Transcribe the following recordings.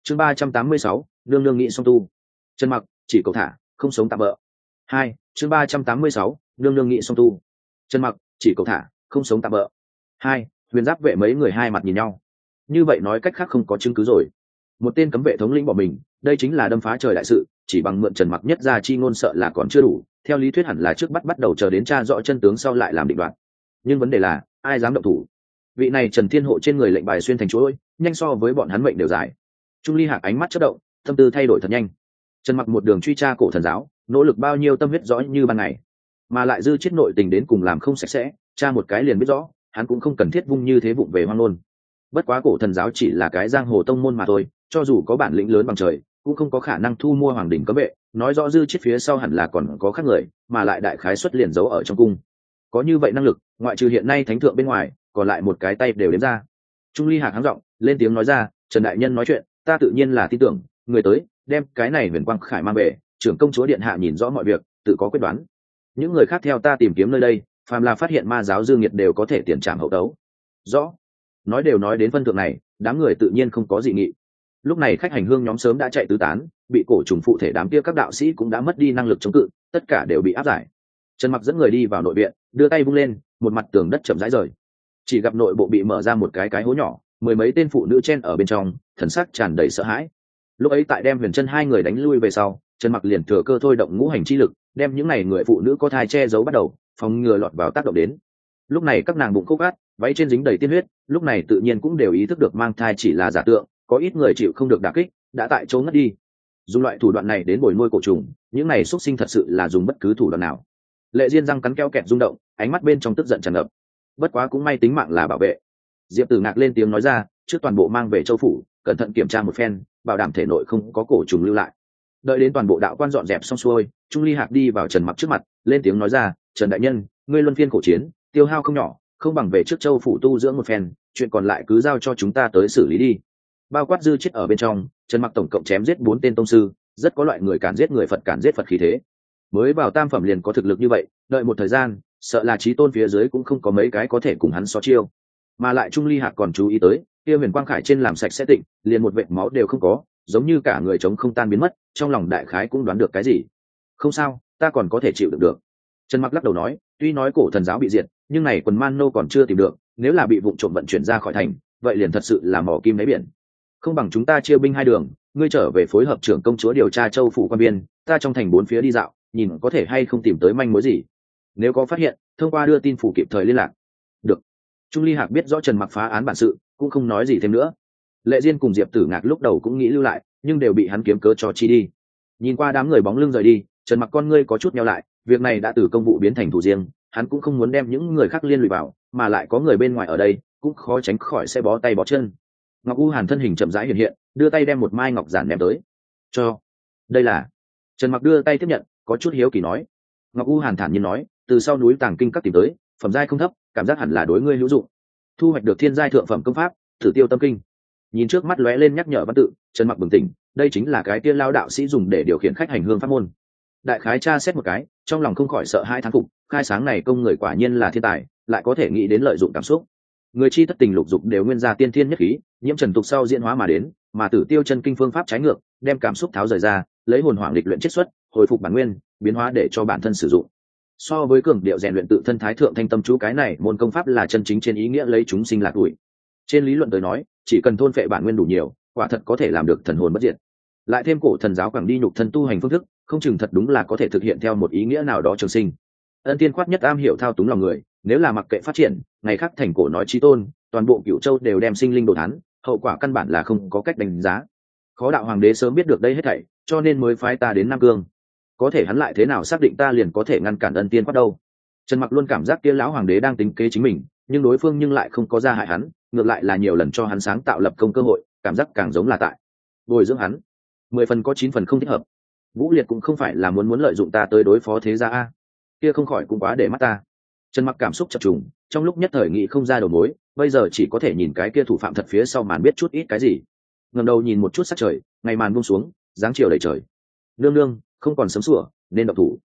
chương 386, nương nương nghị song tu. Trần Mặc chỉ cầu thả, không sống tạm bỡ. 2, chương 386, nương nương nghị song tu. Trần Mặc chỉ cầu thả, không sống tạm bỡ. 2, huyền giáp vệ mấy người hai mặt nhìn nhau. Như vậy nói cách khác không có chứng cứ rồi. Một tên cấm vệ thống lĩnh bỏ mình, đây chính là đâm phá trời đại sự, chỉ bằng mượn Trần Mặc nhất ra chi ngôn sợ là còn chưa đủ, theo lý thuyết hẳn là trước bắt đầu chờ đến tra rõ chân tướng sau lại làm định đoạt. Nhưng vấn đề là ai dám động thủ? Vị này Trần Thiên Hộ trên người lệnh bài xuyên thành chuỗi, nhanh so với bọn hắn mệnh đều dài. Trung Ly Hạc ánh mắt chớp động, tâm tư thay đổi thật nhanh. Trần Mặc một đường truy tra cổ thần giáo, nỗ lực bao nhiêu tâm huyết rõ như ban ngày, mà lại dư chết nội tình đến cùng làm không sạch sẽ, tra một cái liền biết rõ, hắn cũng không cần thiết vung như thế vụng về hoang ngôn. Bất quá cổ thần giáo chỉ là cái giang hồ tông môn mà thôi, cho dù có bản lĩnh lớn bằng trời, cũng không có khả năng thu mua hoàng đỉnh cấm vệ, nói rõ dư chết phía sau hẳn là còn có khác người, mà lại đại khái xuất liền giấu ở trong cung. Có như vậy năng lực, ngoại trừ hiện nay thánh thượng bên ngoài, còn lại một cái tay đều đếm ra. Trung Ly Hạc hắng giọng lên tiếng nói ra, Trần đại nhân nói chuyện, ta tự nhiên là tin tưởng, người tới, đem cái này Huyền Quang Khải mang về, trưởng công chúa điện hạ nhìn rõ mọi việc, tự có quyết đoán. Những người khác theo ta tìm kiếm nơi đây, phàm là phát hiện ma giáo dương nhiệt đều có thể tiền trảm hậu tấu. Rõ. Nói đều nói đến phân thượng này, đám người tự nhiên không có dị nghị. Lúc này khách hành hương nhóm sớm đã chạy tứ tán, bị cổ trùng phụ thể đám kia các đạo sĩ cũng đã mất đi năng lực chống cự, tất cả đều bị áp giải. Trần Mặc dẫn người đi vào nội viện, đưa tay vung lên, một mặt tường đất chậm rãi rời. Chỉ gặp nội bộ bị mở ra một cái hố nhỏ, mười mấy tên phụ nữ chen ở bên trong, thần sắc tràn đầy sợ hãi. Lúc ấy tại đem Huyền Chân hai người đánh lui về sau, Trần Mặc liền thừa cơ thôi động ngũ hành chi lực, đem những này người phụ nữ có thai che giấu bắt đầu, phòng ngừa lọt vào tác động đến. Lúc này các nàng bụng khúc át, váy trên dính đầy tiên huyết, lúc này tự nhiên cũng đều ý thức được mang thai chỉ là giả tượng, có ít người chịu không được đả kích, đã tại chỗ ngất đi. Dùng loại thủ đoạn này đến bồi nuôi cổ trùng, những này xuất sinh thật sự là dùng bất cứ thủ đoạn nào. Lệ Diên răng cắn keo kẹt rung động, ánh mắt bên trong tức giận tràn ngập. Bất quá cũng may tính mạng là bảo vệ. Diệp Tử Ngạc lên tiếng nói ra, trước toàn bộ mang về châu phủ, cẩn thận kiểm tra một phen, bảo đảm thể nội không có cổ trùng lưu lại. Đợi đến toàn bộ đạo quan dọn dẹp xong xuôi, Trung Ly Hạc đi vào Trần Mặc trước mặt, lên tiếng nói ra, Trần đại nhân, ngươi luân phiên cổ chiến, tiêu hao không nhỏ, không bằng về trước châu phủ tu dưỡng một phen, chuyện còn lại cứ giao cho chúng ta tới xử lý đi. Bao quát dư chết ở bên trong, Trần Mặc tổng cộng chém giết 4 tên tông sư, rất có loại người cản giết người, Phật cản giết Phật khí thế. Mới vào tam phẩm liền có thực lực như vậy, đợi một thời gian, sợ là chí tôn phía dưới cũng không có mấy cái có thể cùng hắn so chiêu. Mà lại Trung Ly Hạc còn chú ý tới, kia Huyền Quang Khải trên làm sạch sẽ tịnh, liền một vệt máu đều không có, giống như cả người chống không tan biến mất, trong lòng đại khái cũng đoán được cái gì. Không sao, ta còn có thể chịu đựng được. Trần Mặc lắc đầu nói, tuy nói cổ thần giáo bị diệt, nhưng này quần man nô còn chưa tìm được, nếu là bị vụng trộm vận chuyển ra khỏi thành, vậy liền thật sự là mỏ kim đáy biển. Không bằng chúng ta chia binh hai đường, ngươi trở về phối hợp trưởng công chúa điều tra châu phủ quan biên, ta trong thành 4 phía đi dạo, nhìn có thể hay không tìm tới manh mối gì. Nếu có phát hiện, thông qua đưa tin phủ kịp thời liên lạc. Được. Trung Ly Hạc biết rõ Trần Mặc phá án bản sự, cũng không nói gì thêm nữa. Lệ Diên cùng Diệp Tử Ngạc lúc đầu cũng nghĩ lưu lại, nhưng đều bị hắn kiếm cớ cho chi đi. Nhìn qua đám người bóng lưng rời đi, Trần Mặc con ngươi có chút nheo lại, việc này đã từ công vụ biến thành thủ riêng, hắn cũng không muốn đem những người khác liên lụy vào, mà lại có người bên ngoài ở đây, cũng khó tránh khỏi sẽ bó tay bó chân. Ngọc U Hàn thân hình chậm rãi hiện hiện, đưa tay đem một mai ngọc giản ném tới. Cho. Đây là. Trần Mặc đưa tay tiếp nhận, có chút hiếu kỳ nói. Ngọc U Hàn thản nhiên nói, từ sau núi Tàng Kinh các tìm tới, phẩm giai không thấp, cảm giác hẳn là đối ngươi hữu dụng. Thu hoạch được thiên giai thượng phẩm công pháp, Thử Tiêu Tâm Kinh. Nhìn trước mắt lóe lên nhắc nhở văn tự, Trần Mặc bừng tỉnh, đây chính là cái tiên lao đạo sĩ dùng để điều khiển khách hành hương pháp môn. Đại khái tra xét một cái, trong lòng không khỏi sợ hai thán phục, khai sáng này công người quả nhiên là thiên tài, lại có thể nghĩ đến lợi dụng cảm xúc. Người chi thất tình lục dục đều nguyên ra tiên thiên nhất khí, nhiễm trần tục sau diễn hóa mà đến, mà Tử Tiêu chân kinh phương pháp trái ngược, đem cảm xúc tháo rời ra, lấy hồn hoảng lịch luyện chiết xuất, hồi phục bản nguyên, biến hóa để cho bản thân sử dụng. So với cường điệu rèn luyện tự thân thái thượng thanh tâm chú, cái này môn công pháp là chân chính trên ý nghĩa lấy chúng sinh là tuổi. Trên lý luận tới nói, chỉ cần thôn phệ bản nguyên đủ nhiều, quả thật có thể làm được thần hồn bất diệt. Lại thêm cổ thần giáo quảng đi nhục thân tu hành phương thức, không chừng thật đúng là có thể thực hiện theo một ý nghĩa nào đó trường sinh. Ân Tiên khoát nhất am hiểu thao túng lòng người, nếu là mặc kệ phát triển, ngày khác thành cổ nói chí tôn, toàn bộ Cửu Châu đều đem sinh linh đồ thán, hậu quả căn bản là không có cách đánh giá. Khó đạo hoàng đế sớm biết được đây hết thảy, cho nên mới phái ta đến Nam Cương. Có thể hắn lại thế nào xác định ta liền có thể ngăn cản Ân Tiên khoát đâu? Trần Mặc luôn cảm giác kia lão hoàng đế đang tính kế chính mình, nhưng đối phương nhưng lại không có ra hại hắn, ngược lại là nhiều lần cho hắn sáng tạo lập công cơ hội, cảm giác càng giống là tại bồi dưỡng hắn. 10 phần có 9 phần không thích hợp. Vũ Liệt cũng không phải là muốn lợi dụng ta tới đối phó thế gia a, kia không khỏi cũng quá để mắt ta. Trần Mặc cảm xúc chập trùng, trong lúc nhất thời nghĩ không ra đầu mối, bây giờ chỉ có thể nhìn cái kia thủ phạm thật phía sau màn biết chút ít cái gì. Ngẩng đầu nhìn một chút sắc trời, ngày màn buông xuống, dáng chiều đầy trời. Nương nương, không còn sớm sủa, nên động thủ.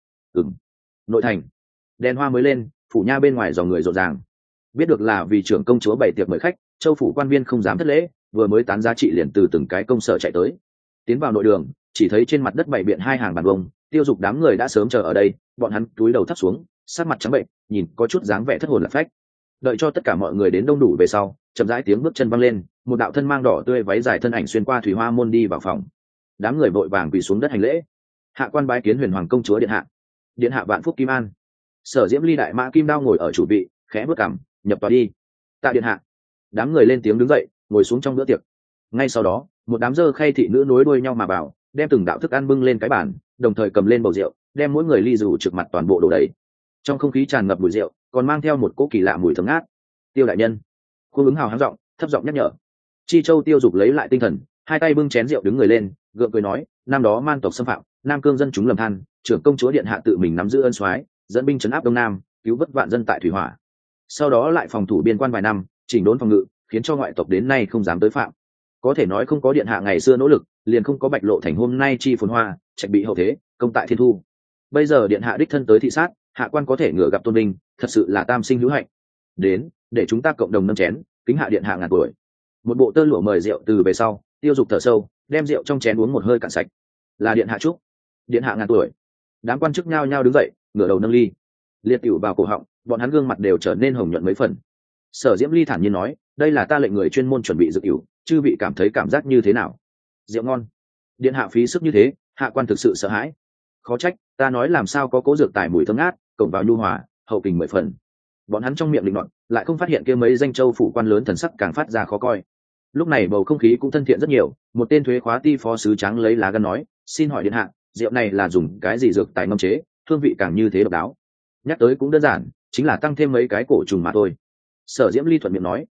Nội thành, đèn hoa mới lên, phủ nha bên ngoài dòng người rộn ràng. Biết được là vì trưởng công chúa bày tiệc mời khách, châu phủ quan viên không dám thất lễ, vừa mới tán giá trị liền từ từng cái công sở chạy tới. Tiến vào nội đường, chỉ thấy trên mặt đất bày biện hai hàng bàn bông, Tiêu Dục đám người đã sớm chờ ở đây, bọn hắn túi đầu thấp xuống, sát mặt trắng bệnh, nhìn có chút dáng vẻ thất hồn lạc phách. Đợi cho tất cả mọi người đến đông đủ về sau, chậm rãi tiếng bước chân văng lên, một đạo thân mang đỏ tươi váy dài thân ảnh xuyên qua thủy hoa môn đi vào phòng. Đám người vội vàng quỳ xuống đất hành lễ. Hạ quan bái kiến Huyền Hoàng công chúa điện hạ. Điện hạ vạn phúc kim an. Sở Diễm Ly đại mã kim đao ngồi ở chủ vị, khẽ bước cằm, nhập tòa đi. Tạ điện hạ. Đám người lên tiếng đứng dậy, ngồi xuống trong bữa tiệc. Ngay sau đó, một đám dơ khay thị nữ nối đuôi nhau mà vào, đem từng đạo thức ăn bưng lên cái bàn, đồng thời cầm lên bầu rượu, đem mỗi người ly rượu trực mặt toàn bộ đổ đầy. Trong không khí tràn ngập mùi rượu, còn mang theo một cỗ kỳ lạ mùi thơm ngát. Tiêu đại nhân. Khuôn ứng hào háng giọng, thấp giọng nhắc nhở. Chi Châu Tiêu Dục lấy lại tinh thần, hai tay bưng chén rượu đứng người lên, gượng cười nói, năm đó man tộc xâm phạm, Nam Cương dân chúng lầm than, trưởng công chúa điện hạ tự mình nắm giữ ân soái, dẫn binh trấn áp Đông Nam, cứu vớt vạn dân tại thủy hỏa. Sau đó lại phòng thủ biên quan vài năm, chỉnh đốn phòng ngự, khiến cho ngoại tộc đến nay không dám tới phạm. Có thể nói không có điện hạ ngày xưa nỗ lực, liền không có Bạch Lộ thành hôm nay chi phồn hoa, trạch bị hậu thế, công tại thiên thu. Bây giờ điện hạ đích thân tới thị sát, hạ quan có thể ngửa gặp tôn vinh, thật sự là tam sinh hữu hạnh. Đến, để chúng ta cộng đồng nâng chén, kính hạ điện hạ ngàn tuổi. Một bộ tơ lụa mời rượu từ về sau, Tiêu Dục thở sâu, đem rượu trong chén uống một hơi cạn sạch. Là điện hạ chúc, điện hạ ngàn tuổi. Đám quan chức nhao nhao đứng dậy, ngửa đầu nâng ly. Liệt tiểu vào cổ họng, bọn hắn gương mặt đều trở nên hồng nhuận mấy phần. Sở Diễm Ly thản nhiên nói, đây là ta lệnh người chuyên môn chuẩn bị rượu tiểu, chư vị cảm thấy cảm giác như thế nào? Rượu ngon. Điện hạ phí sức như thế, hạ quan thực sự sợ hãi. Khó trách, ta nói làm sao có cố dược tài mùi thơm ngát, cổng vào nhu hòa, hậu kình 10 phần. Bọn hắn trong miệng định luận, lại không phát hiện kia mấy danh châu phủ quan lớn thần sắc càng phát ra khó coi. Lúc này bầu không khí cũng thân thiện rất nhiều, một tên thuế khóa ti phó sứ trắng lấy lá gan nói, xin hỏi điện hạ, rượu này là dùng cái gì dược tài ngâm chế, hương vị càng như thế độc đáo. Nhắc tới cũng đơn giản, chính là tăng thêm mấy cái cổ trùng mà thôi. Sở Diễm Ly thuận miệng nói,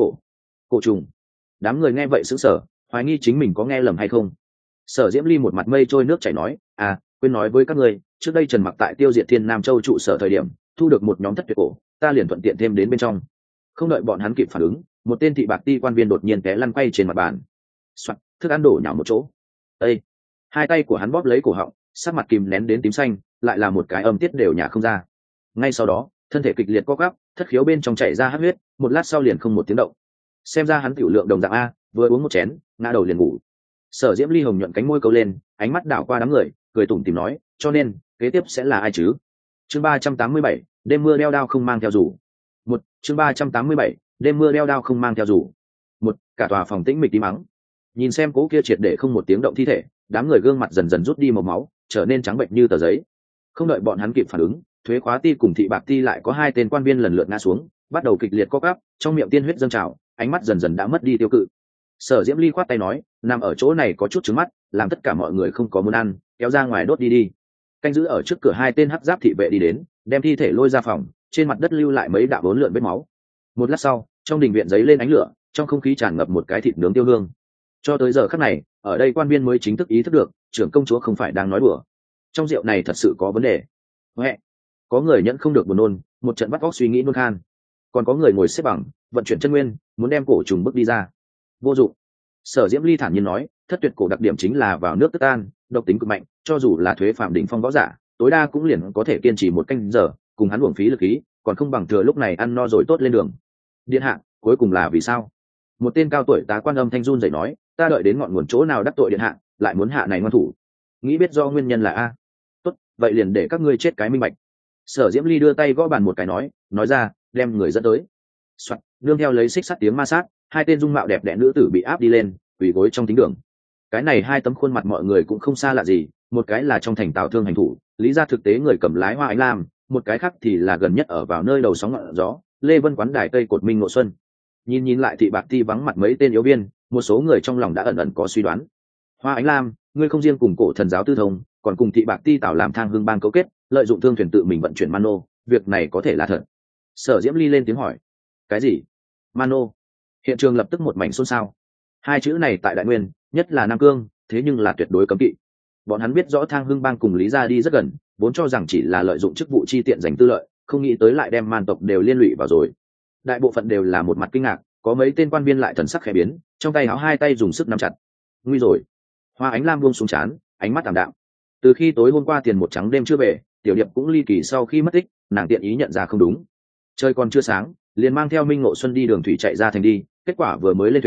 cổ trùng. Đám người nghe vậy sững sờ, hoài nghi chính mình có nghe lầm hay không. Sở Diễm Ly một mặt mây trôi nước chảy nói, quên nói với các ngươi, trước đây Trần Mặc tại tiêu diệt Thiên Nam Châu trụ sở thời điểm, thu được một nhóm thất tuyệt cổ, ta liền thuận tiện thêm đến bên trong. Không đợi bọn hắn kịp phản ứng, một tên thị bạc ti quan viên đột nhiên té lăn quay trên mặt bàn. Soạt, thức ăn đổ nhào một chỗ. Ê! Hai tay của hắn bóp lấy cổ họng, sắc mặt kìm nén đến tím xanh, lại là một cái âm tiết đều nhả không ra. Ngay sau đó, thân thể kịch liệt co quắp, thất khiếu bên trong chảy ra hắc huyết, một lát sau liền không một tiếng động. Xem ra hắn tiểu lượng đồng dạng a, vừa uống một chén, ngã đầu liền ngủ. Sở Diễm Ly hồng nhuận cánh môi câu lên, ánh mắt đảo qua đám người, cười tủm tỉm nói, cho nên kế tiếp sẽ là ai chứ? Chương 387, đêm mưa đeo đao không mang theo dù. Chương 387, đêm mưa đeo đao không mang theo dù. Cả tòa phòng tĩnh mịch tí mắng. Nhìn xem cố kia triệt để không một tiếng động thi thể, đám người gương mặt dần dần rút đi màu máu, trở nên trắng bệnh như tờ giấy. Không đợi bọn hắn kịp phản ứng, thuế khóa ti cùng thị bạc ti lại có hai tên quan viên lần lượt ngã xuống, bắt đầu kịch liệt co quắp, trong miệng tiên huyết dâng trào, ánh mắt dần dần đã mất đi tiêu cự. Sở Diễm Ly khoát tay nói, nằm ở chỗ này có chút trứng mắt, làm tất cả mọi người không có muốn ăn, kéo ra ngoài đốt đi. Canh giữ ở trước cửa hai tên hắc giáp thị vệ đi đến, đem thi thể lôi ra phòng, trên mặt đất lưu lại mấy đạo bốn lượn vết máu. Một lát sau, trong đình viện giấy lên ánh lửa, trong không khí tràn ngập một cái thịt nướng tiêu hương. Cho tới giờ khắc này, ở đây quan viên mới chính thức ý thức được, trưởng công chúa không phải đang nói đùa. Trong rượu này thật sự có vấn đề. Huệ, có người nhẫn không được buồn nôn, một trận bắt óc suy nghĩ nôn khan. Còn có người ngồi xếp bằng, vận chuyển chân nguyên, muốn đem cổ trùng bước đi ra. Vô dụng. Sở Diễm Ly thản nhiên nói, thất tuyệt cổ đặc điểm chính là vào nước tức tan, độc tính cực mạnh, cho dù là thuế phạm đỉnh phong võ giả, tối đa cũng liền có thể kiên trì một canh giờ, cùng hắn uổng phí lực khí, còn không bằng thừa lúc này ăn no rồi tốt lên đường. Điện hạ, cuối cùng là vì sao? Một tên cao tuổi tá quan âm thanh run rẩy nói, ta đợi đến ngọn nguồn chỗ nào đắc tội điện hạ, lại muốn hạ này ngoan thủ. Nghĩ biết do nguyên nhân là a. Tốt, vậy liền để các ngươi chết cái minh bạch. Sở Diễm Ly đưa tay gõ bàn một cái nói ra, đem người dẫn tới. Soạt, nương theo lấy xích sắt tiếng ma sát, hai tên dung mạo đẹp đẽ nữ tử bị áp đi lên, quỳ gối trong thính đường. Cái này hai tấm khuôn mặt mọi người cũng không xa lạ gì, một cái là trong thành Tào Thương hành thủ, lý ra thực tế người cầm lái Hoa Ánh Lam, một cái khác thì là gần nhất ở vào nơi đầu sóng ngọn gió, Lê Vân quán đài Tây Cột Minh Ngộ Xuân. Nhìn lại thị bạc ti vắng mặt mấy tên yếu viên, một số người trong lòng đã ẩn ẩn có suy đoán. Hoa Ánh Lam, ngươi không riêng cùng cổ thần giáo tư thông, còn cùng thị bạc ti Tào làm Thang Hương bang cấu kết, lợi dụng thương thuyền tự mình vận chuyển mano, việc này có thể là thật? Sở Diễm Ly lên tiếng hỏi. Cái gì? Mano? Hiện trường lập tức một mảnh xôn xao. Hai chữ này tại Đại Nguyên, nhất là Nam Cương, thế nhưng là tuyệt đối cấm kỵ. Bọn hắn biết rõ Thang Hưng bang cùng Lý Gia đi rất gần, vốn cho rằng chỉ là lợi dụng chức vụ chi tiện giành tư lợi, không nghĩ tới lại đem man tộc đều liên lụy vào rồi. Đại bộ phận đều là một mặt kinh ngạc, có mấy tên quan viên lại thần sắc khẽ biến, trong tay háo hai tay dùng sức nắm chặt. Nguy rồi! Hoa Ánh Lam buông xuống trán, ánh mắt ảm đạm. Từ khi tối hôm qua tiền một trắng đêm chưa về, Tiểu Điệp cũng ly kỳ sau khi mất tích, nàng tiện ý nhận ra không đúng. Trời còn chưa sáng, liền mang theo Minh Ngộ Xuân đi đường thủy chạy ra thành đi, kết quả vừa mới lên thuyền,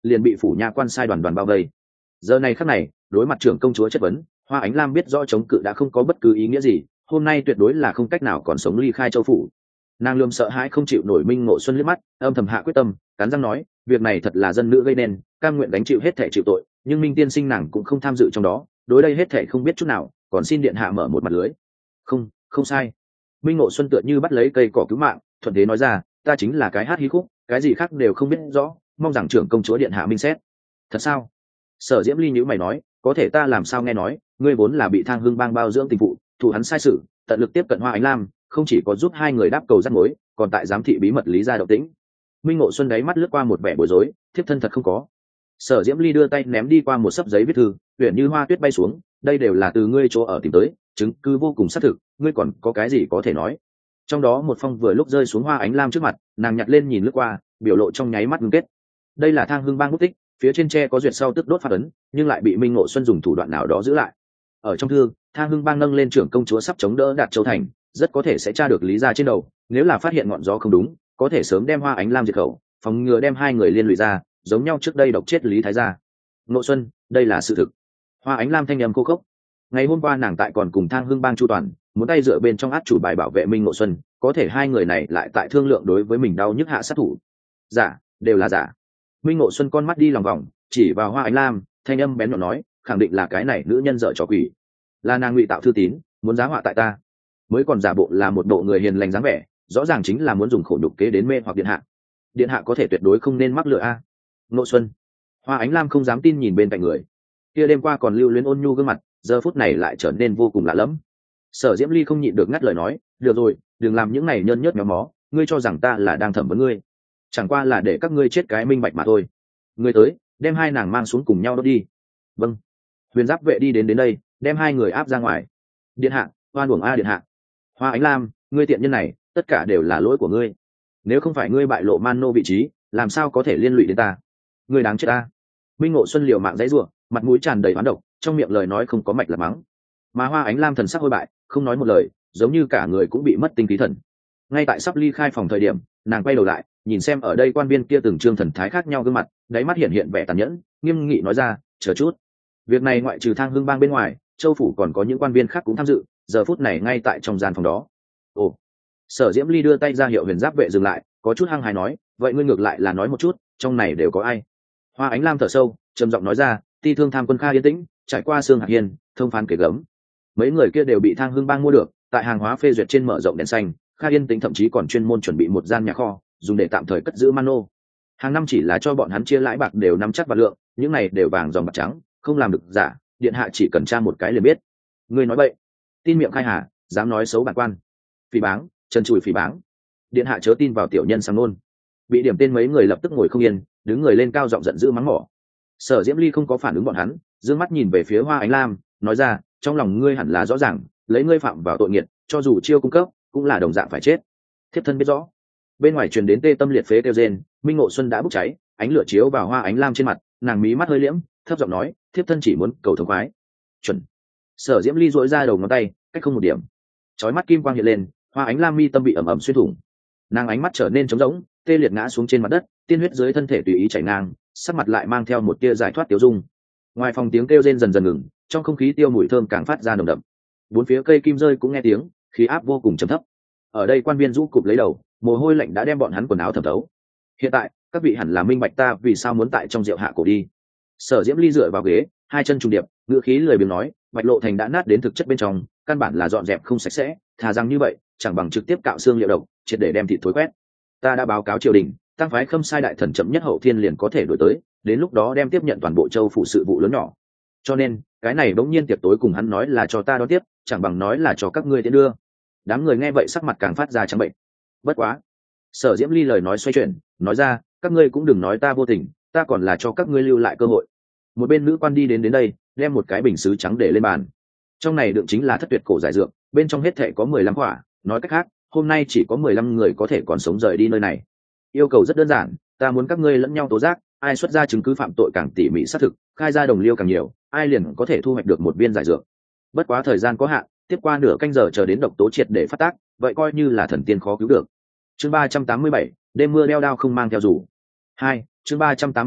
liền bị phủ nha quan sai đoàn đoàn bao vây. Giờ này khắc này, đối mặt trưởng công chúa chất vấn, Hoa Ánh Lam biết rõ chống cự đã không có bất cứ ý nghĩa gì, hôm nay tuyệt đối là không cách nào còn sống ly khai châu phủ. Nàng lườm sợ hãi không chịu nổi Minh Ngộ Xuân liếc mắt, âm thầm hạ quyết tâm, cắn răng nói, việc này thật là dân nữ gây nên, cam nguyện gánh chịu hết thảy chịu tội, nhưng Minh tiên sinh nàng cũng không tham dự trong đó, đối đây hết thảy không biết chút nào, còn xin điện hạ mở một mặt lưới. Không, không sai. Minh Ngộ Xuân tựa như bắt lấy cây cỏ cứu mạng, thuận thế nói ra, ta chính là cái hát hí khúc, cái gì khác đều không biết rõ, mong rằng trưởng công chúa điện hạ minh xét. Thật sao? Sở Diễm Ly nhíu mày nói, có thể ta làm sao nghe nói, ngươi vốn là bị Thang Hưng Bang bao dưỡng tình phụ, thủ hắn sai sự, tận lực tiếp cận Hoa Ánh Lam, không chỉ có giúp hai người đáp cầu dắt mối, còn tại giám thị bí mật lý gia động tĩnh. Minh Ngộ Xuân đáy mắt lướt qua một vẻ bối rối, thiếp thân thật không có. Sở Diễm Ly đưa tay ném đi qua một sấp giấy viết thư, huyền như hoa tuyết bay xuống, đây đều là từ ngươi chỗ ở tìm tới, chứng cứ vô cùng xác thực, ngươi còn có cái gì có thể nói? Trong đó một phong vừa lúc rơi xuống Hoa Ánh Lam trước mặt, nàng nhặt lên nhìn lướt qua, biểu lộ trong nháy mắt ngưng kết. Đây là Thang Hưng Bang bút tích, phía trên tre có duyệt sau tức đốt phát ấn, nhưng lại bị Minh Ngộ Xuân dùng thủ đoạn nào đó giữ lại. Ở trong thư, Thang Hưng Bang nâng lên trưởng công chúa sắp chống đỡ Đạt Châu thành, rất có thể sẽ tra được lý ra trên đầu, nếu là phát hiện ngọn gió không đúng, có thể sớm đem Hoa Ánh Lam diệt khẩu, phòng ngừa đem hai người liên lụy ra, giống nhau trước đây độc chết Lý Thái gia. Ngộ Xuân, đây là sự thực. Hoa Ánh Lam thanh âm khô khốc. Ngày hôm qua nàng tại còn cùng Thang Hưng Bang chu toàn, muốn tay dựa bên trong át chủ bài bảo vệ Minh Ngộ Xuân, có thể hai người này lại tại thương lượng đối với mình đau nhức hạ sát thủ. Giả, đều là giả. Minh Ngộ Xuân con mắt đi lòng vòng, chỉ vào Hoa Ánh Lam, thanh âm bén nhọn nói, khẳng định là cái này nữ nhân dở trò quỷ, là nàng ngụy tạo thư tín, muốn giá họa tại ta, mới còn giả bộ là một bộ người hiền lành dáng vẻ, rõ ràng chính là muốn dùng khổ nhục kế đến mê hoặc điện hạ. Điện hạ có thể tuyệt đối không nên mắc lừa a. Ngộ Xuân. Hoa Ánh Lam không dám tin nhìn bên cạnh người kia, đêm qua còn lưu luyến ôn nhu gương mặt, giờ phút này lại trở nên vô cùng lạ lẫm. Sở Diễm Ly không nhịn được ngắt lời nói, được rồi, đừng làm những này nhơn nhớt méo mó, ngươi cho rằng ta là đang thẩm vấn ngươi, chẳng qua là để các ngươi chết cái minh bạch mà thôi. Ngươi tới, đem hai nàng mang xuống cùng nhau đốt đi. Vâng. Huyền Giáp vệ đi đến đây, đem hai người áp ra ngoài. Điện hạ, oan uổng a điện hạ. Hoa Ánh Lam, ngươi tiện nhân này, tất cả đều là lỗi của ngươi, nếu không phải ngươi bại lộ Man Nô vị trí, làm sao có thể liên lụy đến ta? Ngươi đáng chết ta. Minh Ngộ Xuân liều mạng dãy rủa, mặt mũi tràn đầy oán độc, trong miệng lời nói không có mạch là mắng. Mà Hoa Ánh Lam thần sắc hôi bại, không nói một lời, giống như cả người cũng bị mất tinh khí thần. Ngay tại sắp ly khai phòng thời điểm, nàng quay đầu lại, nhìn xem ở đây quan viên kia từng trương thần thái khác nhau gương mặt, đáy mắt hiện vẻ tàn nhẫn, nghiêm nghị nói ra, chờ chút, việc này ngoại trừ Thang Hưng Bang bên ngoài, châu phủ còn có những quan viên khác cũng tham dự, giờ phút này ngay tại trong gian phòng đó. Ồ. Sở Diễm Ly đưa tay ra hiệu Huyền Giáp vệ dừng lại, có chút hăng hái nói, vậy ngươi ngược lại là nói một chút, trong này đều có ai? Hoa Ánh Lam thở sâu, trầm giọng nói ra, ti thương tham quân Kha yên tĩnh, trải qua xương hạt hiền, thông phán kể gấm, mấy người kia đều bị Thang Hưng Bang mua được, tại hàng hóa phê duyệt trên mở rộng đèn xanh, Kha yên tĩnh thậm chí còn chuyên môn chuẩn bị một gian nhà kho, dùng để tạm thời cất giữ Man Nô. Hàng năm chỉ là cho bọn hắn chia lãi bạc đều nắm chắc và lượng, những này đều vàng dòng bạc trắng, không làm được giả, điện hạ chỉ cần tra một cái liền biết. Ngươi nói bậy, tin miệng khai hà, dám nói xấu bản quan, phỉ báng, trần trụi phỉ báng, điện hạ chớ tin vào tiểu nhân sang nôn. Bị điểm tên mấy người lập tức ngồi không yên, đứng người lên cao giọng giận dữ mắng mỏ. Sở Diễm Ly không có phản ứng bọn hắn, dương mắt nhìn về phía Hoa Ánh Lam, nói ra, trong lòng ngươi hẳn là rõ ràng, lấy ngươi phạm vào tội nghiệt, cho dù chiêu cung cấp cũng là đồng dạng phải chết. Thiếp thân biết rõ. Bên ngoài truyền đến tê tâm liệt phế kêu rên, Minh Ngộ Xuân đã bốc cháy, ánh lửa chiếu vào Hoa Ánh Lam trên mặt, nàng mí mắt hơi liễm, thấp giọng nói, thiếp thân chỉ muốn cầu thống khoái. Chuẩn. Sở Diễm Ly duỗi ra đầu ngón tay, cách không một điểm, chói mắt kim quang hiện lên, Hoa Ánh Lam mi tâm bị ẩm ẩm xuyên thủng, nàng ánh mắt trở nên trống rỗng, tê liệt ngã xuống trên mặt đất, tiên huyết dưới thân thể tùy ý chảy ngang, sắc mặt lại mang theo một tia giải thoát tiêu dung. Ngoài phòng tiếng kêu rên dần dần ngừng, trong không khí tiêu mùi thơm càng phát ra nồng đậm, bốn phía cây kim rơi cũng nghe tiếng, khí áp vô cùng trầm thấp. Ở đây quan viên rũ cụp lấy đầu, mồ hôi lạnh đã đem bọn hắn quần áo thấm thấu. Hiện tại các vị hẳn là minh bạch ta vì sao muốn tại trong rượu hạ cổ đi. Sở Diễm Ly dựa vào ghế, hai chân trùng điệp, ngựa khí lười biếng nói, Bạch Lộ thành đã nát đến thực chất bên trong, căn bản là dọn dẹp không sạch sẽ, thà rằng như vậy, chẳng bằng trực tiếp cạo xương liệu độc, triệt để đem thịt thối quét. Ta đã báo cáo triều đình, tăng phái Khâm Sai đại thần chậm nhất hậu thiên liền có thể đổi tới, đến lúc đó đem tiếp nhận toàn bộ châu phủ sự vụ lớn nhỏ. Cho nên cái này bỗng nhiên tiệc tối cùng hắn nói là cho ta đón tiếp, chẳng bằng nói là cho các ngươi tiến đưa. Đám người nghe vậy sắc mặt càng phát ra trắng bệnh. Bất quá, Sở Diễm Ly lời nói xoay chuyển, nói ra, các ngươi cũng đừng nói ta vô tình, ta còn là cho các ngươi lưu lại cơ hội. Một bên nữ quan đi đến đây, đem một cái bình sứ trắng để lên bàn. Trong này đựng chính là thất tuyệt cổ giải dược, bên trong hết thảy có 15 quả, nói cách khác, hôm nay chỉ có 15 người có thể còn sống rời đi nơi này. Yêu cầu rất đơn giản, ta muốn các ngươi lẫn nhau tố giác, ai xuất ra chứng cứ phạm tội càng tỉ mỉ xác thực, khai ra đồng liêu càng nhiều, ai liền có thể thu hoạch được một viên giải dược. Bất quá thời gian có hạn, tiếp qua nửa canh giờ chờ đến độc tố triệt để phát tác, vậy coi như là thần tiên khó cứu được. Chương 387, đêm mưa đeo đao không mang theo dù. 2, chương 387,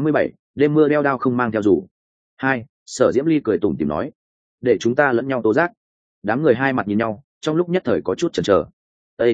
đêm mưa đeo đao không mang theo dù. Hai, Sở Diễm Ly cười tủm tỉm nói, để chúng ta lẫn nhau tố giác. Đám người hai mặt nhìn nhau, trong lúc nhất thời có chút chần chờ. Ê,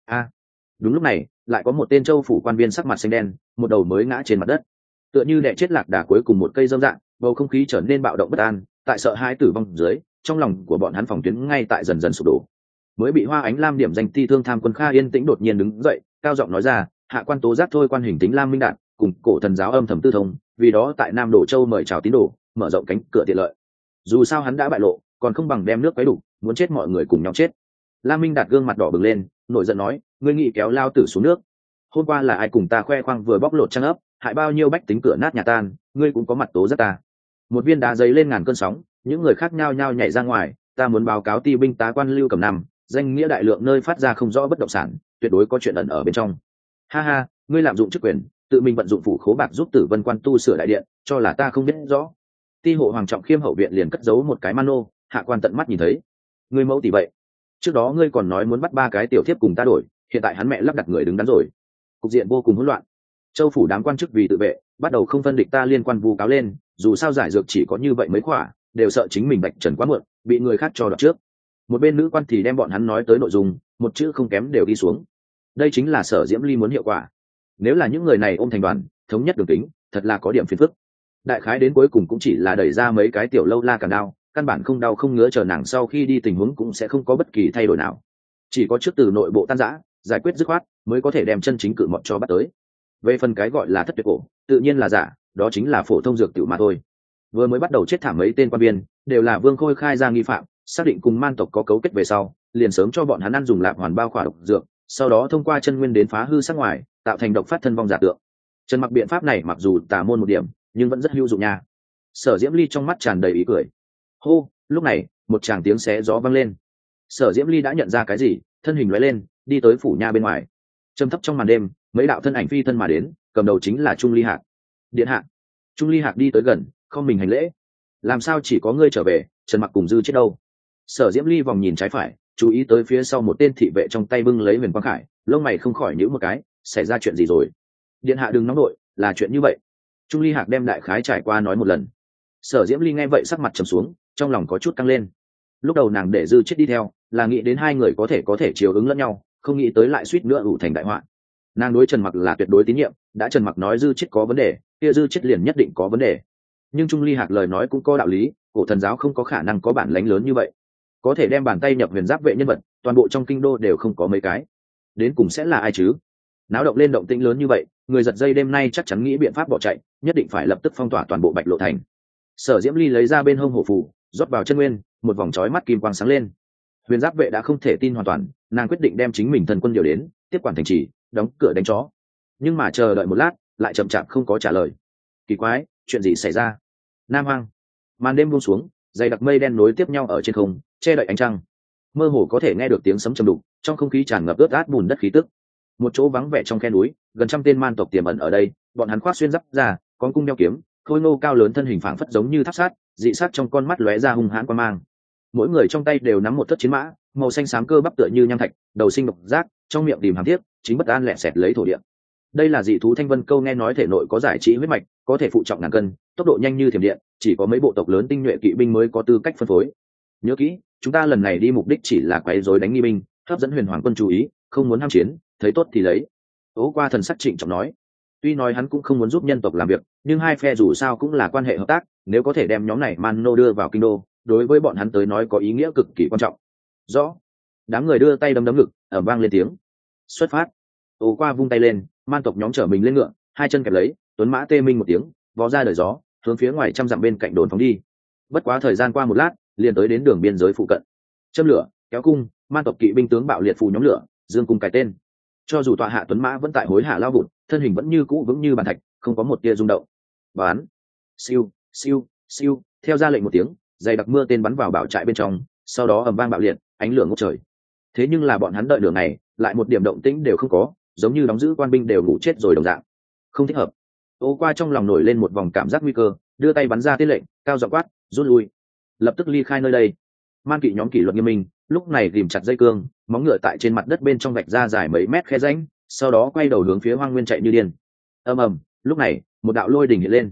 đúng lúc này lại có một tên châu phủ quan viên sắc mặt xanh đen, một đầu mới ngã trên mặt đất, tựa như đẻ chết lạc đà cuối cùng một cây dâm dạng. Bầu không khí trở nên bạo động bất an, tại sợ hãi tử vong dưới, trong lòng của bọn hắn phòng tuyến ngay tại dần dần sụp đổ. Mới bị Hoa Ánh Lam điểm danh ti thương tham quân Kha yên tĩnh đột nhiên đứng dậy, cao giọng nói ra, hạ quan tố giác thôi quan hình tính Lam Minh Đạt cùng cổ thần giáo âm thầm tư thông, vì đó tại Nam Đổ Châu mời chào tín đồ, mở rộng cánh cửa tiện lợi. Dù sao hắn đã bại lộ, còn không bằng đem nước quấy đủ, muốn chết mọi người cùng nhau chết. Lam Minh Đạt gương mặt đỏ bừng lên, nổi giận nói, ngươi nghĩ kéo lao tử xuống nước? Hôm qua là ai cùng ta khoe khoang vừa bóc lột trang ấp, hại bao nhiêu bách tính cửa nát nhà tan, ngươi cũng có mặt tố giác ta. Một viên đá giấy lên ngàn cơn sóng, những người khác nhao nhao nhảy ra ngoài, ta muốn báo cáo ti binh tá quan Lưu Cẩm Nam, danh nghĩa đại lượng nơi phát ra không rõ bất động sản, tuyệt đối có chuyện ẩn ở bên trong. Ha ha, ngươi lạm dụng chức quyền, tự mình vận dụng phủ khố bạc giúp Tử Vân quan tu sửa đại điện, cho là ta không biết rõ. Ti hộ Hoàng Trọng Khiêm hậu viện liền cất giấu một cái mano, hạ quan tận mắt nhìn thấy. Ngươi mẫu tỷ vậy, trước đó ngươi còn nói muốn bắt 3 cái tiểu thiếp cùng ta đổi, hiện tại hắn mẹ lắp đặt người đứng đắn rồi. Cục diện vô cùng hỗn loạn. Châu phủ đám quan chức vì tự vệ, bắt đầu không phân địch ta liên quan vu cáo lên, dù sao giải dược chỉ có như vậy mấy khỏa, đều sợ chính mình bạch trần quá muộn, bị người khác cho đoạt trước. Một bên nữ quan thì đem bọn hắn nói tới nội dung, một chữ không kém đều đi xuống. Đây chính là Sở Diễm Ly muốn hiệu quả. Nếu là những người này ôm thành đoàn, thống nhất đường tính, thật là có điểm phiền phức. Đại khái đến cuối cùng cũng chỉ là đẩy ra mấy cái tiểu lâu la càng đau, căn bản không đau không ngứa, chờ nàng sau khi đi tình huống cũng sẽ không có bất kỳ thay đổi nào. Chỉ có trước từ nội bộ tan rã, giải quyết dứt khoát, mới có thể đem chân chính cự mọt cho bắt tới. Về phần cái gọi là thất tuyệt cổ, tự nhiên là giả, đó chính là phổ thông dược tiểu mà thôi. Vừa mới bắt đầu chết thảm mấy tên quan viên, đều là Vương Khôi khai ra nghi phạm, xác định cùng man tộc có cấu kết về sau, liền sớm cho bọn hắn ăn dùng lạp hoàn bao khỏa độc dược, sau đó thông qua chân nguyên đến phá hư sắc ngoài, tạo thành độc phát thân vong giả tượng. Trần Mặc biện pháp này mặc dù tà môn một điểm, nhưng vẫn rất hữu dụng nha. Sở Diễm Ly trong mắt tràn đầy ý cười. Hô, lúc này, một tràng tiếng xé gió vang lên. Sở Diễm Ly đã nhận ra cái gì, thân hình lóe lên, đi tới phủ nha bên ngoài. Trầm thấp trong màn đêm, mấy đạo thân ảnh phi thân mà đến, cầm đầu chính là Trung Ly Hạc. Điện hạ. Trung Ly Hạc đi tới gần, không mình hành lễ. Làm sao chỉ có ngươi trở về, Trần Mặc cùng Dư chết đâu? Sở Diễm Ly vòng nhìn trái phải, chú ý tới phía sau một tên thị vệ trong tay bưng lấy huyền quang khải, lông mày không khỏi nhíu một cái, xảy ra chuyện gì rồi? Điện hạ đừng nóng nội, là chuyện như vậy. Trung Ly Hạc đem đại khái trải qua nói một lần. Sở Diễm Ly nghe vậy sắc mặt trầm xuống, trong lòng có chút căng lên. Lúc đầu nàng để Dư chết đi theo, là nghĩ đến hai người có thể chiều ứng lẫn nhau, không nghĩ tới lại suýt nữa ủ thành đại họa. Nàng đối Trần Mặc là tuyệt đối tín nhiệm, đã Trần Mặc nói Dư chết có vấn đề, kia Dư chết liền nhất định có vấn đề. Nhưng Trung Ly Hạc lời nói cũng có đạo lý, cổ thần giáo không có khả năng có bản lãnh lớn như vậy, có thể đem bàn tay nhập huyền giáp vệ nhân vật, toàn bộ trong kinh đô đều không có mấy cái. Đến cùng sẽ là ai chứ? Náo động lên động tĩnh lớn như vậy, người giật dây đêm nay chắc chắn nghĩ biện pháp bỏ chạy, nhất định phải lập tức phong tỏa toàn bộ Bạch Lộ thành. Sở Diễm Ly lấy ra bên hông hổ phù, rót vào chân nguyên, một vòng chói mắt kim quang sáng lên. Huyền giáp vệ đã không thể tin hoàn toàn, nàng quyết định đem chính mình thần quân điều đến, tiếp quản thành trì, đóng cửa đánh chó. Nhưng mà chờ đợi một lát, lại chậm chạp không có trả lời. Kỳ quái, chuyện gì xảy ra? Nam Hoang. Màn đêm buông xuống, dày đặc mây đen nối tiếp nhau ở trên không, che đậy ánh trăng. Mơ hồ có thể nghe được tiếng sấm trầm đục, trong không khí tràn ngập ướt át bùn đất khí tức. Một chỗ vắng vẻ trong khe núi, gần trăm tên man tộc tiềm ẩn ở đây, bọn hắn khoác xuyên giáp ra, con cung đeo kiếm, khôi ngô cao lớn thân hình phảng phất giống như tháp sát, dị sát trong con mắt lóe ra hung hãn quan mang. Mỗi người trong tay đều nắm một thất chiến mã, màu xanh xám cơ bắp tựa như nham thạch, đầu sinh độc giác, trong miệng tìm hàm thiết, chính bất an lẹ sẹt lấy thổ địa. Đây là dị thú Thanh Vân Câu, nghe nói thể nội có giải trí huyết mạch, có thể phụ trọng ngàn cân, tốc độ nhanh như thiểm điện, chỉ có mấy bộ tộc lớn tinh nhuệ kỵ binh mới có tư cách phân phối. Nhớ kỹ, chúng ta lần này đi mục đích chỉ là quấy rối đánh nghi binh, hấp dẫn Huyền Hoàng quân chú ý, không muốn ham chiến, thấy tốt thì lấy. Ố Qua thần sắc trịnh trọng nói. Tuy nói hắn cũng không muốn giúp nhân tộc làm việc, nhưng hai phe dù sao cũng là quan hệ hợp tác, nếu có thể đem nhóm này man nô đưa vào kinh đô, đối với bọn hắn tới nói có ý nghĩa cực kỳ quan trọng. Rõ. Đám người đưa tay đấm đấm ngực, ầm vang lên tiếng. Xuất phát. Ố Qua vung tay lên, man tộc nhóm chở mình lên ngựa, hai chân kẹp lấy, tuấn mã tê minh một tiếng, vó ra đời gió, hướng phía ngoài trăm dặm bên cạnh đồn phóng đi. Bất quá thời gian qua một lát, liền tới đến đường biên giới phụ cận. Châm lửa, kéo cung, man tộc kỵ binh tướng bạo liệt phù nhóm lửa, dương cung cài tên. Cho dù tọa hạ tuấn mã vẫn tại hối hả lao vụt, thân hình vẫn như cũ vững như bàn thạch, không có một tia rung động. Bán. Siêu, siêu, siêu, theo ra lệnh một tiếng, dày đặc mưa tên bắn vào bảo trại bên trong, sau đó ầm vang bạo liệt, ánh lửa ngút trời. Thế nhưng là bọn hắn đợi đường này, lại một điểm động tĩnh đều không có, giống như đóng giữ quan binh đều ngủ chết rồi đồng dạng. Không thích hợp. Ô Qua trong lòng nổi lên một vòng cảm giác nguy cơ, đưa tay bắn ra tiết lệnh, cao giọng quát, rút lui, lập tức ly khai nơi đây. Man kỵ nhóm kỷ luật nghiêm minh, lúc này ghìm chặt dây cương, móng ngựa tại trên mặt đất bên trong vạch ra dài mấy mét khe rãnh, sau đó quay đầu hướng phía hoang nguyên chạy như điên. Ầm ầm, lúc này một đạo lôi đỉnh hiện lên,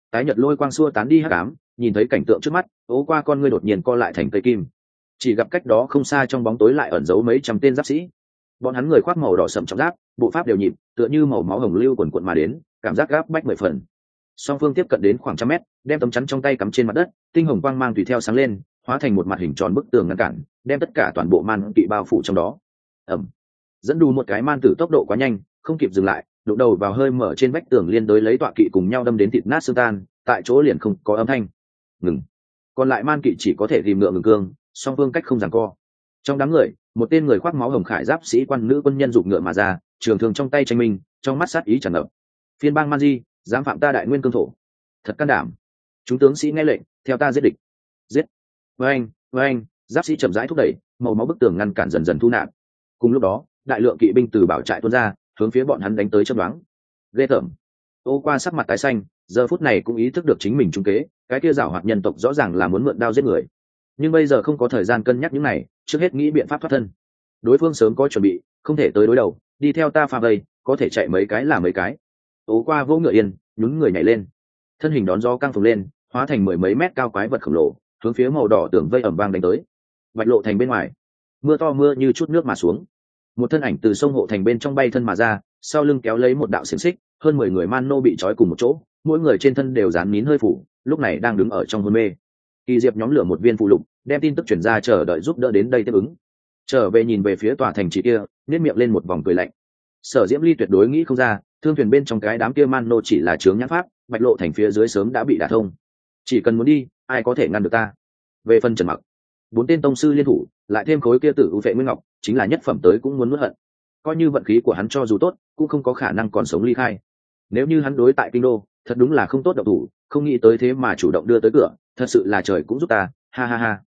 Tái nhật lôi quang xua tán đi hắc ám, nhìn thấy cảnh tượng trước mắt, ố qua con ngươi đột nhiên co lại thành cây kim. Chỉ gặp cách đó không xa trong bóng tối lại ẩn giấu mấy trăm tên giáp sĩ. Bọn hắn người khoác màu đỏ sẫm trọng giáp, bộ pháp đều nhịp, tựa như màu máu hồng lưu quần quần mà đến, cảm giác gáp bách 10 phần. Song phương tiếp cận đến khoảng 100 mét, đem tấm chắn trong tay cắm trên mặt đất, tinh hồng quang mang tùy theo sáng lên, hóa thành một mặt hình tròn bức tường ngăn cản, đem tất cả toàn bộ man kỵ bao phủ trong đó. Ầm. Dẫn đù một cái man tử tốc độ quá nhanh, không kịp dừng lại, đụng đầu vào hơi mở trên vách tường liên đối lấy tọa kỵ cùng nhau đâm đến thịt nát xương tan, tại chỗ liền không có âm thanh. Ngừng. Còn lại man kỵ chỉ có thể tìm ngựa ngừng cương, song phương cách không giằng co. Trong đám người, một tên người khoác máu hồng khải giáp sĩ quan nữ quân nhân giục ngựa mà ra, trường thương trong tay tranh minh, trong mắt sát ý tràn ngập. Phiên bang man di, dám phạm ta đại nguyên cương thổ, thật can đảm. Chúng tướng sĩ nghe lệnh, theo ta giết địch. Giết. Với anh, giáp sĩ chậm rãi thúc đẩy, màu máu bức tường ngăn cản dần dần thu nạp. Cùng lúc đó, đại lượng kỵ binh từ bảo trại tuôn ra, hướng phía bọn hắn đánh tới chớp nhoáng. Ghê tởm. Ô qua sắc mặt tái xanh, giờ phút này cũng ý thức được chính mình trúng kế, cái kia giảo hoạt nhân tộc rõ ràng là muốn mượn đao giết người. Nhưng bây giờ không có thời gian cân nhắc những này, trước hết nghĩ biện pháp thoát thân. Đối phương sớm có chuẩn bị, không thể tới đối đầu, đi theo ta pha vây, có thể chạy mấy cái là mấy cái. Ô qua vỗ ngựa yên, nhún người nhảy lên, thân hình đón gió căng phồng lên, hóa thành 10 mấy mét cao quái vật khổng lồ, hướng phía màu đỏ tường vây ẩm vang đánh tới. Bạch lộ thành bên ngoài, mưa to mưa như chút nước mà xuống. Một thân ảnh từ sông hộ thành bên trong bay thân mà ra, sau lưng kéo lấy một đạo xiềng xích, hơn 10 người man nô bị trói cùng một chỗ, mỗi người trên thân đều dán nín hơi phủ, lúc này đang đứng ở trong hôn mê. Kỳ Diệp nhóm lửa một viên phụ lục, đem tin tức truyền ra chờ đợi giúp đỡ đến đây tiếp ứng. Trở về nhìn về phía tòa thành trì kia, nhếch miệng lên một vòng cười lạnh. Sở Diễm Ly tuyệt đối nghĩ không ra, thương thuyền bên trong cái đám kia man nô chỉ là chướng nhãn pháp, Bạch lộ thành phía dưới sớm đã bị đả thông. Chỉ cần muốn đi, ai có thể ngăn được ta? Về phần Trần Mặc, 4 tên tông sư liên thủ, lại thêm khối kia tử ưu vệ nguyên ngọc, chính là nhất phẩm tới cũng muốn nuốt hận. Coi như vận khí của hắn cho dù tốt, cũng không có khả năng còn sống ly khai. Nếu như hắn đối tại kinh đô, thật đúng là không tốt động thủ, không nghĩ tới thế mà chủ động đưa tới cửa, thật sự là trời cũng giúp ta, ha ha ha.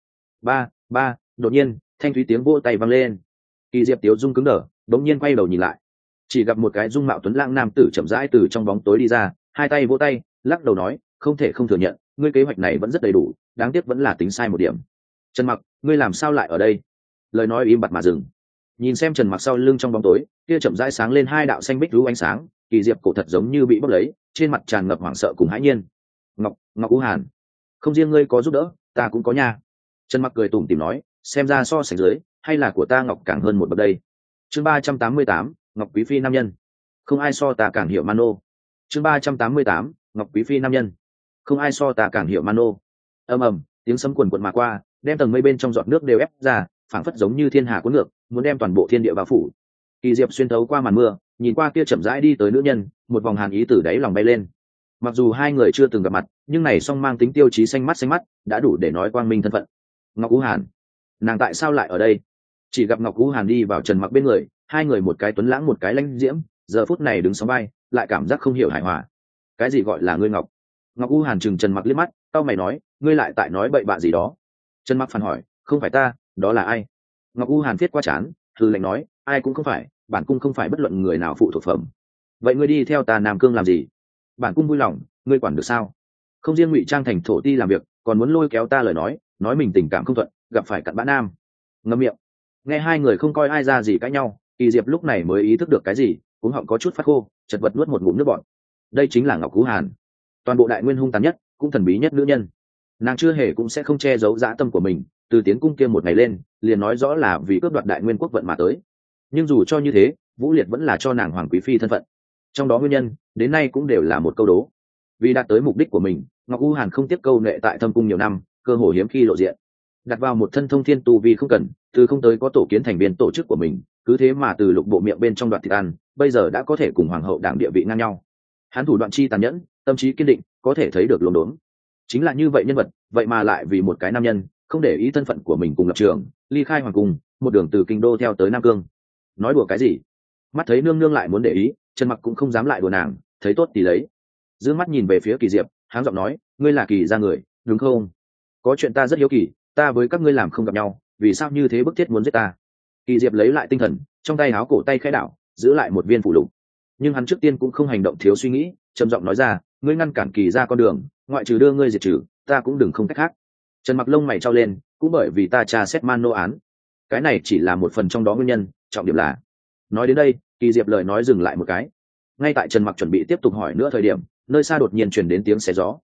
Ba, đột nhiên, thanh thúy tiếng vỗ tay vang lên. Kỳ Diệp Tiếu dung cứng đờ, đột nhiên quay đầu nhìn lại, chỉ gặp một cái dung mạo tuấn lãng nam tử chậm rãi từ trong bóng tối đi ra, hai tay vỗ tay, lắc đầu nói, không thể không thừa nhận, ngươi kế hoạch này vẫn rất đầy đủ, đáng tiếc vẫn là tính sai một điểm. Trần Mặc, ngươi làm sao lại ở đây? Lời nói im bặt mà dừng. Nhìn xem Trần Mặc sau lưng trong bóng tối, kia chậm rãi sáng lên hai đạo xanh bích lũ ánh sáng, Kỳ Diệp cổ thật giống như bị bốc lấy, trên mặt tràn ngập hoảng sợ cùng hãi nhiên. Ngọc U Hàn, không riêng ngươi có giúp đỡ, ta cũng có nha. Trần Mặc cười tủm tỉm nói, xem ra so sánh dưới, hay là của ta Ngọc càng hơn một bậc đây. Chương 388, Ngọc Quý phi nam nhân. Không ai so ta càng hiểu Mano. Chương 388, Ngọc Quý phi nam nhân. Không ai so ta càng hiểu Mano. Ầm ầm, tiếng sấm cuồn cuộn mà qua, đem tầng mây bên trong giọt nước đều ép ra, phảng phất giống như thiên hà cuốn ngược, muốn đem toàn bộ thiên địa bao phủ. Kỳ Diệp xuyên thấu qua màn mưa, nhìn qua kia chậm rãi đi tới nữ nhân, một vòng hàn ý từ đáy lòng bay lên. Mặc dù hai người chưa từng gặp mặt, nhưng này song mang tính tiêu chí xanh mắt, đã đủ để nói quang minh thân phận. Ngọc Ú Hàn, nàng tại sao lại ở đây? Chỉ gặp Ngọc Ú Hàn đi vào Trần Mặc bên người, hai người một cái tuấn lãng một cái lãnh diễm, giờ phút này đứng sóng vai, lại cảm giác không hiểu hài hòa. Cái gì gọi là ngươi Ngọc? Ngọc Ú Hàn chừng Trần Mặc liếc mắt, tao mày nói, ngươi lại tại nói bậy bạ gì đó? Trần Mặc phản hỏi, không phải ta, đó là ai? Ngọc U Hàn viết qua chán, thư lệnh nói, ai cũng không phải, bản cung không phải bất luận người nào phụ thuộc phẩm. Vậy ngươi đi theo ta Nam Cương làm gì? Bản cung vui lòng, ngươi quản được sao? Không riêng ngụy trang thành thổ ti làm việc, còn muốn lôi kéo ta lời nói mình tình cảm không thuận, gặp phải cặn bã nam. Ngậm miệng. Nghe hai người không coi ai ra gì cãi nhau, Kỳ Diệp lúc này mới ý thức được cái gì, cũng họng có chút phát khô, chật vật nuốt một ngụm nước bọt. Đây chính là Ngọc U Hàn, toàn bộ đại nguyên hung tàn nhất, cũng thần bí nhất nữ nhân. Nàng chưa hề cũng sẽ không che giấu dã tâm của mình, từ tiến cung kia một ngày lên, liền nói rõ là vì cướp đoạt đại nguyên quốc vận mà tới. Nhưng dù cho như thế, Vũ Liệt vẫn là cho nàng hoàng quý phi thân phận. Trong đó nguyên nhân, đến nay cũng đều là một câu đố. Vì đạt tới mục đích của mình, Ngọc U Hàn không tiếp câu nệ tại thâm cung nhiều năm, cơ hội hiếm khi lộ diện. Đặt vào một thân thông thiên tu vi không cần, từ không tới có tổ kiến thành viên tổ chức của mình, cứ thế mà từ lục bộ miệng bên trong đoạt thịt ăn, bây giờ đã có thể cùng hoàng hậu đảng địa vị ngang nhau. Hắn thủ đoạn chi tàn nhẫn, tâm trí kiên định, có thể thấy được lồn đốn. Chính là như vậy nhân vật, vậy mà lại vì một cái nam nhân, không để ý thân phận của mình cùng lập trường, ly khai hoàng cung, một đường từ kinh đô theo tới Nam Cương. Nói đùa cái gì? Mắt thấy nương nương lại muốn để ý, Trần Mặc cũng không dám lại đùa nàng, thấy tốt thì lấy. Dương mắt nhìn về phía Kỳ Diệp, háng giọng nói, ngươi là Kỳ gia người, đúng không? Có chuyện ta rất hiếu kỳ, ta với các ngươi làm không gặp nhau, vì sao như thế bức thiết muốn giết ta? Kỳ Diệp lấy lại tinh thần, trong tay áo cổ tay khẽ đảo, giữ lại một viên phủ lục. Nhưng hắn trước tiên cũng không hành động thiếu suy nghĩ, trầm giọng nói ra, ngươi ngăn cản Kỳ gia con đường, ngoại trừ đưa ngươi diệt trừ, ta cũng đừng không cách khác. Trần Mặc lông mày trao lên, cũng bởi vì ta tra xét man nô án, cái này chỉ là một phần trong đó nguyên nhân, trọng điểm là. Nói đến đây, Kỳ Diệp lời nói dừng lại một cái. Ngay tại Trần Mặc chuẩn bị tiếp tục hỏi nữa thời điểm, nơi xa đột nhiên truyền đến tiếng xé gió,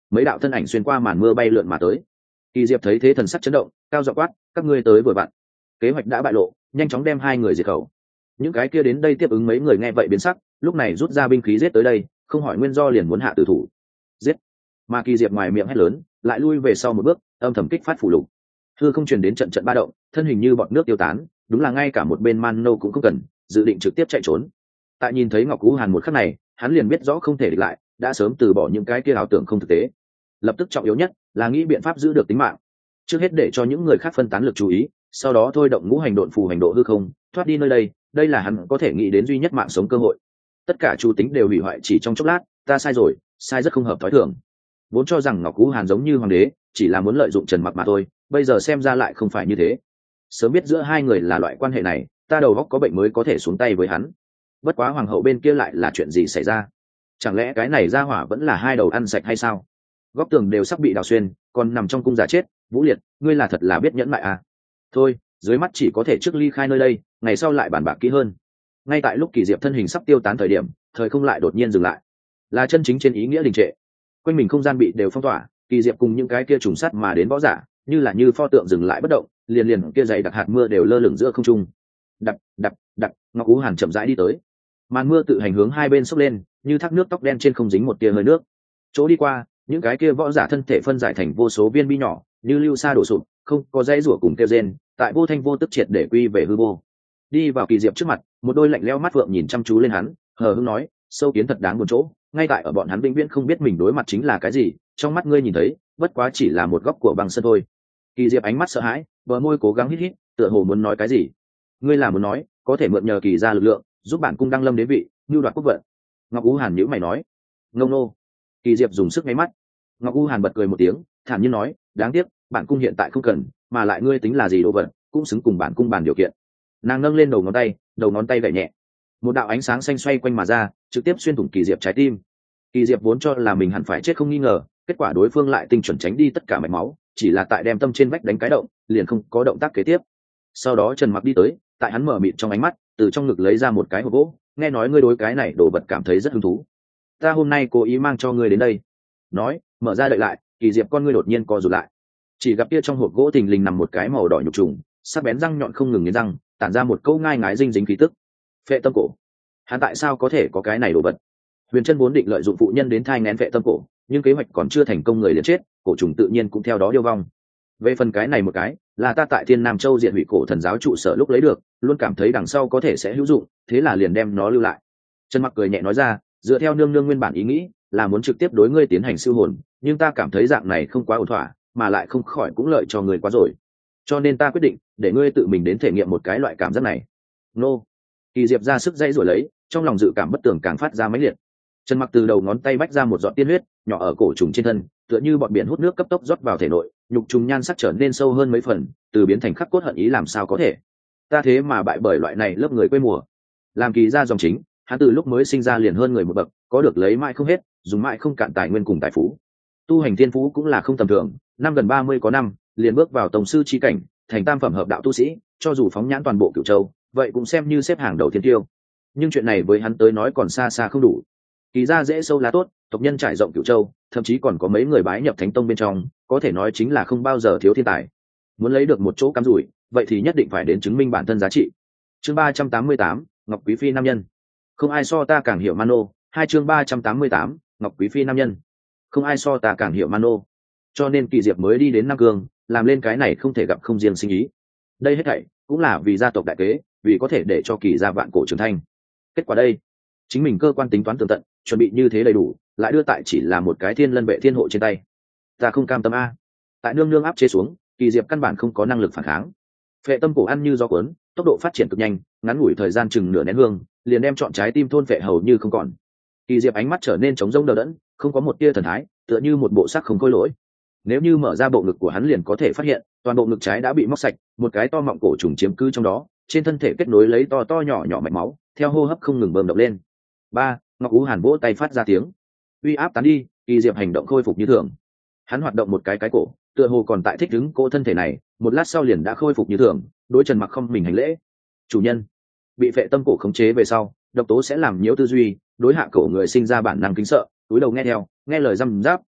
mấy đạo thân ảnh xuyên qua màn mưa bay lượn mà tới. Kỳ Diệp thấy thế thần sắc chấn động, cao giọng quát, các ngươi tới vừa vặn. Kế hoạch đã bại lộ, nhanh chóng đem hai người diệt khẩu. Những cái kia đến đây tiếp ứng mấy người nghe vậy biến sắc, lúc này rút ra binh khí giết tới đây, không hỏi nguyên do liền muốn hạ tử thủ. Giết. Mà Kỳ Diệp ngoài miệng hét lớn, lại lui về sau một bước, âm thầm kích phát phủ lục. Hư không truyền đến trận trận ba động, thân hình như bọt nước tiêu tán, đúng là ngay cả một bên Man Nô cũng không cần, dự định trực tiếp chạy trốn. Tại nhìn thấy Ngọc Cú Hàn một khắc này, hắn liền biết rõ không thể địch lại, đã sớm từ bỏ những cái kia ảo tưởng không thực tế. Lập tức trọng yếu nhất là nghĩ biện pháp giữ được tính mạng. Trước hết để cho những người khác phân tán lực chú ý, sau đó thôi động ngũ hành độn phù hành độ hư không, thoát đi nơi đây, đây là hắn có thể nghĩ đến duy nhất mạng sống cơ hội. Tất cả chu tính đều hủy hoại chỉ trong chốc lát, ta sai rồi, sai rất không hợp thói thường. Vốn cho rằng Ngọc Cú Hàn giống như hoàng đế, chỉ là muốn lợi dụng Trần Mặc mà thôi, bây giờ xem ra lại không phải như thế. Sớm biết giữa hai người là loại quan hệ này, ta đầu óc có bệnh mới có thể xuống tay với hắn. Bất quá hoàng hậu bên kia lại là chuyện gì xảy ra? Chẳng lẽ cái này ra hỏa vẫn là hai đầu ăn sạch hay sao? Góc tường đều sắp bị đào xuyên, còn nằm trong cung giả chết. Vũ Liệt, ngươi là thật là biết nhẫn nại à? Thôi, dưới mắt chỉ có thể trước ly khai nơi đây, ngày sau lại bàn bạc kỹ hơn. Ngay tại lúc Kỳ Diệp thân hình sắp tiêu tán thời điểm, thời không lại đột nhiên dừng lại, là chân chính trên ý nghĩa đình trệ. Quanh mình không gian bị đều phong tỏa, Kỳ Diệp cùng những cái kia trùng sắt mà đến võ giả, như là như pho tượng dừng lại bất động, liền liền kia dày đặc hạt mưa đều lơ lửng giữa không trung. Đập, đập, đập, Ngọc Cú Hàn chậm rãi đi tới. Màn mưa tự hành hướng hai bên xốc lên, như thác nước tóc đen trên không dính một tia hơi nước. Chỗ đi qua, những cái kia võ giả thân thể phân giải thành vô số viên bi nhỏ, như lưu sa đổ sụp, không có dãy rủa cùng kêu rên, tại vô thanh vô tức triệt để quy về hư vô. Đi vào Kỳ Diệp trước mặt, một đôi lạnh lẽo mắt vượng nhìn chăm chú lên hắn, hờ hững nói, sâu kiến thật đáng buồn chỗ, ngay tại ở bọn hắn vĩnh viễn không biết mình đối mặt chính là cái gì, trong mắt ngươi nhìn thấy, bất quá chỉ là một góc của băng sơn thôi. Kỳ Diệp ánh mắt sợ hãi, bờ môi cố gắng hít hít, tựa hồ muốn nói cái gì. Ngươi là muốn nói, có thể mượn nhờ Kỳ gia lực lượng, giúp bản cung đăng lâm đế vị, mưu đoạt quốc vận. Ngọc U Hàn nhíu mày nói, ngông nô. Kỳ Diệp dùng sức nháy mắt. Ngọc U Hàn bật cười một tiếng, thản nhiên nói, đáng tiếc, bản cung hiện tại không cần, mà lại ngươi tính là gì đồ vật, cũng xứng cùng bản cung bàn điều kiện. Nàng nâng lên đầu ngón tay gảy nhẹ, một đạo ánh sáng xanh xoay quanh mà ra, trực tiếp xuyên thủng Kỳ Diệp trái tim. Kỳ Diệp vốn cho là mình hẳn phải chết không nghi ngờ, kết quả đối phương lại tinh chuẩn tránh đi tất cả mạch máu, chỉ là tại đem tâm trên vách đánh cái động, liền không có động tác kế tiếp. Sau đó Trần Mặc đi tới, tại hắn mở mịt trong ánh mắt, từ trong ngực lấy ra một cái hộp gỗ, nghe nói ngươi đối cái này đồ vật cảm thấy rất hứng thú, ta hôm nay cố ý mang cho ngươi đến đây. Nói, mở ra đợi lại, Kỳ Diệp con ngươi đột nhiên co rụt lại, chỉ gặp kia trong hộp gỗ thình lình nằm một cái màu đỏ nhục trùng, sắc bén răng nhọn không ngừng nghiến răng, tản ra một câu ngai ngái dinh dính khí tức. Phệ tâm cổ, hắn tại sao có thể có cái này đồ vật? Huyền Trân vốn định lợi dụng phụ nhân đến thai nghén phệ tâm cổ, nhưng kế hoạch còn chưa thành công, người liền chết, cổ trùng tự nhiên cũng theo đó điêu vong. Về phần cái này một cái, là ta tại Thiên Nam Châu diện hủy cổ thần giáo trụ sở lúc lấy được, luôn cảm thấy đằng sau có thể sẽ hữu dụng, thế là liền đem nó lưu lại. Trần Mặc cười nhẹ nói ra, dựa theo nương nương nguyên bản ý nghĩ, là muốn trực tiếp đối ngươi tiến hành siêu hồn, nhưng ta cảm thấy dạng này không quá ổn thỏa, mà lại không khỏi cũng lợi cho người quá rồi. Cho nên ta quyết định để ngươi tự mình đến thể nghiệm một cái loại cảm giác này. Nô. Kỳ Diệp ra sức dãy rồi lấy, trong lòng dự cảm bất tường càng phát ra mãnh liệt. Trần Mặc từ đầu ngón tay bách ra một giọt tiên huyết nhỏ ở cổ trùng trên thân, tựa như bọn biển hút nước cấp tốc rót vào thể nội, nhục trùng nhan sắc trở nên sâu hơn mấy phần, từ biến thành khắc cốt hận ý làm sao có thể. Ta thế mà bại bởi loại này lớp người quê mùa. Làm Kỳ gia dòng chính, hắn từ lúc mới sinh ra liền hơn người một bậc, có được lấy mãi không hết, dùng mãi không cạn tài nguyên cùng tài phú. Tu hành thiên phú cũng là không tầm thường, năm gần 30 có năm, liền bước vào tổng sư chi cảnh, thành tam phẩm hợp đạo tu sĩ, cho dù phóng nhãn toàn bộ Cửu Châu, vậy cũng xem như xếp hàng đầu thiên tiêu. Nhưng chuyện này với hắn tới nói còn xa xa không đủ. Kỳ gia dễ sâu lá tốt, tộc nhân trải rộng Cửu Châu, thậm chí còn có mấy người bái nhập Thánh Tông bên trong, có thể nói chính là không bao giờ thiếu thiên tài. Muốn lấy được một chỗ cắm rủi, vậy thì nhất định phải đến chứng minh bản thân giá trị. Chương 388, Ngọc Quý phi nam nhân. Không ai so ta càng hiểu Mano, hai chương 388, Ngọc Quý phi nam nhân. Không ai so ta càng hiểu Mano. Cho nên Kỳ Diệp mới đi đến Nam Cương, làm lên cái này không thể gặp không riêng sinh ý. Đây hết thảy cũng là vì gia tộc đại kế, vì có thể để cho Kỳ gia vạn cổ trưởng thành. Kết quả đây, chính mình cơ quan tính toán tường tận, chuẩn bị như thế đầy đủ, lại đưa tại chỉ là một cái thiên lân vệ thiên hộ trên tay. Ta không cam tâm a. Tại nương nương áp chế xuống, Kỳ Diệp căn bản không có năng lực phản kháng. Phệ tâm cổ ăn như gió cuốn, tốc độ phát triển cực nhanh, ngắn ngủi thời gian chừng nửa nén hương, liền đem chọn trái tim thôn phệ hầu như không còn. Kỳ Diệp ánh mắt trở nên trống rỗng đờ đẫn, không có một tia thần thái, tựa như một bộ xác không khôi lỗi. Nếu như mở ra bộ ngực của hắn liền có thể phát hiện, toàn bộ ngực trái đã bị móc sạch, một cái to mọng cổ trùng chiếm cứ trong đó, trên thân thể kết nối lấy to to nhỏ nhỏ mạch máu, theo hô hấp không ngừng bơm động lên. Ba, Ngọc Ú Hàn vỗ tay phát ra tiếng. Uy áp tán đi, Kỳ Diệp hành động khôi phục như thường. Hắn hoạt động một cái cổ, tựa hồ còn tại thích ứng cô thân thể này, một lát sau liền đã khôi phục như thường, đối Trần Mặc không mình hành lễ. Chủ nhân, bị phệ tâm cổ khống chế về sau, độc tố sẽ làm nhiễu tư duy, đối hạ cổ người sinh ra bản năng kính sợ, túi đầu nghe theo, nghe lời răm giáp,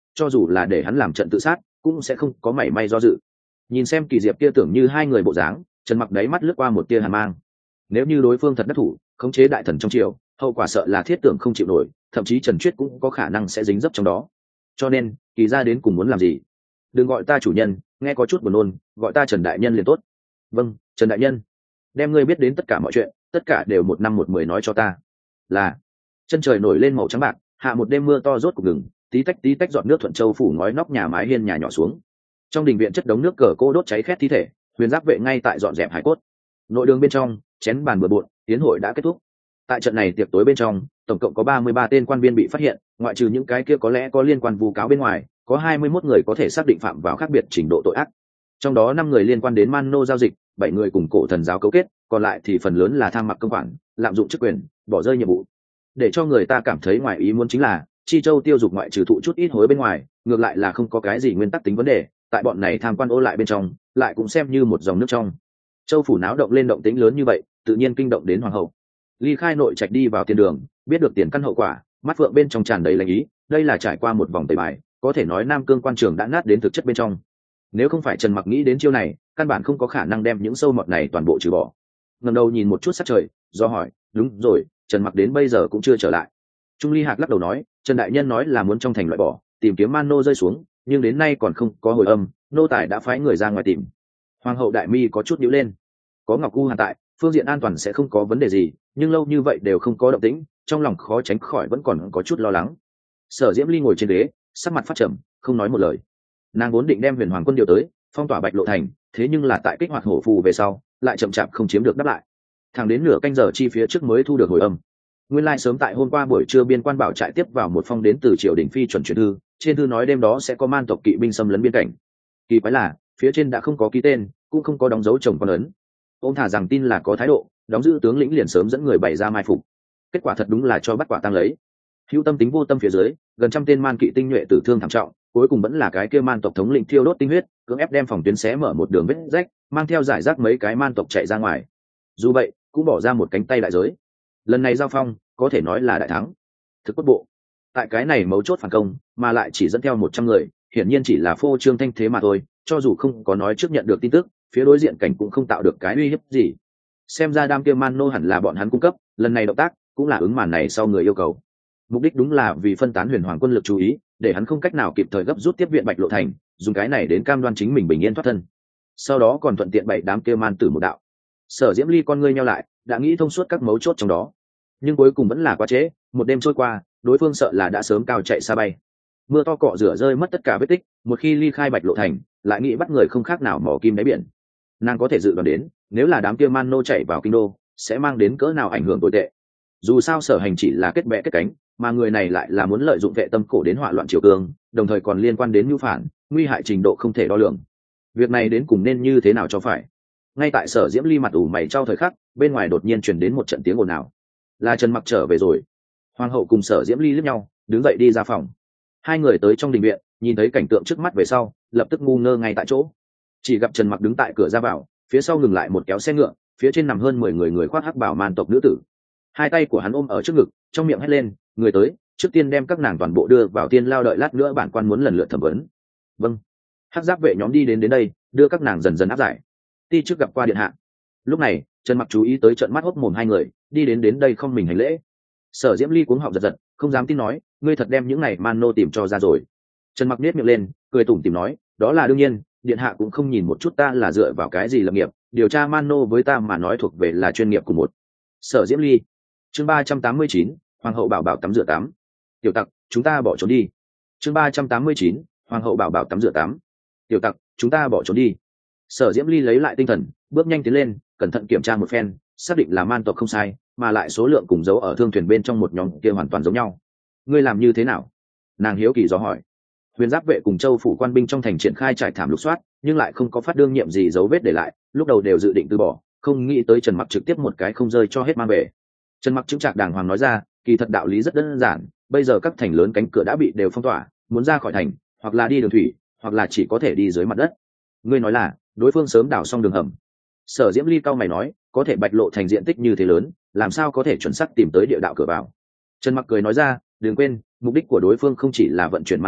cho dù là để hắn làm trận tự sát cũng sẽ không có mảy may do dự. Nhìn xem Kỳ Diệp kia tưởng như hai người bộ dáng, Trần Mặc đáy mắt lướt qua một tia hàn mang. Nếu như đối phương thật đắc thủ khống chế đại thần trong triều, hậu quả sợ là thiết tưởng không chịu nổi, thậm chí Trần Chuyết cũng có khả năng sẽ dính dấp trong đó. Cho nên Kỳ gia đến cùng muốn làm gì? Đừng gọi ta chủ nhân, nghe có chút buồn nôn, gọi ta Trần đại nhân liền tốt. Vâng, Trần đại nhân. Đem ngươi biết đến tất cả mọi chuyện, tất cả đều một năm một mười nói cho ta. Là. Chân trời nổi lên màu trắng bạc, hạ một đêm mưa to rốt cục ngừng, tí tách giọt nước thuận châu phủ ngói nóc nhà mái hiên nhà nhỏ xuống. Trong đình viện chất đống nước cờ cô đốt cháy khét thi thể, Huyền Giáp vệ ngay tại dọn dẹp hải cốt. Nội đường bên trong, chén bàn bừa bộn, tiến hội đã kết thúc. Tại trận này tiệc tối bên trong, tổng cộng có 33 tên quan viên bị phát hiện, ngoại trừ những cái kia có lẽ có liên quan vu cáo bên ngoài, có 21 người có thể xác định phạm vào khác biệt trình độ tội ác. Trong đó 5 người liên quan đến man nô giao dịch, 7 người cùng cổ thần giáo cấu kết, còn lại thì phần lớn là tham mặc công khoản, lạm dụng chức quyền, bỏ rơi nhiệm vụ. Để cho người ta cảm thấy ngoài ý muốn chính là, Chi Châu tiêu dục ngoại trừ thụ chút ít hối bên ngoài, ngược lại là không có cái gì nguyên tắc tính vấn đề, tại bọn này tham quan ô lại bên trong, lại cũng xem như một dòng nước trong. Châu phủ náo động lên động tĩnh lớn như vậy, tự nhiên kinh động đến hoàng hậu. Ly khai nội trạch đi vào tiền đường, biết được tiền căn hậu quả, mắt phượng bên trong tràn đầy lành ý, đây là trải qua một vòng tẩy bài, có thể nói Nam Cương quan trường đã nát đến thực chất bên trong. Nếu không phải Trần Mặc nghĩ đến chiêu này, căn bản không có khả năng đem những sâu mọt này toàn bộ trừ bỏ. Ngẩng đầu nhìn một chút sát trời, do hỏi, đúng rồi, Trần Mặc đến bây giờ cũng chưa trở lại. Trung Ly Hạc lắc đầu nói, Trần đại nhân nói là muốn trong thành loại bỏ, tìm kiếm man nô rơi xuống, nhưng đến nay còn không có hồi âm, nô tài đã phái người ra ngoài tìm. Hoàng hậu đại mi có chút nhíu lên. Có Ngọc U Hàn tại, phương diện an toàn sẽ không có vấn đề gì, nhưng lâu như vậy đều không có động tĩnh, trong lòng khó tránh khỏi vẫn còn có chút lo lắng. Sở Diễm Ly ngồi trên ghế, sắc mặt phát trầm, không nói một lời. Nàng vốn định đem Huyền Hoàng quân điều tới, phong tỏa Bạch Lộ thành, thế nhưng là tại kích hoạt hổ phù về sau, lại chậm chạp không chiếm được đáp lại. Thẳng đến nửa canh giờ chi phía trước mới thu được hồi âm. Nguyên lai sớm tại hôm qua buổi trưa biên quan bảo trại tiếp vào một phong đến từ triều đình phi chuẩn truyền thư, trên thư nói đêm đó sẽ có man tộc kỵ binh xâm lấn biên cảnh. Kỳ quái là, phía trên đã không có ký tên, cũng không có đóng dấu chồng con ấn. Ông thả rằng tin là có thái độ, đóng giữ tướng lĩnh liền sớm dẫn người bày ra mai phục. Kết quả thật đúng là cho bắt quả tang lấy. Hữu tâm tính vô tâm phía dưới, gần trăm tên man kỵ tinh nhuệ tử thương thảm trọng, cuối cùng vẫn là cái kia man tộc thống lĩnh thiêu đốt tinh huyết, cưỡng ép đem phòng tuyến xé mở một đường vết rách, mang theo giải rác mấy cái man tộc chạy ra ngoài. Dù vậy, cũng bỏ ra một cánh tay đại giới. Lần này giao phong, có thể nói là đại thắng. Thực Quốc bộ, tại cái này mấu chốt phản công, mà lại chỉ dẫn theo 100 người, hiển nhiên chỉ là phô trương thanh thế mà thôi, cho dù không có nói trước nhận được tin tức, phía đối diện cảnh cũng không tạo được cái uy hiếp gì. Xem ra đam kia man nô hẳn là bọn hắn cung cấp, lần này động tác cũng là ứng màn này sau người yêu cầu. Mục đích đúng là vì phân tán Huyền Hoàng quân lực chú ý, để hắn không cách nào kịp thời gấp rút tiếp viện Bạch Lộ thành, dùng cái này đến cam đoan chính mình bình yên thoát thân. Sau đó còn thuận tiện bày đám kia man tử một đạo. Sở Diễm Ly con ngươi nheo lại, đã nghĩ thông suốt các mấu chốt trong đó, nhưng cuối cùng vẫn là quá trễ. Một đêm trôi qua, đối phương sợ là đã sớm cao chạy xa bay. Mưa to cọ rửa rơi mất tất cả vết tích, một khi ly khai Bạch Lộ thành, lại nghĩ bắt người không khác nào mỏ kim đáy biển. Nàng có thể dự đoán đến, nếu là đám kia man nô chạy vào kinh đô, sẽ mang đến cỡ nào ảnh hưởng tồi tệ. Dù sao Sở Hành chỉ là kết bè kết cánh, mà người này lại là muốn lợi dụng vệ tâm cổ đến hỏa loạn triều cương, đồng thời còn liên quan đến mưu phản, nguy hại trình độ không thể đo lường. Việc này đến cùng nên như thế nào cho phải? Ngay tại Sở Diễm Ly mặt ủ mày trao thời khắc, bên ngoài đột nhiên truyền đến một trận tiếng ồn ào. Là Trần Mặc trở về rồi. Hoàng hậu cùng Sở Diễm Ly liếc nhau, đứng dậy đi ra phòng. Hai người tới trong đình viện, nhìn thấy cảnh tượng trước mắt về sau, lập tức ngu ngơ ngay tại chỗ. Chỉ gặp Trần Mặc đứng tại cửa ra vào, phía sau ngừng lại một kéo xe ngựa, phía trên nằm hơn 10 người khoác hắc bào man tộc nữ tử. Hai tay của hắn ôm ở trước ngực, trong miệng hét lên, người tới, trước tiên đem các nàng toàn bộ đưa vào tiên lao, đợi lát nữa bản quan muốn lần lượt thẩm vấn. Vâng. Hắc giáp vệ nhóm đi đến đây, đưa các nàng dần dần áp giải. Ti trước gặp qua điện hạ. Lúc này, Trần Mặc chú ý tới trận mắt hốc mồm hai người, đi đến đây không mình hành lễ. Sở Diễm Ly cuống họng giật giật, không dám tin nói, ngươi thật đem những này man nô tìm cho ra rồi. Trần Mặc nhếch miệng lên, cười tủm tỉm nói, đó là đương nhiên, điện hạ cũng không nhìn một chút ta là dựa vào cái gì lập nghiệp, điều tra man nô với ta mà nói thuộc về là chuyên nghiệp của một. Sở Diễm Ly. Chương 389, Hoàng hậu bảo bảo tắm rửa tắm. Tiểu tặc, chúng ta bỏ trốn đi. Chương 389, Hoàng hậu bảo bảo tắm rửa tắm. Tiểu tặc, chúng ta bỏ trốn đi. Sở Diễm Ly lấy lại tinh thần, bước nhanh tiến lên, cẩn thận kiểm tra một phen, xác định là man tộc không sai, mà lại số lượng cùng dấu ở thương thuyền bên trong một nhóm kia hoàn toàn giống nhau. Ngươi làm như thế nào? Nàng hiếu kỳ dò hỏi. Huyền Giáp vệ cùng Châu phủ quan binh trong thành triển khai trải thảm lục soát, nhưng lại không có phát đương nhiệm gì dấu vết để lại, lúc đầu đều dự định từ bỏ, không nghĩ tới Trần Mặc trực tiếp một cái không rơi cho hết mang về. Trần Mặc chững chạc đàng hoàng nói ra, kỳ thật đạo lý rất đơn giản, bây giờ các thành lớn cánh cửa đã bị đều phong tỏa, muốn ra khỏi thành, hoặc là đi đường thủy, hoặc là chỉ có thể đi dưới mặt đất. Ngươi nói là đối phương sớm đào xong đường hầm. Sở Diễm Ly cao mày nói, có thể Bạch Lộ thành diện tích như thế lớn, làm sao có thể chuẩn xác tìm tới địa đạo cửa vào. Trần Mặc cười nói ra, đừng quên, mục đích của đối phương không chỉ là vận chuyển man nô,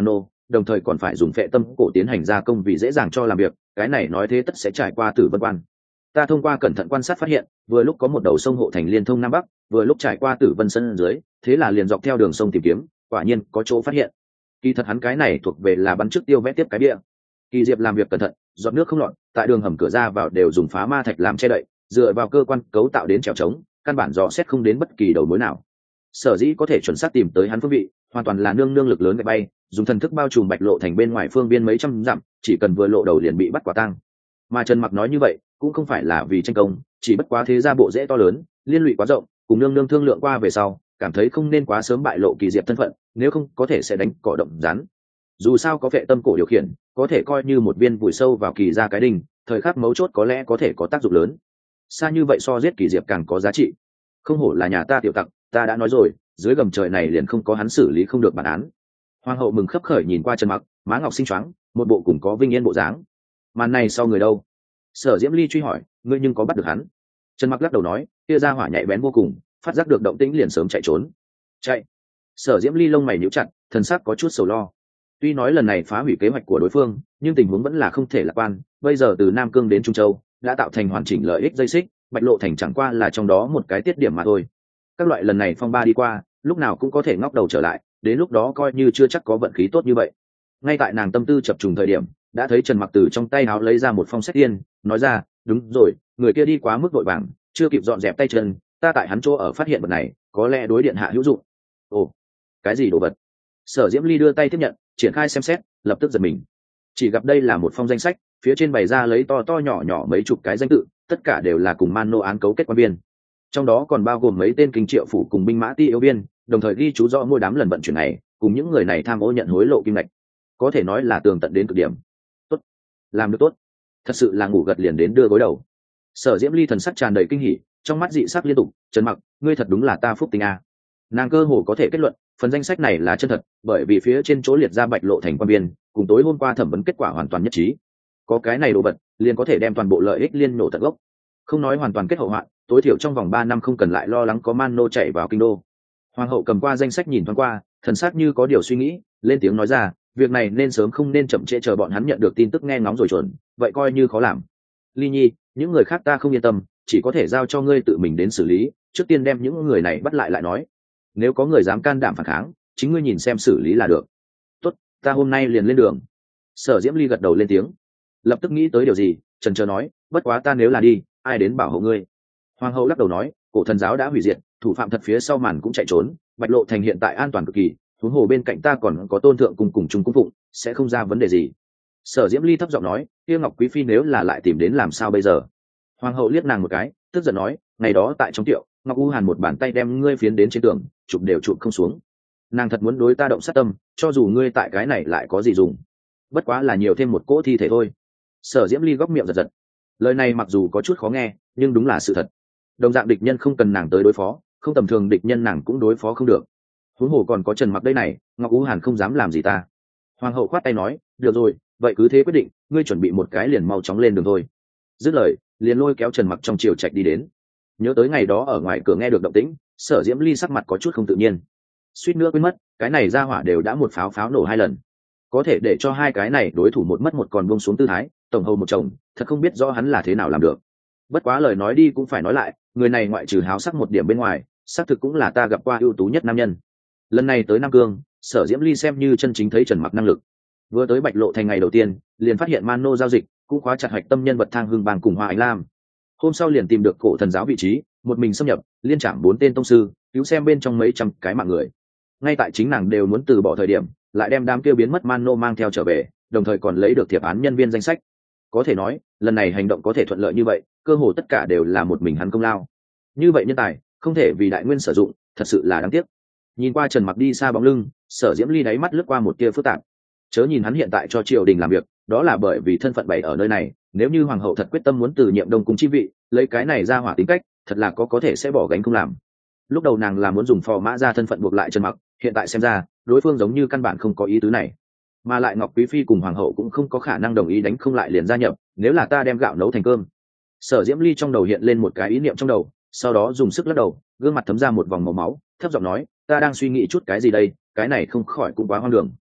đồng thời còn phải dùng phệ tâm cổ tiến hành gia công vì dễ dàng cho làm việc, cái này nói thế tất sẽ trải qua tử vân quan. Ta thông qua cẩn thận quan sát phát hiện, vừa lúc có một đầu sông hộ thành liên thông nam bắc, vừa lúc trải qua tử vân sân dưới, thế là liền dọc theo đường sông tìm kiếm, quả nhiên có chỗ phát hiện. Kỳ thật hắn cái này thuộc về là bắn trước tiêu vẽ tiếp cái bia. Kỳ Diệp làm việc cẩn thận, giọt nước không lọt, tại đường hầm cửa ra vào đều dùng phá ma thạch làm che đậy, dựa vào cơ quan cấu tạo đến trèo trống, căn bản dò xét không đến bất kỳ đầu mối nào. Sở dĩ có thể chuẩn xác tìm tới hắn phương vị, hoàn toàn là nương lực lớn gậy bay, dùng thần thức bao trùm Bạch Lộ thành bên ngoài phương biên mấy trăm dặm, chỉ cần vừa lộ đầu liền bị bắt quả tang. Mà Trần Mặc nói như vậy, cũng không phải là vì tranh công, chỉ bất quá thế ra bộ rễ to lớn, liên lụy quá rộng, cùng nương thương lượng qua về sau, cảm thấy không nên quá sớm bại lộ Kỳ Diệp thân phận, nếu không có thể sẽ đánh cỏ động rắn. Dù sao có vệ tâm cổ điều khiển, có thể coi như một viên vùi sâu vào Kỳ ra cái đình, thời khắc mấu chốt có lẽ có thể có tác dụng lớn. Xa như vậy so giết Kỳ Diệp càng có giá trị. Không hổ là nhà ta tiểu tặc, ta đã nói rồi, dưới gầm trời này liền không có hắn xử lý không được bản án. Hoàng hậu mừng khấp khởi nhìn qua Trần Mặc, má ngọc xinh choáng, một bộ cùng có vinh yên bộ dáng. Màn này sau người đâu? Sở Diễm Ly truy hỏi, ngươi nhưng có bắt được hắn? Trần Mặc lắc đầu nói, kia ra hỏa nhạy bén vô cùng, phát giác được động tĩnh liền sớm chạy trốn. Chạy? Sở Diễm Ly lông mày nhíu chặt, thần sắc có chút sầu lo. Tuy nói lần này phá hủy kế hoạch của đối phương, nhưng tình huống vẫn là không thể lạc quan. Bây giờ từ Nam Cương đến Trung Châu đã tạo thành hoàn chỉnh lợi ích dây xích, Bạch Lộ thành chẳng qua là trong đó một cái tiết điểm mà thôi. Các loại lần này phong ba đi qua, lúc nào cũng có thể ngóc đầu trở lại, đến lúc đó coi như chưa chắc có vận khí tốt như vậy. Ngay tại nàng tâm tư chập trùng thời điểm, đã thấy Trần Mặc từ trong tay áo lấy ra một phong sách tiên, nói ra, đúng rồi, người kia đi quá mức vội vàng, chưa kịp dọn dẹp tay chân, ta tại hắn chỗ ở phát hiện vật này, có lẽ đối điện hạ hữu dụng. Ồ, cái gì đồ vật? Sở Diễm Ly đưa tay tiếp nhận, triển khai xem xét, lập tức giật mình. Chỉ gặp đây là một phong danh sách, phía trên bày ra lấy to to nhỏ nhỏ mấy chục cái danh tự, tất cả đều là cùng Man Nô án cấu kết quan biên. Trong đó còn bao gồm mấy tên kinh triệu phủ cùng binh mã ti yêu biên, đồng thời ghi chú rõ mỗi đám lần vận chuyển này, cùng những người này tham ô nhận hối lộ kim ngạch, có thể nói là tường tận đến cực điểm. Tốt, làm được tốt, thật sự là ngủ gật liền đến đưa gối đầu. Sở Diễm Ly thần sắc tràn đầy kinh hỉ, trong mắt dị sắc liên tục. Trần Mặc, ngươi thật đúng là ta phúc tinh a. Nàng cơ hồ có thể kết luận, phần danh sách này là chân thật, bởi vì phía trên chỗ liệt ra Bạch Lộ thành quan biên, cùng tối hôm qua thẩm vấn kết quả hoàn toàn nhất trí. Có cái này đồ vật, liền có thể đem toàn bộ lợi ích liên nổ tận gốc. Không nói hoàn toàn kết hậu hoạn, tối thiểu trong vòng 3 năm không cần lại lo lắng có Man Nô chạy vào kinh đô. Hoàng hậu cầm qua danh sách nhìn thoáng qua, thần sắc như có điều suy nghĩ, lên tiếng nói ra, việc này nên sớm không nên chậm trễ, chờ bọn hắn nhận được tin tức nghe ngóng rồi chuẩn, vậy coi như khó làm. Ly Nhi, những người khác ta không yên tâm, chỉ có thể giao cho ngươi tự mình đến xử lý, trước tiên đem những người này bắt lại nói. Nếu có người dám can đảm phản kháng, chính ngươi nhìn xem xử lý là được. Tốt, ta hôm nay liền lên đường. Sở Diễm Ly gật đầu lên tiếng, lập tức nghĩ tới điều gì, chần chờ nói, bất quá ta nếu là đi, ai đến bảo hộ ngươi? Hoàng hậu lắc đầu nói, cổ thần giáo đã hủy diệt, thủ phạm thật phía sau màn cũng chạy trốn, Bạch Lộ thành hiện tại an toàn cực kỳ, huống hồ bên cạnh ta còn có Tôn thượng cùng chung cung phụng, sẽ không ra vấn đề gì. Sở Diễm Ly thấp giọng nói, kia Ngọc quý phi nếu là lại tìm đến làm sao bây giờ? Hoàng hậu liếc nàng một cái, tức giận nói, ngày đó tại trong tiệu, Ngọc U Hàn một bàn tay đem ngươi phiến đến trên tường, chụp đều chụp không xuống. Nàng thật muốn đối ta động sát tâm, cho dù ngươi tại cái này lại có gì dùng? Bất quá là nhiều thêm một cỗ thi thể thôi. Sở Diễm Ly góc miệng giật giật. Lời này mặc dù có chút khó nghe, nhưng đúng là sự thật. Đồng dạng địch nhân không cần nàng tới đối phó, không tầm thường địch nhân nàng cũng đối phó không được. Huống hồ còn có Trần Mặc đây này, Ngọc U Hàn không dám làm gì ta. Hoàng hậu khoát tay nói, được rồi, vậy cứ thế quyết định, ngươi chuẩn bị một cái liền mau chóng lên đường thôi. Dứt lời, liền lôi kéo Trần Mặc trong triều trạch đi đến. Nhớ tới ngày đó ở ngoài cửa nghe được động tĩnh, Sở Diễm Ly sắc mặt có chút không tự nhiên, suýt nữa quên mất, cái này ra hỏa đều đã một pháo nổ 2 lần, có thể để cho hai cái này đối thủ một mất một còn buông xuống tư thái, tổng hầu một chồng, thật không biết rõ hắn là thế nào làm được. Bất quá lời nói đi cũng phải nói lại, người này ngoại trừ háo sắc một điểm bên ngoài, xác thực cũng là ta gặp qua ưu tú nhất nam nhân. Lần này tới Nam Cương, Sở Diễm Ly xem như chân chính thấy Trần Mặc năng lực. Vừa tới Bạch Lộ thành ngày đầu tiên, liền phát hiện Man Nô giao dịch, cũng khóa chặt hạch tâm nhân vật Thang Hưng Bang cùng Hoa Ánh Lam. Hôm sau liền tìm được cổ thần giáo vị trí, một mình xâm nhập, liên trảm 4 tên tông sư, cứu xem bên trong mấy trăm cái mạng người. Ngay tại chính nàng đều muốn từ bỏ thời điểm, lại đem đám kia biến mất Man Nô mang theo trở về, đồng thời còn lấy được thiệp án nhân viên danh sách. Có thể nói, lần này hành động có thể thuận lợi như vậy, cơ hồ tất cả đều là một mình hắn công lao. Như vậy nhân tài, không thể vì đại nguyên sử dụng, thật sự là đáng tiếc. Nhìn qua Trần Mặc đi xa bóng lưng, Sở Diễm Ly đáy mắt lướt qua một tia phức tạp. Chớ nhìn hắn hiện tại cho triều đình làm việc, đó là bởi vì thân phận bày ở nơi này, nếu như hoàng hậu thật quyết tâm muốn từ nhiệm Đông cung chi vị, lấy cái này ra hỏa tính cách, thật là có thể sẽ bỏ gánh không làm. Lúc đầu nàng là muốn dùng phò mã ra thân phận buộc lại Trần Mặc, hiện tại xem ra, đối phương giống như căn bản không có ý tứ này. Mà lại Ngọc quý phi cùng hoàng hậu cũng không có khả năng đồng ý đánh không lại liền gia nhập, nếu là ta đem gạo nấu thành cơm. Sở Diễm Ly trong đầu hiện lên một cái ý niệm trong đầu, sau đó dùng sức lắc đầu, gương mặt thấm ra một vòng màu máu, thấp giọng nói, ta đang suy nghĩ chút cái gì đây, cái này không khỏi cũng quá hoang đường.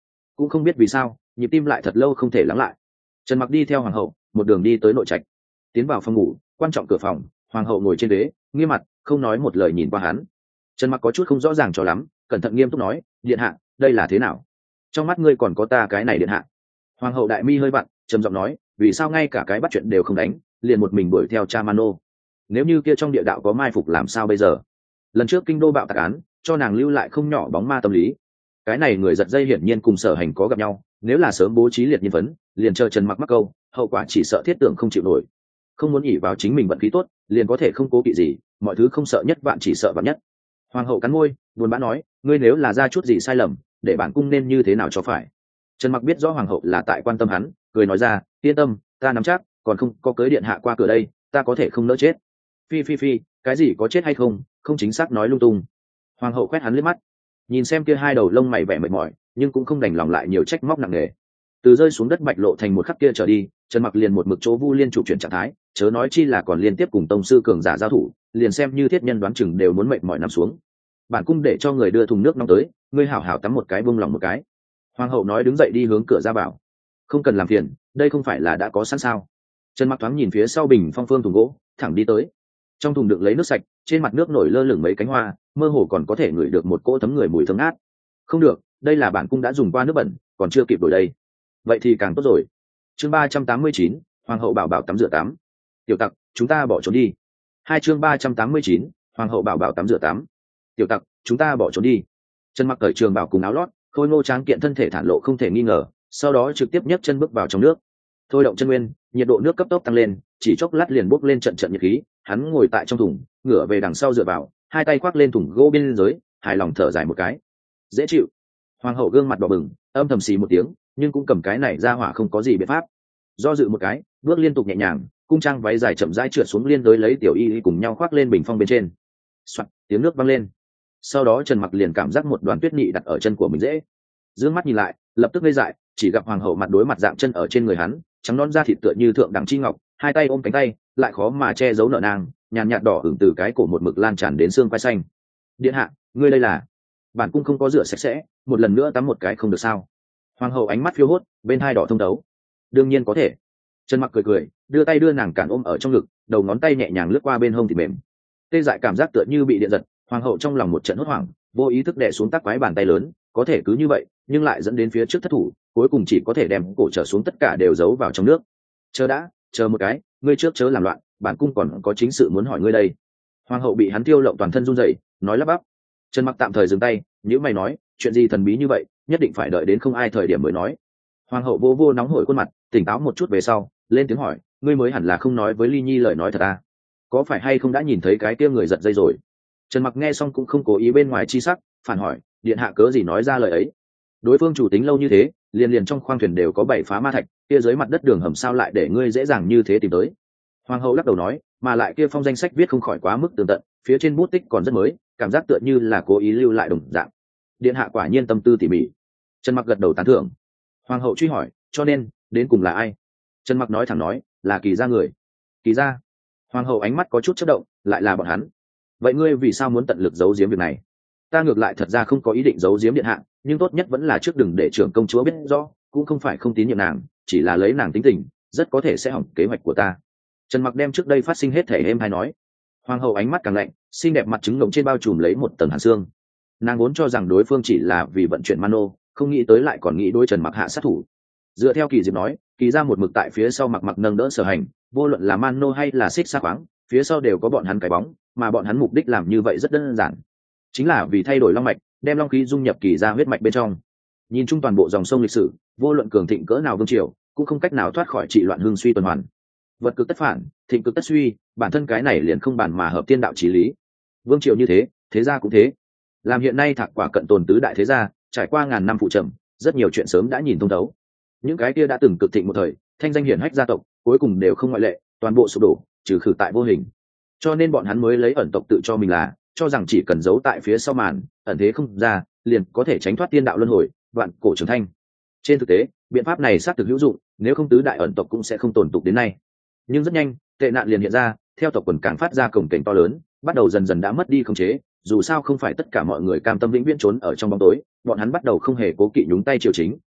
cũng không biết vì sao nhịp tim lại thật lâu không thể lắng lại. Trần Mặc đi theo hoàng hậu một đường đi tới nội trạch, tiến vào phòng ngủ, quan trọng cửa phòng, hoàng hậu ngồi trên ghế nghiêm mặt không nói một lời nhìn qua hắn. Trần Mặc có chút không rõ ràng cho lắm, cẩn thận nghiêm túc nói, điện hạ đây là thế nào, trong mắt ngươi còn có ta cái này điện hạ? Hoàng hậu đại mi hơi vặn, trầm giọng nói, vì sao ngay cả cái bắt chuyện đều không đánh, liền một mình đuổi theo cha Mano? Nếu như kia trong địa đạo có mai phục làm sao bây giờ? Lần trước kinh đô bạo tạc án cho nàng lưu lại không nhỏ bóng ma tâm lý, cái này người giật dây hiển nhiên cùng Sở Hành có gặp nhau, nếu là sớm bố trí liệt nhân vấn, liền chờ Trần Mặc mắc câu, hậu quả chỉ sợ thiết tưởng không chịu nổi. Không muốn ỷ vào chính mình vận khí tốt, liền có thể không cố kỵ gì, mọi thứ không sợ nhất vạn chỉ sợ vạn nhất. Hoàng hậu cắn môi buồn bã nói, ngươi nếu là ra chút gì sai lầm, để bản cung nên như thế nào cho phải? Trần Mặc biết rõ hoàng hậu là tại quan tâm hắn, cười nói ra, yên tâm, ta nắm chắc, còn không có cưới điện hạ qua cửa đây, ta có thể không nỡ chết. Phi, cái gì có chết hay không, không chính xác nói lung tung. Hoàng hậu quét hắn liếc mắt, nhìn xem kia hai đầu lông mày vẻ mệt mỏi, nhưng cũng không đành lòng lại nhiều trách móc nặng nề. Từ rơi xuống đất bạch lộ thành một khắc kia trở đi, Trần Mặc liền một mực chỗ Vu Liên chủ chuyển trạng thái, chớ nói chi là còn liên tiếp cùng tông sư cường giả giao thủ, liền xem như thiết nhân đoán chừng đều muốn mệt mỏi nằm xuống. Bản cung để cho người đưa thùng nước nóng tới, ngươi hảo hảo tắm một cái buông lòng một cái. Hoàng hậu nói đứng dậy đi hướng cửa ra bảo. Không cần làm phiền, đây không phải là đã có sẵn sao? Trần Mặc thoáng nhìn phía sau bình phong phương thùng gỗ, thẳng đi tới. Trong thùng đựng lấy nước sạch, trên mặt nước nổi lơ lửng mấy cánh hoa, mơ hồ còn có thể ngửi được một cỗ thấm người mùi thơm ngát. Không được, đây là bản cung đã dùng qua nước bẩn, còn chưa kịp đổi đây. Vậy thì càng tốt rồi. Chương 389, hoàng hậu bảo bảo tắm rửa tắm. Tiểu tặc, chúng ta bỏ trốn đi. Chương 389, hoàng hậu bảo bảo tắm rửa tắm. Tiểu tặc, chúng ta bỏ trốn đi. Trần Mặc cởi trường bảo cùng áo lót, khôi ngô tráng kiện thân thể thản lộ không thể nghi ngờ, sau đó trực tiếp nhấc chân bước vào trong nước. Thôi động chân nguyên, nhiệt độ nước cấp tốc tăng lên, chỉ chốc lát liền bốc lên trận trận nhiệt khí. Hắn ngồi tại trong thùng, ngửa về đằng sau dựa vào, hai tay khoác lên thùng gỗ bên dưới, hài lòng thở dài một cái. Dễ chịu. Hoàng hậu gương mặt đỏ bừng, âm thầm xì một tiếng, nhưng cũng cầm cái này ra hỏa không có gì biện pháp. Do dự một cái, bước liên tục nhẹ nhàng, cung trang váy dài chậm rãi trượt xuống liên đối lấy tiểu y cùng nhau khoác lên bình phong bên trên. Soạt, tiếng nước vang lên. Sau đó Trần Mặc liền cảm giác một đoàn tuyết nhị đặt ở chân của mình dễ. Dương mắt nhìn lại, lập tức ngây dại, chỉ gặp hoàng hậu mặt đối mặt dạng chân ở trên người hắn, trắng non da thịt tựa như thượng đẳng chi ngọc, hai tay ôm cánh tay, lại khó mà che giấu nợ nang, nhàn nhạt đỏ ửng từ cái cổ một mực lan tràn đến xương quai xanh. Điện hạ, ngươi đây là? Bản cung không có rửa sạch sẽ, một lần nữa tắm một cái không được sao? Hoàng hậu ánh mắt phiêu hốt, bên hai đỏ thông đấu. Đương nhiên có thể. Trần Mặc cười, đưa tay đưa nàng cản ôm ở trong ngực, đầu ngón tay nhẹ nhàng lướt qua bên hông thịt mềm. Tê dại cảm giác tựa như bị điện giật, hoàng hậu trong lòng một trận hốt hoảng, vô ý thức đè xuống tắc quái bàn tay lớn, có thể cứ như vậy, nhưng lại dẫn đến phía trước thất thủ, cuối cùng chỉ có thể đem cổ trở xuống tất cả đều giấu vào trong nước. Chờ một cái, ngươi trước chớ làm loạn, bản cung còn có chính sự muốn hỏi ngươi đây. Hoàng hậu bị hắn tiêu lộng toàn thân run rẩy, nói lắp bắp. Trần Mặc tạm thời dừng tay, nhíu mày nói, chuyện gì thần bí như vậy, nhất định phải đợi đến không ai thời điểm mới nói. Hoàng hậu vô vô nóng hổi khuôn mặt, tỉnh táo một chút về sau, lên tiếng hỏi, ngươi mới hẳn là không nói với Ly Nhi lời nói thật à? Có phải hay không đã nhìn thấy cái kia người giật dây rồi? Trần Mặc nghe xong cũng không cố ý bên ngoài chi sắc, phản hỏi, điện hạ cớ gì nói ra lời ấy? Đối phương chủ tính lâu như thế, liền trong khoang thuyền đều có 7 phá ma thạch, kia dưới mặt đất đường hầm sao lại để ngươi dễ dàng như thế tìm tới? Hoàng hậu lắc đầu nói, mà lại kia phong danh sách viết không khỏi quá mức tường tận, phía trên bút tích còn rất mới, cảm giác tựa như là cố ý lưu lại đồng dạng. Điện hạ quả nhiên tâm tư tỉ mỉ. Trần Mặc gật đầu tán thưởng. Hoàng hậu truy hỏi, cho nên đến cùng là ai? Trần Mặc nói thẳng nói, là Kỳ gia người. Kỳ gia? Hoàng hậu ánh mắt có chút chớp động, lại là bọn hắn. Vậy ngươi vì sao muốn tận lực giấu giếm việc này? Ta ngược lại thật ra không có ý định giấu giếm điện hạ, nhưng tốt nhất vẫn là trước đừng để trưởng công chúa biết rõ, cũng không phải không tín nhiệm nàng, chỉ là lấy nàng tính tình, rất có thể sẽ hỏng kế hoạch của ta. Trần Mặc đem trước đây phát sinh hết thể êm hay nói. Hoàng hậu ánh mắt càng lạnh, xinh đẹp mặt trứng ngỗng trên bao trùm lấy một tầng hàn xương. Nàng vốn cho rằng đối phương chỉ là vì vận chuyển mano, không nghĩ tới lại còn nghĩ đối Trần Mặc hạ sát thủ. Dựa theo Kỳ Diệp nói, Kỳ ra một mực tại phía sau Mặc nâng đỡ Sở Hành, vô luận là mano hay là xích xác khoáng, phía sau đều có bọn hắn cái bóng, mà bọn hắn mục đích làm như vậy rất đơn giản, chính là vì thay đổi long mạch, đem long khí dung nhập Kỳ ra huyết mạch bên trong. Nhìn chung toàn bộ dòng sông lịch sử, vô luận cường thịnh cỡ nào vương triều, cũng không cách nào thoát khỏi trị loạn hưng suy tuần hoàn. Vật cực tất phản, thịnh cực tất suy, bản thân cái này liền không bàn mà hợp tiên đạo chí lý. Vương triều như thế, thế gia cũng thế. Làm hiện nay Thạc Quả cận tồn tứ đại thế gia, trải qua ngàn năm phụ trầm, rất nhiều chuyện sớm đã nhìn thông thấu. Những cái kia đã từng cực thịnh một thời, thanh danh hiển hách gia tộc, cuối cùng đều không ngoại lệ, toàn bộ sụp đổ, trừ khử tại vô hình. Cho nên bọn hắn mới lấy ẩn tộc tự cho mình là, cho rằng chỉ cần giấu tại phía sau màn, ẩn thế không ra, liền có thể tránh thoát tiên đạo luân hồi, vạn cổ trường thanh. Trên thực tế, biện pháp này xác thực hữu dụng, nếu không tứ đại ẩn tộc cũng sẽ không tồn tục đến nay. Nhưng rất nhanh, tệ nạn liền hiện ra, theo tộc quần càng phát ra cổng kềnh to lớn, bắt đầu dần dần đã mất đi khống chế. Dù sao không phải tất cả mọi người cam tâm vĩnh viễn trốn ở trong bóng tối, bọn hắn bắt đầu không hề cố kỵ nhúng tay triều chính,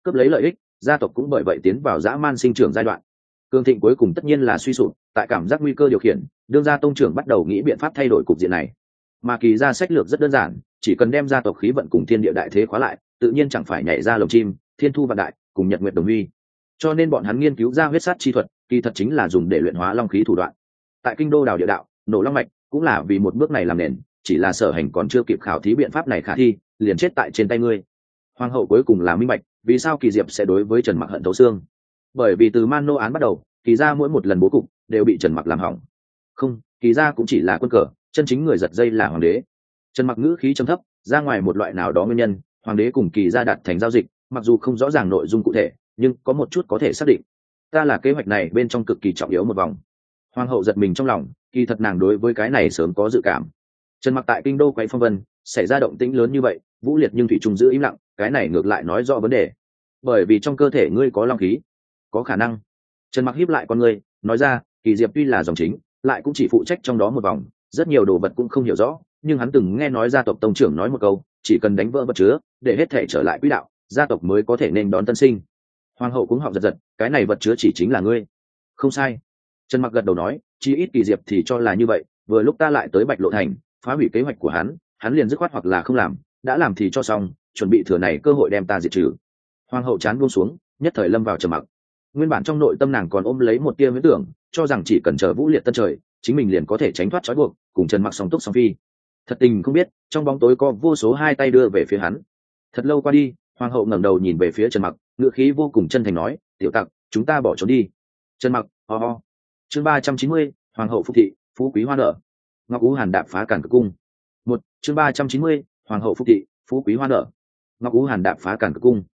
cướp lấy lợi ích, gia tộc cũng bởi vậy tiến vào dã man sinh trưởng giai đoạn. Cường thịnh cuối cùng tất nhiên là suy sụp, tại cảm giác nguy cơ điều khiển, đương gia tông trưởng bắt đầu nghĩ biện pháp thay đổi cục diện này. Mà Kỳ gia sách lược rất đơn giản, chỉ cần đem gia tộc khí vận cùng thiên địa đại thế khóa lại, tự nhiên chẳng phải nhảy ra lồng chim, thiên thu vạn đại, cùng nhật nguyệt đồng huy. Cho nên bọn hắn nghiên cứu ra huyết sát chi thuật, kỳ thật chính là dùng để luyện hóa long khí thủ đoạn. Tại kinh đô đào địa đạo, nổ long mạch, cũng là vì một bước này làm nền, chỉ là Sở Hành còn chưa kịp khảo thí biện pháp này khả thi, liền chết tại trên tay ngươi. Hoàng hậu cuối cùng là minh bạch, vì sao Kỳ Diệp sẽ đối với Trần Mặc hận thấu xương. Bởi vì từ Man Nô án bắt đầu, Kỳ gia mỗi một lần bố cục đều bị Trần Mặc làm hỏng. Không, Kỳ gia cũng chỉ là quân cờ, chân chính người giật dây là hoàng đế. Trần Mặc ngữ khí trầm thấp, ra ngoài một loại nào đó nguyên nhân, hoàng đế cùng Kỳ gia đạt thành giao dịch, mặc dù không rõ ràng nội dung cụ thể, nhưng có một chút có thể xác định. Ta là kế hoạch này bên trong cực kỳ trọng yếu một vòng. Hoàng hậu giật mình trong lòng, kỳ thật nàng đối với cái này sớm có dự cảm. Trần Mặc tại kinh đô quấy phong vân, xảy ra động tĩnh lớn như vậy, Vũ Liệt nhưng thủy trùng giữ im lặng, cái này ngược lại nói rõ vấn đề. Bởi vì trong cơ thể ngươi có long khí, có khả năng. Trần Mặc híp lại con ngươi, nói ra, Kỳ Diệp tuy là dòng chính, lại cũng chỉ phụ trách trong đó một vòng, rất nhiều đồ vật cũng không hiểu rõ, nhưng hắn từng nghe nói gia tộc tông trưởng nói một câu, chỉ cần đánh vỡ vật chứa, để hết thể trở lại quỹ đạo, gia tộc mới có thể nên đón tân sinh. Hoàng hậu cũng họng giật giật, cái này vật chứa chỉ chính là ngươi. Không sai. Trần Mặc gật đầu nói, chi ít Kỳ Diệp thì cho là như vậy, vừa lúc ta lại tới Bạch Lộ thành, phá hủy kế hoạch của hắn liền dứt khoát hoặc là không làm, đã làm thì cho xong, chuẩn bị thừa này cơ hội đem ta diệt trừ. Hoàng hậu chán buông xuống, nhất thời lâm vào trầm mặc. Nguyên bản trong nội tâm nàng còn ôm lấy một tia huyễn tưởng, cho rằng chỉ cần chờ Vũ Liệt tân trời, chính mình liền có thể tránh thoát trói buộc, cùng Trần Mặc song túc song phi. Thật tình không biết, trong bóng tối có vô số hai tay đưa về phía hắn. Thật lâu qua đi, hoàng hậu ngẩng đầu nhìn về phía Trần Mặc, ngữ khí vô cùng chân thành nói, tiểu tặc, chúng ta bỏ trốn đi. Trần Mặc, ho. Chương 390, hoàng hậu phúc thị, phú quý hoa nở. Ngọc Ú Hàn đạp phá Càn Cực cung. Chương 390, hoàng hậu phúc thị, phú quý hoa nở. Ngọc Ú Hàn đạp phá Càn Cực cung.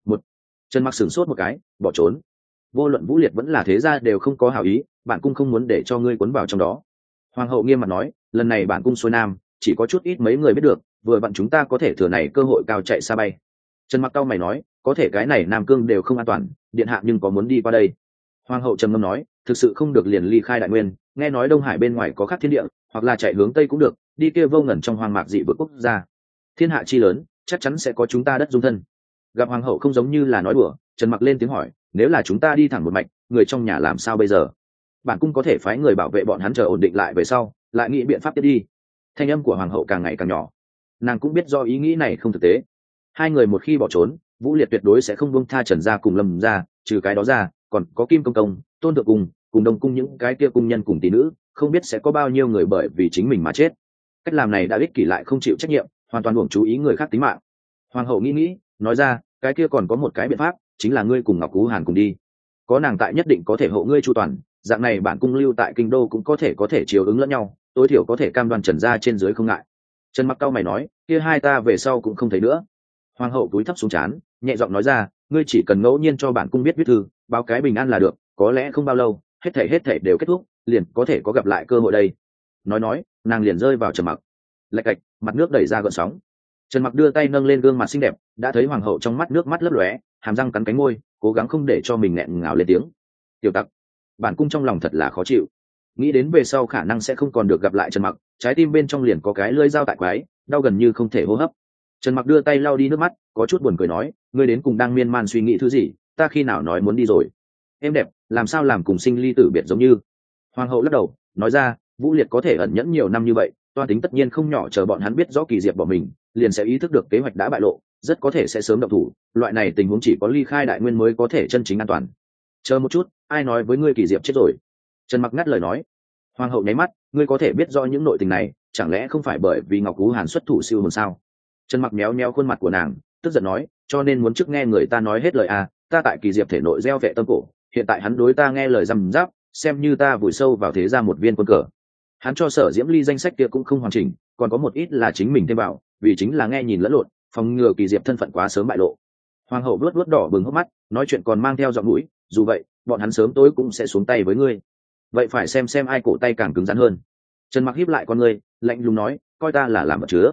Trần Mặc sửng sốt một cái, bỏ trốn. Vô luận Vũ Liệt vẫn là thế gia đều không có hảo ý, bản cung không muốn để cho ngươi cuốn vào trong đó. Hoàng hậu nghiêm mặt nói, lần này bản cung xuôi nam, chỉ có chút ít mấy người biết được, vừa vặn chúng ta có thể thừa này cơ hội cao chạy xa bay. Trần Mặc cau mày nói, có thể cái này Nam Cương đều không an toàn, điện hạ nhưng có muốn đi qua đây. Hoàng hậu trầm ngâm nói, thực sự không được liền ly khai Đại Nguyên, nghe nói Đông Hải bên ngoài có khác thiên địa, hoặc là chạy hướng tây cũng được, đi kia vô ngần trong hoang mạc dị vực quốc gia. Thiên hạ chi lớn, chắc chắn sẽ có chúng ta đất dung thân. Gặp hoàng hậu không giống như là nói đùa, Trần Mặc lên tiếng hỏi, nếu là chúng ta đi thẳng một mạch, người trong nhà làm sao bây giờ? Bản cung có thể phái người bảo vệ bọn hắn chờ ổn định lại về sau, lại nghĩ biện pháp tiếp đi. Thanh âm của hoàng hậu càng ngày càng nhỏ. Nàng cũng biết do ý nghĩ này không thực tế. Hai người một khi bỏ trốn, Vũ Liệt tuyệt đối sẽ không buông tha Trần gia cùng Lâm gia, trừ cái đó ra, còn có Kim Công Công, Tôn Thượng Cung, cùng Đông Cung những cái kia cung nhân cùng tỷ nữ, không biết sẽ có bao nhiêu người bởi vì chính mình mà chết. Cách làm này đã ích kỷ lại không chịu trách nhiệm, hoàn toàn uổng chú ý người khác tính mạng. Hoàng hậu nghĩ, nói ra, cái kia còn có một cái biện pháp, chính là ngươi cùng Ngọc Ú Hàn cùng đi. Có nàng tại nhất định có thể hộ ngươi chu toàn, dạng này bản cung lưu tại kinh đô cũng có thể chiều ứng lẫn nhau, tối thiểu có thể cam đoan Trần gia trên dưới không ngại. Trần Mặc cau mày nói, kia hai ta về sau cũng không thấy nữa. Hoàng hậu cúi thấp xuống trán, nhẹ giọng nói ra, ngươi chỉ cần ngẫu nhiên cho bản cung biết viết thư, báo cái bình an là được, có lẽ không bao lâu, hết thảy đều kết thúc, liền có thể có gặp lại cơ hội đây. Nói, nàng liền rơi vào trầm mặc. Lạch cạch, mặt nước đẩy ra gợn sóng. Trần Mặc đưa tay nâng lên gương mặt xinh đẹp, đã thấy hoàng hậu trong mắt nước mắt lấp lóe, hàm răng cắn cánh môi, cố gắng không để cho mình nghẹn ngào lên tiếng. Tiểu tặc, bản cung trong lòng thật là khó chịu. Nghĩ đến về sau khả năng sẽ không còn được gặp lại Trần Mặc, trái tim bên trong liền có cái lưỡi dao tại quái, đau gần như không thể hô hấp. Trần Mặc đưa tay lau đi nước mắt, có chút buồn cười nói, ngươi đến cùng đang miên man suy nghĩ thứ gì, ta khi nào nói muốn đi rồi? Em đẹp, làm sao làm cùng sinh ly tử biệt giống như? Hoàng hậu lắc đầu, nói ra, Vũ Liệt có thể ẩn nhẫn nhiều năm như vậy, toan tính tất nhiên không nhỏ, chờ bọn hắn biết rõ Kỳ Diệp bỏ mình, liền sẽ ý thức được kế hoạch đã bại lộ, rất có thể sẽ sớm động thủ, loại này tình huống chỉ có ly khai Đại Nguyên mới có thể chân chính an toàn. Chờ một chút, ai nói với ngươi Kỳ Diệp chết rồi? Trần Mặc ngắt lời nói. Hoàng hậu nháy mắt, ngươi có thể biết rõ những nội tình này, chẳng lẽ không phải bởi vì Ngọc Ú Hàn xuất thủ siêu hồn sao? Trần Mặc méo khuôn mặt của nàng, tức giận nói, cho nên muốn trước nghe người ta nói hết lời à, ta tại Kỳ Diệp thể nội gieo vệ tâm cổ, hiện tại hắn đối ta nghe lời răm giáp, xem như ta vùi sâu vào thế ra một viên quân cờ. Hắn cho Sở Diễm Ly danh sách kia cũng không hoàn chỉnh, còn có một ít là chính mình thêm vào, vì chính là nghe nhìn lẫn lộn, phòng ngừa Kỳ Diệp thân phận quá sớm bại lộ. Hoàng hậu vuốt đỏ bừng hốc mắt, nói chuyện còn mang theo giọng mũi, dù vậy, bọn hắn sớm tối cũng sẽ xuống tay với ngươi. Vậy phải xem ai cổ tay càng cứng rắn hơn. Trần Mặc híp lại con ngươi, lạnh lùng nói, coi ta là làm vật chứa.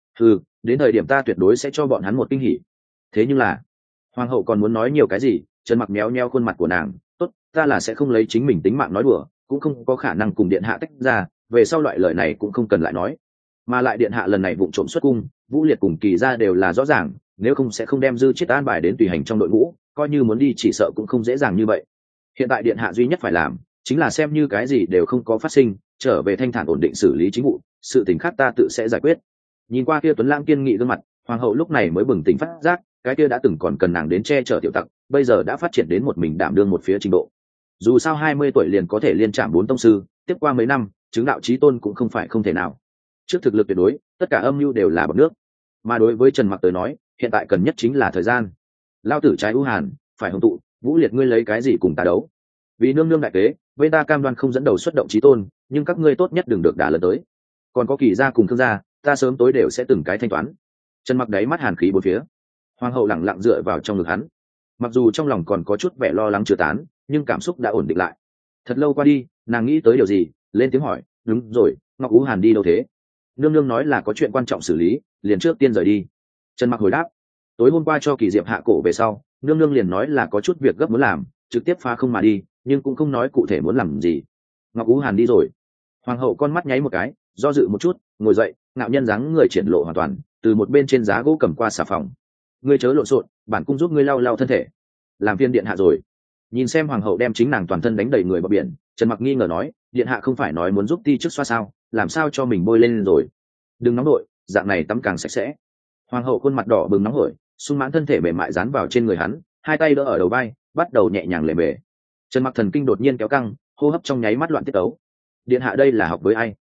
Đến thời điểm ta tuyệt đối sẽ cho bọn hắn một kinh hỉ. Thế nhưng là, hoàng hậu còn muốn nói nhiều cái gì, Trần Mặc méo khuôn mặt của nàng, tốt, ta là sẽ không lấy chính mình tính mạng nói đùa, cũng không có khả năng cùng điện hạ tách ra, về sau loại lời này cũng không cần lại nói. Mà lại điện hạ lần này vụng trộm xuất cung, Vũ Liệt cùng Kỳ gia đều là rõ ràng, nếu không sẽ không đem Dư Chiết an bài đến tùy hành trong đội ngũ, coi như muốn đi chỉ sợ cũng không dễ dàng như vậy. Hiện tại điện hạ duy nhất phải làm chính là xem như cái gì đều không có phát sinh, trở về thanh thản ổn định xử lý chính vụ, sự tình khác ta tự sẽ giải quyết. Nhìn qua kia tuấn lãng kiên nghị gương mặt, hoàng hậu lúc này mới bừng tỉnh phát giác, cái kia đã từng còn cần nàng đến che chở tiểu tặc, bây giờ đã phát triển đến một mình đảm đương một phía trình độ. Dù sao 20 tuổi liền có thể liên trạm 4 tông sư, tiếp qua mấy năm chứng đạo chí tôn cũng không phải không thể nào. Trước thực lực tuyệt đối, tất cả âm mưu đều là bọt nước. Mà đối với Trần Mặc tới nói, hiện tại cần nhất chính là thời gian. Lao tử trái ưu hàn, phải hồng tụ, Vũ Liệt ngươi lấy cái gì cùng ta đấu? Vì nương nương đại kế, bên ta cam đoan không dẫn đầu xuất động chí tôn, nhưng các ngươi tốt nhất đừng được đả lần tới. Còn có Kỳ gia cùng Thương gia, ta sớm tối đều sẽ từng cái thanh toán. Trần Mặc đáy mắt hàn khí bốn phía. Hoàng hậu lẳng lặng dựa vào trong ngực hắn, mặc dù trong lòng còn có chút vẻ lo lắng chưa tán, nhưng cảm xúc đã ổn định lại. Thật lâu qua đi, nàng nghĩ tới điều gì, lên tiếng hỏi, đúng rồi, Ngọc Ú Hàn đi đâu thế? Nương nương nói là có chuyện quan trọng xử lý, liền trước tiên rời đi. Trần Mặc hồi đáp, tối hôm qua cho Kỳ Diệp hạ cổ về sau, nương nương liền nói là có chút việc gấp muốn làm, trực tiếp phá không mà đi, nhưng cũng không nói cụ thể muốn làm gì. Ngọc Ú Hàn đi rồi. Hoàng hậu con mắt nháy một cái, do dự một chút, ngồi dậy, ngạo nhân dáng người triển lộ hoàn toàn, từ một bên trên giá gỗ cầm qua xà phòng. Ngươi chớ lộn xộn, bản cung giúp ngươi lau lau thân thể. Làm phiên điện hạ rồi. Nhìn xem hoàng hậu đem chính nàng toàn thân đánh đầy người bờ biển, Trần Mặc nghi ngờ nói, điện hạ không phải nói muốn giúp ti trước xoa sao, làm sao cho mình bôi lên rồi? Đừng nóng nổi, dạng này tắm càng sạch sẽ. Hoàng hậu khuôn mặt đỏ bừng nóng hổi, sung mãn thân thể mềm mại dán vào trên người hắn, hai tay đỡ ở đầu vai, bắt đầu nhẹ nhàng lề mề. Trần Mặc thần kinh đột nhiên kéo căng, hô hấp trong nháy mắt loạn tiết ấu. Điện hạ đây là học với ai?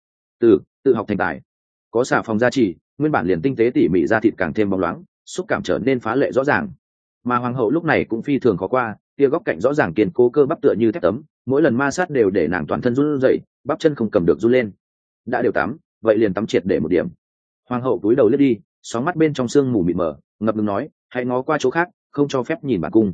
Tự học thành tài. Có xà phòng gia trì, nguyên bản liền tinh tế tỉ mỉ da thịt càng thêm bóng loáng, xúc cảm trở nên phá lệ rõ ràng. Mà hoàng hậu lúc này cũng phi thường khó qua, kia góc cạnh rõ ràng kiên cố cơ bắp tựa như thép tấm, mỗi lần ma sát đều để nàng toàn thân run rẩy, bắp chân không cầm được run lên. Đã đều tắm, vậy liền tắm triệt để một điểm. Hoàng hậu cúi đầu liếc đi, sóng mắt bên trong sương mù mịt mờ, ngập ngừng nói, hãy ngó qua chỗ khác, không cho phép nhìn bản cung.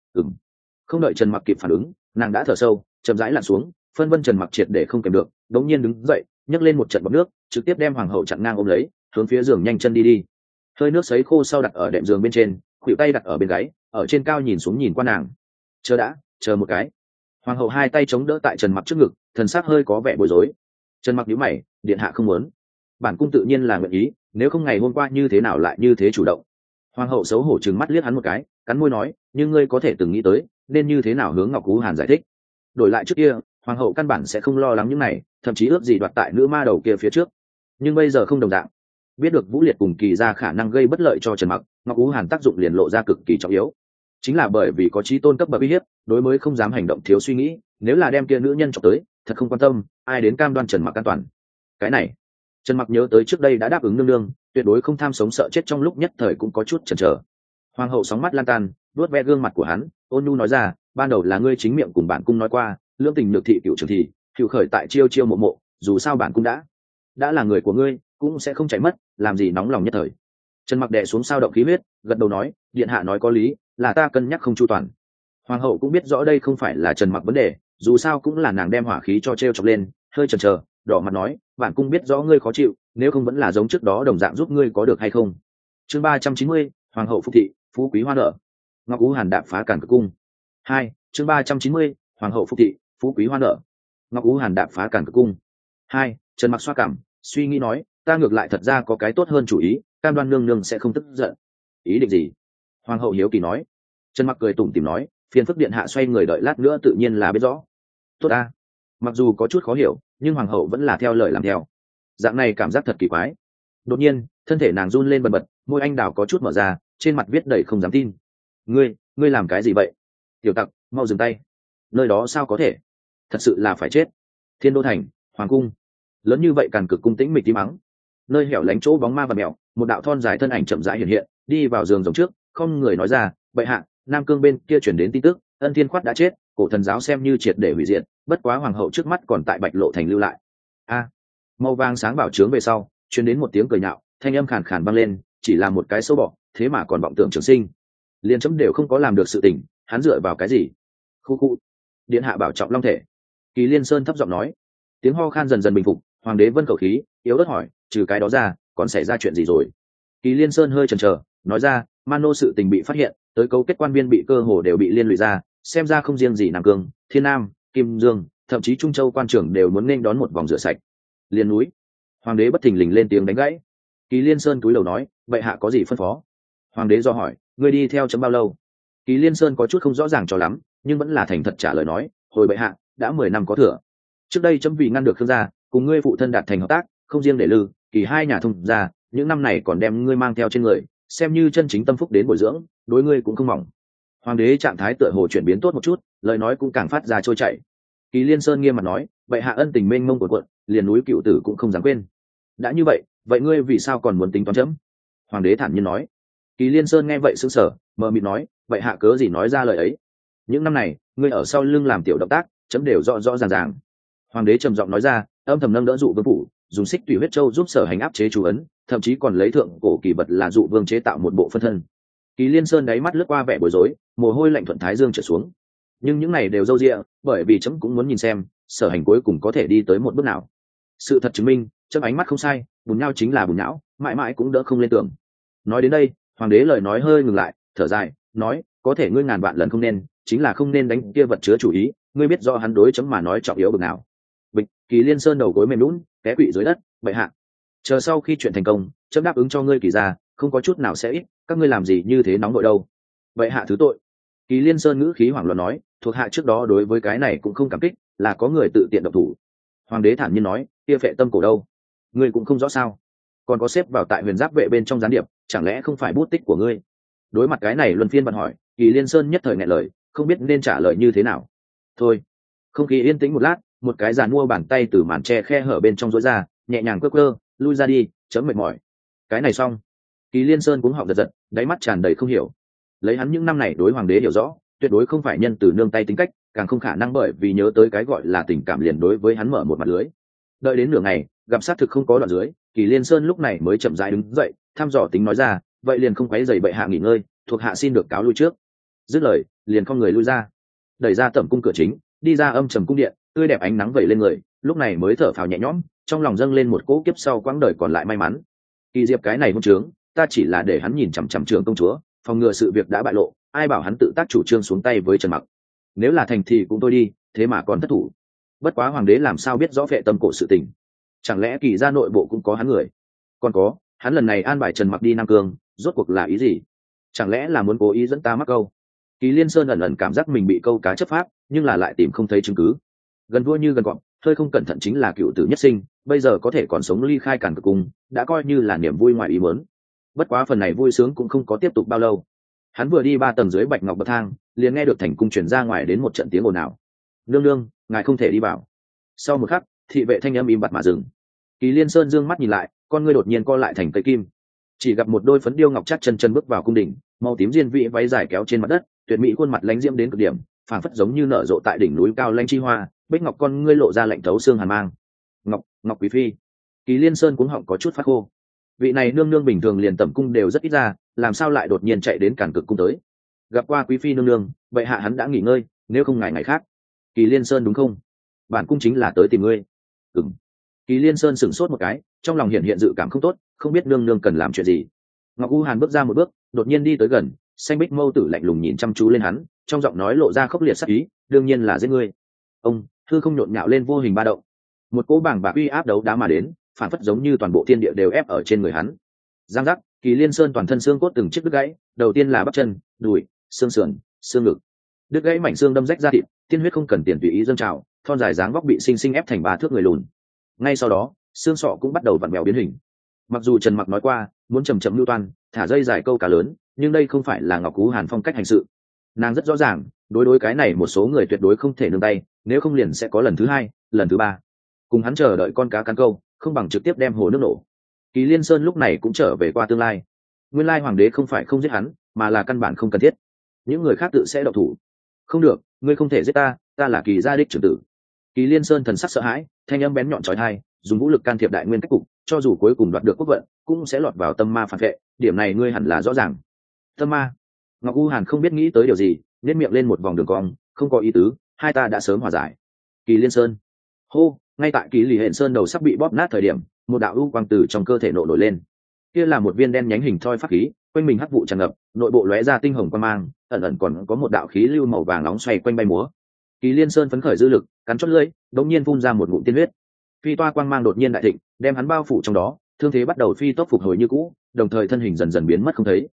Không đợi Trần Mặc kịp phản ứng, nàng đã thở sâu, chậm rãi lặn xuống, phân vân Trần Mặc triệt để không kèm được, đống nhiên đứng dậy, nhấc lên một trận bọt nước, trực tiếp đem hoàng hậu chặn ngang ôm lấy, hướng phía giường nhanh chân đi. Hơi nước sấy khô sau đặt ở đệm giường bên trên, khuỷu tay đặt ở bên gáy, ở trên cao nhìn xuống nhìn qua nàng. Chờ một cái. Hoàng hậu hai tay chống đỡ tại Trần Mặc trước ngực, thần sắc hơi có vẻ bối rối. Trần Mặc nhíu mày, điện hạ không muốn. Bản cung tự nhiên là nguyện ý, nếu không ngày hôm qua như thế nào lại như thế chủ động. Hoàng hậu xấu hổ trừng mắt liếc hắn một cái, cắn môi nói, nhưng ngươi có thể từng nghĩ tới nên như thế nào hướng Ngọc Ú Hàn giải thích. Đổi lại trước kia, hoàng hậu căn bản sẽ không lo lắng những này, thậm chí ước gì đoạt tại nữ ma đầu kia phía trước. Nhưng bây giờ không đồng dạng. Biết được Vũ Liệt cùng Kỳ ra khả năng gây bất lợi cho Trần Mặc, Ngọc Ú Hàn tác dụng liền lộ ra cực kỳ trọng yếu. Chính là bởi vì có chí tôn cấp bậc uy hiếp, đối mới không dám hành động thiếu suy nghĩ, nếu là đem kia nữ nhân chọc tới, thật không quan tâm, ai đến cam đoan Trần Mặc an toàn. Cái này, Trần Mặc nhớ tới trước đây đã đáp ứng nương nương, tuyệt đối không tham sống sợ chết trong lúc nhất thời cũng có chút chần chờ. Hoàng hậu sóng mắt lan tan, vuốt ve gương mặt của hắn, ôn nhu nói ra, ban đầu là ngươi chính miệng cùng bản cung nói qua, lương tình nhược thị cựu trường thì, cựu khởi tại chiêu chiêu mộ mộ, dù sao bản cung đã là người của ngươi, cũng sẽ không chạy mất, làm gì nóng lòng nhất thời. Trần Mặc đè xuống sao động khí huyết, gật đầu nói, điện hạ nói có lý, là ta cân nhắc không chu toàn. Hoàng hậu cũng biết rõ đây không phải là Trần Mặc vấn đề, dù sao cũng là nàng đem hỏa khí cho treo chọc lên, hơi chần chờ, đỏ mặt nói, bản cung biết rõ ngươi khó chịu, nếu không vẫn là giống trước đó đồng dạng giúp ngươi có được hay không. Chương 390, hoàng hậu phục thị, phú quý hoa nợ. Ngọc Ú Hàn đạp phá Càn Cực cung. 2, chương 390, hoàng hậu phục thị, phú quý hoa nợ. Ngọc Ú Hàn đạp phá Càn Cực cung. 2, Trần Mặc xoa cằm, suy nghĩ nói, ta ngược lại thật ra có cái tốt hơn chủ ý, cam đoan nương nương sẽ không tức giận. Ý định gì? Hoàng hậu hiếu kỳ nói. Trần Mặc cười tủm tỉm nói, phiền phức điện hạ xoay người đợi lát nữa tự nhiên là biết rõ. Tốt a. Mặc dù có chút khó hiểu, nhưng hoàng hậu vẫn là theo lời làm theo. Dạng này cảm giác thật kỳ quái. Đột nhiên, thân thể nàng run lên bần bật, môi anh đào có chút mở ra, trên mặt viết đầy không dám tin. Ngươi làm cái gì vậy? Tiểu tặc, mau dừng tay. Nơi đó sao có thể? Thật sự là phải chết. Thiên Đô thành, hoàng cung. Lớn như vậy Càn Cực cung tĩnh mịch tí mắng. Nơi hẻo lánh chỗ bóng ma và mèo, một đạo thon dài thân ảnh chậm rãi hiện hiện, đi vào giường rồng trước, không người nói ra, bệ hạ, Nam Cương bên kia chuyển đến tin tức, Ân Thiên Khoát đã chết, cổ thần giáo xem như triệt để hủy diệt, bất quá hoàng hậu trước mắt còn tại Bạch Lộ thành lưu lại. Màu vàng sáng bảo trướng về sau, truyền đến một tiếng cười nhạo, thanh âm khàn khàn vang lên, chỉ là một cái sâu bọ, thế mà còn vọng tưởng trường sinh, liên chấm đều không có làm được sự tình, hắn dựa vào cái gì? Khu điện hạ bảo trọng long thể. Kỳ Liên Sơn thấp giọng nói. Tiếng ho khan dần dần bình phục, hoàng đế vân khẩu khí, yếu ớt hỏi, trừ cái đó ra, còn xảy ra chuyện gì rồi? Kỳ Liên Sơn hơi chần chờ, nói ra, Mano sự tình bị phát hiện, tới cấu kết quan viên bị cơ hồ đều bị liên lụy ra, xem ra không riêng gì Nam Cương, Thiên Nam, Kim Dương, thậm chí Trung Châu quan trưởng đều muốn nên đón một vòng rửa sạch. Liên núi. Hoàng đế bất thình lình lên tiếng đánh gãy. Kỳ Liên Sơn cúi đầu nói, vậy hạ có gì phân phó? Hoàng đế do hỏi, ngươi đi theo chấm bao lâu? Kỳ Liên Sơn có chút không rõ ràng cho lắm, nhưng vẫn là thành thật trả lời nói, hồi bệ hạ, đã 10 năm có thừa. Trước đây chấm vì ngăn được Khương gia, cùng ngươi phụ thân đạt thành hợp tác, không riêng để Lư, Kỳ hai nhà thông gia, những năm này còn đem ngươi mang theo trên người, xem như chân chính tâm phúc đến bồi dưỡng, đối ngươi cũng không mỏng. Hoàng đế trạng thái tựa hồ chuyển biến tốt một chút, lời nói cũng càng phát ra trôi chảy. Kỳ Liên Sơn nghiêm mặt nói, bệ hạ ân tình mênh mông của quận, liền núi Cựu Tử cũng không dám quên. Đã như vậy, vậy ngươi vì sao còn muốn tính toán chấm? Hoàng đế thản nhiên nói. Kỳ Liên Sơn nghe vậy sững sờ, mờ mịt nói, vậy hạ cớ gì nói ra lời ấy? Những năm này, ngươi ở sau lưng làm tiểu động tác, chấm đều rõ rõ ràng ràng. Hoàng đế trầm giọng nói ra, âm thầm nâng đỡ dụ vương phủ, dùng xích tùy huyết châu giúp sở hành áp chế chú ấn, thậm chí còn lấy thượng cổ kỳ vật là dụ vương chế tạo một bộ phân thân. Kỳ Liên Sơn đáy mắt lướt qua vẻ bối rối, mồ hôi lạnh thuận thái dương trở xuống. Nhưng những này đều râu ria, bởi vì chấm cũng muốn nhìn xem sở hành cuối cùng có thể đi tới một bước nào. Sự thật chứng minh, chấm ánh mắt không sai, bùn nhau chính là bùn não, mãi mãi cũng đỡ không lên tưởng. Nói đến đây, hoàng đế lời nói hơi ngừng lại, thở dài, nói, có thể ngươi ngàn vạn lần không nên, chính là không nên đánh kia vật chứa chủ ý, ngươi biết do hắn đối chấm mà nói trọng yếu bực nào. Bịch, Kỳ Liên Sơn đầu gối mềm lún, té quỵ dưới đất, bệ hạ. Chờ sau khi chuyện thành công, chấm đáp ứng cho ngươi Kỳ ra, không có chút nào sẽ ít, các ngươi làm gì như thế nóng nội đâu. Bệ hạ thứ tội. Kỳ Liên Sơn ngữ khí hoảng loạn nói, thuộc hạ trước đó đối với cái này cũng không cảm kích, là có người tự tiện động thủ. Hoàng đế thản nhiên nói, kia phệ tâm cổ đâu? Ngươi cũng không rõ sao? Còn có xếp vào tại huyền giáp vệ bên trong gián điệp, chẳng lẽ không phải bút tích của ngươi? Đối mặt cái này luân phiên bận hỏi, Kỳ Liên Sơn nhất thời nghẹn lời, không biết nên trả lời như thế nào. Thôi, không khí yên tĩnh một lát, một cái giàn mua bàn tay từ màn tre khe hở bên trong rối ra, nhẹ nhàng quơ quơ, lui ra đi, chấm mệt mỏi. Cái này xong. Kỳ Liên Sơn cũng họng giật giật, đáy mắt tràn đầy không hiểu. Lấy hắn những năm này đối hoàng đế hiểu rõ, tuyệt đối không phải nhân từ nương tay tính cách, càng không khả năng bởi vì nhớ tới cái gọi là tình cảm liền đối với hắn mở một mặt lưới. Đợi đến nửa ngày, gặp sát thực không có đoạn dưới, Kỳ Liên Sơn lúc này mới chậm rãi đứng dậy, thăm dò tính nói ra, vậy liền không quấy rầy bệ hạ nghỉ ngơi, thuộc hạ xin được cáo lui trước. Dứt lời, liền không người lui ra, đẩy ra tẩm cung cửa chính, đi ra âm trầm cung điện, tươi đẹp ánh nắng vẩy lên người, lúc này mới thở phào nhẹ nhõm, trong lòng dâng lên một cỗ kiếp sau quãng đời còn lại may mắn. Kỳ Diệp cái này hôn trướng, ta chỉ là để hắn nhìn chằm chằm trường công chúa, phòng ngừa sự việc đã bại lộ, ai bảo hắn tự tác chủ trương xuống tay với Trần Mặc. Nếu là thành thì cũng thôi đi, thế mà còn thất thủ. Bất quá hoàng đế làm sao biết rõ phệ tâm cổ sự tình? Chẳng lẽ Kỳ gia nội bộ cũng có hắn người? Còn có, hắn lần này an bài Trần Mặc đi Nam Cương, rốt cuộc là ý gì? Chẳng lẽ là muốn cố ý dẫn ta mắc câu? Kỳ Liên Sơn ẩn ẩn cảm giác mình bị câu cá chấp pháp, nhưng là lại tìm không thấy chứng cứ. Gần vua như gần cọp, hơi không cẩn thận chính là cựu tử nhất sinh, bây giờ có thể còn sống ly khai Càn Cực Cung, đã coi như là niềm vui ngoài ý muốn. Bất quá phần này vui sướng cũng không có tiếp tục bao lâu. Hắn vừa đi 3 tầng dưới bạch ngọc bậc thang, liền nghe được thành cung truyền ra ngoài đến một trận tiếng ồn ào. Nương nương, ngài không thể đi vào. Sau một khắc, thị vệ thanh âm im bặt mà dừng. Kỳ Liên Sơn dương mắt nhìn lại, con ngươi đột nhiên co lại thành cây kim. Chỉ gặp một đôi phấn điêu ngọc chắc chân chân bước vào cung đình, màu tím diên vị váy dài kéo trên mặt đất, tuyệt mỹ khuôn mặt lánh diễm đến cực điểm, phảng phất giống như nở rộ tại đỉnh núi cao lanh chi hoa, bích ngọc con ngươi lộ ra lạnh thấu xương hàn mang. Ngọc quý phi. Kỳ Liên Sơn cuống họng có chút phát khô. Vị này nương nương bình thường liền tẩm cung đều rất ít ra, làm sao lại đột nhiên chạy đến Càn Cực Cung tới? Gặp qua quý phi nương nương, bệ hạ hắn đã nghỉ ngơi, nếu không ngày khác. Kỳ Liên Sơn đúng không? Bản cung chính là tới tìm ngươi. Ừm. Kỳ Liên Sơn sửng sốt một cái, trong lòng hiện dự cảm không tốt, không biết nương nương cần làm chuyện gì. Ngọc U Hàn bước ra một bước, đột nhiên đi tới gần, xanh bích mâu tử lạnh lùng nhìn chăm chú lên hắn, trong giọng nói lộ ra khốc liệt sắc ý, đương nhiên là giết ngươi. Ông, hư không nhộn nhạo lên vô hình ba động. Một cỗ bảng bạc uy áp đấu đá mà đến, phản phất giống như toàn bộ thiên địa đều ép ở trên người hắn. Giang giác, Kỳ Liên Sơn toàn thân xương cốt từng chiếc đứt gãy, đầu tiên là bắp chân, đùi, xương sườn, xương ngực. Đứt gãy mảnh xương đâm rách ra thịt, tiên huyết không cần tiền tùy ý dâng trào, thon dài dáng vóc bị sinh sinh ép thành 3 thước người lùn. Ngay sau đó, xương sọ cũng bắt đầu vặn vẹo biến hình. Mặc dù Trần Mặc nói qua, muốn chậm chậm lưu toan, thả dây dài câu cá lớn, nhưng đây không phải là Ngọc Cú Hàn phong cách hành sự. Nàng rất rõ ràng, đối cái này một số người tuyệt đối không thể nương tay, nếu không liền sẽ có lần thứ 2, lần thứ 3. Cùng hắn chờ đợi con cá cắn câu, không bằng trực tiếp đem hồ nước nổ. Kỳ Liên Sơn lúc này cũng trở về qua tương lai. Nguyên lai hoàng đế không phải không giết hắn, mà là căn bản không cần thiết. Những người khác tự sẽ động thủ. Không được, ngươi không thể giết ta, ta là Kỳ gia đích trưởng tử. Kỳ Liên Sơn thần sắc sợ hãi, thanh âm bén nhọn chói tai, dùng vũ lực can thiệp đại nguyên cách cục, cho dù cuối cùng đoạt được quốc vận, cũng sẽ lọt vào tâm ma phản vệ, điểm này ngươi hẳn là rõ ràng. Tâm ma? Ngọc U Hàn không biết nghĩ tới điều gì, nhếch miệng lên một vòng đường cong, không có ý tứ, hai ta đã sớm hòa giải. Kỳ Liên Sơn. Hô, ngay tại Kỳ Lì Hện Sơn đầu sắp bị bóp nát thời điểm, một đạo u quang từ trong cơ thể nổi lên. Kia là một viên đen nhánh hình thoi pháp khí, quanh mình hắc vụ tràn ngập, nội bộ lóe ra tinh hồng quang mang, ẩn ẩn còn có một đạo khí lưu màu vàng nóng xoay quanh bay múa. Kỳ Liên Sơn phấn khởi dư lực, cắn chót lưỡi, đột nhiên phun ra một ngụm tiên huyết. Phi toa quang mang đột nhiên đại thịnh, đem hắn bao phủ trong đó, thương thế bắt đầu phi tốc phục hồi như cũ, đồng thời thân hình dần dần biến mất không thấy.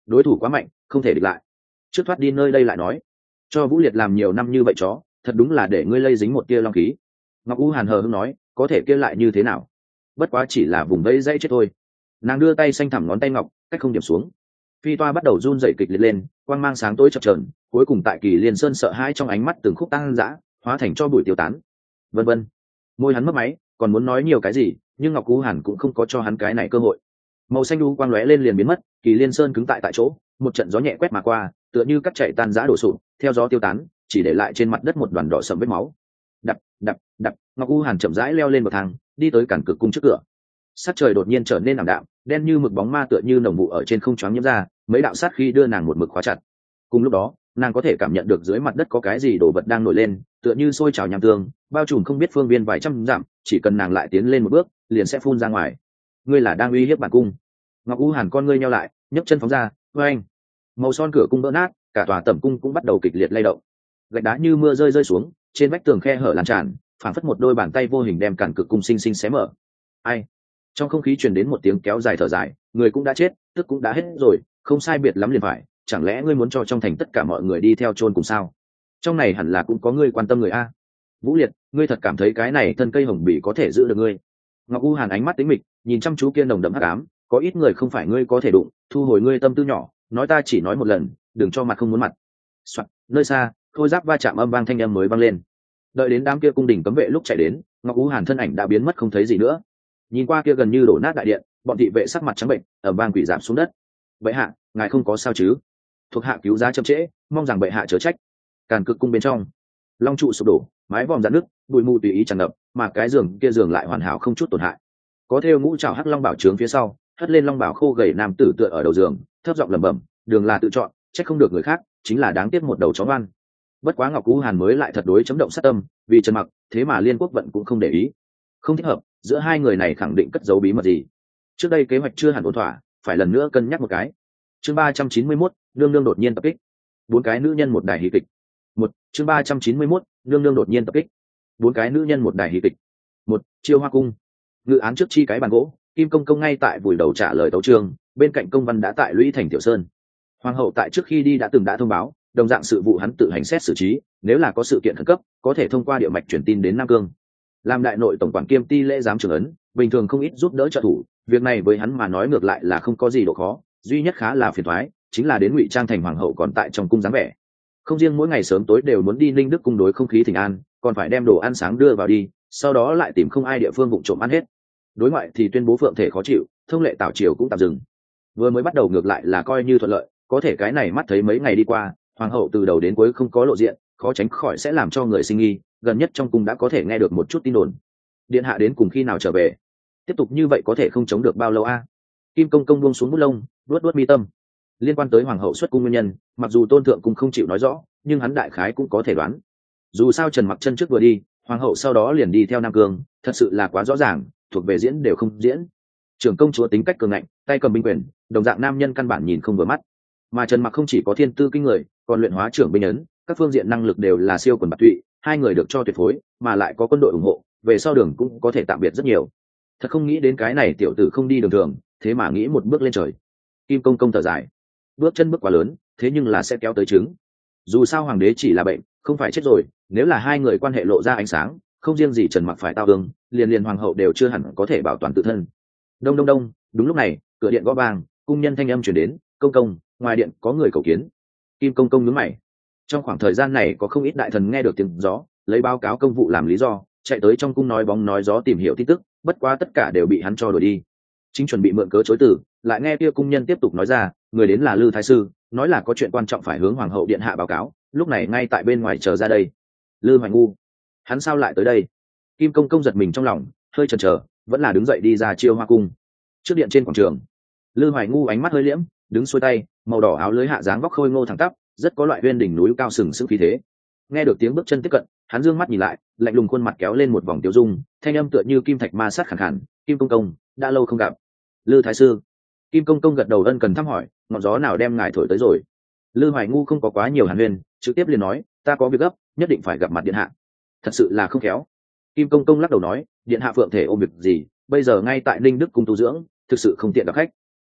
đối thủ quá mạnh không thể địch lại, trước thoát đi nơi đây lại nói. Cho Vũ Liệt làm nhiều năm như vậy chó, thật đúng là để ngươi lây dính một tia long khí. Ngọc U Hàn hờ hững nói, có thể kia lại như thế nào, bất quá chỉ là vùng vẫy dãy chết thôi. Nàng đưa tay xanh thẳm ngón tay ngọc cách không điểm xuống, phi toa bắt đầu run rẩy kịch liệt lên, quang mang sáng tối chập chờn, cuối cùng tại Kỳ Liên Sơn sợ hãi trong ánh mắt từng khúc tăng dã, hóa thành cho bụi tiêu tán. Vân vân. Môi hắn mấp máy, còn muốn nói nhiều cái gì, nhưng Ngọc U Hàn cũng không có cho hắn cái này cơ hội. Màu xanh đu quang lóe lên liền biến mất, Kỳ Liên Sơn cứng tại chỗ, một trận gió nhẹ quét mà qua, tựa như cắt chạy tan rã đổ sụp, theo gió tiêu tán, chỉ để lại trên mặt đất một đoàn đỏ sẫm vết máu. Đập, đập, đập, Ngọc U Hàn chậm rãi leo lên bậc thang, đi tới cản cực cung trước cửa. Sát trời đột nhiên trở nên ảm đạm, đen như mực bóng ma tựa như nồng vụ ở trên không choáng nhiễm ra, mấy đạo sát khí đưa nàng một mực khóa chặt. Cùng lúc đó, nàng có thể cảm nhận được dưới mặt đất có cái gì đồ vật đang nổi lên, tựa như sôi trào nham tương, bao trùm không biết phương viên vài trăm dặm, chỉ cần nàng lại tiến lên một bước, liền sẽ phun ra ngoài. Ngươi là đang uy hiếp bản cung? Ngọc U Hàn con ngươi nheo lại, nhấc chân phóng ra, oeng! Màu son cửa cung vỡ nát, cả tòa tẩm cung cũng bắt đầu kịch liệt lay động. Gạch đá như mưa rơi rơi xuống, trên vách tường khe hở lan tràn, phảng phất một đôi bàn tay vô hình đem cản cực cung sinh sinh xé mở. Ai? Trong không khí truyền đến một tiếng kéo dài thở dài, người cũng đã chết, tức cũng đã hết rồi, không sai biệt lắm liền phải, chẳng lẽ ngươi muốn cho trong thành tất cả mọi người đi theo chôn cùng sao? Trong này hẳn là cũng có ngươi quan tâm người a. Vũ Liệt, ngươi thật cảm thấy cái này thân cây hồng bì có thể giữ được ngươi? Ngọc U Hàn ánh mắt tính mịch, nhìn chăm chú kia nồng đậm hắc ám, có ít người không phải ngươi có thể đụng, thu hồi ngươi tâm tư nhỏ, nói ta chỉ nói một lần, đừng cho mặt không muốn mặt. Soạt, nơi xa, khôi giáp va chạm âm vang thanh âm mới vang lên. Đợi đến đám kia cung đình cấm vệ lúc chạy đến, Ngọc U Hàn thân ảnh đã biến mất không thấy gì nữa. Nhìn qua kia gần như đổ nát đại điện, bọn thị vệ sắc mặt trắng bệnh, ở bang quỷ giảm xuống đất. Bệ hạ, ngài không có sao chứ? Thuộc hạ cứu giá chậm trễ, mong rằng bệ hạ chớ trách. Càn cực cung bên trong, long trụ sụp đổ, mái vòm rạn nứt, bụi mù tùy ý tràn ngập, mà cái giường kia giường lại hoàn hảo không chút tổn hại. Có thêu ngũ trảo hắc long bảo trướng phía sau, hất lên long bảo khô gầy nam tử tựa ở đầu giường, thấp giọng lẩm bẩm, đường là tự chọn, trách không được người khác, chính là đáng tiếc một đầu chó ngoan. Bất quá Ngọc U Hàn mới lại thật đối chấm động sát tâm, vì Trần Mặc, thế mà Liên Quốc vận cũng không để ý. Không thích hợp, giữa hai người này khẳng định cất giấu bí mật gì. Trước đây kế hoạch chưa hẳn ổn thỏa, phải lần nữa cân nhắc một cái. Chương 391, nương nương đột nhiên tập kích. Bốn cái nữ nhân một đài hí kịch. Chương 391, nương nương đột nhiên tập kích. Bốn cái nữ nhân một đài hí kịch. Chiêu Hoa cung. Ngự án trước chi cái bàn gỗ, Kim Công Công ngay tại vùi đầu trả lời tấu chương, bên cạnh công văn đã tại lũy thành Tiểu Sơn. Hoàng hậu tại trước khi đi đã thông báo, đồng dạng sự vụ hắn tự hành xét xử trí, nếu là có sự kiện khẩn cấp, có thể thông qua địa mạch truyền tin đến Nam Cương. Làm đại nội tổng quản kiêm ti lễ giám trưởng ấn, bình thường không ít giúp đỡ trợ thủ, việc này với hắn mà nói ngược lại là không có gì độ khó, duy nhất khá là phiền toái, chính là đến ngụy trang thành hoàng hậu còn tại trong cung dáng vẻ. Không riêng mỗi ngày sớm tối đều muốn đi Ninh Đức cung đối không khí thỉnh an, còn phải đem đồ ăn sáng đưa vào đi, sau đó lại tìm không ai địa phương vụng trộm ăn hết. Đối ngoại thì tuyên bố phượng thể khó chịu, thông lệ tảo triều cũng tạm dừng. Vừa mới bắt đầu ngược lại là coi như thuận lợi, có thể cái này mắt thấy mấy ngày đi qua, hoàng hậu từ đầu đến cuối không có lộ diện, khó tránh khỏi sẽ làm cho người sinh nghi, gần nhất trong cung đã có thể nghe được một chút tin đồn. Điện hạ đến cùng khi nào trở về? Tiếp tục như vậy có thể không chống được bao lâu a? Kim Công Công buông xuống bút lông, luốt mi tâm. Liên quan tới hoàng hậu xuất cung nguyên nhân, mặc dù tôn thượng cung không chịu nói rõ, nhưng hắn đại khái cũng có thể đoán. Dù sao Trần Mặc chân trước vừa đi, hoàng hậu sau đó liền đi theo Nam Cương, thật sự là quá rõ ràng, thuộc về diễn đều không diễn. Trưởng công chúa tính cách cường ngạnh, tay cầm binh quyền, đồng dạng nam nhân căn bản nhìn không vừa mắt. Mà Trần Mặc không chỉ có thiên tư kinh người, còn luyện hóa trưởng binh ấn, các phương diện năng lực đều là siêu quần bạc tụy, hai người được cho tuyệt phối, mà lại có quân đội ủng hộ, về sau đường cũng có thể tạm biệt rất nhiều. Thật không nghĩ đến cái này tiểu tử không đi đường thường, thế mà nghĩ một bước lên trời. Kim Công Công thở dài, bước chân bước quá lớn, thế nhưng là sẽ kéo tới trứng. Dù sao hoàng đế chỉ là bệnh, không phải chết rồi, nếu là hai người quan hệ lộ ra ánh sáng, không riêng gì Trần Mặc phải tao ương, liền hoàng hậu đều chưa hẳn có thể bảo toàn tự thân. Đông đông đông, đúng lúc này, cửa điện gõ vang, cung nhân thanh âm truyền đến, công công, ngoài điện có người cầu kiến. Kim Công Công nhướng mày. Trong khoảng thời gian này có không ít đại thần nghe được tiếng gió, lấy báo cáo công vụ làm lý do, chạy tới trong cung nói bóng nói gió tìm hiểu tin tức, bất quá tất cả đều bị hắn cho đuổi đi. Chính chuẩn bị mượn cớ chối từ, lại nghe kia cung nhân tiếp tục nói ra, người đến là Lư Thái sư, nói là có chuyện quan trọng phải hướng hoàng hậu điện hạ báo cáo, lúc này ngay tại bên ngoài chờ ra đây. Lư Hoài Ngu, hắn sao lại tới đây? Kim Công Công giật mình trong lòng, hơi chần chờ, vẫn là đứng dậy đi ra Chiêu Hoa cung. Trước điện trên quảng trường, Lư Hoài Ngu ánh mắt hơi liễm, đứng xuôi tay, màu đỏ áo lưới hạ dáng vóc khôi ngô thẳng tắp, rất có loại uyên đỉnh núi cao sừng sững khí thế. Nghe được tiếng bước chân tiếp cận, hắn dương mắt nhìn lại, lạnh lùng khuôn mặt kéo lên một vòng tiêu dung, thanh âm tựa như kim thạch ma sát khàn khàn, "Kim Công Công, đã lâu không gặp." Lư Thái sư. Kim Công Công gật đầu ân cần thăm hỏi, "Ngọn gió nào đem ngài thổi tới rồi?" Lư Hoài Ngu không có quá nhiều hàn huyên, trực tiếp liền nói, "Ta có việc gấp, nhất định phải gặp mặt điện hạ." Thật sự là không khéo. Kim Công Công lắc đầu nói, "Điện hạ phượng thể ôm việc gì, bây giờ ngay tại Ninh Đức cung tu dưỡng, thực sự không tiện gặp khách."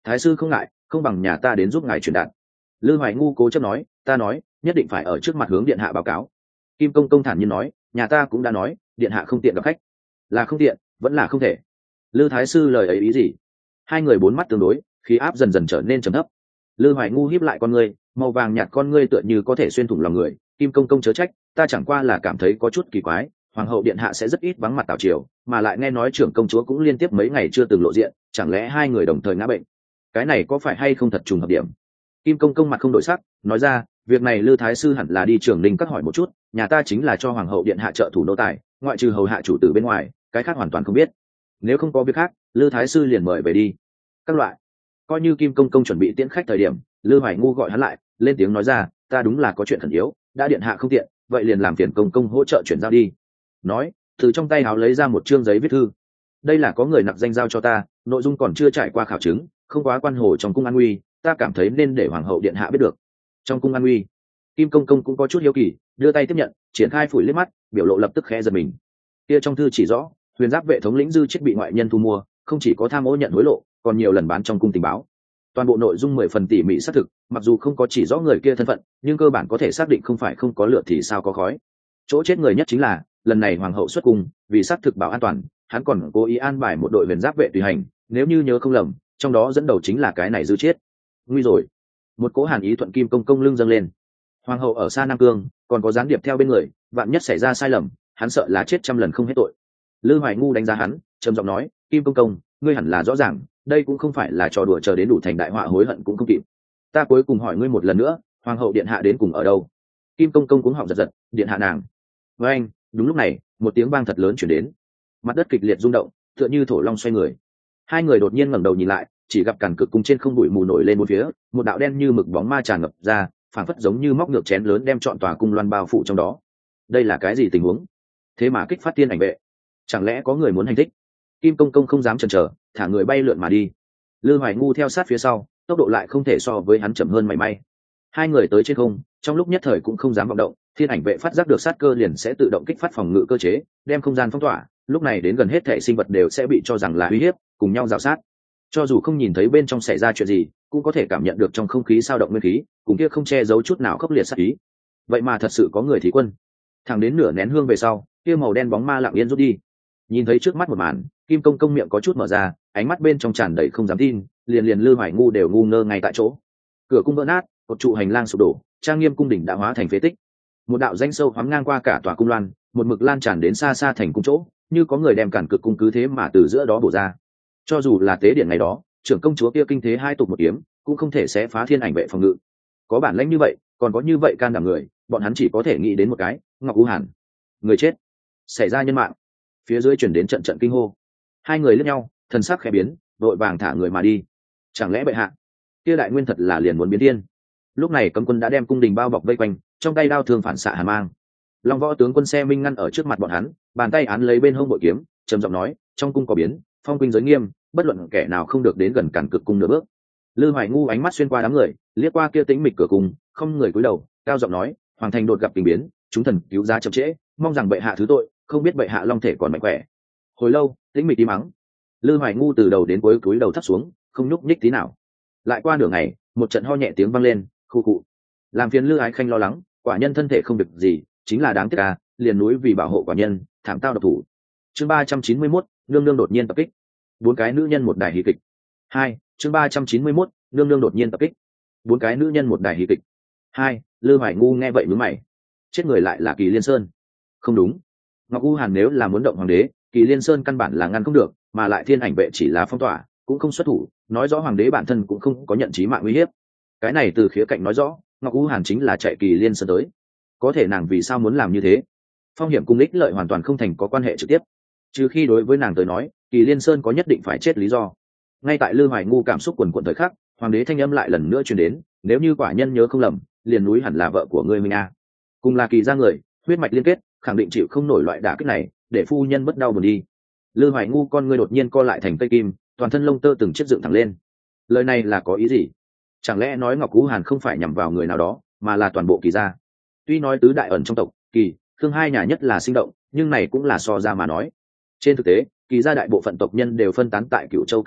thái sư không ngại, không bằng nhà ta đến giúp ngài truyền đạt. Lư Hoài Ngu cố chấp nói, ta nói nhất định phải ở trước mặt hướng điện hạ báo cáo. Kim Công Công thản nhiên nói, nhà ta cũng đã nói điện hạ không tiện gặp khách. Là không tiện, vẫn là không thể. Lư thái sư lời ấy ý gì? Hai người bốn mắt tương đối, khí áp dần dần trở nên trầm thấp. Lư Hoài Ngu híp lại con ngươi, màu vàng nhạt con ngươi tựa như có thể xuyên thủng lòng người. Kim Công Công chớ trách, ta chẳng qua là cảm thấy có chút kỳ quái, hoàng hậu điện hạ sẽ rất ít vắng mặt tảo triều, mà lại nghe nói trưởng công chúa cũng liên tiếp mấy ngày chưa từng lộ diện, chẳng lẽ hai người đồng thời ngã bệnh? Cái này có phải hay không thật trùng hợp điểm? Kim Công Công mặt không đổi sắc, nói ra, việc này Lư thái sư hẳn là đi Trường Ninh các hỏi một chút, nhà ta chính là cho hoàng hậu điện hạ trợ thủ nô tài, ngoại trừ hầu hạ chủ tử bên ngoài, cái khác hoàn toàn không biết. Nếu không có việc khác, Lư thái sư liền mời về đi. Các loại. Coi như Kim Công Công chuẩn bị tiễn khách thời điểm, Lư Hoài Ngu gọi hắn lại, lên tiếng nói ra, ta đúng là có chuyện khẩn yếu, đã điện hạ không tiện, vậy liền làm phiền công công hỗ trợ chuyển giao đi. Nói, từ trong tay áo lấy ra một chương giấy viết thư. Đây là có người nặc danh giao cho ta, nội dung còn chưa trải qua khảo chứng, không quá quan hồ trong cung an nguy, ta cảm thấy nên để hoàng hậu điện hạ biết được. Trong cung an nguy, Kim Công Công cũng có chút hiếu kỳ, đưa tay tiếp nhận, triển khai phủi liếc mắt, biểu lộ lập tức khẽ giật mình. Kia trong thư chỉ rõ, huyền giáp vệ thống lĩnh Dư Chiết bị ngoại nhân thu mua, không chỉ có tham ô nhận hối lộ, còn nhiều lần bán trong cung tình báo. Toàn bộ nội dung 10 phần tỉ mỉ xác thực, mặc dù không có chỉ rõ người kia thân phận, nhưng cơ bản có thể xác định không phải không có lửa thì sao có khói. Chỗ chết người nhất chính là, lần này hoàng hậu xuất cung, vì xác thực bảo an toàn, hắn còn cố ý an bài một đội huyền giáp vệ tùy hành, nếu như nhớ không lầm, trong đó dẫn đầu chính là cái này Dư Chiết. Nguy rồi. Một cỗ hàn ý thuận Kim Công Công lưng dâng lên. Hoàng hậu ở xa Nam Cương, còn có gián điệp theo bên người, vạn nhất xảy ra sai lầm, hắn sợ là chết trăm lần không hết tội. Lư Hoài Ngu đánh giá hắn, trầm giọng nói, Kim Công Công, ngươi hẳn là rõ ràng, đây cũng không phải là trò đùa, chờ đến đủ thành đại họa hối hận cũng không kịp. Ta cuối cùng hỏi ngươi một lần nữa, hoàng hậu điện hạ đến cùng ở đâu? Kim Công Công cuống họng giật giật, điện hạ nàng. Với anh, đúng lúc này, một tiếng vang thật lớn chuyển đến, mặt đất kịch liệt rung động, tựa như thổ long xoay người. Hai người đột nhiên ngẩng đầu nhìn lại, chỉ gặp Càn Cực cung trên không bụi mù nổi lên một phía, một đạo đen như mực bóng ma tràn ngập ra, phảng phất giống như móc ngược chén lớn đem trọn tòa cung loan bao phủ trong đó. Đây là cái gì tình huống? Thế mà kích phát tiên ảnh vệ, chẳng lẽ có người muốn hành thích? Kim Công Công không dám chần chờ, thả người bay lượn mà đi. Lư Hoài Ngu theo sát phía sau, tốc độ lại không thể so với hắn chậm hơn mảy may. Hai người tới trên không, trong lúc nhất thời cũng không dám vọng động, thiên ảnh vệ phát giác được sát cơ liền sẽ tự động kích phát phòng ngự cơ chế, đem không gian phong tỏa, lúc này đến gần hết thảy sinh vật đều sẽ bị cho rằng là uy hiếp, cùng nhau rào sát. Cho dù không nhìn thấy bên trong xảy ra chuyện gì, cũng có thể cảm nhận được trong không khí dao động nguyên khí, cùng kia không che giấu chút nào khốc liệt sát ý. Vậy mà thật sự có người thí quân. Thẳng đến nửa nén hương về sau, kia màu đen bóng ma lặng yên rút đi. Nhìn thấy trước mắt một màn, Kim Công Công miệng có chút mở ra, ánh mắt bên trong tràn đầy không dám tin, liền Lư Hoài Ngu đều ngu ngơ ngay tại chỗ. Cửa cung vỡ nát, cột trụ hành lang sụp đổ, trang nghiêm cung đỉnh đã hóa thành phế tích. Một đạo danh sâu hoắm ngang qua cả tòa cung loan, một mực lan tràn đến xa xa thành cung chỗ, như có người đem Càn Cực cung cứ thế mà từ giữa đó bổ ra. Cho dù là tế điện ngày đó, trưởng công chúa kia kinh thế hai tục một kiếm, cũng không thể xé phá thiên ảnh vệ phòng ngự. Có bản lĩnh như vậy, còn có như vậy can đảm người, bọn hắn chỉ có thể nghĩ đến một cái, Ngọc U Hàn. Người chết, xảy ra nhân mạng. Phía dưới chuyển đến trận trận kinh hô. Hai người liếc nhau, thần sắc khẽ biến, vội vàng thả người mà đi. Chẳng lẽ bệ hạ kia đại nguyên thật là liền muốn biến thiên? Lúc này cấm quân đã đem cung đình bao bọc vây quanh, trong tay đao thương phản xạ hàn mang. Long võ tướng quân xe minh ngăn ở trước mặt bọn hắn, bàn tay án lấy bên hông bội kiếm, trầm giọng nói, trong cung có biến, phong quynh giới nghiêm, bất luận kẻ nào không được đến gần Càn Cực cung nửa bước. Lư Hoài Ngu ánh mắt xuyên qua đám người, liếc qua kia tĩnh mịch cửa cung, không người cúi đầu, cao giọng nói, hoàng thành đột gặp tình biến, chúng thần cứu giá chậm trễ, mong rằng bệ hạ thứ tội, không biết bệ hạ long thể còn mạnh khỏe. Hồi lâu, tĩnh mịch im mắng. Lư Hoài Ngu từ đầu đến cuối cúi đầu thấp xuống, không nhúc nhích tí nào. Lại qua nửa ngày, một trận ho nhẹ tiếng vang lên, khu cụ. Làm phiền Lư Ái Khanh lo lắng, quả nhân thân thể không việc gì, chính là đáng tiếc à, liền núi vì bảo hộ quả nhân, thảm tao độc thủ. Chương 391, nương nương đột nhiên tập kích. Bốn cái nữ nhân một đài hí kịch. 2, chương 391, nương nương đột nhiên tập kích. Bốn cái nữ nhân một đài hí kịch. 2, Lư Hoài Ngu nghe vậy nhướng mày. Chết người lại là Kỳ Liên Sơn. Không đúng. Ngọc U Hàn nếu là muốn động hoàng đế, Kỳ Liên Sơn căn bản là ngăn không được, mà lại thiên ảnh vệ chỉ là phong tỏa, cũng không xuất thủ, nói rõ hoàng đế bản thân cũng không có nhận chí mạng uy hiếp. Cái này từ khía cạnh nói rõ, Ngọc U Hàn chính là chạy Kỳ Liên Sơn tới. Có thể nàng vì sao muốn làm như thế? Phong hiểm cùng ích lợi hoàn toàn không thành có quan hệ trực tiếp, trừ khi đối với nàng tới nói, Kỳ Liên Sơn có nhất định phải chết lý do. Ngay tại Lư Hoài Ngu cảm xúc quần quần thời khắc, hoàng đế thanh âm lại lần nữa truyền đến, nếu như quả nhân nhớ không lầm, liền núi hẳn là vợ của ngươi Minh A. Cùng là Kỳ gia người, huyết mạch liên kết, khẳng định chịu không nổi loại đả kích này, để phu nhân bất đau buồn đi. Lư Hoài Ngu con ngươi đột nhiên co lại thành cây kim, toàn thân lông tơ từng chiếc dựng thẳng lên. Lời này là có ý gì? Chẳng lẽ nói Ngọc Ú Hàn không phải nhằm vào người nào đó, mà là toàn bộ Kỳ gia? Tuy nói tứ đại ẩn trong tộc, Kỳ, Khương hai nhà nhất là sinh động, nhưng này cũng là so ra mà nói. Trên thực tế, Kỳ gia đại bộ phận tộc nhân đều phân tán tại Cửu Châu các nơi,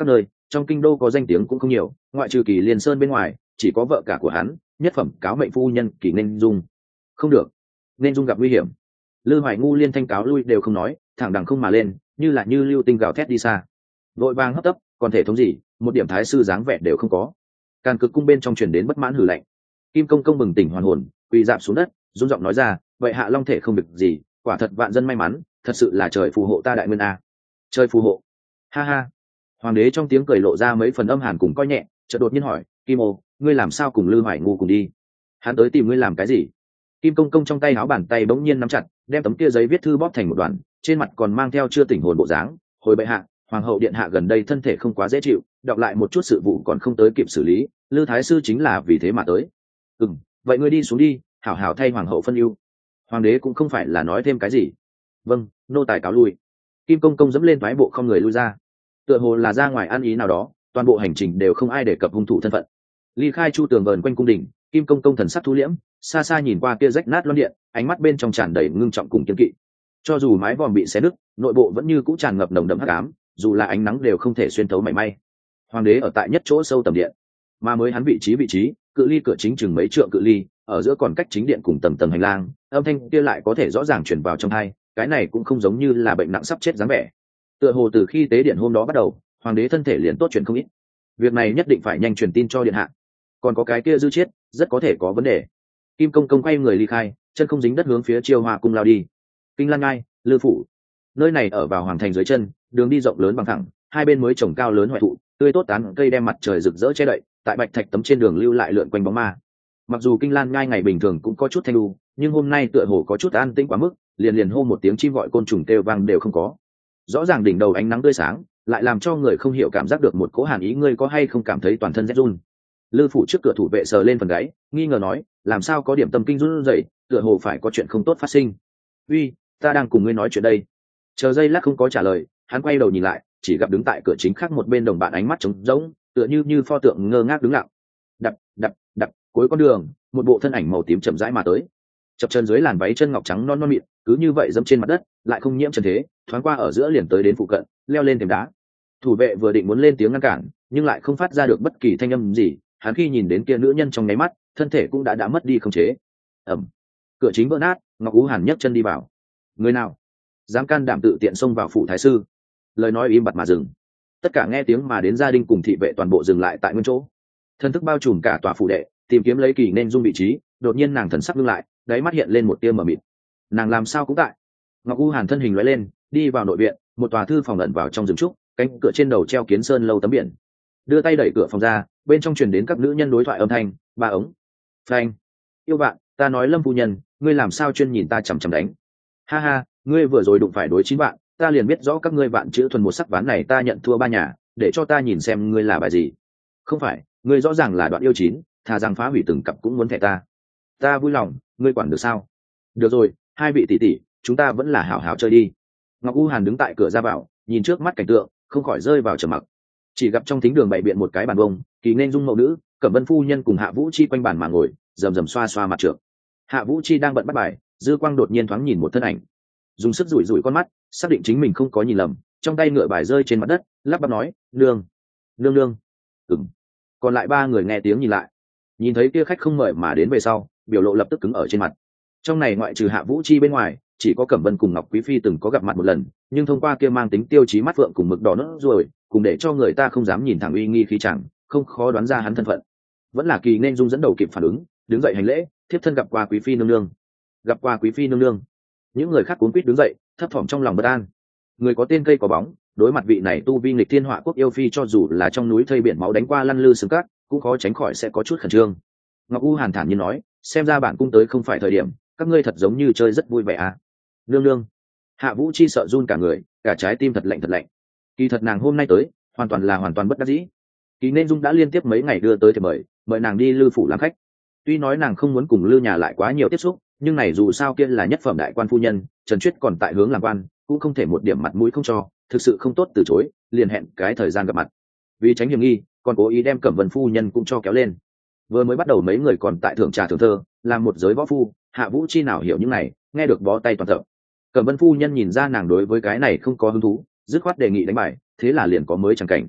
trong kinh đô có danh tiếng cũng không nhiều, ngoại trừ Kỳ Liên Sơn bên ngoài chỉ có vợ cả của hắn, nhất phẩm cáo mệnh phu nhân Kỳ Nên Dung. Không được, Nên Dung gặp nguy hiểm. Lư Hoài Ngu liên thanh cáo lui đều không nói, thẳng đằng không mà lên, như là như lưu tinh gào thét đi xa. Vội vàng hấp tấp, còn thể thống gì, một điểm thái sư dáng vẻ đều không có. Càn Cực cung bên trong truyền đến bất mãn hử lạnh. Kim Công Công bừng tỉnh hoàn hồn, quỳ rạp xuống đất, run giọng nói ra, vậy hạ long thể không việc gì, quả thật vạn dân may mắn, thật sự là trời phù hộ ta đại nguyên a. Trời phù hộ. Ha ha. Hoàng đế trong tiếng cười lộ ra mấy phần âm hàn cùng coi nhẹ, chợt đột nhiên hỏi, Kim Ô, ngươi làm sao cùng Lư Hoài Ngu cùng đi? Hắn tới tìm ngươi làm cái gì? Kim Công Công trong tay áo bàn tay bỗng nhiên nắm chặt, đem tấm kia giấy viết thư bóp thành một đoạn, trên mặt còn mang theo chưa tỉnh hồn bộ dáng. Hồi bệ hạ, hoàng hậu điện hạ gần đây thân thể không quá dễ chịu, đọc lại một chút sự vụ còn không tới kịp xử lý, Lư thái sư chính là vì thế mà tới. Vậy ngươi đi xuống đi, hảo hảo thay hoàng hậu phân ưu. Hoàng đế cũng không phải là nói thêm cái gì. Vâng, nô tài cáo lui. Kim Công Công dẫm lên thoái bộ không người lui ra. Tựa hồ là ra ngoài ăn ý nào đó, toàn bộ hành trình đều không ai đề cập hung thủ thân phận. Ly khai chu tường vờn quanh cung đình, Kim Công Công thần sắc thu liễm, xa xa nhìn qua kia rách nát loan điện, ánh mắt bên trong tràn đầy ngưng trọng cùng kiên kỵ. Cho dù mái vòm bị xé nứt, nội bộ vẫn như cũ tràn ngập nồng đậm hắc ám, dù là ánh nắng đều không thể xuyên thấu mảy may. Hoàng đế ở tại nhất chỗ sâu tầm điện, mà mới hắn vị trí, cự ly cửa chính chừng mấy trượng cự ly, ở giữa còn cách chính điện cùng tầng hành lang, âm thanh kia lại có thể rõ ràng truyền vào trong tai, cái này cũng không giống như là bệnh nặng sắp chết dáng vẻ. Tựa hồ từ khi tế điện hôm đó bắt đầu, hoàng đế thân thể liền tốt chuyện không ít. Việc này nhất định phải nhanh truyền tin cho điện hạ. Còn có cái kia dư chiết, rất có thể có vấn đề. Kim Công Công quay người ly khai, chân không dính đất hướng phía Chiêu Hoa cung lao đi. Kinh Lan Ngai, Lư phủ. Nơi này ở vào hoàng thành dưới chân, đường đi rộng lớn bằng thẳng, hai bên mới trồng cao lớn hoại thụ, tươi tốt tán cây đem mặt trời rực rỡ che đậy, tại bạch thạch tấm trên đường lưu lại lượn quanh bóng ma. Mặc dù Kinh Lan Ngai ngày bình thường cũng có chút thanh lưu, nhưng hôm nay tựa hồ có chút an tĩnh quá mức, liền hô một tiếng chim gọi côn trùng kêu vang đều không có. Rõ ràng đỉnh đầu ánh nắng tươi sáng, lại làm cho người không hiểu cảm giác được một cỗ hàn ý, ngươi có hay không cảm thấy toàn thân rét run? Lư phủ trước cửa thủ vệ sờ lên phần gáy, nghi ngờ nói, làm sao có điểm tâm kinh run rẩy, tựa hồ phải có chuyện không tốt phát sinh. Uy, ta đang cùng ngươi nói chuyện đây. Chờ giây lát không có trả lời, hắn quay đầu nhìn lại, chỉ gặp đứng tại cửa chính khác một bên đồng bạn ánh mắt trống rỗng, tựa như pho tượng ngơ ngác đứng lặng. Đập, cuối con đường, một bộ thân ảnh màu tím chậm rãi mà tới. Chập chân dưới làn váy chân ngọc trắng non mịn, cứ như vậy dẫm trên mặt đất, lại không nhiễm trần thế, thoáng qua ở giữa liền tới đến phụ cận, leo lên thềm đá. Thủ vệ vừa định muốn lên tiếng ngăn cản, nhưng lại không phát ra được bất kỳ thanh âm gì. Hắn khi nhìn đến kia nữ nhân trong nháy mắt, thân thể cũng đã mất đi khống chế. Cửa chính vỡ nát, Ngọc Ú Hàn nhấc chân đi vào. Người nào dám can đảm tự tiện xông vào phủ thái sư? Lời nói im bặt mà dừng. Tất cả nghe tiếng mà đến gia đình cùng thị vệ toàn bộ dừng lại tại nguyên chỗ. Thân thức bao trùm cả tòa phủ đệ, tìm kiếm lấy Kỳ Nên Dung vị trí. Đột nhiên nàng thần sắc ngưng lại, đáy mắt hiện lên một tia mờ mịt. Nàng làm sao cũng tại. Ngọc U Hàn thân hình lóe lên, đi vào nội viện, một tòa thư phòng ẩn vào trong rừng trúc, cánh cửa trên đầu treo Kiến Sơn lâu tấm biển. Đưa tay đẩy cửa phòng ra, bên trong truyền đến các nữ nhân đối thoại âm thanh, ba ống. Phanh. Yêu bạn, ta nói Lâm phu nhân, ngươi làm sao chuyên nhìn ta chằm chằm đánh? Ha ha, ngươi vừa rồi đụng phải đối 9 bạn, ta liền biết rõ các ngươi bạn chữ thuần một sắc ván này ta nhận thua 3 nhà, để cho ta nhìn xem ngươi là bài gì. Không phải, ngươi rõ ràng là đoạn yêu 9, thà rằng phá hủy từng cặp cũng muốn thẻ ta. Ta vui lòng, ngươi quản được sao? Được rồi, hai vị tỷ tỷ, chúng ta vẫn là hảo hảo chơi đi. Ngọc U Hàn đứng tại cửa ra vào, nhìn trước mắt cảnh tượng, không khỏi rơi vào trầm mặc. Chỉ gặp trong thính đường bày biện một cái bàn bông, Kỳ Nên Dung mẫu nữ, Cẩm Vân phu nhân cùng Hạ Vũ Chi quanh bàn mà ngồi, rầm xoa xoa mặt trượng. Hạ Vũ Chi đang bận bắt bài, dư quang đột nhiên thoáng nhìn một thân ảnh, dùng sức rủi con mắt, xác định chính mình không có nhìn lầm, trong tay ngựa bài rơi trên mặt đất, lắp bắp nói, nương. Còn lại 3 người nghe tiếng nhìn lại, nhìn thấy kia khách không mời mà đến về sau, biểu lộ lập tức cứng ở trên mặt. Trong này ngoại trừ Hạ Vũ Chi bên ngoài, chỉ có Cẩm Vân cùng Ngọc Quý phi từng có gặp mặt một lần, nhưng thông qua kia mang tính tiêu chí mắt phượng cùng mực đỏ nốt rồi, cùng để cho người ta không dám nhìn thẳng uy nghi khí chẳng, không khó đoán ra hắn thân phận. Vẫn là Kỳ Nên Dung dẫn đầu kịp phản ứng, đứng dậy hành lễ, thiếp thân gặp qua Quý phi nương nương. Gặp qua Quý phi nương nương. Những người khác cuống quýt đứng dậy, thấp thỏm trong lòng bất an. Người có tên cây có bóng, đối mặt vị này tu vi nghịch thiên họa quốc yêu phi, cho dù là trong núi thây biển máu đánh qua lăn lư xương cát, cũng khó tránh khỏi sẽ có chút khẩn trương. Ngọc U Hàn thản nhiên nói, xem ra bản cung tới không phải thời điểm, các ngươi thật giống như chơi rất vui vẻ à? Nương nương. Hạ Vũ Chi sợ run cả người, cả trái tim thật lạnh. Kỳ thật nàng hôm nay tới, hoàn toàn bất đắc dĩ. Kỳ Nên Dung đã liên tiếp mấy ngày đưa tới thì mời nàng đi Lư phủ làm khách. Tuy nói nàng không muốn cùng Lư nhà lại quá nhiều tiếp xúc, nhưng này dù sao kia là nhất phẩm đại quan phu nhân, Trần Chuyết còn tại hướng làm quan, cũng không thể một điểm mặt mũi không cho, thực sự không tốt từ chối, liền hẹn cái thời gian gặp mặt. Vì tránh hiểm nghi, còn cố ý đem Cẩm Vân phu nhân cũng cho kéo lên. Vừa mới bắt đầu mấy người còn tại thưởng trà thưởng thơ, làm một giới võ phu, Hạ Vũ Chi nào hiểu những này, nghe được bó tay toàn tập. Cẩm Vân phu nhân nhìn ra nàng đối với cái này không có hứng thú, dứt khoát đề nghị đánh bài, thế là liền có mới chẳng cảnh.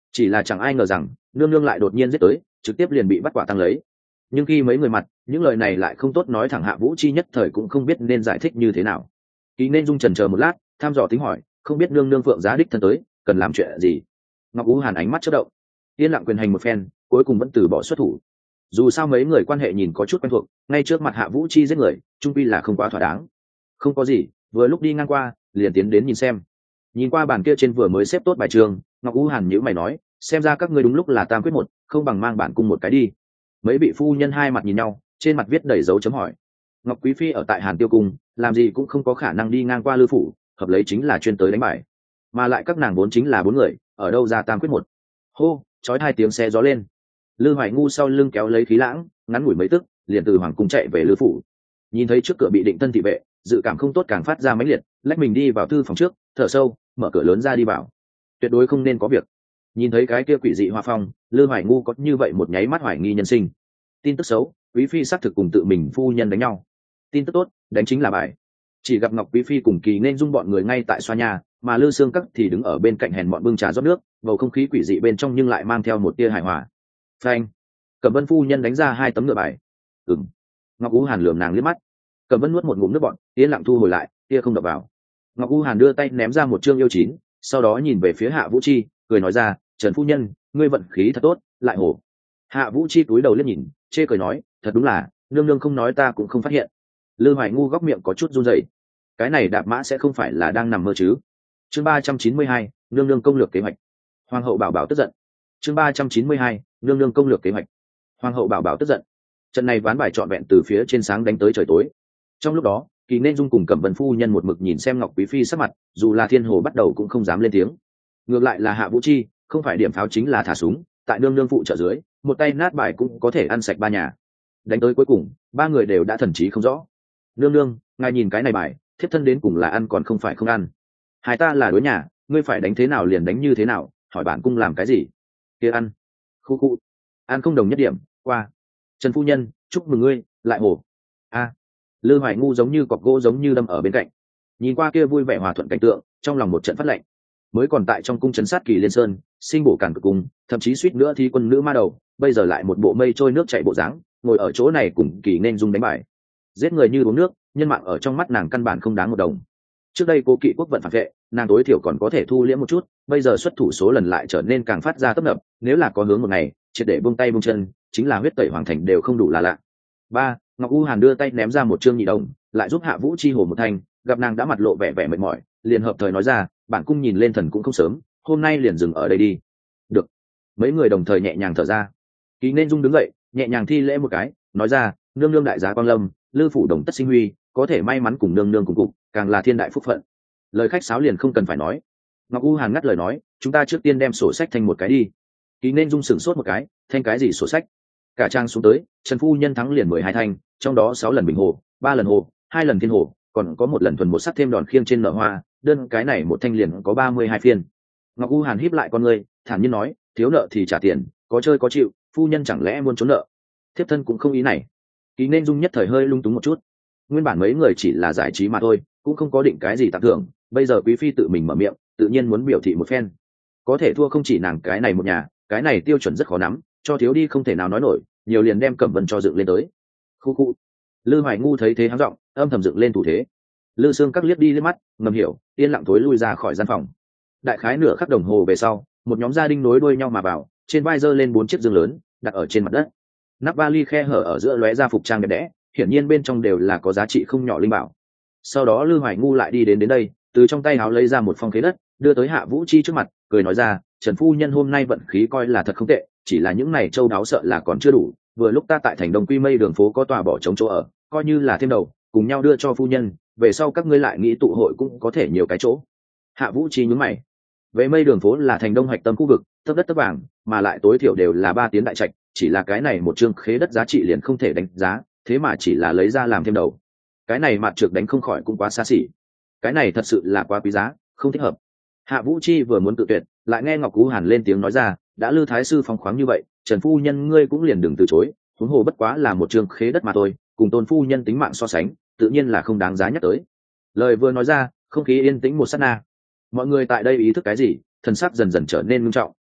chỉ là chẳng ai ngờ rằng nương nương lại đột nhiên giết tới, trực tiếp liền bị bắt quả tang lấy. Nhưng khi mấy người mặt, những lời này lại không tốt nói thẳng. Hạ Vũ Chi nhất thời cũng không biết nên giải thích như thế nào. Kỳ nên dung chần chờ một lát, tham dò tính hỏi, không biết nương nương Phượng giá đích thân tới cần làm chuyện gì. Ngọc Ú Hàn ánh mắt chớp động, yên lặng quyền hành một phen, cuối cùng vẫn từ bỏ xuất thủ. Dù sao mấy người quan hệ nhìn có chút quen thuộc, ngay trước mặt Hạ Vũ Chi giết người, trung quy là không quá thỏa đáng. Không có gì, vừa lúc đi ngang qua, liền tiến đến nhìn xem. Nhìn qua bàn kia trên vừa mới xếp tốt bài trường, Ngọc Ú Hàn nhíu mày nói, xem ra các ngươi đúng lúc là tam quyết một, không bằng mang bản cung một cái đi. Mấy vị phu nhân hai mặt nhìn nhau, trên mặt viết đầy dấu chấm hỏi. Ngọc Quý phi ở tại Hàn Tiêu cung, làm gì cũng không có khả năng đi ngang qua Lư phủ, hợp lấy chính là chuyên tới đánh bài. Mà lại các nàng vốn chính là bốn người, ở đâu ra tam quyết một. Hô, chói hai tiếng xe gió lên. Lư Hoài Ngu sau lưng kéo lấy khí lãng, ngắn ngủi mấy tức, liền từ hoàng cung chạy về Lư phủ. Nhìn thấy trước cửa bị định thân thị vệ, dự cảm không tốt càng phát ra mãnh liệt, lách mình đi vào thư phòng trước, thở sâu, mở cửa lớn ra đi vào. Tuyệt đối không nên có việc. Nhìn thấy cái kia quỷ dị hoa phong, Lư Hoài Ngu có như vậy một nháy mắt hoài nghi nhân sinh. Tin tức xấu, quý phi xác thực cùng tự mình phu nhân đánh nhau. Tin tức tốt, đánh chính là bài. Chỉ gặp Ngọc quý phi cùng Kỳ nên dung bọn người ngay tại xoa nhà, mà Lư Xương Các thì đứng ở bên cạnh hèn bọn bưng trà rót nước, bầu không khí quỷ dị bên trong nhưng lại mang theo một tia hài hòa. Phanh. Cẩm Vân phu nhân đánh ra hai tấm ngựa bài. Ừm. Ngọc Ú Hàn lườm nàng liếc mắt. Cẩm Vân nuốt một ngụm nước bọt, yên lặng thu hồi lại, tia không đập vào. Ngọc Ú Hàn đưa tay ném ra một chương yêu chín, sau đó nhìn về phía Hạ Vũ Chi, cười nói ra, Trần phu nhân, ngươi vận khí thật tốt, lại hổ. Hạ Vũ Chi cúi đầu liếc nhìn, chê cười nói, thật đúng là, nương nương không nói ta cũng không phát hiện. Lư Hoài Ngu góc miệng có chút run rẩy. Cái này đạp mã sẽ không phải là đang nằm mơ chứ? Chương 392, nương nương công lược kế hoạch. Hoàng hậu bảo bảo tức giận. Chương 392, nương nương công lược kế hoạch. Hoàng hậu bảo bảo tức giận. Trận này ván bài trọn vẹn từ phía trên sáng đánh tới trời tối. Trong lúc đó, Kỳ nên dung cùng Cẩm Vân phu nhân một mực nhìn xem Ngọc quý phi sắc mặt, dù là Thiên Hồ bắt đầu cũng không dám lên tiếng. Ngược lại là Hạ Vũ Chi, không phải điểm pháo chính là thả súng, tại nương nương phụ trợ dưới, một tay nát bài cũng có thể ăn sạch ba nhà. Đánh tới cuối cùng, ba người đều đã thần trí không rõ. Nương nương, ngài nhìn cái này bài, thiếp thân đến cùng là ăn còn không phải không ăn. Hai ta là đối nhà, ngươi phải đánh thế nào liền đánh như thế nào, hỏi bản cung làm cái gì? Kia ăn. Khu khu. Ăn không đồng nhất điểm, qua. Trần phu nhân, chúc mừng ngươi, lại hổ. A. Lư Hoài Ngu giống như cọc gỗ giống như đâm ở bên cạnh. Nhìn qua kia vui vẻ hòa thuận cảnh tượng, trong lòng một trận phát lạnh. Mới còn tại trong cung trấn sát Kỳ Liên Sơn, sinh bổ cản cực cung, thậm chí suýt nữa thi quân nữ ma đầu, bây giờ lại một bộ mây trôi nước chảy bộ dáng, ngồi ở chỗ này cùng Kỳ nên dung đánh bài. Giết người như uống nước, nhân mạng ở trong mắt nàng căn bản không đáng một đồng. Trước đây cô kỵ quốc vận phản vệ, nàng tối thiểu còn có thể thu liễm một chút, bây giờ xuất thủ số lần lại trở nên càng phát ra tấp nập, nếu là có hướng một ngày triệt để buông tay buông chân, chính là huyết tẩy hoàng thành đều không đủ là lạ. Ba, Ngọc U Hàn đưa tay ném ra một trương nhị đồng, lại giúp Hạ Vũ Chi hồ một thanh, gặp nàng đã mặt lộ vẻ mệt mỏi, liền hợp thời nói ra, bản cung nhìn lên thần cũng không sớm, hôm nay liền dừng ở đây đi. Được. Mấy người đồng thời nhẹ nhàng thở ra. Kỳ nên dung đứng dậy, nhẹ nhàng thi lễ một cái, nói ra, nương nương đại giá quang lâm, Lư phủ đồng tất sinh huy, có thể may mắn cùng nương nương cùng cục, càng là thiên đại phúc phận. Lời khách sáo liền không cần phải nói. Ngọc U Hàn ngắt lời nói, chúng ta trước tiên đem sổ sách thành một cái đi. Kỳ nên dung sửng sốt một cái, thanh cái gì sổ sách? Cả trang xuống tới, Trần phu nhân thắng liền 12 thanh, trong đó 6 lần bình hồ, 3 lần hồ, 2 lần thiên hồ, còn có một lần thuần một sắc thêm đòn khiêng trên nở hoa, đơn cái này một thanh liền có 32 phiên. Ngọc U Hàn híp lại con ngươi, thản nhiên nói, thiếu nợ thì trả tiền, có chơi có chịu, phu nhân chẳng lẽ muốn trốn nợ? Thiếp thân cũng không ý này. Kỳ nên dung nhất thời hơi lung túng một chút. Nguyên bản mấy người chỉ là giải trí mà thôi, cũng không có định cái gì tặng thưởng, bây giờ quý phi tự mình mở miệng, tự nhiên muốn biểu thị một phen. Có thể thua không chỉ nàng cái này một nhà, cái này tiêu chuẩn rất khó nắm, cho thiếu đi không thể nào nói nổi, nhiều liền đem Cẩm Vân cho dựng lên tới. Khu khu. Lư Hoài Ngu thấy thế háng giọng, âm thầm dựng lên thủ thế. Lư Xương Các liếc đi liếc mắt, ngầm hiểu, yên lặng thối lui ra khỏi gian phòng. Đại khái nửa khắc đồng hồ về sau, một nhóm gia đình nối đuôi nhau mà vào, trên vai giơ lên 4 chiếc giường lớn, đặt ở trên mặt đất. Nắp vali khe hở ở giữa lóe ra phục trang đẹp đẽ, hiển nhiên bên trong đều là có giá trị không nhỏ linh bảo. Sau đó Lư Hoài Ngu lại đi đến đây, từ trong tay áo lấy ra một phong khế đất, đưa tới Hạ Vũ Chi trước mặt, cười nói ra, Trần phu nhân hôm nay vận khí coi là thật không tệ, chỉ là những này châu đáo sợ là còn chưa đủ, vừa lúc ta tại thành Đông Quy Mây đường phố có tòa bỏ trống chỗ ở, coi như là thêm đầu, cùng nhau đưa cho phu nhân, về sau các ngươi lại nghĩ tụ hội cũng có thể nhiều cái chỗ. Hạ Vũ Chi nhướng mày. Về Mây đường phố là thành Đông hoạch tâm khu vực, tấp đất tấp vàng, mà lại tối thiểu đều là 3 tiến đại trạch, chỉ là cái này một chương khế đất giá trị liền không thể đánh giá, thế mà chỉ là lấy ra làm thêm đầu. Cái này mặt trược đánh không khỏi cũng quá xa xỉ. Cái này thật sự là quá quý giá, không thích hợp. Hạ Vũ Chi vừa muốn tự tuyệt, lại nghe Ngọc Cú Hàn lên tiếng nói ra, đã Lư thái sư phóng khoáng như vậy, Trần phu nhân ngươi cũng liền đừng từ chối, huống hồ bất quá là một chương khế đất mà thôi, cùng Tôn phu nhân tính mạng so sánh, tự nhiên là không đáng giá nhắc tới. Lời vừa nói ra, không khí yên tĩnh một sát na. Mọi người tại đây ý thức cái gì, thần sắc dần dần trở nên nghiêm trọng.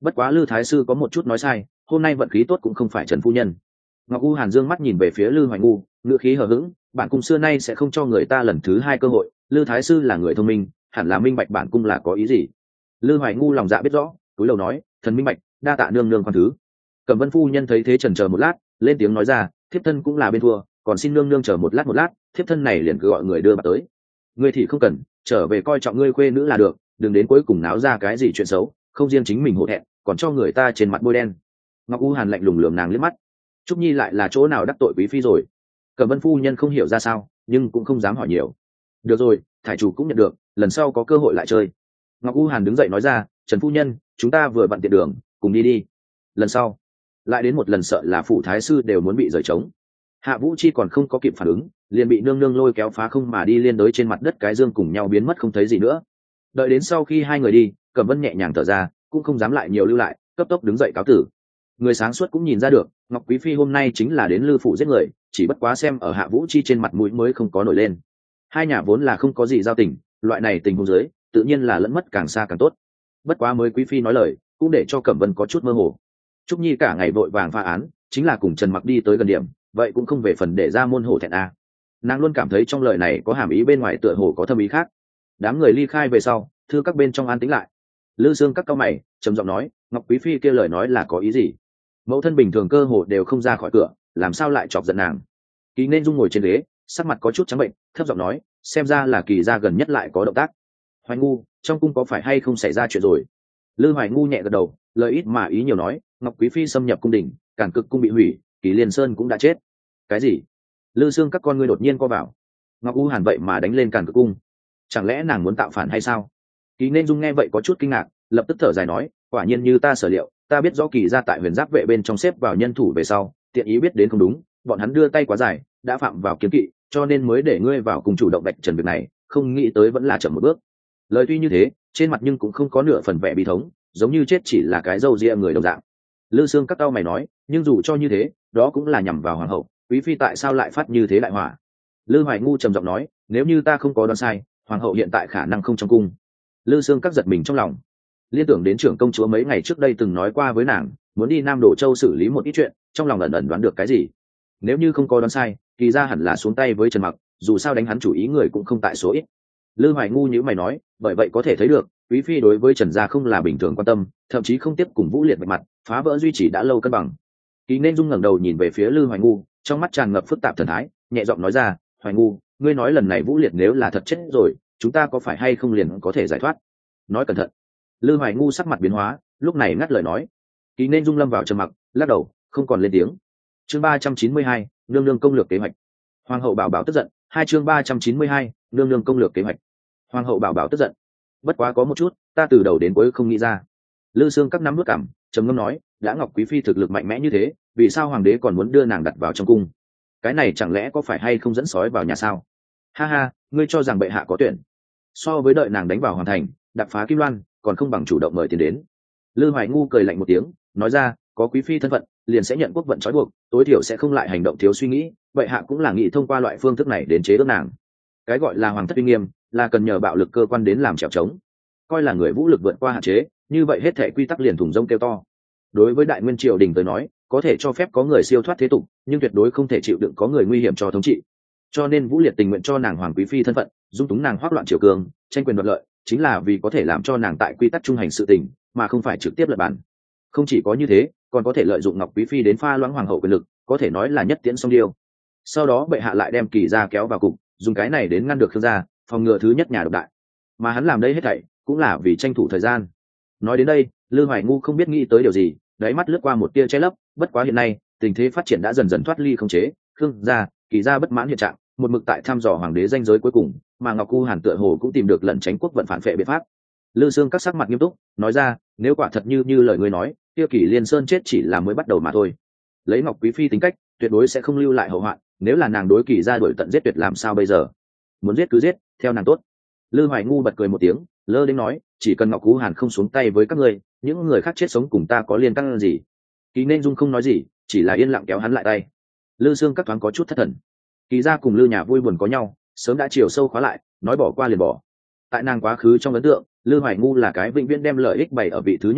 bất quá Lư thái sư có một chút nói sai, hôm nay vận khí tốt cũng không phải Trần phu nhân. Ngọc U Hàn dương mắt nhìn về phía Lư Hoài Ngu, ngữ khí hờ hững, bản cung xưa nay sẽ không cho người ta lần thứ hai cơ hội. Lư thái sư là người thông minh, hẳn là minh bạch bản cung là có ý gì. Lư Hoài Ngu lòng dạ biết rõ, cúi đầu nói, thần minh bạch, đa tạ nương nương khoan thứ. Cẩm Vân phu nhân thấy thế chần chờ một lát, lên tiếng nói ra, thiếp thân cũng là bên thua, còn xin nương nương chờ một lát, thiếp thân này liền cứ gọi người đưa bạc tới. Ngươi thì không cần, trở về coi trọng ngươi khuê nữ là được, đừng đến cuối cùng náo ra cái gì chuyện xấu, không riêng chính mình hổ thẹn, còn cho người ta trên mặt bôi đen. Ngọc U Hàn lạnh lùng lườm nàng liếc mắt. Trúc Nhi lại là chỗ nào đắc tội quý phi rồi? Cẩm Vân phu nhân không hiểu ra sao, nhưng cũng không dám hỏi nhiều. Được rồi, thải chủ cũng nhận được, lần sau có cơ hội lại chơi. Ngọc U Hàn đứng dậy nói ra, Trần phu nhân, chúng ta vừa bận tiện đường, cùng đi đi. Lần sau lại đến một lần sợ là phủ thái sư đều muốn bị rời trống. Hạ Vũ Chi còn không có kịp phản ứng, liền bị nương nương lôi kéo phá không mà đi liên đối trên mặt đất cái dương cùng nhau biến mất không thấy gì nữa. Đợi đến sau khi hai người đi, Cẩm Vân nhẹ nhàng thở ra, cũng không dám lại nhiều lưu lại, cấp tốc đứng dậy cáo tử. Người sáng suốt cũng nhìn ra được, Ngọc Quý phi hôm nay chính là đến Lư phủ giết người, chỉ bất quá xem ở Hạ Vũ Chi trên mặt mũi mới không có nổi lên. Hai nhà vốn là không có gì giao tình, loại này tình huống dưới, tự nhiên là lẫn mất càng xa càng tốt. Bất quá mới Quý phi nói lời, cũng để cho Cẩm Vân có chút mơ hồ. Trúc Nhi cả ngày vội vàng phá án, chính là cùng Trần Mặc đi tới gần điểm, vậy cũng không về phần để ra môn hổ thẹn a. Nàng luôn cảm thấy trong lời này có hàm ý bên ngoài tựa hồ có thâm ý khác. Đám người ly khai về sau, thư các bên trong an tĩnh lại. Lư Dương các cao mày trầm giọng nói, Ngọc Quý phi kia lời nói là có ý gì? Mẫu thân bình thường cơ hồ đều không ra khỏi cửa, làm sao lại chọc giận nàng? Kỳ Nên Dung ngồi trên ghế, sắc mặt có chút trắng bệnh, thấp giọng nói, xem ra là Kỳ gia gần nhất lại có động tác. Hoài Ngu, trong cung có phải hay không xảy ra chuyện rồi? Lư Hoài Ngu nhẹ gật đầu, lời ít mà ý nhiều nói, Ngọc Quý phi xâm nhập cung đình, Cản Cực cung bị hủy, Kỳ Liên Sơn cũng đã chết. Cái gì? Lư Xương các con ngươi đột nhiên co vào. Ngọc U Hàn vậy mà đánh lên Cản Cực cung, chẳng lẽ nàng muốn tạo phản hay sao? Kỳ Nên Dung nghe vậy có chút kinh ngạc, lập tức thở dài nói, quả nhiên như ta sở liệu, ta biết rõ Kỳ gia tại Huyền Giáp vệ bên trong xếp vào nhân thủ về sau, tiện ý biết đến không đúng, bọn hắn đưa tay quá dài, đã phạm vào kiếm kỵ, cho nên mới để ngươi vào cùng chủ động vạch trần việc này, không nghĩ tới vẫn là chậm một bước. Lời tuy như thế, trên mặt nhưng cũng không có nửa phần vẻ bi thống, giống như chết chỉ là cái râu ria người đồng dạng. Lư Xương các cao mày nói, nhưng dù cho như thế, đó cũng là nhằm vào hoàng hậu, quý phi tại sao lại phát như thế đại hỏa? Lư Hoài Ngu trầm giọng nói, nếu như ta không có đoán sai, hoàng hậu hiện tại khả năng không trong cung. Lư Xương các giật mình trong lòng, liên tưởng đến trưởng công chúa mấy ngày trước đây từng nói qua với nàng, muốn đi Nam Đổ Châu xử lý một ít chuyện, trong lòng ẩn ẩn đoán được cái gì. Nếu như không có đoán sai, Kỳ gia hẳn là xuống tay với Trần Mặc, dù sao đánh hắn chủ ý người cũng không tại số ít. Lư Hoài Ngu nhíu mày nói, bởi vậy có thể thấy được, quý phi đối với Trần gia không là bình thường quan tâm, thậm chí không tiếp cùng Vũ Liệt vạch mặt, phá vỡ duy trì đã lâu cân bằng. Kỳ Nên Dung ngẩng đầu nhìn về phía Lư Hoài Ngu, trong mắt tràn ngập phức tạp thần thái, nhẹ giọng nói ra, Hoài Ngu, ngươi nói lần này Vũ Liệt nếu là thật chết rồi, chúng ta có phải hay không liền có thể giải thoát? Nói cẩn thận. Lư Hoài Ngu sắc mặt biến hóa, lúc này ngắt lời nói. Kỳ Nên Dung lâm vào trầm mặc, lắc đầu, không còn lên tiếng. Chương 392, nương nương công lược kế hoạch. Hoàng hậu bảo bảo tức giận, chương 392, nương nương công lược kế hoạch. Hoàng hậu bảo bảo tức giận. Bất quá có một chút, ta từ đầu đến cuối không nghĩ ra. Lư Xương các nắm nuốt cảm, trầm ngâm nói, đã Ngọc Quý phi thực lực mạnh mẽ như thế, vì sao hoàng đế còn muốn đưa nàng đặt vào trong cung? Cái này chẳng lẽ có phải hay không dẫn sói vào nhà sao? Ha ha, ngươi cho rằng bệ hạ có tuyển? So với đợi nàng đánh vào hoàn thành, đập phá Kim Loan, còn không bằng chủ động mời tiền đến. Lư Hoài Ngu cười lạnh một tiếng, nói ra, có quý phi thân phận, liền sẽ nhận quốc vận trói buộc, tối thiểu sẽ không lại hành động thiếu suy nghĩ, bệ hạ cũng là nghĩ thông qua loại phương thức này đến chế ước nàng. Cái gọi là hoàng thất uy nghiêm, là cần nhờ bạo lực cơ quan đến làm trèo trống, coi là người vũ lực vượt qua hạn chế, như vậy hết thể quy tắc liền thùng rông kêu to. Đối với đại nguyên triều đình tới nói, có thể cho phép có người siêu thoát thế tục, nhưng tuyệt đối không thể chịu đựng có người nguy hiểm cho thống trị. Cho nên Vũ Liệt tình nguyện cho nàng hoàng quý phi thân phận, dung túng nàng hoắc loạn triều cường, tranh quyền đoạt lợi, chính là vì có thể làm cho nàng tại quy tắc trung hành sự tình, mà không phải trực tiếp lật bản. Không chỉ có như thế, còn có thể lợi dụng Ngọc Quý phi đến pha loãng hoàng hậu quyền lực, có thể nói là nhất tiễn song điêu. Sau đó bệ hạ lại đem Kỳ gia kéo vào cục, dùng cái này đến ngăn được Khương gia, phòng ngừa thứ nhất nhà độc đại. Mà hắn làm đây hết thảy cũng là vì tranh thủ thời gian. Nói đến đây, Lư Hoài Ngu không biết nghĩ tới điều gì, đáy mắt lướt qua một tia che lấp, bất quá hiện nay, tình thế phát triển đã dần dần thoát ly khống chế, Khương gia, Kỳ gia bất mãn hiện trạng, một mực tại thăm dò hoàng đế danh giới cuối cùng, mà Ngọc U Hàn tựa hồ cũng tìm được lẩn tránh quốc vận phản phệ biện pháp. Lư Xương các sắc mặt nghiêm túc, nói ra, nếu quả thật như lời ngươi nói, kia Kỳ Liên Sơn chết chỉ là mới bắt đầu mà thôi. Lấy Ngọc Quý phi tính cách, tuyệt đối sẽ không lưu lại hậu hoạn, nếu là nàng đối Kỳ gia đuổi tận giết tuyệt làm sao bây giờ? Muốn giết cứ giết, theo nàng tốt. Lư Hoài Ngu bật cười một tiếng, lơ đến nói, chỉ cần Ngọc U Hàn không xuống tay với các ngươi, những người khác chết sống cùng ta có liên can gì? Kỳ Nên Dung không nói gì, chỉ là yên lặng kéo hắn lại tay. Lư Xương các thoáng có chút thất thần. Kỳ gia cùng Lư nhà vui buồn có nhau, sớm đã chiều sâu khóa lại, nói bỏ qua liền bỏ. Tại nàng quá khứ trong ấn tượng, Lư Hoài Ngu là cái vĩnh viễn đem lợi ích bày ở vị thứ nhất người,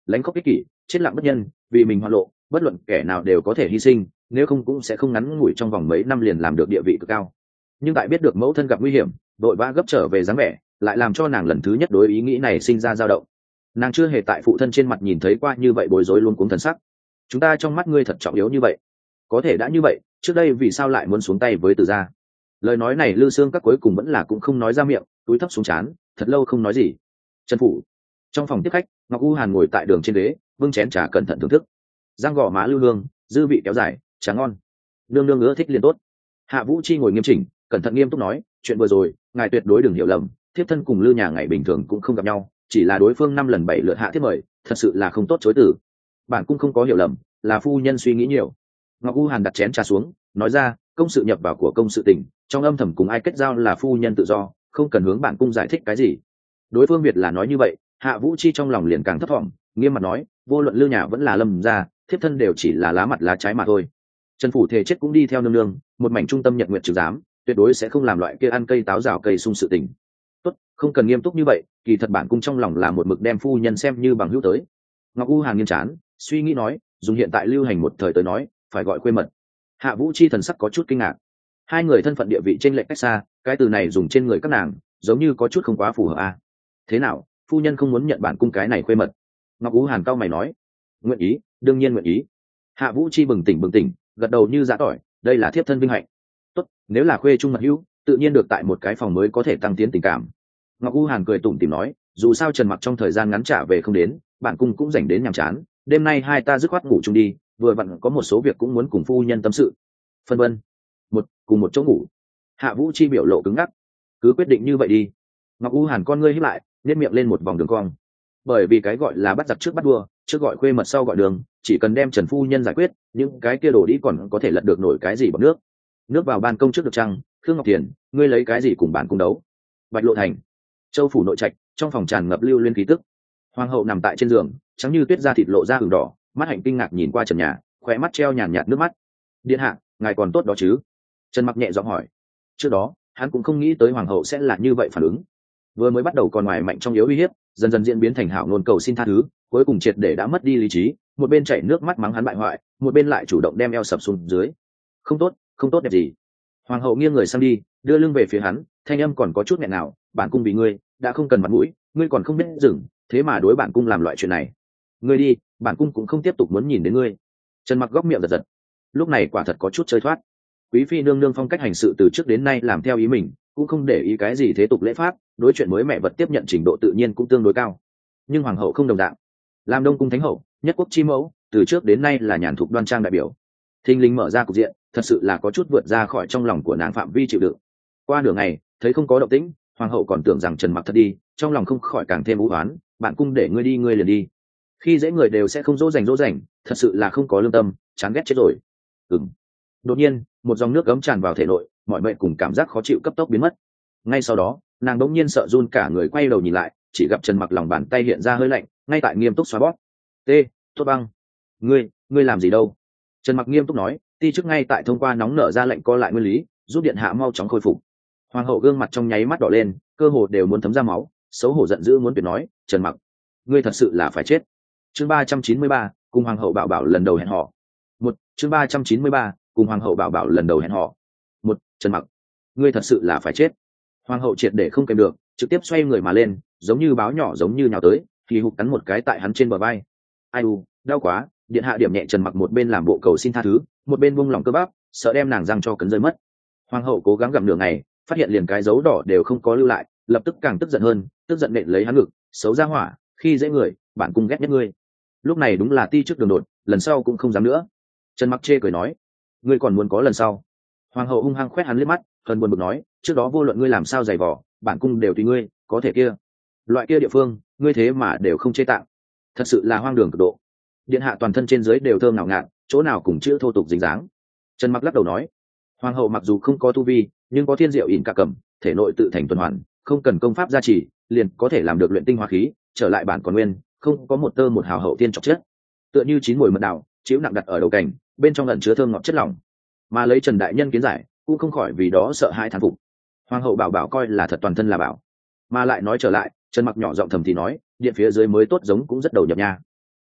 lãnh khốc ích kỷ, chết lặng bất nhân, vì mình hoa lộ, bất luận kẻ nào đều có thể hy sinh, nếu không cũng sẽ không ngắn ngủi trong vòng mấy năm liền làm được địa vị cực cao. Nhưng tại biết được mẫu thân gặp nguy hiểm, đội vã gấp trở về dáng vẻ, lại làm cho nàng lần thứ nhất đối ý nghĩ này sinh ra dao động. Nàng chưa hề tại phụ thân trên mặt nhìn thấy qua như vậy bối rối luôn cuống thần sắc. Chúng ta trong mắt ngươi thật trọng yếu như vậy, có thể đã như vậy, trước đây vì sao lại muốn xuống tay với Từ gia? Lời nói này Lư Xương các cuối cùng vẫn là cũng không nói ra miệng, túi thấp xuống trán, thật lâu không nói gì. Trần phủ, trong phòng tiếp khách, Ngọc U Hàn ngồi tại đường trên ghế, bưng chén trà cẩn thận thưởng thức. Rang gò má lưu hương, dư vị kéo dài, trà ngon. Nương nương ưa thích liền tốt. Hạ Vũ Chi ngồi nghiêm chỉnh, cẩn thận nghiêm túc nói, chuyện vừa rồi, ngài tuyệt đối đừng hiểu lầm, thiếp thân cùng Lư nhà ngày bình thường cũng không gặp nhau, chỉ là đối phương 5 lần 7 lượt hạ thiếp mời, thật sự là không tốt chối từ. Bản cung không có hiểu lầm, là phu nhân suy nghĩ nhiều. Ngọc U Hàn đặt chén trà xuống, nói ra, công sự nhập vào của công sự tình, trong âm thầm cùng ai kết giao là phu nhân tự do, không cần hướng bản cung giải thích cái gì. Đối phương Việt là nói như vậy, Hạ Vũ Chi trong lòng liền càng thấp thỏm, nghiêm mặt nói, vô luận Lư nhà vẫn là Lâm gia, thiếp thân đều chỉ là lá mặt lá trái mà thôi. Trần phủ thề chết cũng đi theo nương nương, một mảnh trung tâm nhật nguyện trừ giám, tuyệt đối sẽ không làm loại kia ăn cây táo rào cây sung sự tình. Tốt, không cần nghiêm túc như vậy, kỳ thật bản cung trong lòng là một mực đem phu nhân xem như bằng hữu tới. Ngọc U Hàn nghiêng chán, suy nghĩ nói, dùng hiện tại lưu hành một thời tới nói, phải gọi quê mật. Hạ Vũ Chi thần sắc có chút kinh ngạc. Hai người thân phận địa vị trên lệch cách xa, cái từ này dùng trên người các nàng, giống như có chút không quá phù hợp a. Thế nào, phu nhân không muốn nhận bản cung cái này quê mật? Ngọc U Hàn cau mày nói, nguyện ý, đương nhiên nguyện ý. Hạ Vũ Chi bừng tỉnh, gật đầu như giã tỏi, đây là thiếp thân vinh hạnh. Tốt, nếu là khuê trung mật hữu, tự nhiên được tại một cái phòng mới có thể tăng tiến tình cảm. Ngọc U Hàn cười tủm tỉm nói, dù sao Trần Mặc trong thời gian ngắn trả về không đến, bản cung cũng dành đến nhàm chán, đêm nay hai ta dứt khoát ngủ chung đi, vừa vặn có một số việc cũng muốn cùng phu nhân tâm sự. Phân vân, cùng một chỗ ngủ. Hạ Vũ Chi biểu lộ cứng ngắc, cứ quyết định như vậy đi. Ngọc U Hàn con ngươi híp lại, nhếch miệng lên một vòng đường cong. Bởi vì cái gọi là bắt giặc trước bắt đua, trước gọi khuê mật sau gọi đường, chỉ cần đem Trần phu nhân giải quyết, những cái kia đổ đi còn có thể lật được nổi cái gì bằng nước. Nước vào ban công trước được chăng? Khương Ngọc Tiền, ngươi lấy cái gì cùng bản cung đấu? Bạch Lộ Thành, Châu phủ nội trạch, trong phòng tràn ngập lưu liên khí tức. Hoàng hậu nằm tại trên giường, trắng như tuyết da thịt lộ ra ửng đỏ, mắt hạnh kinh ngạc nhìn qua trần nhà, khóe mắt treo nhàn nhạt nước mắt. Điện hạ, ngài còn tốt đó chứ? Trần Mặc nhẹ giọng hỏi. Trước đó, hắn cũng không nghĩ tới hoàng hậu sẽ là như vậy phản ứng. Vừa mới bắt đầu còn ngoài mạnh trong yếu uy hiếp, dần dần diễn biến thành hảo ngôn cầu xin tha thứ, cuối cùng triệt để đã mất đi lý trí, một bên chảy nước mắt mắng hắn bại hoại, một bên lại chủ động đem eo sập xuống dưới. Không tốt đẹp gì. Hoàng hậu nghiêng người sang đi, đưa lưng về phía hắn, thanh âm còn có chút nghẹn nào, bản cung vì ngươi đã không cần mặt mũi, ngươi còn không biết dừng, thế mà đối bản cung làm loại chuyện này. Ngươi đi, bản cung cũng không tiếp tục muốn nhìn đến ngươi. Trần Mặc góc miệng giật giật, lúc này quả thật có chút chơi thoát. Quý phi nương nương phong cách hành sự từ trước đến nay làm theo ý mình, cũng không để ý cái gì thế tục lễ pháp, đối chuyện mới mẹ vật tiếp nhận trình độ tự nhiên cũng tương đối cao. Nhưng hoàng hậu không đồng dạng, làm đông cung thánh hậu, nhất quốc chi mẫu, từ trước đến nay là nhàn thục đoan trang đại biểu. Thinh linh mở ra cục diện, thật sự là có chút vượt ra khỏi trong lòng của nàng phạm vi chịu đựng. Qua nửa ngày, thấy không có động tĩnh, hoàng hậu còn tưởng rằng Trần Mặc thật đi, trong lòng không khỏi càng thêm u oán, bản cung để ngươi đi ngươi liền đi. Khi dễ người đều sẽ không dỗ dành, thật sự là không có lương tâm, chán ghét chết rồi. Đột nhiên, một dòng nước ấm tràn vào thể nội, mọi mệnh cùng cảm giác khó chịu cấp tốc biến mất. Ngay sau đó, nàng đống nhiên sợ run cả người quay đầu nhìn lại, chỉ gặp Trần Mặc lòng bàn tay hiện ra hơi lạnh, ngay tại nghiêm túc xoa bóp. Tốt băng, ngươi làm gì đâu? Trần Mặc nghiêm túc nói, ti chức ngay tại thông qua nóng nở ra lệnh co lại nguyên lý, giúp điện hạ mau chóng khôi phục. Hoàng hậu gương mặt trong nháy mắt đỏ lên, cơ hồ đều muốn thấm ra máu, xấu hổ giận dữ muốn tuyệt nói, Trần Mặc, ngươi thật sự là phải chết. Chương 393, cùng hoàng hậu bảo bảo lần đầu hẹn hò. Chương 393, cùng hoàng hậu bảo bảo lần đầu hẹn hò. Trần Mặc, ngươi thật sự là phải chết. Hoàng hậu triệt để không kèm được, trực tiếp xoay người mà lên, giống như báo nhỏ giống như nhào tới, thì hụt cắn một cái tại hắn trên bờ vai. Ai u, đau quá. Điện hạ điểm nhẹ Trần Mặc một bên làm bộ cầu xin tha thứ, một bên buông lỏng cơ bắp, sợ đem nàng răng cho cấn rơi mất. Hoàng hậu cố gắng gặm nửa ngày, phát hiện liền cái dấu đỏ đều không có lưu lại, lập tức càng tức giận hơn, tức giận nện lấy hắn ngực, xấu ra hỏa, khi dễ người, bản cung ghét nhất ngươi. Lúc này đúng là ti trước đường đột, lần sau cũng không dám nữa. Trần Mặc chê cười nói, ngươi còn muốn có lần sau? Hoàng hậu hung hăng khoét hắn liếc mắt, hơn buồn bực nói, trước đó vô luận ngươi làm sao giày vò, bản cung đều tùy ngươi, có thể kia, loại kia địa phương, ngươi thế mà đều không chê tạng, thật sự là hoang đường cực độ. Điện hạ toàn thân trên dưới đều thơm ngào ngạt, chỗ nào cùng chữ thô tục dính dáng. Trần Mặc lắc đầu nói, hoàng hậu mặc dù không có tu vi, nhưng có thiên diệu ỉn cả cầm, thể nội tự thành tuần hoàn, không cần công pháp gia trì, liền có thể làm được luyện tinh hóa khí, trở lại bản còn nguyên, không có một tơ một hào hậu tiên trọng chất, tựa như chín mùi mật đào, chiếu nặng đặt ở đầu cành, bên trong ẩn chứa thơm ngọt chất lỏng. Mà lấy Trần đại nhân kiến giải, cũng không khỏi vì đó sợ hãi thán phục. Hoàng hậu bảo bảo coi là thật toàn thân là bảo. Mà lại nói trở lại, Trần Mặc nhỏ giọng thầm thì nói, điện phía dưới mới tốt giống cũng rất đầu nhập nha.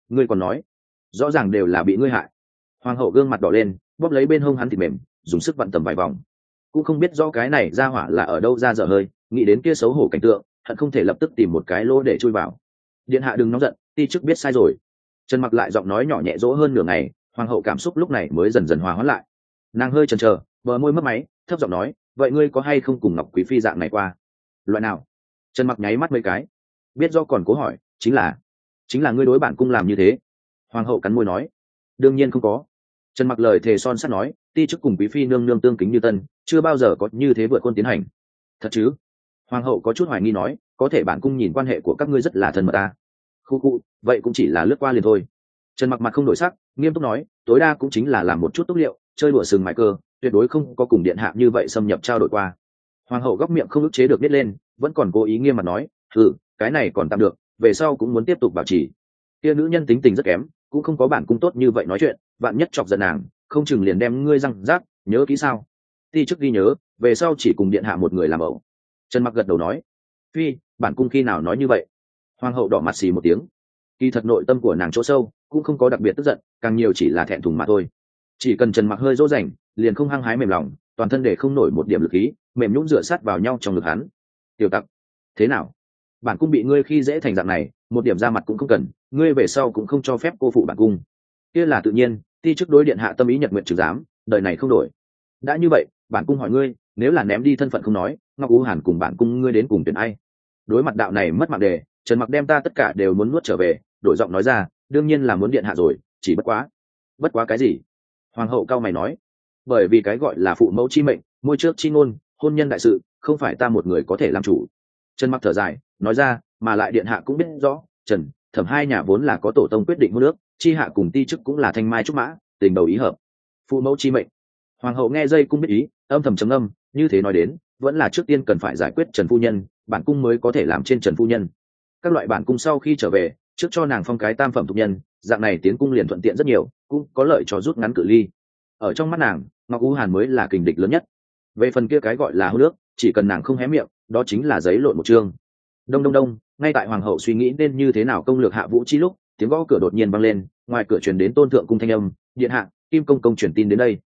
ngươi còn nói, rõ ràng đều là bị ngươi hại. Hoàng hậu gương mặt đỏ lên, bóp lấy bên hông hắn thịt mềm, dùng sức vặn tầm vài vòng. Cũng không biết do cái này ra hỏa là ở đâu ra dở hơi, nghĩ đến kia xấu hổ cảnh tượng, hận không thể lập tức tìm một cái lỗ để chui vào. Điện hạ đừng nóng giận, ti chức biết sai rồi. Trần Mặc lại giọng nói nhỏ nhẹ dỗ hơn nửa ngày, hoàng hậu cảm xúc lúc này mới dần dần hòa hoãn lại. Nàng hơi chần chờ, bờ môi mấp máy, thấp giọng nói, vậy ngươi có hay không cùng Ngọc Quý phi dạng này qua? Loại nào? Trần Mặc nháy mắt mấy cái, biết do còn cố hỏi, chính là ngươi đối bản cung làm như thế. Hoàng hậu cắn môi nói, đương nhiên không có. Trần Mặc lời thề son sắt nói, ti chức cùng quý phi nương nương tương kính như tân, chưa bao giờ có như thế vượt quân tiến hành. Thật chứ? Hoàng hậu có chút hoài nghi nói, có thể bản cung nhìn quan hệ của các ngươi rất là thân mật ta. Khu, vậy cũng chỉ là lướt qua liền thôi. Trần Mặc mặt không đổi sắc, nghiêm túc nói, tối đa cũng chính là làm một chút túc liệu, chơi đùa sừng mại cơ, tuyệt đối không có cùng điện hạ như vậy xâm nhập trao đổi qua. Hoàng hậu góc miệng không ức chế được biết lên, vẫn còn cố ý nghiêm mặt nói, cái này còn tạm được, về sau cũng muốn tiếp tục bảo trì. Kia nữ nhân tính tình rất kém, cũng không có bản cung tốt như vậy nói chuyện, bạn nhất chọc giận nàng, không chừng liền đem ngươi răng rác, nhớ kỹ sao? Ti chức ghi nhớ, về sau chỉ cùng điện hạ một người làm ẩu. Trần Mặc gật đầu nói, phi, bản cung khi nào nói như vậy? Hoàng hậu đỏ mặt xì một tiếng, kỳ thật nội tâm của nàng chỗ sâu cũng không có đặc biệt tức giận, càng nhiều chỉ là thẹn thùng mà thôi. Chỉ cần Trần Mặc hơi dỗ dành, liền không hăng hái mềm lòng, toàn thân để không nổi một điểm lực khí, mềm nhũn dựa sát vào nhau trong ngực hắn. Tiểu tặc, thế nào? Bản cung bị ngươi khi dễ thành dạng này, một điểm ra mặt cũng không cần, ngươi về sau cũng không cho phép cô phụ bản cung. Kia là tự nhiên, ti chức đối điện hạ tâm ý nhật nguyện chứng giám, đời này không đổi. Đã như vậy, bản cung hỏi ngươi, nếu là ném đi thân phận không nói, Ngọc Ú Hàn cùng bản cung ngươi đến cùng tuyển ai? Đối mặt đạo này mất mạng đề, Trần Mặc đem ta tất cả đều muốn nuốt trở về, đổi giọng nói ra, đương nhiên là muốn điện hạ rồi, chỉ bất quá cái gì? Hoàng hậu cao mày nói, bởi vì cái gọi là phụ mẫu chi mệnh, môi trước chi ngôn, hôn nhân đại sự, không phải ta một người có thể làm chủ. Trần Mặc thở dài, nói ra, mà lại điện hạ cũng biết rõ, Trần, Thẩm hai nhà vốn là có tổ tông quyết định hôn nước, chi hạ cùng ti chức cũng là thanh mai trúc mã, tình đầu ý hợp. Phụ mẫu chi mệnh. Hoàng hậu nghe dây cung biết ý, âm thầm trầm ngâm, như thế nói đến, vẫn là trước tiên cần phải giải quyết Trần phu nhân, bản cung mới có thể làm trên Trần phu nhân. Các loại bản cung sau khi trở về, trước cho nàng phong cái tam phẩm tục nhân, dạng này tiến cung liền thuận tiện rất nhiều, cũng có lợi cho rút ngắn cự ly. Ở trong mắt nàng, Ngọc U Hàn mới là kình địch lớn nhất. Về phần kia cái gọi là hôn nước, chỉ cần nàng không hé miệng, đó chính là giấy lộn một chương. Đông đông đông, ngay tại hoàng hậu suy nghĩ nên như thế nào công lược Hạ Vũ chi lúc, tiếng gõ cửa đột nhiên vang lên, ngoài cửa truyền đến Tôn thượng cung thanh âm, điện hạ, Kim công công truyền tin đến đây.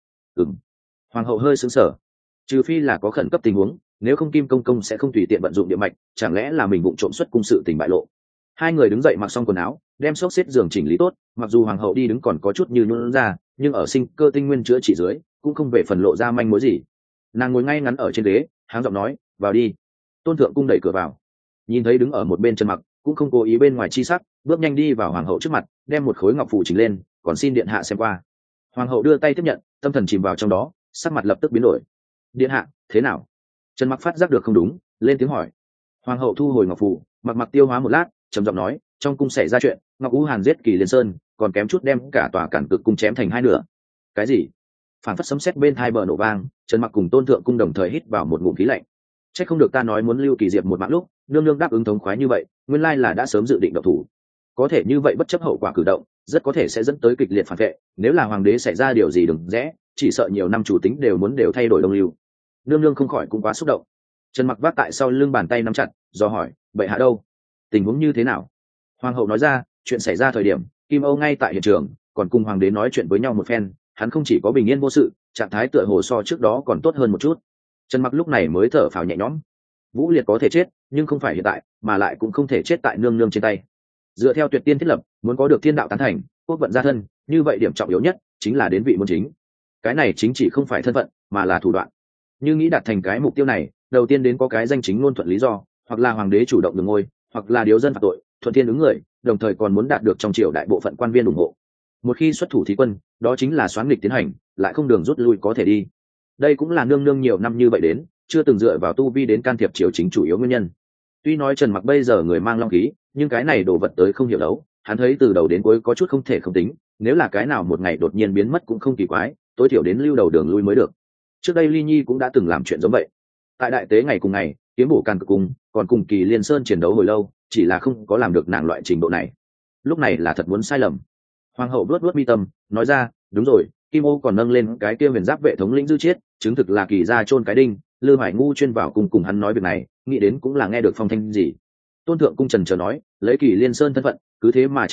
Hoàng hậu hơi sững sờ, trừ phi là có khẩn cấp tình huống, nếu không Kim công công sẽ không tùy tiện vận dụng địa mạch, chẳng lẽ là mình vụng trộm xuất cung sự tình bại lộ. Hai người đứng dậy mặc xong quần áo, đem xốc xếp giường chỉnh lý tốt, mặc dù hoàng hậu đi đứng còn có chút như nhũn ra, nhưng ở sinh cơ tinh nguyên chữa trị dưới, cũng không về phần lộ ra manh mối gì. Nàng ngồi ngay ngắn ở trên ghế, háng giọng nói, vào đi. Tôn thượng cung đẩy cửa vào, nhìn thấy đứng ở một bên Trần Mặc, cũng không cố ý bên ngoài chi sắc, bước nhanh đi vào hoàng hậu trước mặt, đem một khối ngọc phù chỉnh lên, còn xin điện hạ xem qua. Hoàng hậu đưa tay tiếp nhận, tâm thần chìm vào trong đó, sắc mặt lập tức biến đổi. Điện hạ, thế nào? Trần Mặc phát giác được không đúng, lên tiếng hỏi. Hoàng hậu thu hồi ngọc phù, mặc tiêu hóa một lát, trầm giọng nói, trong cung xảy ra chuyện, Ngọc Ú Hàn giết Kỳ Liên Sơn, còn kém chút đem cả tòa Cản Cực cung chém thành hai nửa. Cái gì? Phản phất sấm sét bên hai bờ nổ vang, Trần Mặc cùng Tôn thượng cung đồng thời hít vào một ngụm khí lạnh. Chắc không được ta nói muốn lưu Kỳ Diệp một mạng lúc, nương nương đáp ứng thống khoái như vậy, nguyên lai là đã sớm dự định động thủ. Có thể như vậy bất chấp hậu quả cử động, rất có thể sẽ dẫn tới kịch liệt phản vệ, nếu là hoàng đế xảy ra điều gì đừng rẽ, chỉ sợ nhiều năm chủ tính đều thay đổi đông lưu. Nương nương không khỏi cũng quá xúc động. Trần Mặc vác tại sau lưng bàn tay nắm chặt, do hỏi, bệ hạ đâu? Tình huống như thế nào? Hoàng hậu nói ra, chuyện xảy ra thời điểm, Kim Âu ngay tại hiện trường, còn cùng hoàng đế nói chuyện với nhau một phen, hắn không chỉ có bình yên vô sự, trạng thái tựa hồ so trước đó còn tốt hơn một chút. Trần Mặc lúc này mới thở phào nhẹ nhõm. Vũ Liệt có thể chết, nhưng không phải hiện tại, mà lại cũng không thể chết tại nương nương trên tay. Dựa theo tuyệt tiên thiết lập, muốn có được thiên đạo tán thành, quốc vận gia thân, như vậy điểm trọng yếu nhất chính là đến vị môn chính. Cái này chính chỉ không phải thân phận, mà là thủ đoạn. Như nghĩ đạt thành cái mục tiêu này, đầu tiên đến có cái danh chính ngôn thuận lý do, hoặc là hoàng đế chủ động đường ngôi, hoặc là điếu dân phạt tội, thuận thiên ứng người, đồng thời còn muốn đạt được trong triều đại bộ phận quan viên ủng hộ. Một khi xuất thủ thí quân, đó chính là xoán nghịch tiến hành, lại không đường rút lui có thể đi. Đây cũng là nương nương nhiều năm như vậy đến, chưa từng dựa vào tu vi đến can thiệp triều chính chủ yếu nguyên nhân. Tuy nói Trần Mặc bây giờ người mang long khí, nhưng cái này đồ vật tới không hiểu đấu, hắn thấy từ đầu đến cuối có chút không thể không tính, nếu là cái nào một ngày đột nhiên biến mất cũng không kỳ quái, tối thiểu đến lưu đầu đường lui mới được. Trước đây Ly Nhi cũng đã từng làm chuyện giống vậy. Tại đại tế ngày cùng ngày, kiếm bổ Càn Cực cung, còn cùng Kỳ Liên Sơn chiến đấu hồi lâu, chỉ là không có làm được nàng loại trình độ này. Lúc này là thật muốn sai lầm. Hoàng hậu vuốt mi tâm, nói ra, đúng rồi, Kim Ô còn nâng lên cái kia huyền giáp vệ thống lĩnh Dư Chiết, chứng thực là Kỳ gia chôn cái đinh, Lư Hoài Ngu chuyên vào cùng hắn nói việc này, nghĩ đến cũng là nghe được phong thanh gì. Tôn thượng cung trần chờ nói, lấy Kỳ Liên Sơn thân phận, cứ thế mà chết đi,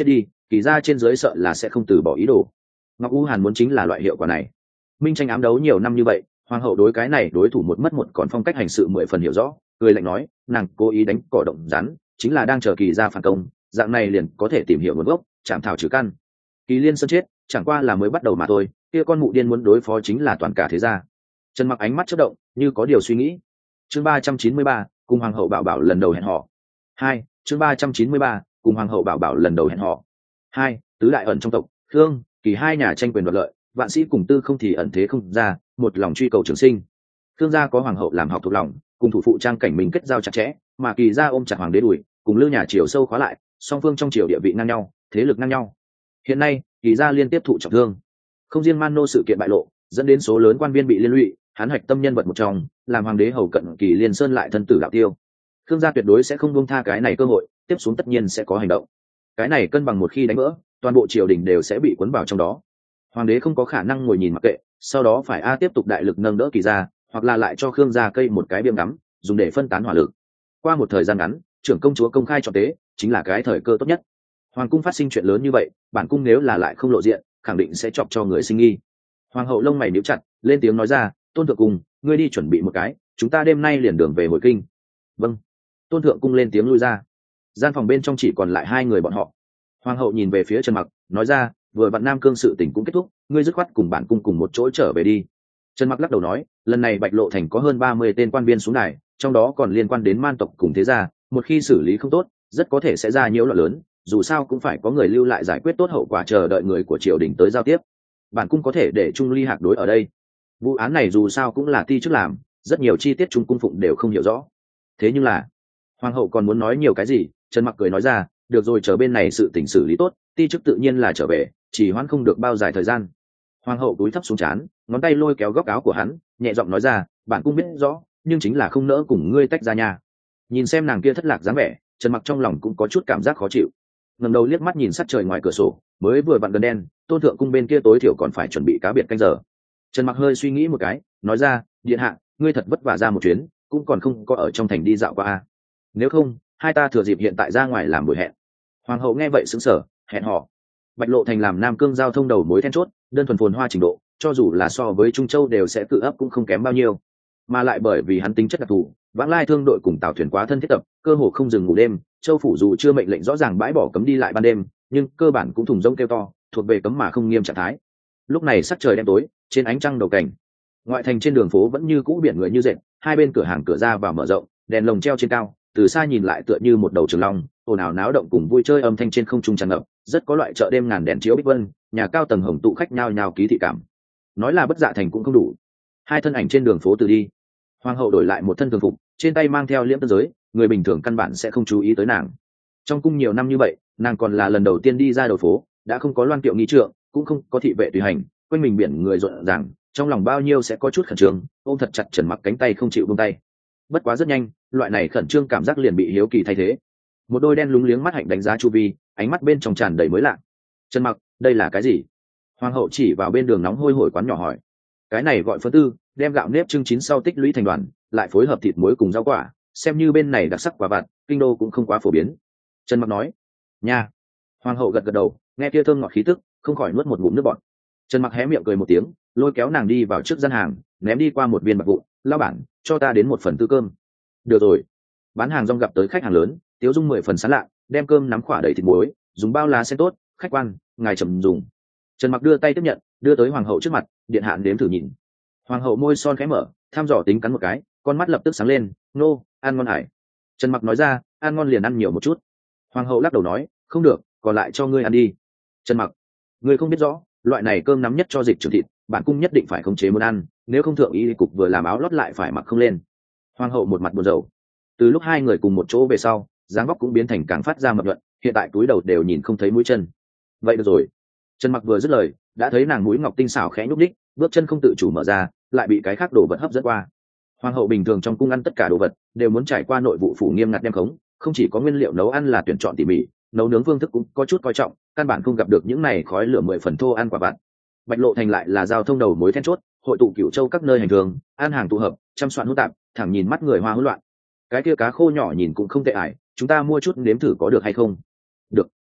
kỳ ra trên dưới sợ là sẽ không từ bỏ ý đồ. Ngọc U Hàn muốn chính là loại hiệu quả này. Minh tranh ám đấu nhiều năm như vậy, hoàng hậu đối cái này đối thủ một mất một còn phong cách hành sự 10 phần hiểu rõ, cười lạnh nói, nàng cố ý đánh cỏ động rắn, chính là đang chờ kỳ ra phản công, dạng này liền có thể tìm hiểu nguồn gốc, chạm thảo trừ căn. Kỳ Liên Sơn chết, chẳng qua là mới bắt đầu mà thôi, kia con mụ điên muốn đối phó chính là toàn cả thế gia. Trần Mặc ánh mắt chớp động, như có điều suy nghĩ. Chương 393, cùng hoàng hậu bảo bảo lần đầu hẹn hò. 2, chương 393, cùng hoàng hậu bảo bảo lần đầu hẹn hò. 2, tứ đại ẩn trong tộc, Khương, Kỳ hai nhà tranh quyền đoạt lợi, vạn sĩ cùng tư không thì ẩn thế không ra, một lòng truy cầu trường sinh. Khương gia có hoàng hậu làm học thuộc lòng, cùng thủ phụ Trang Cảnh Minh kết giao chặt chẽ, mà Kỳ gia ôm chặt hoàng đế đùi, cùng Lư nhà triều sâu khóa lại, song phương trong triều địa vị ngang nhau, thế lực ngang nhau. Hiện nay, Kỳ gia liên tiếp thụ trọng thương, không riêng Man Nô sự kiện bại lộ, dẫn đến số lớn quan viên bị liên lụy, hắn hạch tâm nhân vật một trong, làm hoàng đế hầu cận Kỳ Liên Sơn lại thân tử đạo tiêu. Khương gia tuyệt đối sẽ không buông tha cái này cơ hội, tiếp xuống tất nhiên sẽ có hành động. Cái này cân bằng một khi đánh vỡ, toàn bộ triều đình đều sẽ bị cuốn vào trong đó. Hoàng đế không có khả năng ngồi nhìn mặc kệ, sau đó phải tiếp tục đại lực nâng đỡ Kỳ gia, hoặc là lại cho Khương gia cây một cái biêm ngắm, dùng để phân tán hỏa lực. Qua một thời gian ngắn, trưởng công chúa công khai chọn tế, chính là cái thời cơ tốt nhất. Hoàng cung phát sinh chuyện lớn như vậy, bản cung nếu là lại không lộ diện, khẳng định sẽ chọc cho người sinh nghi. Hoàng hậu lông mày níu chặt, lên tiếng nói ra, Tôn thượng cung, ngươi đi chuẩn bị một cái, chúng ta đêm nay liền đường về hồi kinh. Vâng. Tôn thượng cung lên tiếng lui ra. Gian phòng bên trong chỉ còn lại hai người bọn họ. Hoàng hậu nhìn về phía Trần Mặc, nói ra, vừa vặn Nam Cương sự tình cũng kết thúc, ngươi dứt khoát cùng bản cung cùng một chỗ trở về đi. Trần Mặc lắc đầu nói, lần này Bạch Lộ thành có hơn 30 tên quan viên xuống đài, trong đó còn liên quan đến man tộc cùng thế gia, một khi xử lý không tốt, rất có thể sẽ ra nhiễu loạn lớn, dù sao cũng phải có người lưu lại giải quyết tốt hậu quả, chờ đợi người của triều đình tới giao tiếp. Bản cung có thể để Trung Ly Hạc đối ở đây. Vụ án này dù sao cũng là ti chức làm, rất nhiều chi tiết Trung cung phụng đều không hiểu rõ. Thế nhưng là, hoàng hậu còn muốn nói nhiều cái gì, Trần Mặc cười nói ra, được rồi, chờ bên này sự tình xử lý tốt, ti chức tự nhiên là trở về, chỉ hoãn không được bao dài thời gian. Hoàng hậu cúi thấp xuống trán, ngón tay lôi kéo góc áo của hắn, nhẹ giọng nói ra, bản cung biết rõ, nhưng chính là không nỡ cùng ngươi tách ra nhà. Nhìn xem nàng kia thất lạc dáng vẻ, Trần Mặc trong lòng cũng có chút cảm giác khó chịu. Ngẩng đầu liếc mắt nhìn sát trời ngoài cửa sổ, mới vừa vặn gần đen, Tôn thượng cung bên kia tối thiểu còn phải chuẩn bị cá biệt canh giờ. Trần Mặc hơi suy nghĩ một cái, nói ra, điện hạ, ngươi thật vất vả ra một chuyến, cũng còn không có ở trong thành đi dạo qua à? Nếu không, hai ta thừa dịp hiện tại ra ngoài làm buổi hẹn. Hoàng hậu nghe vậy sững sờ, hẹn hò. Bạch Lộ thành làm Nam Cương giao thông đầu mối then chốt, đơn thuần phồn hoa trình độ, cho dù là so với Trung Châu đều sẽ tự ấp cũng không kém bao nhiêu. Mà lại bởi vì hắn tính chất đặc thù, vãng lai thương đội cùng tàu thuyền quá thân thiết tập, cơ hồ không dừng ngủ đêm. Châu phủ dù chưa mệnh lệnh rõ ràng bãi bỏ cấm đi lại ban đêm, nhưng cơ bản cũng thùng rông kêu to, thuộc về cấm mà không nghiêm trạng thái. Lúc này sắc trời đêm tối, trên ánh trăng đầu cảnh, ngoại thành trên đường phố vẫn như cũ biển người như dệt, hai bên cửa hàng cửa ra vào mở rộng, đèn lồng treo trên cao, từ xa nhìn lại tựa như một đầu trường long, ồn ào náo động cùng vui chơi âm thanh trên không trung tràn ngập, rất có loại chợ đêm ngàn đèn chiếu bích vân, nhà cao tầng hồng tụ khách nhao nhao ký thị cảm. Nói là bất dạ thành cũng không đủ. Hai thân ảnh trên đường phố từ đi. Hoàng hậu đổi lại một thân thường phục, trên tay mang theo liễm tân giới, người bình thường căn bản sẽ không chú ý tới nàng. Trong cung nhiều năm như vậy, nàng còn là lần đầu tiên đi ra đầu phố, đã không có loan kiệu nghi trượng, cũng không có thị vệ tùy hành, quanh mình biển người rộn ràng, trong lòng bao nhiêu sẽ có chút khẩn trương, ôm thật chặt Trần Mặc cánh tay không chịu buông tay. Bất quá rất nhanh, loại này khẩn trương cảm giác liền bị hiếu kỳ thay thế. Một đôi đen lúng liếng mắt hạnh đánh giá chu vi, ánh mắt bên trong tràn đầy mới lạ. Trần Mặc, đây là cái gì? Hoàng hậu chỉ vào bên đường nóng hôi hổi quán nhỏ hỏi. Cái này gọi phấn tư, đem gạo nếp trưng chín sau tích lũy thành đoàn, lại phối hợp thịt muối cùng rau quả, xem như bên này đặc sắc quả vặt, kinh đô cũng không quá phổ biến. Trần Mặc nói. Nha. Hoàng hậu gật gật đầu, nghe kia thơm ngọt khí tức, không khỏi nuốt một ngụm nước bọt. Trần Mặc hé miệng cười một tiếng, lôi kéo nàng đi vào trước gian hàng, ném đi qua một viên bạc vụn, lao bản, cho ta đến một phần tư cơm. Được rồi. Bán hàng rong gặp tới khách hàng lớn, Tiếu Dung 10 phần sán lạ, đem cơm nắm khỏa đầy thịt muối, dùng bao lá sen tốt, khách quan, ngài trầm dùng. Trần Mặc đưa tay tiếp nhận, đưa tới hoàng hậu trước mặt, điện hạ nếm thử nhìn. Hoàng hậu môi son khẽ mở, thăm dò tính cắn một cái, con mắt lập tức sáng lên, nô, ăn ngon hải. Trần Mặc nói ra, ăn ngon liền ăn nhiều một chút. Hoàng hậu lắc đầu nói, không được, còn lại cho ngươi ăn đi. Trần Mặc, ngươi không biết rõ, loại này cơm nắm nhất cho dịch trưởng thịt, bản cung nhất định phải khống chế muốn ăn, nếu không thượng y cục vừa làm áo lót lại phải mặc không lên. Hoàng hậu một mặt buồn rầu. Từ lúc hai người cùng một chỗ về sau, dáng vóc cũng biến thành càng phát ra mập nhuận, hiện tại túi đầu đều nhìn không thấy mũi chân. Vậy được rồi. Trần Mặc vừa dứt lời, đã thấy nàng mũi ngọc tinh xảo khẽ nhúc nhích, bước chân không tự chủ mở ra, lại bị cái khác đồ vật hấp dẫn qua. Hoàng hậu bình thường trong cung ăn tất cả đồ vật đều muốn trải qua nội vụ phủ nghiêm ngặt đem khống, không chỉ có nguyên liệu nấu ăn là tuyển chọn tỉ mỉ, nấu nướng phương thức cũng có chút coi trọng, căn bản không gặp được những này khói lửa 10 phần thô ăn quả vặt. Bạch Lộ thành lại là giao thông đầu mối then chốt, hội tụ Cửu Châu các nơi hành thường, ăn hàng tụ hợp, trăm soạn hỗn tạp, thẳng nhìn mắt người hoa hỗn loạn. Cái kia cá khô nhỏ nhìn cũng không tệ ải, chúng ta mua chút nếm thử có được hay không? Được.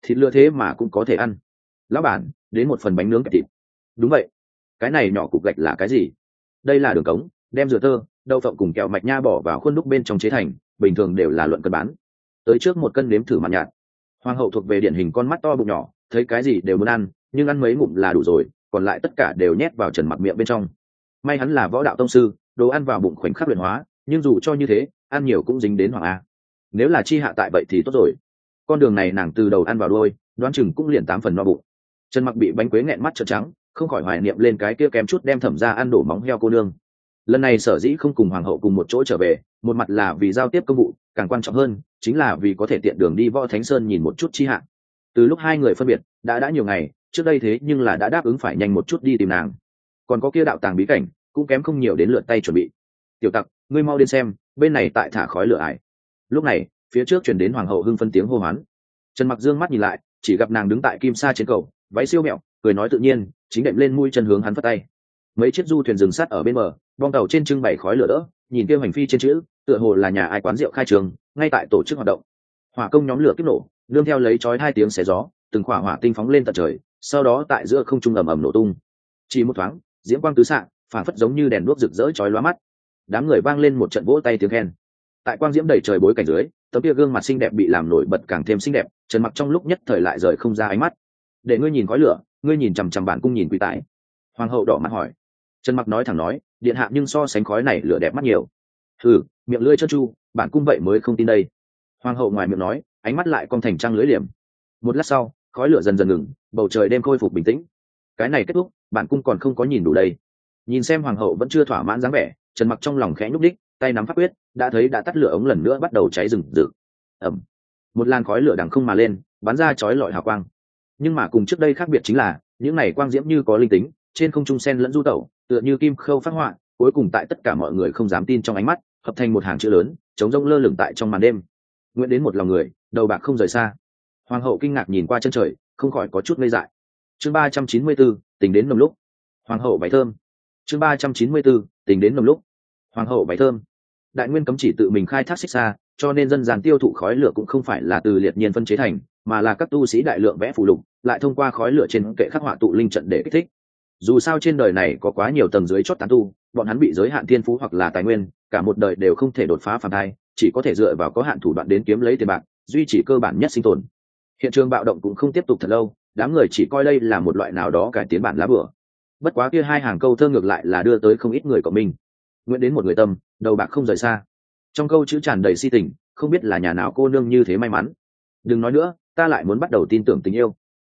thịt lừa thế mà cũng có thể ăn. Lão bản, đến một phần bánh nướng kẹp thịt. Đúng vậy. Cái này nhỏ cục gạch là cái gì? Đây là đường cống, đem dừa tơ, đậu phộng cùng kẹo mạch nha bỏ vào khuôn đúc bên trong chế thành, bình thường đều là luận cân bán. Tới trước một cân nếm thử mặn nhạt. Hoàng hậu thuộc về điển hình con mắt to bụng nhỏ, thấy cái gì đều muốn ăn, nhưng ăn mấy ngụm là đủ rồi, còn lại tất cả đều nhét vào Trần Mặc miệng bên trong. May hắn là võ đạo tông sư, đồ ăn vào bụng khoảnh khắc luyện hóa, nhưng dù cho như thế, ăn nhiều cũng dính đến hoàng a. Nếu là chi hạ tại vậy thì tốt rồi. Con đường này nàng từ đầu ăn vào đuôi, đoán chừng cũng liền 8 phần no bụng. Trần Mặc bị bánh quế nghẹn mắt trợn trắng, không khỏi hoài niệm lên cái kia kém chút đem Thẩm gia ăn đổ móng heo cô nương. Lần này sở dĩ không cùng hoàng hậu cùng một chỗ trở về, một mặt là vì giao tiếp công vụ, càng quan trọng hơn chính là vì có thể tiện đường đi Võ Thánh Sơn nhìn một chút chi hạ. Từ lúc hai người phân biệt đã nhiều ngày, trước đây thế nhưng là đã đáp ứng phải nhanh một chút đi tìm nàng. Còn có kia đạo tàng bí cảnh cũng kém không nhiều đến lượt tay chuẩn bị. Tiểu tặc, ngươi mau đến xem, bên này tại thả khói lửa ải. Lúc này phía trước truyền đến hoàng hậu hưng phân tiếng hô hoán. Trần Mặc dương mắt nhìn lại, chỉ gặp nàng đứng tại kim sa trên cầu, váy siêu mẹo, cười nói tự nhiên, chính đệm lên mũi chân hướng hắn phất tay. Mấy chiếc du thuyền dừng sát ở bên bờ, bong tàu trên trưng bày khói lửa đỡ, nhìn kia hành phi trên chữ, tựa hồ là nhà ai quán rượu khai trường, ngay tại tổ chức hoạt động. Hỏa công nhóm lửa kích nổ, nương theo lấy chói hai tiếng xé gió, từng quả hỏa tinh phóng lên tận trời, sau đó tại giữa không trung ầm ầm nổ tung. Chỉ một thoáng, diễm quang tứ xạ, phản phất giống như đèn đuốc rực rỡ chói lóa mắt. Đám người vang lên một trận vỗ tay tiếng khen. Tại quang diễm đầy trời bối cảnh dưới, tấm kia gương mặt xinh đẹp bị làm nổi bật càng thêm xinh đẹp. Trần Mặc trong lúc nhất thời lại rời không ra ánh mắt. Để ngươi nhìn khói lửa, ngươi nhìn chằm chằm bản cung nhìn quỷ tại. Hoàng hậu đỏ mặt hỏi. Trần Mặc nói thẳng nói, điện hạ nhưng so sánh khói này lửa đẹp mắt nhiều. Thử, miệng lưỡi trơn tru, bản cung vậy mới không tin đây. Hoàng hậu ngoài miệng nói, ánh mắt lại cong thành trăng lưỡi liềm. Một lát sau, khói lửa dần dần ngừng, bầu trời đêm khôi phục bình tĩnh. Cái này kết thúc, bản cung còn không có nhìn đủ đây. Nhìn xem hoàng hậu vẫn chưa thỏa mãn dáng vẻ, Trần Mặc trong lòng khẽ nhúc đích, tay nắm pháp quyết, đã thấy đã tắt lửa ống lần nữa bắt đầu cháy rừng rực. Ầm, một làn khói lửa đằng không mà lên, bắn ra chói lọi hào quang. Nhưng mà cùng trước đây khác biệt chính là, những này quang diễm như có linh tính, trên không trung sen lẫn du tẩu, tựa như kim khâu phát họa, cuối cùng tại tất cả mọi người không dám tin trong ánh mắt, hợp thành một hàng chữ lớn, chống rông lơ lửng tại trong màn đêm. Nguyện đến một lòng người, đầu bạc không rời xa. Hoàng hậu kinh ngạc nhìn qua chân trời, không khỏi có chút ngây dại. Chương 394, tình đến nồng lúc. Hoàng hậu váy thơm. Chương 394, tình đến nồng lúc. Hoàng hậu váy thơm. Đại nguyên cấm chỉ tự mình khai thác xích xa, cho nên dân gian tiêu thụ khói lửa cũng không phải là từ liệt nhiên phân chế thành, mà là các tu sĩ đại lượng vẽ phù lục, lại thông qua khói lửa trên kệ khắc họa tụ linh trận để kích thích. Dù sao trên đời này có quá nhiều tầng dưới chót tán tu, bọn hắn bị giới hạn thiên phú hoặc là tài nguyên, cả một đời đều không thể đột phá phàm thai, chỉ có thể dựa vào có hạn thủ đoạn đến kiếm lấy tiền bạc, duy trì cơ bản nhất sinh tồn. Hiện trường bạo động cũng không tiếp tục thật lâu, đám người chỉ coi đây là một loại nào đó cải tiến bản lá bửa. Bất quá kia hai hàng câu thơ ngược lại là đưa tới không ít người của mình. Nguyện đến một người tâm, đầu bạc không rời xa. Trong câu chữ tràn đầy si tình, không biết là nhà nào cô nương như thế may mắn. Đừng nói nữa, ta lại muốn bắt đầu tin tưởng tình yêu.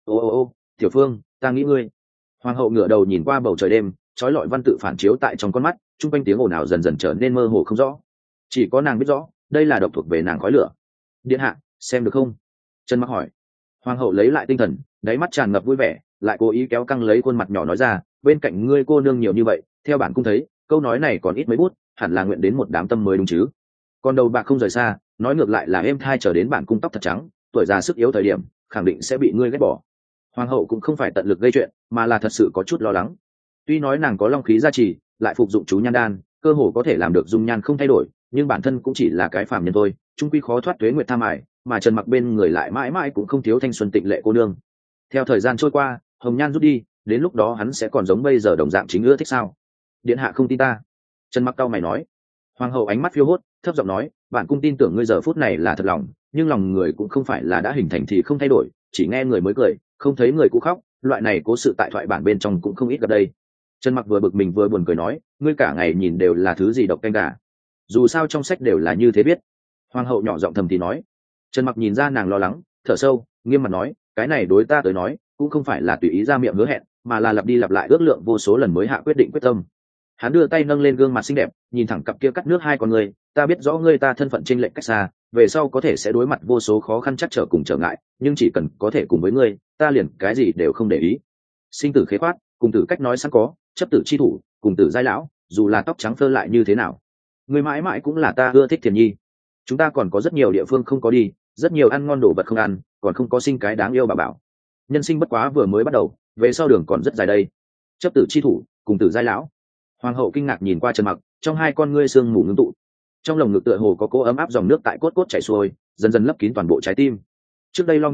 Ô, Tiểu Phương, ta nghĩ ngươi. Hoàng hậu ngửa đầu nhìn qua bầu trời đêm, trói lọi văn tự phản chiếu tại trong con mắt, chung quanh tiếng ồn ào dần dần trở nên mơ hồ không rõ. Chỉ có nàng biết rõ, đây là độc thuộc về nàng khói lửa. Điện hạ, xem được không? Trần Mặc hỏi. Hoàng hậu lấy lại tinh thần, đáy mắt tràn ngập vui vẻ, lại cố ý kéo căng lấy khuôn mặt nhỏ nói ra, bên cạnh ngươi cô nương nhiều như vậy, theo bản cung thấy, câu nói này còn ít mấy bút, hẳn là nguyện đến một đám tâm mới đúng chứ. Còn đầu bạc không rời xa, nói ngược lại là êm thai chờ đến bản cung tóc thật trắng, tuổi già sức yếu thời điểm, khẳng định sẽ bị ngươi ghét bỏ. Hoàng hậu cũng không phải tận lực gây chuyện, mà là thật sự có chút lo lắng. Tuy nói nàng có long khí gia trì, lại phục dụng chú nhan đan, cơ hồ có thể làm được dung nhan không thay đổi, nhưng bản thân cũng chỉ là cái phàm nhân thôi, chung quy khó thoát tuế nguyệt tham ải, mà Trần Mặc bên người lại mãi mãi cũng không thiếu thanh xuân tịnh lệ cô nương. Theo thời gian trôi qua, hồng nhan rút đi, đến lúc đó hắn sẽ còn giống bây giờ đồng dạng chính ưa thích sao? Điện hạ không tin ta. Trần Mặc cau mày nói. Hoàng hậu ánh mắt phiêu hốt, thấp giọng nói, bản cung tin tưởng ngươi giờ phút này là thật lòng, nhưng lòng người cũng không phải là đã hình thành thì không thay đổi, chỉ nghe người mới cười, không thấy người cũ khóc, loại này cố sự tại thoại bản bên trong cũng không ít gặp đây. Trần Mặc vừa bực mình vừa buồn cười nói, ngươi cả ngày nhìn đều là thứ gì độc canh gà. Dù sao trong sách đều là như thế biết. Hoàng hậu nhỏ giọng thầm thì nói. Trần Mặc nhìn ra nàng lo lắng, thở sâu, nghiêm mặt nói, cái này đối ta tới nói, cũng không phải là tùy ý ra miệng hứa hẹn, mà là lặp đi lặp lại ước lượng vô số lần mới hạ quyết định quyết tâm. Hắn đưa tay nâng lên gương mặt xinh đẹp, nhìn thẳng cặp kia cắt nước hai con người, ta biết rõ ngươi ta thân phận chênh lệch cách xa, về sau có thể sẽ đối mặt vô số khó khăn chắc trở cùng trở ngại, nhưng chỉ cần có thể cùng với ngươi, ta liền cái gì đều không để ý. Sinh tử khế khoát, cùng tử cách nói sẵn có, chấp tử chi thủ, cùng tử giai lão, dù là tóc trắng phơ lại như thế nào, ngươi mãi mãi cũng là ta ưa thích Thiền Nhi. Chúng ta còn có rất nhiều địa phương không có đi, rất nhiều ăn ngon đồ vật không ăn, còn không có sinh cái đáng yêu bà bảo. Nhân sinh bất quá vừa mới bắt đầu, về sau đường còn rất dài đây. Chấp tử chi thủ, cùng tử giai lão. Hoàng hậu kinh ngạc nhìn qua Trần Mặc, trong hai con ngươi sương mù ngưng tụ, trong lồng ngực tựa hồ có cỗ ấm áp dòng nước tại cốt cốt chảy xuôi, dần dần lấp kín toàn bộ trái tim. Trước đây lo nghĩ,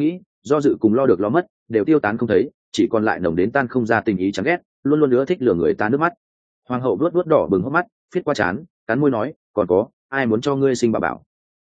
do dự cùng lo được lo mất đều tiêu tán không thấy, chỉ còn lại nồng đến tan không ra tình ý chán ghét, luôn luôn ưa thích lừa người ta nước mắt. Hoàng hậu vuốt vuốt đỏ bừng hốc mắt, phiết qua trán, cắn môi nói, còn có ai muốn cho ngươi sinh bà bảo?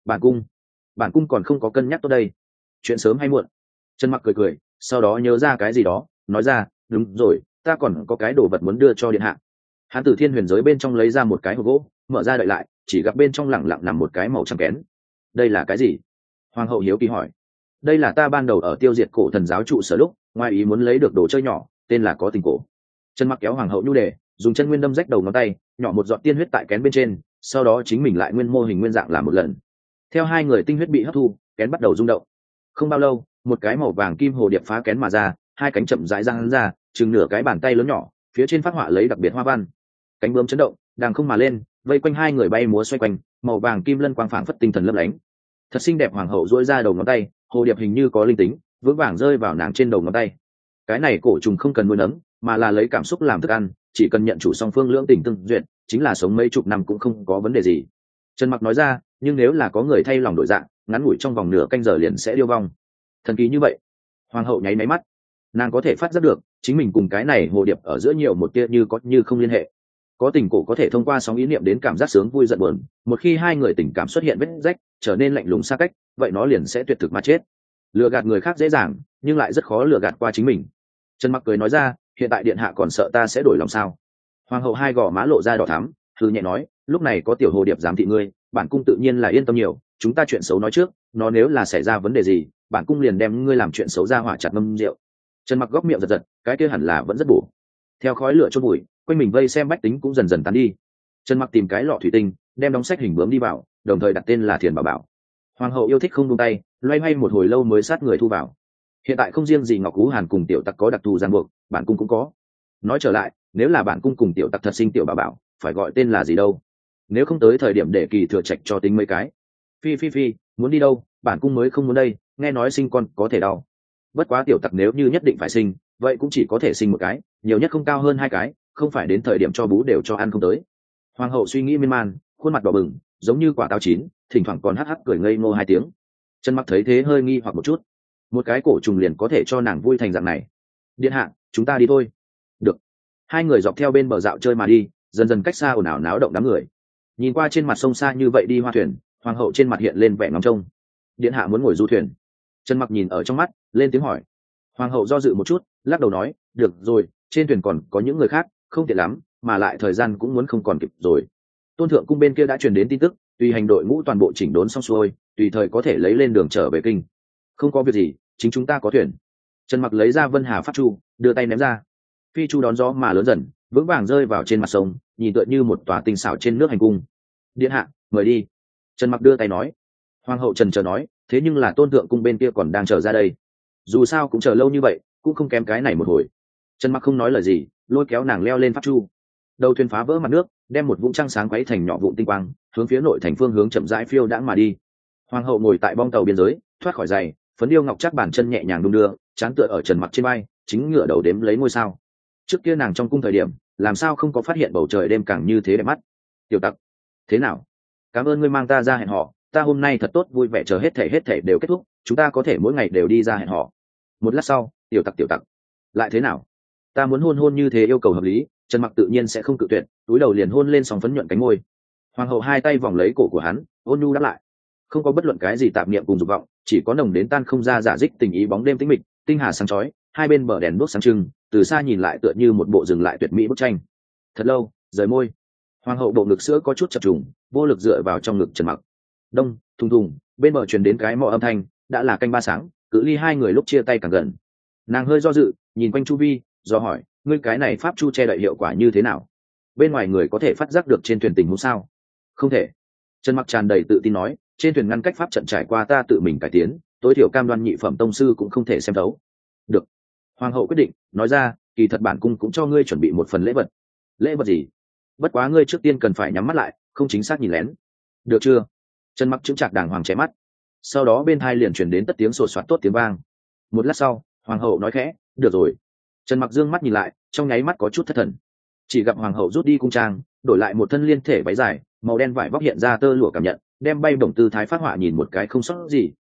Bản cung còn không có cân nhắc tốt đây. Chuyện sớm hay muộn. Trần Mặc cười cười, sau đó nhớ ra cái gì đó, nói ra, đúng rồi, ta còn có cái đồ vật muốn đưa cho điện hạ. Hắn từ thiên huyền giới bên trong lấy ra một cái hộp gỗ, mở ra đậy lại, chỉ gặp bên trong lẳng lặng nằm một cái màu trắng kén. Đây là cái gì? Hoàng hậu hiếu kỳ hỏi. Đây là ta ban đầu ở tiêu diệt cổ thần giáo trụ sở lúc, ngoài ý muốn lấy được đồ chơi nhỏ, tên là có tình cổ. Trần Mặc kéo hoàng hậu nhu đề, dùng chân nguyên đâm rách đầu ngón tay, nhỏ một giọt tiên huyết tại kén bên trên, sau đó chính mình lại nguyên mô hình nguyên dạng làm một lần. Theo hai người tinh huyết bị hấp thu, kén bắt đầu rung động. Không bao lâu, một cái màu vàng kim hồ điệp phá kén mà ra, hai cánh chậm rãi giang ra, chừng nửa cái bàn tay lớn nhỏ, phía trên phác họa lấy đặc biệt hoa văn. Cánh bướm chấn động, đàng không mà lên, vây quanh hai người bay múa xoay quanh, màu vàng kim lân quang phảng phất tinh thần lấp lánh. Thật xinh đẹp hoàng hậu duỗi ra đầu ngón tay, hồ điệp hình như có linh tính, vững vàng rơi vào nàng trên đầu ngón tay. Cái này cổ trùng không cần nuôi nấng, mà là lấy cảm xúc làm thức ăn, chỉ cần nhận chủ song phương lưỡng tình tương duyệt, chính là sống mấy chục năm cũng không có vấn đề gì. Trần Mặc nói ra, nhưng nếu là có người thay lòng đổi dạng, ngắn ngủi trong vòng nửa canh giờ liền sẽ điêu vong. Thần kỳ như vậy. Hoàng hậu nháy máy mắt, nàng có thể phát giác được chính mình cùng cái này hồ điệp ở giữa nhiều một tia như có như không liên hệ. Có tình cổ có thể thông qua sóng ý niệm đến cảm giác sướng vui giận buồn, một khi hai người tình cảm xuất hiện vết rách, trở nên lạnh lùng xa cách, vậy nó liền sẽ tuyệt thực mà chết. Lừa gạt người khác dễ dàng, nhưng lại rất khó lừa gạt qua chính mình. Trần Mặc cười nói ra, hiện tại điện hạ còn sợ ta sẽ đổi lòng sao? Hoàng hậu hai gò má lộ ra đỏ thắm, thư nhẹ nói, lúc này có tiểu hồ điệp giám thị ngươi, bản cung tự nhiên là yên tâm nhiều. Chúng ta chuyện xấu nói trước, nó nếu là xảy ra vấn đề gì, bản cung liền đem ngươi làm chuyện xấu ra hỏa chặt ngâm rượu. Trần Mặc góc miệng giật giật, cái kia hẳn là vẫn rất bổ. Theo khói lửa chôn bụi, quanh mình vây xem bách tính cũng dần dần tán đi. Trần Mặc tìm cái lọ thủy tinh, đem đóng sách hình bướm đi vào, đồng thời đặt tên là Thiền Bảo Bảo. Hoàng hậu yêu thích không buông tay, loay hoay một hồi lâu mới sát người thu vào. Hiện tại không riêng gì Ngọc Cú Hàn cùng tiểu tặc có đặc thù ràng buộc, bản cung cũng có. Nói trở lại, nếu là bản cung cùng tiểu tặc thật sinh tiểu bảo bảo, phải gọi tên là gì đâu? Nếu không tới thời điểm để kỳ thừa trạch cho tính mấy cái. Phi, muốn đi đâu? Bản cung mới không muốn đây, nghe nói sinh con có thể đau. Bất quá tiểu tặc nếu như nhất định phải sinh, vậy cũng chỉ có thể sinh một cái, nhiều nhất không cao hơn hai cái, không phải đến thời điểm cho bú đều cho ăn không tới. Hoàng hậu suy nghĩ miên man, khuôn mặt đỏ bừng, giống như quả táo chín, thỉnh thoảng còn hắc hắc cười ngây ngô hai tiếng. Trần Mặc thấy thế hơi nghi hoặc một chút, một cái cổ trùng liền có thể cho nàng vui thành dạng này. Điện hạ, chúng ta đi thôi. Được. Hai người dọc theo bên bờ dạo chơi mà đi, dần dần cách xa ồn ào náo động đám người. Nhìn qua trên mặt sông xa như vậy đi hoa thuyền, hoàng hậu trên mặt hiện lên vẻ ngóng trông. Điện hạ muốn ngồi du thuyền. Trần Mặc nhìn ở trong mắt, lên tiếng hỏi. Hoàng hậu do dự một chút, lắc đầu nói, được rồi, trên thuyền còn có những người khác, không tiện lắm, mà lại thời gian cũng muốn không còn kịp rồi. Tôn thượng cung bên kia đã truyền đến tin tức, tùy hành đội ngũ toàn bộ chỉnh đốn xong xuôi, tùy thời có thể lấy lên đường trở về kinh. Không có việc gì, chính chúng ta có thuyền. Trần Mặc lấy ra Vân Hà pháp chu, đưa tay ném ra. Phi chu đón gió mà lớn dần, vững vàng rơi vào trên mặt sông, nhìn tựa như một tòa tinh xảo trên nước hành cung. Điện hạ, mời đi. Trần Mặc đưa tay nói. Hoàng hậu trần chờ nói, thế nhưng là tôn thượng cung bên kia còn đang chờ ra đây. Dù sao cũng chờ lâu như vậy, cũng không kém cái này một hồi. Trần Mặc không nói lời gì, lôi kéo nàng leo lên pháp chu. Đầu thuyền phá vỡ mặt nước, đem một vũng trăng sáng quấy thành nhỏ vụn tinh quang, hướng phía nội thành phương hướng chậm rãi phiêu đãng mà đi. Hoàng hậu ngồi tại bong tàu biên giới, thoát khỏi giày, phấn điêu ngọc chắc bàn chân nhẹ nhàng đung đưa, trán tựa ở Trần Mặc trên vai, chính ngửa đầu đếm lấy ngôi sao. Trước kia nàng trong cung thời điểm, làm sao không có phát hiện bầu trời đêm càng như thế đẹp mắt. Tiểu tặc, thế nào? Cảm ơn ngươi mang ta ra hẹn hò, ta hôm nay thật tốt vui vẻ, chờ hết thảy đều kết thúc, chúng ta có thể mỗi ngày đều đi ra hẹn hò. Một lát sau, tiểu tặc, lại thế nào? Ta muốn hôn như thế, yêu cầu hợp lý, Trần Mặc tự nhiên sẽ không cự tuyệt, túi đầu liền hôn lên sóng phấn nhuận cánh môi. Hoàng hậu hai tay vòng lấy cổ của hắn, ôn nhu đáp lại. Không có bất luận cái gì tạp niệm cùng dục vọng, chỉ có nồng đến tan không ra giả dích tình ý. Bóng đêm tĩnh mịch, tinh hà sáng chói, hai bên bờ đèn đuốc sáng trưng, từ xa nhìn lại tựa như một bộ dừng lại tuyệt mỹ bức tranh. Thật lâu, rời môi. Hoàng hậu bộ ngực sữa có chút chập trùng, vô lực dựa vào trong ngực Trần Mặc. Đông, thùng thùng, bên bờ truyền đến cái mọ âm thanh, đã là canh ba sáng, cự ly hai người lúc chia tay càng gần. Nàng hơi do dự, nhìn quanh chu vi, do hỏi, ngươi cái này pháp chu che đậy hiệu quả như thế nào? Bên ngoài người có thể phát giác được trên thuyền tình huống sao? Không thể. Trần Mặc tràn đầy tự tin nói, trên thuyền ngăn cách pháp trận trải qua ta tự mình cải tiến, tối thiểu cam đoan nhị phẩm tông sư cũng không thể xem thấu. Được. Hoàng hậu quyết định, nói ra, kỳ thật bản cung cũng cho ngươi chuẩn bị một phần lễ vật. Lễ vật gì? Bất quá ngươi trước tiên cần phải nhắm mắt lại, không chính xác nhìn lén. Được chưa? Trần Mặc chững chạc đàng hoàng chém mắt. Sau đó bên tai liền truyền đến tất tiếng sột soạt tốt tiếng vang. Một lát sau, hoàng hậu nói khẽ, được rồi. Trần Mặc dương mắt nhìn lại, trong nháy mắt có chút thất thần. Chỉ gặp hoàng hậu rút đi cung trang, đổi lại một thân liên thể váy dài, màu đen vải vóc hiện ra tơ lụa cảm nhận, đem bay bổng tư thái phát họa nhìn một cái không sót gì,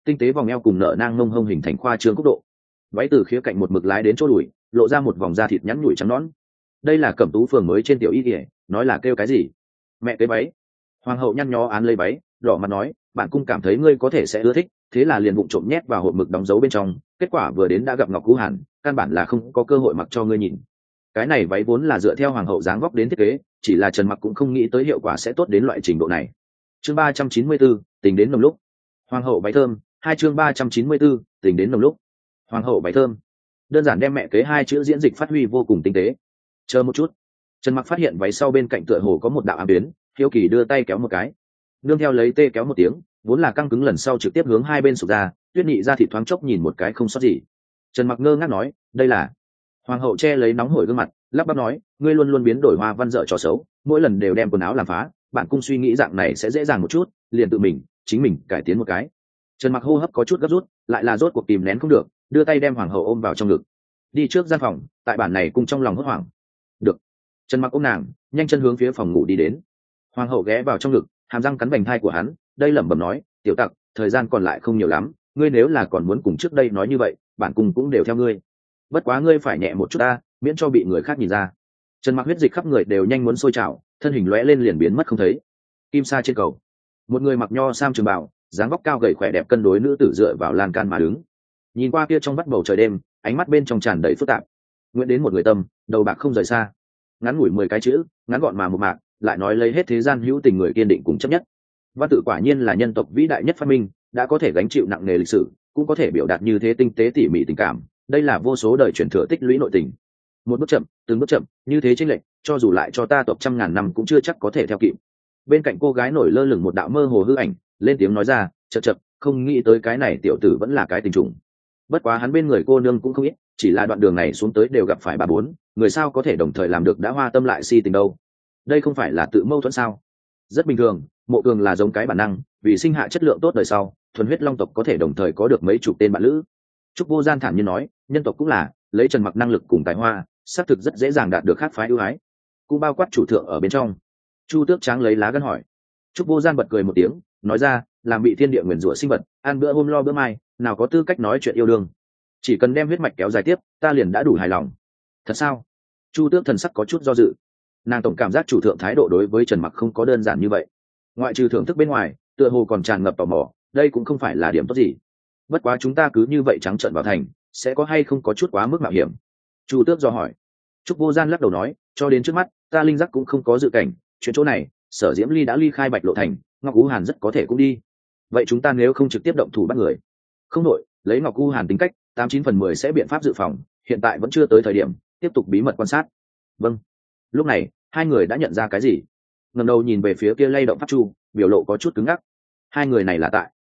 tinh tế vòng eo cùng nở nang mông hông hình thành khoa trương cốc độ. Váy từ khía cạnh một mực lái đến chỗ đùi, lộ ra một vòng da thịt nhắn nhủi trắng nõn. Đây là Cẩm Tú phường mới trên tiểu y kỉa, nói là kêu cái gì? Mẹ cái váy. Hoàng hậu nhăn nhó án lấy váy, đỏ mặt nói, bạn cung cảm thấy ngươi có thể sẽ ưa thích, thế là liền vụng trộm nhét vào hộp mực đóng dấu bên trong, kết quả vừa đến đã gặp Ngọc Cú Hàn, căn bản là không có cơ hội mặc cho ngươi nhìn. Cái này váy vốn là dựa theo hoàng hậu dáng vóc đến thiết kế, chỉ là Trần Mặc cũng không nghĩ tới hiệu quả sẽ tốt đến loại trình độ này. Chương 394, tình đến nồng lúc. Hoàng hậu váy thơm, hai chương 394, tình đến nồng lúc. Hoàng hậu váy thơm. Đơn giản đem mẹ kế hai chữ diễn dịch phát huy vô cùng tinh tế. Chờ một chút. Trần Mặc phát hiện váy sau bên cạnh tựa hồ có một đạo ám tuyến, hiếu kỳ đưa tay kéo một cái. Nương theo lấy tê kéo một tiếng, vốn là căng cứng lần sau trực tiếp hướng hai bên sụp ra, Tuyết Nhị ra thịt thoáng chốc nhìn một cái không sót gì. Trần Mặc ngơ ngác nói, đây là. Hoàng hậu che lấy nóng hổi gương mặt, lắp bắp nói, ngươi luôn luôn biến đổi hoa văn dở trò xấu, mỗi lần đều đem quần áo làm phá, bạn cung suy nghĩ dạng này sẽ dễ dàng một chút, liền tự mình chính mình cải tiến một cái. Trần Mặc hô hấp có chút gấp rút, lại là rốt cuộc kìm nén không được, đưa tay đem hoàng hậu ôm vào trong ngực. Đi trước gian phòng, tại bản này cung trong lòng hốt hoảng. Được. Trần Mặc ôm nàng, nhanh chân hướng phía phòng ngủ đi đến. Hoàng hậu ghé vào trong ngực, hàm răng cắn vành thai của hắn, đây lẩm bẩm nói, tiểu tặc, thời gian còn lại không nhiều lắm, ngươi nếu là còn muốn cùng trước đây nói như vậy, bản cung cũng đều theo ngươi. Bất quá ngươi phải nhẹ một chút ta, miễn cho bị người khác nhìn ra. Trần Mặc huyết dịch khắp người đều nhanh muốn sôi trào, thân hình lóe lên liền biến mất không thấy. Kim sa trên cầu, một người mặc nho sam trường bào, dáng vóc cao gầy khỏe đẹp cân đối nữ tử dựa vào lan can mà đứng, nhìn qua kia trong vắt bầu trời đêm, ánh mắt bên trong tràn đầy phức tạp. Nguyện đến một người tâm, đầu bạc không rời xa. Ngắn ngủi 10 cái chữ, ngắn gọn mà một mạc, lại nói lấy hết thế gian hữu tình người kiên định cùng chấp nhất. Văn tự quả nhiên là nhân tộc vĩ đại nhất phát minh, đã có thể gánh chịu nặng nề lịch sử, cũng có thể biểu đạt như thế tinh tế tỉ mỉ tình cảm, đây là vô số đời truyền thừa tích lũy nội tình. Một bước chậm, từng bước chậm, như thế chênh lệch, cho dù lại cho ta tộc trăm ngàn năm cũng chưa chắc có thể theo kịp. Bên cạnh cô gái nổi lơ lửng một đạo mơ hồ hư ảnh, lên tiếng nói ra, chậc chậc, không nghĩ tới cái này tiểu tử vẫn là cái tình trùng. Bất quá hắn bên người cô nương cũng không ít, chỉ là đoạn đường này xuống tới đều gặp phải bà bốn, người sao có thể đồng thời làm được đã hoa tâm lại si tình đâu. Đây không phải là tự mâu thuẫn sao? Rất bình thường, Mộ Cường là giống cái bản năng, vì sinh hạ chất lượng tốt đời sau, thuần huyết long tộc có thể đồng thời có được mấy chục tên bạn lữ. Trúc Vô Gian thản nhiên nói, nhân tộc cũng là, lấy Trần Mặc năng lực cùng tài hoa, xác thực rất dễ dàng đạt được khác phái ưu ái, cũng bao quát chủ thượng ở bên trong. Chu Tước Tráng lấy lá gan hỏi. Trúc Vô Gian bật cười một tiếng, nói ra, làm bị thiên địa nguyền rủa sinh vật, ăn bữa hôm lo bữa mai, nào có tư cách nói chuyện yêu đương. Chỉ cần đem huyết mạch kéo dài tiếp, ta liền đã đủ hài lòng. Thật sao? Chu Tước thần sắc có chút do dự. Nàng tổng cảm giác chủ thượng thái độ đối với Trần Mặc không có đơn giản như vậy, ngoại trừ thưởng thức bên ngoài, tựa hồ còn tràn ngập tò mò, đây cũng không phải là điểm tốt gì. Bất quá chúng ta cứ như vậy trắng trợn vào thành, sẽ có hay không có chút quá mức mạo hiểm? Chu Tước do hỏi. Trúc Vô Gian lắc đầu nói, cho đến trước mắt, ta linh giác cũng không có dự cảnh, chuyện chỗ này, Sở Diễm Ly đã ly khai Bạch Lộ thành, Ngọc Ú Hàn rất có thể cũng đi. Vậy chúng ta nếu không trực tiếp động thủ bắt người? Không đội, lấy Ngọc Ú Hàn tính cách, 89/10 sẽ biện pháp dự phòng, hiện tại vẫn chưa tới thời điểm, tiếp tục bí mật quan sát. Vâng. Lúc này, hai người đã nhận ra cái gì, ngẩng đầu nhìn về phía kia lay động pháp chu, biểu lộ có chút cứng ngắc. Hai người này là tại.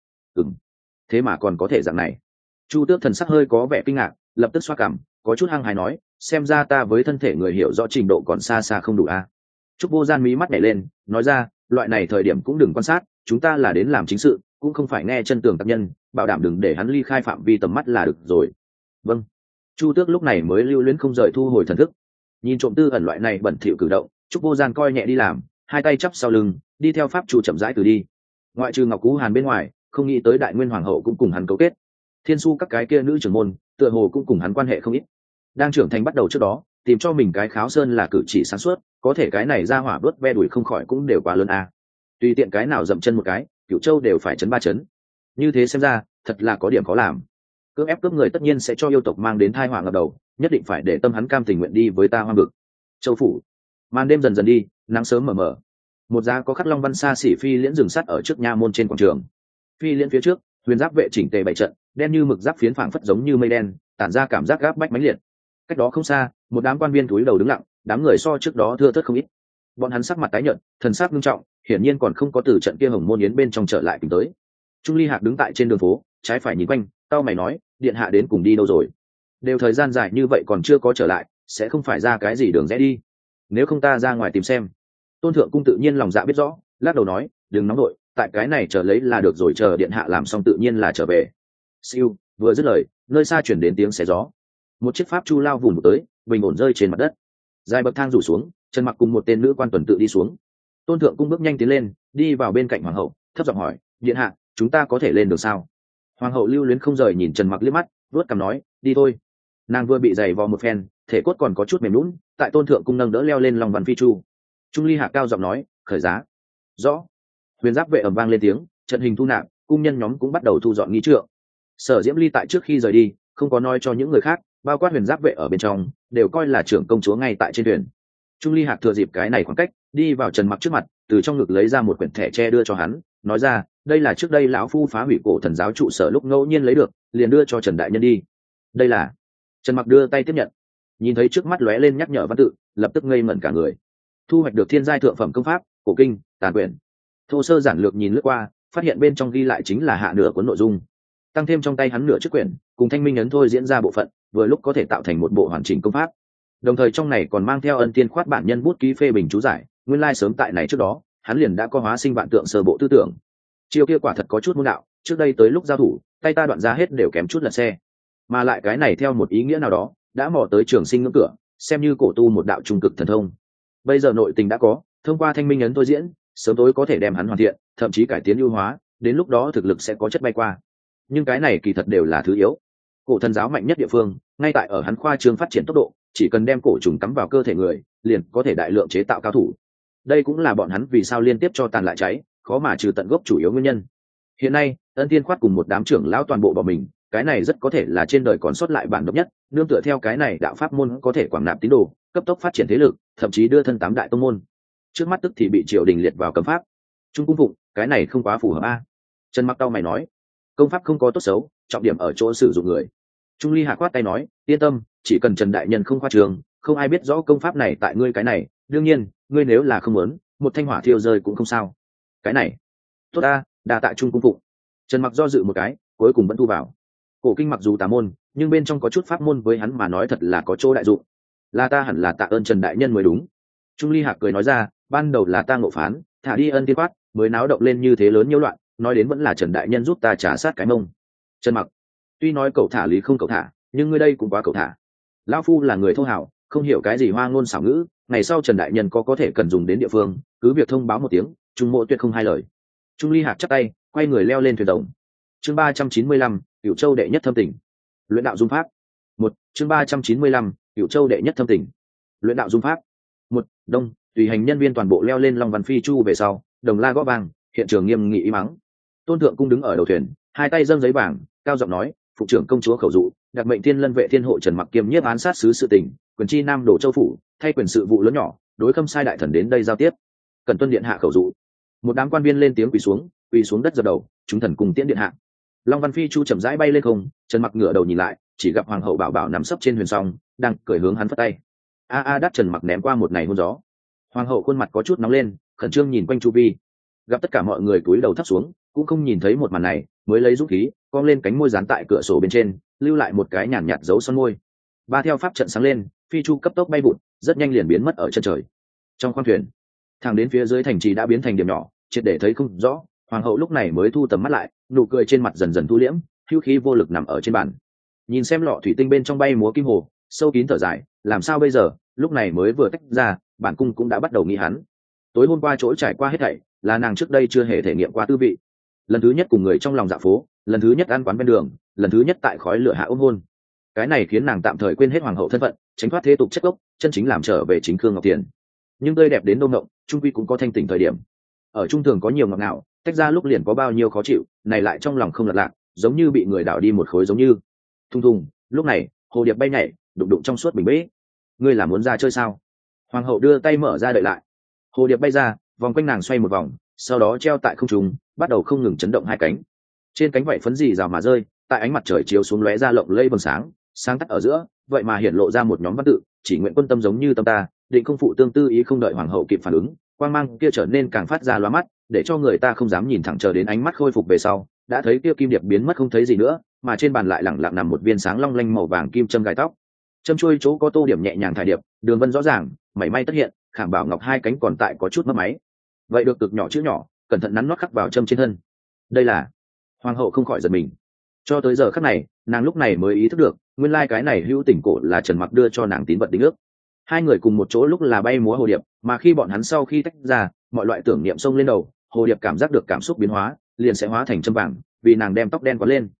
Thế mà còn có thể dạng này. Chu Tước thần sắc hơi có vẻ kinh ngạc, lập tức xoa cằm, có chút hăng hái nói, xem ra ta với thân thể người hiểu rõ trình độ còn xa xa không đủ a. Trúc Vô Gian mí mắt nhảy lên, nói ra, loại này thời điểm cũng đừng quan sát, chúng ta là đến làm chính sự, cũng không phải nghe chân tường tác nhân, bảo đảm đừng để hắn ly khai phạm vi tầm mắt là được rồi. Vâng. Chu Tước lúc này mới lưu luyến không rời thu hồi thần thức. Nhìn trộm tư ẩn loại này bẩn thỉu cử động, Trúc Vô Gian coi nhẹ đi làm, hai tay chắp sau lưng, đi theo pháp chủ chậm rãi từ đi. Ngoại trừ Ngọc Cú Hàn bên ngoài, không nghĩ tới Đại Nguyên Hoàng hậu cũng cùng hắn cấu kết. Thiên Su các cái kia nữ trưởng môn, tựa hồ cũng cùng hắn quan hệ không ít. Đang trưởng thành bắt đầu trước đó, tìm cho mình cái kháo sơn là cử chỉ sáng suốt, có thể cái này ra hỏa đuốt ve đuổi không khỏi cũng đều quá lớn a. Tùy tiện cái nào dậm chân một cái, Cửu Châu đều phải chấn ba chấn. Như thế xem ra, thật là có điểm khó làm. Cưỡng ép cướp người tất nhiên sẽ cho yêu tộc mang đến tai họa ngập đầu, nhất định phải để tâm hắn cam tình nguyện đi với ta hoang vực. Châu phủ. Màn đêm dần dần đi, nắng sớm mờ mờ. Một giá có khắc long văn xa xỉ phi liễn dừng sắt ở trước nha môn trên quảng trường. Phi liễn phía trước, huyền giáp vệ chỉnh tề bày trận, đen như mực giáp phiến phảng phất giống như mây đen, tản ra cảm giác gáp bách mãnh liệt. Cách đó không xa, một đám quan viên cúi đầu đứng lặng, đám người so trước đó thưa thớt không ít. Bọn hắn sắc mặt tái nhợt, thần sắc nghiêm trọng, hiển nhiên còn không có từ trận kia hồng môn yến bên trong trở lại tìm tới. Trung Ly Hạc đứng tại trên đường phố, trái phải nhìn quanh, tao mày nói, điện hạ đến cùng đi đâu rồi? Đều thời gian dài như vậy còn chưa có trở lại, sẽ không phải ra cái gì đường rẽ đi. Nếu không ta ra ngoài tìm xem. Tôn Thượng cung tự nhiên lòng dạ biết rõ, lắc đầu nói, đừng nóng đội, tại cái này chờ lấy là được rồi, chờ điện hạ làm xong tự nhiên là trở về. Siêu, vừa dứt lời, nơi xa chuyển đến tiếng xé gió. Một chiếc pháp chu lao vùng tới, bình ổn rơi trên mặt đất. Dài bậc thang rủ xuống, Trần Mặc cùng một tên nữ quan tuần tự đi xuống. Tôn Thượng cung bước nhanh tiến lên, đi vào bên cạnh hoàng hậu, thấp giọng hỏi, điện hạ, chúng ta có thể lên được sao? Hoàng hậu lưu luyến không rời nhìn Trần Mặc liếc mắt, vuốt cằm nói, đi thôi. Nàng vừa bị giày vò một phen, thể cốt còn có chút mềm lún, tại Tôn thượng cung nâng đỡ leo lên Long Văn Phi Chu. Trung Ly Hạc cao giọng nói, khởi giá. Rõ. Huyền giáp vệ ầm vang lên tiếng, trận hình thu nạp, cung nhân nhóm cũng bắt đầu thu dọn nghi trượng. Sở Diễm Ly tại trước khi rời đi, không có nói cho những người khác, bao quát huyền giáp vệ ở bên trong, đều coi là trưởng công chúa ngay tại trên thuyền. Trung Ly Hạc thừa dịp cái này khoảng cách, đi vào Trần Mặc trước mặt, từ trong ngực lấy ra một quyển thẻ tre đưa cho hắn, nói ra, đây là trước đây lão phu phá hủy cổ thần giáo trụ sở lúc ngẫu nhiên lấy được, liền đưa cho Trần đại nhân đi. Đây là. Trần Mặc đưa tay tiếp nhận, nhìn thấy trước mắt lóe lên nhắc nhở văn tự, lập tức ngây ngẩn cả người. Thu hoạch được thiên giai thượng phẩm công pháp, cổ kinh, tàn quyển. Thô sơ giản lược nhìn lướt qua, phát hiện bên trong ghi lại chính là hạ nửa cuốn nội dung, tăng thêm trong tay hắn nửa chiếc quyển, cùng thanh minh ấn thôi diễn ra bộ phận, vừa lúc có thể tạo thành một bộ hoàn chỉnh công pháp. Đồng thời trong này còn mang theo ân tiên khoát bản nhân bút ký phê bình chú giải, nguyên lai sớm tại này trước đó, hắn liền đã có hóa sinh vạn tượng sơ bộ tư tưởng. Chiêu kia quả thật có chút môn đạo, trước đây tới lúc giao thủ, tay ta đoạn ra hết đều kém chút lật xe. Mà lại cái này theo một ý nghĩa nào đó, đã mò tới trường sinh ngưỡng cửa, xem như cổ tu một đạo trung cực thần thông. Bây giờ nội tình đã có, thông qua thanh minh ấn thôi diễn, sớm tối có thể đem hắn hoàn thiện, thậm chí cải tiến ưu hóa, đến lúc đó thực lực sẽ có chất bay qua. Nhưng cái này kỳ thật đều là thứ yếu. Cổ thần giáo mạnh nhất địa phương, ngay tại ở hắn khoa trương phát triển tốc độ, chỉ cần đem cổ trùng cắm vào cơ thể người, liền có thể đại lượng chế tạo cao thủ. Đây cũng là bọn hắn vì sao liên tiếp cho tàn lại cháy, khó mà trừ tận gốc chủ yếu nguyên nhân. Hiện nay, Ân Tiên Khoát cùng một đám trưởng lão toàn bộ bỏ mình, cái này rất có thể là trên đời còn sót lại bản độc nhất, nương tựa theo cái này đạo pháp môn có thể quảng nạp tín đồ, cấp tốc phát triển thế lực, thậm chí đưa thân tám đại tông môn. Trước mắt tức thì bị triều đình liệt vào cấm pháp. Trung cung phụng, cái này không quá phù hợp a. Trần Mặc tao mày nói, công pháp không có tốt xấu, trọng điểm ở chỗ sử dụng người. Trung Ly Hạ quát tay nói, yên tâm, chỉ cần Trần đại nhân không khoa trường, không ai biết rõ công pháp này tại ngươi cái này, đương nhiên, ngươi nếu là không muốn, một thanh hỏa thiêu rơi cũng không sao. Cái này, tốt a, đa tạ Trung cung phụng. Trần Mặc do dự một cái, cuối cùng vẫn thu vào. Cổ kinh mặc dù tà môn, nhưng bên trong có chút pháp môn với hắn mà nói thật là có chỗ đại dụng. Là ta hẳn là tạ ơn Trần đại nhân mới đúng. Trung Ly Hạc cười nói ra, ban đầu là ta ngộ phán, thả đi Ân Tiên Quát, mới náo động lên như thế lớn nhiễu loạn, nói đến vẫn là Trần đại nhân giúp ta trả sát cái mông. Trần Mặc, tuy nói cậu thả lý không cậu thả, nhưng ngươi đây cũng quá cậu thả. Lão phu là người thô hảo, không hiểu cái gì hoa ngôn xảo ngữ, ngày sau Trần đại nhân có thể cần dùng đến địa phương, cứ việc thông báo một tiếng, Trung mộ tuyệt không hai lời. Trung Ly Hạc chắp tay, quay người leo lên thuyền đồng. Chương 395, Cửu Châu đệ nhất thâm tình. Luyện đạo dung pháp. Một, chương 395, Cửu Châu đệ nhất thâm tình. Luyện đạo dung pháp. Một, đông, tùy hành nhân viên toàn bộ leo lên Long Văn Phi Chu về sau, đồng la gõ vang, hiện trường nghiêm nghị im mắng. Tôn thượng cung đứng ở đầu thuyền, hai tay dâng giấy vàng, cao giọng nói, phụ trưởng công chúa khẩu dụ, đặc mệnh thiên lân vệ thiên hộ Trần Mặc kiêm nhiếp án sát sứ sự tình, quyền chi nam đổ châu phủ, thay quyền sự vụ lớn nhỏ, đối Khâm sai đại thần đến đây giao tiếp. Cần tuân điện hạ khẩu dụ. Một đám quan viên lên tiếng quỳ xuống đất dập đầu, chúng thần cùng tiễn điện hạ. Long Văn Phi Chu chậm rãi bay lên không, Trần Mặc ngửa đầu nhìn lại, chỉ gặp hoàng hậu Bảo Bảo nằm sấp trên huyền song, đang cởi hướng hắn phất tay. Đắt Trần Mặc ném qua một này hôn gió. Hoàng hậu khuôn mặt có chút nóng lên, khẩn trương nhìn quanh chu vi. Gặp tất cả mọi người cúi đầu thấp xuống, cũng không nhìn thấy một màn này, mới lấy dũng khí, cong lên cánh môi dán tại cửa sổ bên trên, lưu lại một cái nhàn nhạt dấu son môi. Ba theo pháp trận sáng lên, Phi Chu cấp tốc bay vụt, rất nhanh liền biến mất ở chân trời. Trong khoang thuyền, thẳng đến phía dưới thành trì đã biến thành điểm nhỏ, triệt để thấy không rõ. Hoàng hậu lúc này mới thu tầm mắt lại, nụ cười trên mặt dần dần thu liễm, hữu khí vô lực nằm ở trên bàn, nhìn xem lọ thủy tinh bên trong bay múa kim hồ, sâu kín thở dài, làm sao bây giờ? Lúc này mới vừa tách ra, bản cung cũng đã bắt đầu nghĩ hắn. Tối hôm qua chỗ trải qua hết thảy, là nàng trước đây chưa hề thể nghiệm qua tư vị. Lần thứ nhất cùng người trong lòng dạ phố, lần thứ nhất ăn quán bên đường, lần thứ nhất tại khói lửa hạ ôm hôn. Cái này khiến nàng tạm thời quên hết hoàng hậu thân phận, tránh thoát thế tục chất gốc, chân chính làm trở về chính Khương Ngọc Tiền. Nhưng tươi đẹp đến đông ngộng, trung quy cũng có thanh tỉnh thời điểm. Ở trung thường có nhiều ngọt ngào, tách ra lúc liền có bao nhiêu khó chịu, này lại trong lòng không lật lạc, giống như bị người đảo đi một khối giống như. Thùng thùng, lúc này, hồ điệp bay nhảy, đụng đụng trong suốt bình bế. Ngươi là muốn ra chơi sao? Hoàng hậu đưa tay mở ra đợi lại. Hồ điệp bay ra, vòng quanh nàng xoay một vòng, sau đó treo tại không trung, bắt đầu không ngừng chấn động hai cánh. Trên cánh vảy phấn rì rào mà rơi, tại ánh mặt trời chiếu xuống lóe ra lộng lẫy bừng sáng, sáng tắt ở giữa, vậy mà hiện lộ ra một nhóm văn tự, chỉ nguyện quân tâm giống như tâm ta, định không phụ tương tư ý không đợi hoàng hậu kịp phản ứng, quang mang kia trở nên càng phát ra lóa mắt, để cho người ta không dám nhìn thẳng, chờ đến ánh mắt khôi phục về sau, đã thấy kia kim điệp biến mất không thấy gì nữa, mà trên bàn lại lẳng lặng nằm một viên sáng long lanh màu vàng kim châm gai tóc. Châm chuôi chỗ có tô điểm nhẹ nhàng thải điệp, đường vân rõ ràng, mảy may tất hiện, khảm bảo ngọc hai cánh còn tại có chút mất máy. Vậy được cực nhỏ chữ nhỏ, cẩn thận nắn nót khắc vào châm trên thân. Đây là. Hoàng hậu không khỏi giật mình. Cho tới giờ khắc này, nàng lúc này mới ý thức được, nguyên lai cái này hữu tình cổ là Trần Mặc đưa cho nàng tín vật đính ước. Hai người cùng một chỗ lúc là bay múa hồ điệp, mà khi bọn hắn sau khi tách ra, mọi loại tưởng niệm xông lên đầu, hồ điệp cảm giác được cảm xúc biến hóa, liền sẽ hóa thành châm vàng, vì nàng đem tóc đen quấn lên.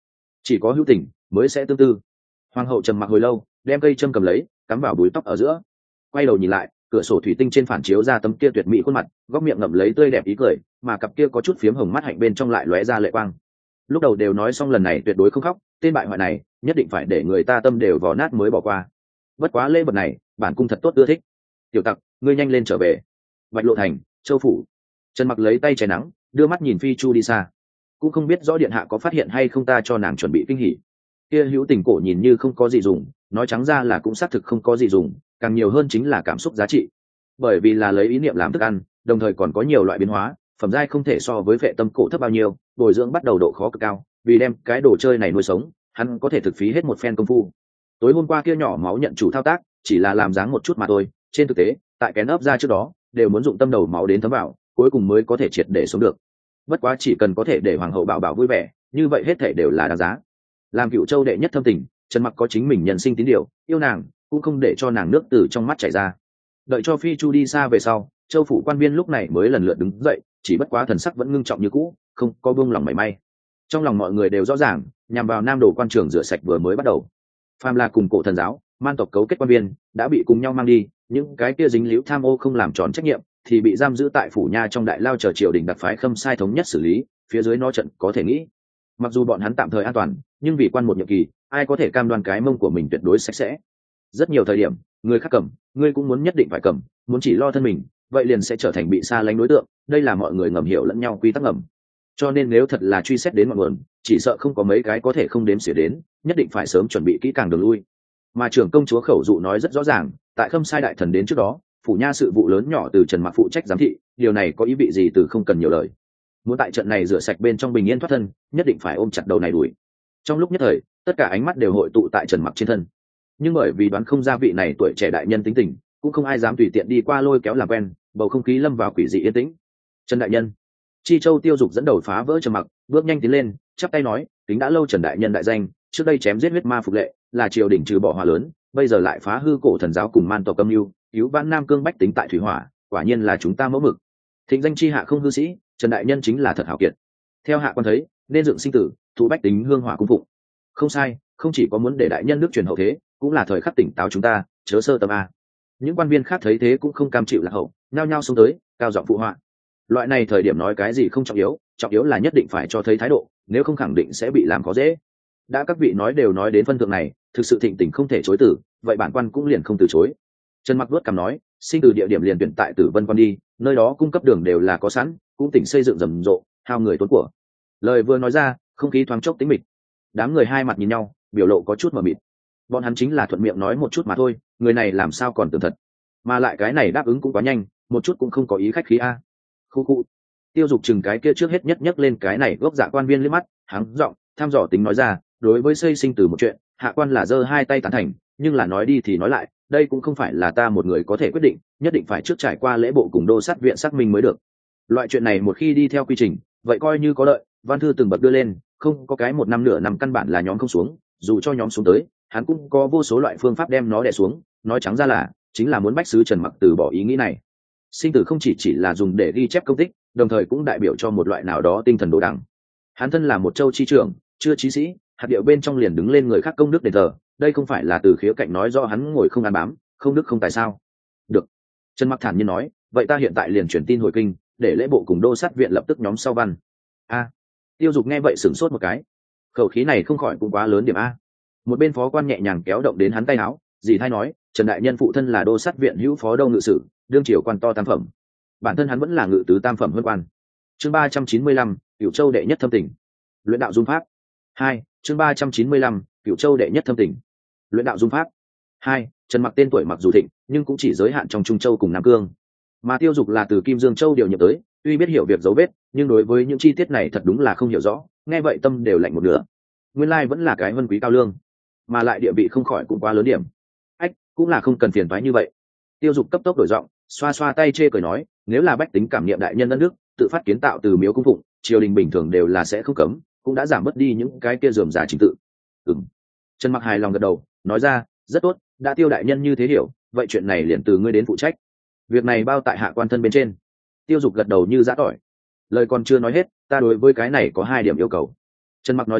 chỉ có hữu tình mới sẽ tương tư. Hoàng hậu trầm mặc hồi lâu, đem cây châm cầm lấy, cắm vào búi tóc ở giữa, quay đầu nhìn lại, cửa sổ thủy tinh trên phản chiếu ra tấm kia tuyệt mỹ khuôn mặt, góc miệng ngậm lấy tươi đẹp ý cười, mà cặp kia có chút phiếm hồng mắt hạnh bên trong lại lóe ra lệ quang. Lúc đầu đều nói xong lần này tuyệt đối không khóc, tên bại hoại này nhất định phải để người ta tâm đều vò nát mới bỏ qua. Bất quá lễ vật này bản cung thật tốt ưa thích. Tiểu tặc, ngươi nhanh lên trở về. Bạch Lộ Thành, Châu phủ. Trần Mặc lấy tay che nắng, đưa mắt nhìn Phi Chu đi xa. Cũng không biết rõ điện hạ có phát hiện hay không ta cho nàng chuẩn bị kinh hỉ. Kia hữu tình cổ nhìn như không có gì dùng, nói trắng ra là cũng xác thực không có gì dùng, càng nhiều hơn chính là cảm xúc giá trị. Bởi vì là lấy ý niệm làm thức ăn, đồng thời còn có nhiều loại biến hóa, phẩm giai không thể so với phệ tâm cổ thấp bao nhiêu, bồi dưỡng bắt đầu độ khó cực cao, vì đem cái đồ chơi này nuôi sống, hắn có thể thực phí hết một phen công phu. Tối hôm qua kia nhỏ máu nhận chủ thao tác, chỉ là làm dáng một chút mà thôi, trên thực tế, tại cái nấp ra trước đó, đều muốn dụng tâm đầu máu đến thấm vào, cuối cùng mới có thể triệt để sống được. Bất quá chỉ cần có thể để hoàng hậu bảo bảo vui vẻ, như vậy hết thảy đều là đáng giá. Làm Cựu Châu đệ nhất thâm tình, Trần Mặc có chính mình nhân sinh tín điều, yêu nàng, cũng không để cho nàng nước từ trong mắt chảy ra. Đợi cho Phi Chu đi xa về sau, Châu phủ quan viên lúc này mới lần lượt đứng dậy, chỉ bất quá thần sắc vẫn ngưng trọng như cũ, không có buông lòng mảy may. Trong lòng mọi người đều rõ ràng, nhằm vào Nam Đồ quan trường rửa sạch vừa mới bắt đầu. Phàm là cùng cổ thần giáo, man tộc cấu kết quan viên, đã bị cùng nhau mang đi, những cái kia dính líu tham ô không làm tròn trách nhiệm, thì bị giam giữ tại phủ nha trong đại lao chờ triều đình đặc phái Khâm Sai thống nhất xử lý, phía dưới nó trận có thể nghĩ. Mặc dù bọn hắn tạm thời an toàn, nhưng vì quan một nhiệm kỳ, ai có thể cam đoan cái mông của mình tuyệt đối sạch sẽ. Rất nhiều thời điểm, người khác cầm, ngươi cũng muốn nhất định phải cầm, muốn chỉ lo thân mình, vậy liền sẽ trở thành bị xa lánh đối tượng, đây là mọi người ngầm hiểu lẫn nhau quy tắc ngầm. Cho nên nếu thật là truy xét đến ngọn nguồn, chỉ sợ không có mấy cái có thể không đếm xỉa đến, nhất định phải sớm chuẩn bị kỹ càng đường lui. Mà trưởng công chúa khẩu dụ nói rất rõ ràng, tại Khâm Sai đại thần đến trước đó, phủ nha sự vụ lớn nhỏ từ Trần Mặc phụ trách giám thị, điều này có ý vị gì từ không cần nhiều lời. Muốn tại trận này rửa sạch bên trong bình yên thoát thân, nhất định phải ôm chặt đầu này đuổi. Trong lúc nhất thời, tất cả ánh mắt đều hội tụ tại Trần Mặc trên thân. Nhưng bởi vì đoán không ra vị này tuổi trẻ đại nhân tính tình, cũng không ai dám tùy tiện đi qua lôi kéo làm quen, bầu không khí lâm vào quỷ dị yên tĩnh. Trần đại nhân. Chi Châu Tiêu Dục dẫn đầu phá vỡ Trần Mặc, bước nhanh tiến lên, chắp tay nói, kính đã lâu Trần đại nhân đại danh, trước đây chém giết huyết ma phục lệ, là triều đình trừ bỏ hỏa lớn, bây giờ lại phá hư cổ thần giáo cùng man tộc âm mưu, cứu vãn Nam Cương bách tính tại thủy hỏa, quả nhiên là chúng ta mẫu mực. Thịnh danh chi hạ không hư sĩ, Trần đại nhân chính là thật hảo kiệt. Theo hạ quan thấy, nên dựng sinh tử, thụ bách tính hương hỏa cung phụng. Không sai, không chỉ có muốn để đại nhân nước truyền hậu thế, cũng là thời khắc tỉnh táo chúng ta, chớ sơ tâm a. Những quan viên khác thấy thế cũng không cam chịu lạc hậu, nhao nhao xông tới, cao giọng phụ họa. Loại này thời điểm nói cái gì không trọng yếu là nhất định phải cho thấy thái độ, nếu không khẳng định sẽ bị làm khó dễ. Đã các vị nói đều nói đến phân thượng này, thực sự thịnh tình không thể chối từ, vậy bản quan cũng liền không từ chối. Trần Mặc vuốt cằm nói, sinh từ địa điểm liền tuyển tại Tử Vân quan đi, nơi đó cung cấp đường đều là có sẵn, cũng tỉnh xây dựng rầm rộ, hao người tốn của. Lời vừa nói ra, không khí thoáng chốc tĩnh mịch. Đám người hai mặt nhìn nhau, biểu lộ có chút mờ mịt. Bọn hắn chính là thuận miệng nói một chút mà thôi, người này làm sao còn tưởng thật, mà lại cái này đáp ứng cũng quá nhanh, một chút cũng không có ý khách khí a. Khu khu. Tiêu Dục chừng cái kia trước hết nhất nhấc lên cái này gốc dạ quan viên liếc mắt, hắng giọng tham dò tính nói ra, đối với xây sinh từ một chuyện, hạ quan là giơ hai tay tán thành, nhưng là nói đi thì nói lại, đây cũng không phải là ta một người có thể quyết định, nhất định phải trước trải qua lễ bộ cùng đô sát viện xác minh mới được. Loại chuyện này một khi đi theo quy trình, vậy coi như có lợi, văn thư từng bậc đưa lên, không có cái một năm nửa năm căn bản là nhóm không xuống, dù cho nhóm xuống tới, hắn cũng có vô số loại phương pháp đem nó đè xuống, nói trắng ra là chính là muốn bách sứ Trần Mặc từ bỏ ý nghĩ này. Sinh tử không chỉ là dùng để ghi chép công tích, đồng thời cũng đại biểu cho một loại nào đó tinh thần đồ đẳng. Hắn thân là một châu chi trưởng, chưa chí sĩ, hạt điệu bên trong liền đứng lên người khác công đức đền thờ, đây không phải là từ khía cạnh nói do hắn ngồi không ăn bám, không đức không tài sao? Được. Trần Mặc thản nhiên nói, vậy ta hiện tại liền chuyển tin hồi kinh, để lễ bộ cùng đô sát viện lập tức nhóm sau văn. A. Tiêu Dục nghe vậy sửng sốt một cái. Khẩu khí này không khỏi cũng quá lớn điểm a. Một bên phó quan nhẹ nhàng kéo động đến hắn tay áo, dì thay nói, Trần đại nhân phụ thân là đô sát viện hữu phó đông ngự sử, đương triều quan to tam phẩm. Bản thân hắn vẫn là ngự tứ tam phẩm hơn quan. Chương 395, Cửu Châu đệ nhất thâm tình. Luyện đạo dung pháp. 2, chương 395, Cửu Châu đệ nhất thâm tình. Luyện đạo dung pháp. 2, Trần Mặc tên tuổi mặc dù thịnh, nhưng cũng chỉ giới hạn trong Trung Châu cùng Nam Cương. Mà Tiêu Dục là từ Kim Dương Châu điều nhiệm tới, tuy biết hiểu việc dấu vết, nhưng đối với những chi tiết này thật đúng là không hiểu rõ, nghe vậy tâm đều lạnh một nửa. Nguyên lai vẫn là cái vân quý cao lương, mà lại địa vị không khỏi cũng quá lớn điểm. Ách, cũng là không cần phiền toái như vậy. Tiêu Dục cấp tốc đổi giọng, xoa xoa tay chê cười nói, nếu là bách tính cảm niệm đại nhân đất nước, tự phát kiến tạo từ miếu cung phụng, triều đình bình thường đều là sẽ không cấm, cũng đã giảm bớt đi những cái kia rườm rà trình tự. Trần Mặc hài lòng gật đầu, nói ra, rất tốt, đã Tiêu đại nhân như thế hiểu, vậy chuyện này liền từ ngươi đến phụ trách. Việc này bao tại hạ quan thân bên trên. Tiêu Dục gật đầu như giã tỏi. Lời còn chưa nói hết, ta đối với cái này có hai điểm yêu cầu. Trần Mặc nói ra,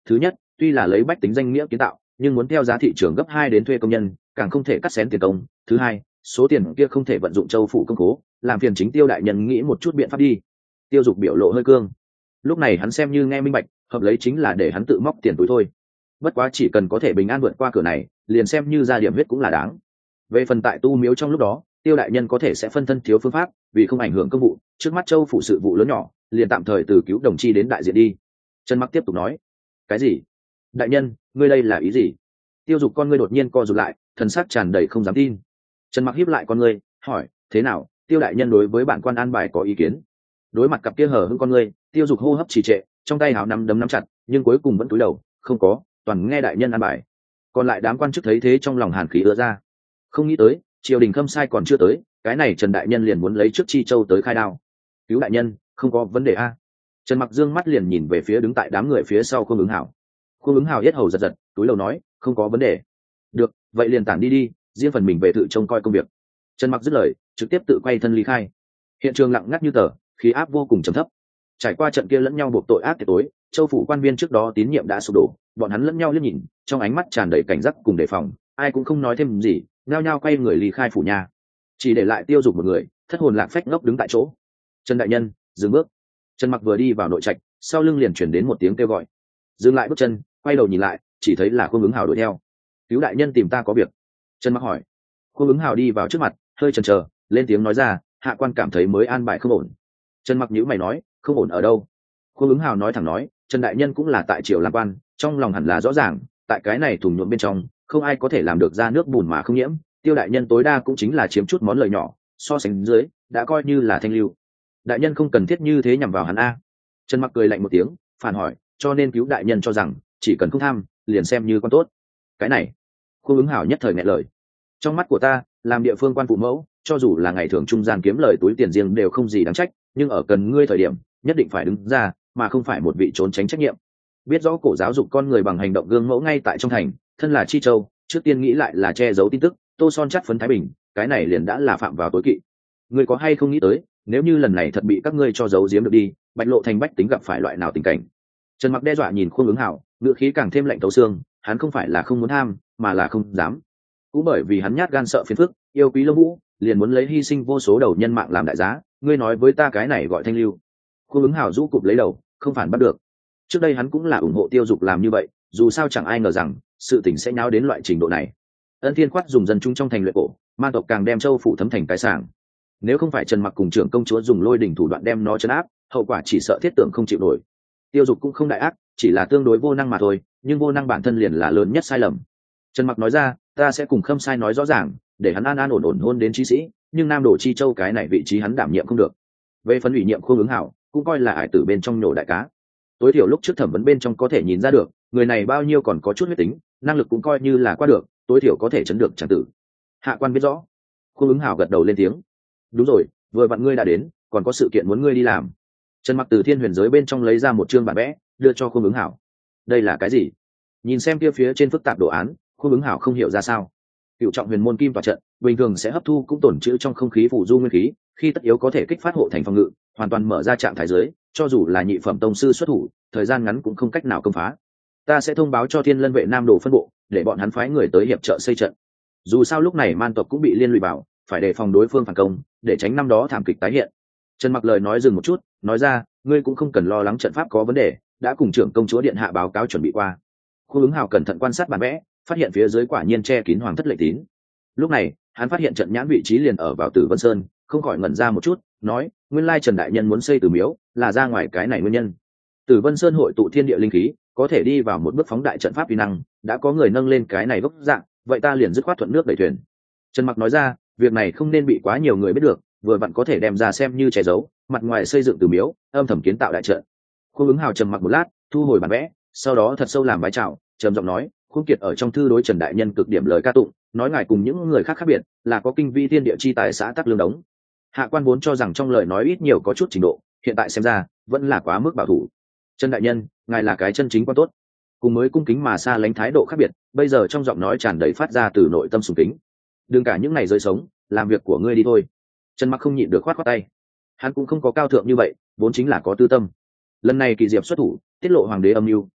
thứ nhất, tuy là lấy bách tính danh nghĩa kiến tạo, nhưng muốn theo giá thị trường gấp 2 đến thuê công nhân, càng không thể cắt xén tiền công. Thứ hai, số tiền kia không thể vận dụng châu phủ công cố, làm phiền chính Tiêu đại nhân nghĩ một chút biện pháp đi. Tiêu Dục biểu lộ hơi cương. Lúc này hắn xem như nghe minh bạch, hợp lấy chính là để hắn tự móc tiền túi thôi. Bất quá chỉ cần có thể bình an vượt qua cửa này, liền xem như ra điểm huyết cũng là đáng. Về phần tại tu miếu trong lúc đó, Tiêu đại nhân có thể sẽ phân thân thiếu phương pháp, vì không ảnh hưởng công vụ, trước mắt châu phủ sự vụ lớn nhỏ, liền tạm thời từ cứu đồng chi đến đại diện đi. Trần Mặc tiếp tục nói. Cái gì? Đại nhân, ngươi đây là ý gì? Tiêu Dục con ngươi đột nhiên co rụt lại, thần sắc tràn đầy không dám tin. Trần Mặc híp lại con ngươi, hỏi, thế nào, Tiêu đại nhân đối với bản quan an bài có ý kiến? Đối mặt cặp kia hở hững con ngươi, Tiêu Dục hô hấp trì trệ, trong tay háo nắm đấm nắm chặt, nhưng cuối cùng vẫn cúi đầu, không có, toàn nghe đại nhân an bài. Còn lại đám quan chức thấy thế trong lòng hàn khí ứa ra. Không nghĩ tới, triều đình khâm sai còn chưa tới, cái này Trần đại nhân liền muốn lấy trước Chi Châu tới khai đao. Cứu đại nhân, không có vấn đề a. Trần Mặc dương mắt liền nhìn về phía đứng tại đám người phía sau Khương Ứng Hảo. Khương Ứng Hảo yết hầu giật giật, túi lầu nói, không có vấn đề. Được, vậy liền tản đi đi, riêng phần mình về tự trông coi công việc. Trần Mặc dứt lời, trực tiếp tự quay thân ly khai. Hiện trường lặng ngắt như tờ, khí áp vô cùng trầm thấp. Trải qua trận kia lẫn nhau buộc tội ác tiệt tối, châu phủ quan viên trước đó tín nhiệm đã sụp đổ, bọn hắn lẫn nhau liếc nhìn, trong ánh mắt tràn đầy cảnh giác cùng đề phòng, ai cũng không nói thêm gì, nhao nhao quay người ly khai phủ nhà, chỉ để lại Tiêu Dục một người thất hồn lạc phách ngốc đứng tại chỗ. Trần đại nhân, dừng bước. Trần Mặc vừa đi vào nội trạch, sau lưng liền chuyển đến một tiếng kêu gọi. Dừng lại bước chân, quay đầu nhìn lại, chỉ thấy là Khương Ứng Hào đuổi theo. Cứu đại nhân tìm ta có việc. Trần Mặc hỏi. Khương Ứng Hào đi vào trước mặt, hơi chần chờ, lên tiếng nói ra, hạ quan cảm thấy mới an bài không ổn. Trần Mặc nhíu mày nói, không ổn ở đâu? Khương Ứng Hào nói thẳng nói, Trần đại nhân cũng là tại triều làm quan, trong lòng hẳn là rõ ràng, tại cái này thùng nhuộm bên trong, không ai có thể làm được ra nước bùn mà không nhiễm. Tiêu đại nhân tối đa cũng chính là chiếm chút món lời nhỏ, so sánh dưới đã coi như là thanh lưu. Đại nhân không cần thiết như thế nhằm vào hắn a. Trần Mặc cười lạnh một tiếng, phản hỏi, cho nên cứu đại nhân cho rằng chỉ cần không tham, liền xem như con tốt. Cái này, Khương Ứng Hảo nhất thời nghẹn lời. Trong mắt của ta, làm địa phương quan phụ mẫu, cho dù là ngày thường trung gian kiếm lời túi tiền riêng đều không gì đáng trách, nhưng ở cần ngươi thời điểm, nhất định phải đứng ra, mà không phải một vị trốn tránh trách nhiệm. Biết rõ cổ giáo dục con người bằng hành động gương mẫu ngay tại trong thành, thân là Chi Châu, trước tiên nghĩ lại là che giấu tin tức, tô son chắt phấn Thái Bình, cái này liền đã là phạm vào tối kỵ. Ngươi có hay không nghĩ tới, nếu như lần này thật bị các ngươi cho giấu giếm được đi, bạch lộ thành bách tính gặp phải loại nào tình cảnh? Trần Mặc đe dọa nhìn Khương Ứng Hảo, ngữ khí càng thêm lạnh thấu xương, hắn không phải là không muốn tham, mà là không dám. Cũng bởi vì hắn nhát gan sợ phiền phức, yêu quý Lông Vũ, liền muốn lấy hy sinh vô số đầu nhân mạng làm đại giá. Ngươi nói với ta cái này gọi thanh lưu? Khương Ứng Hảo rũ cụp lấy đầu, không phản bắt được. Trước đây hắn cũng là ủng hộ Tiêu Dục làm như vậy, dù sao chẳng ai ngờ rằng sự tình sẽ nháo đến loại trình độ này. Ân Thiên Khoát dùng dân chúng trong thành luyện cổ, man tộc càng đem châu phủ thấm thành cái sảng. Nếu không phải Trần Mặc cùng trưởng công chúa dùng lôi đỉnh thủ đoạn đem nó trấn áp, hậu quả chỉ sợ thiết tưởng không chịu nổi. Tiêu Dục cũng không đại ác, chỉ là tương đối vô năng mà thôi, nhưng vô năng bản thân liền là lớn nhất sai lầm. Trần Mặc nói ra, ta sẽ cùng Khâm Sai nói rõ ràng, để hắn an an ổn ổn hôn đến chí sĩ, nhưng Nam Đổ Chi Châu cái này vị trí hắn đảm nhiệm không được. Về phần ủy nhiệm Khương Ứng Hảo, cũng coi là ải tử bên trong nhổ đại cá. Tối thiểu lúc trước thẩm vấn bên trong có thể nhìn ra được, người này bao nhiêu còn có chút huyết tính, năng lực cũng coi như là qua được, tối thiểu có thể chấn được chẳng tử. Hạ quan biết rõ. Khương Ứng Hảo gật đầu lên tiếng. Đúng rồi, vừa vặn ngươi đã đến, còn có sự kiện muốn ngươi đi làm. Trần Mặc từ thiên huyền giới bên trong lấy ra một chương bản vẽ, đưa cho Khương Ứng Hảo. Đây là cái gì? Nhìn xem kia phía trên phức tạp đồ án, Khương Ứng Hảo không hiểu ra sao. Cựu trọng huyền môn kim tỏa trận, bình thường sẽ hấp thu cũng tổn trữ trong không khí phù du nguyên khí, khi tất yếu có thể kích phát hộ thành phòng ngự, hoàn toàn mở ra trạng thái giới, cho dù là nhị phẩm tông sư xuất thủ, thời gian ngắn cũng không cách nào công phá. Ta sẽ thông báo cho Thiên Lân vệ Nam Đồ phân bộ, để bọn hắn phái người tới hiệp trợ xây trận. Dù sao lúc này man tộc cũng bị liên lụy vào, phải đề phòng đối phương phản công, để tránh năm đó thảm kịch tái hiện. Trần Mặc lời nói dừng một chút, nói ra, ngươi cũng không cần lo lắng trận pháp có vấn đề, đã cùng trưởng công chúa điện hạ báo cáo chuẩn bị qua. Khương Ứng Hào cẩn thận quan sát bản vẽ, phát hiện phía dưới quả nhiên che kín hoàng thất lệnh tín. Lúc này, hắn phát hiện trận nhãn vị trí liền ở vào Tử Vân Sơn, không khỏi ngẩn ra một chút, nói, nguyên lai Trần đại nhân muốn xây Tử miếu, là ra ngoài cái này nguyên nhân. Tử Vân Sơn hội tụ thiên địa linh khí, có thể đi vào một bước phóng đại trận pháp uy năng, đã có người nâng lên cái này gốc dạng, vậy ta liền dứt khoát thuận nước đẩy thuyền. Trần Mặc nói ra, việc này không nên bị quá nhiều người biết được, vừa vặn có thể đem ra xem như che giấu, mặt ngoài xây dựng Tử miếu, âm thầm kiến tạo đại trận. Khương Ứng Hào trầm mặc một lát, thu hồi bản vẽ, sau đó thật sâu làm bái chào, trầm giọng nói, Khương Kiệt ở trong thư đối Trần đại nhân cực điểm lời ca tụng, nói ngài cùng những người khác khác biệt, là có kinh vi thiên địa chi tài xã tắc lương đống. Hạ quan vốn cho rằng trong lời nói ít nhiều có chút trình độ, hiện tại xem ra vẫn là quá mức bảo thủ. Trần đại nhân, ngài là cái chân chính quan tốt, cùng mới cung kính mà xa lánh thái độ khác biệt, bây giờ trong giọng nói tràn đầy phát ra từ nội tâm sùng kính. Đừng cả những ngày rơi sống, làm việc của ngươi đi thôi. Trần Mặc không nhịn được khoát khoát tay. Hắn cũng không có cao thượng như vậy, vốn chính là có tư tâm. Lần này Kỳ Diệp xuất thủ, tiết lộ hoàng đế âm mưu,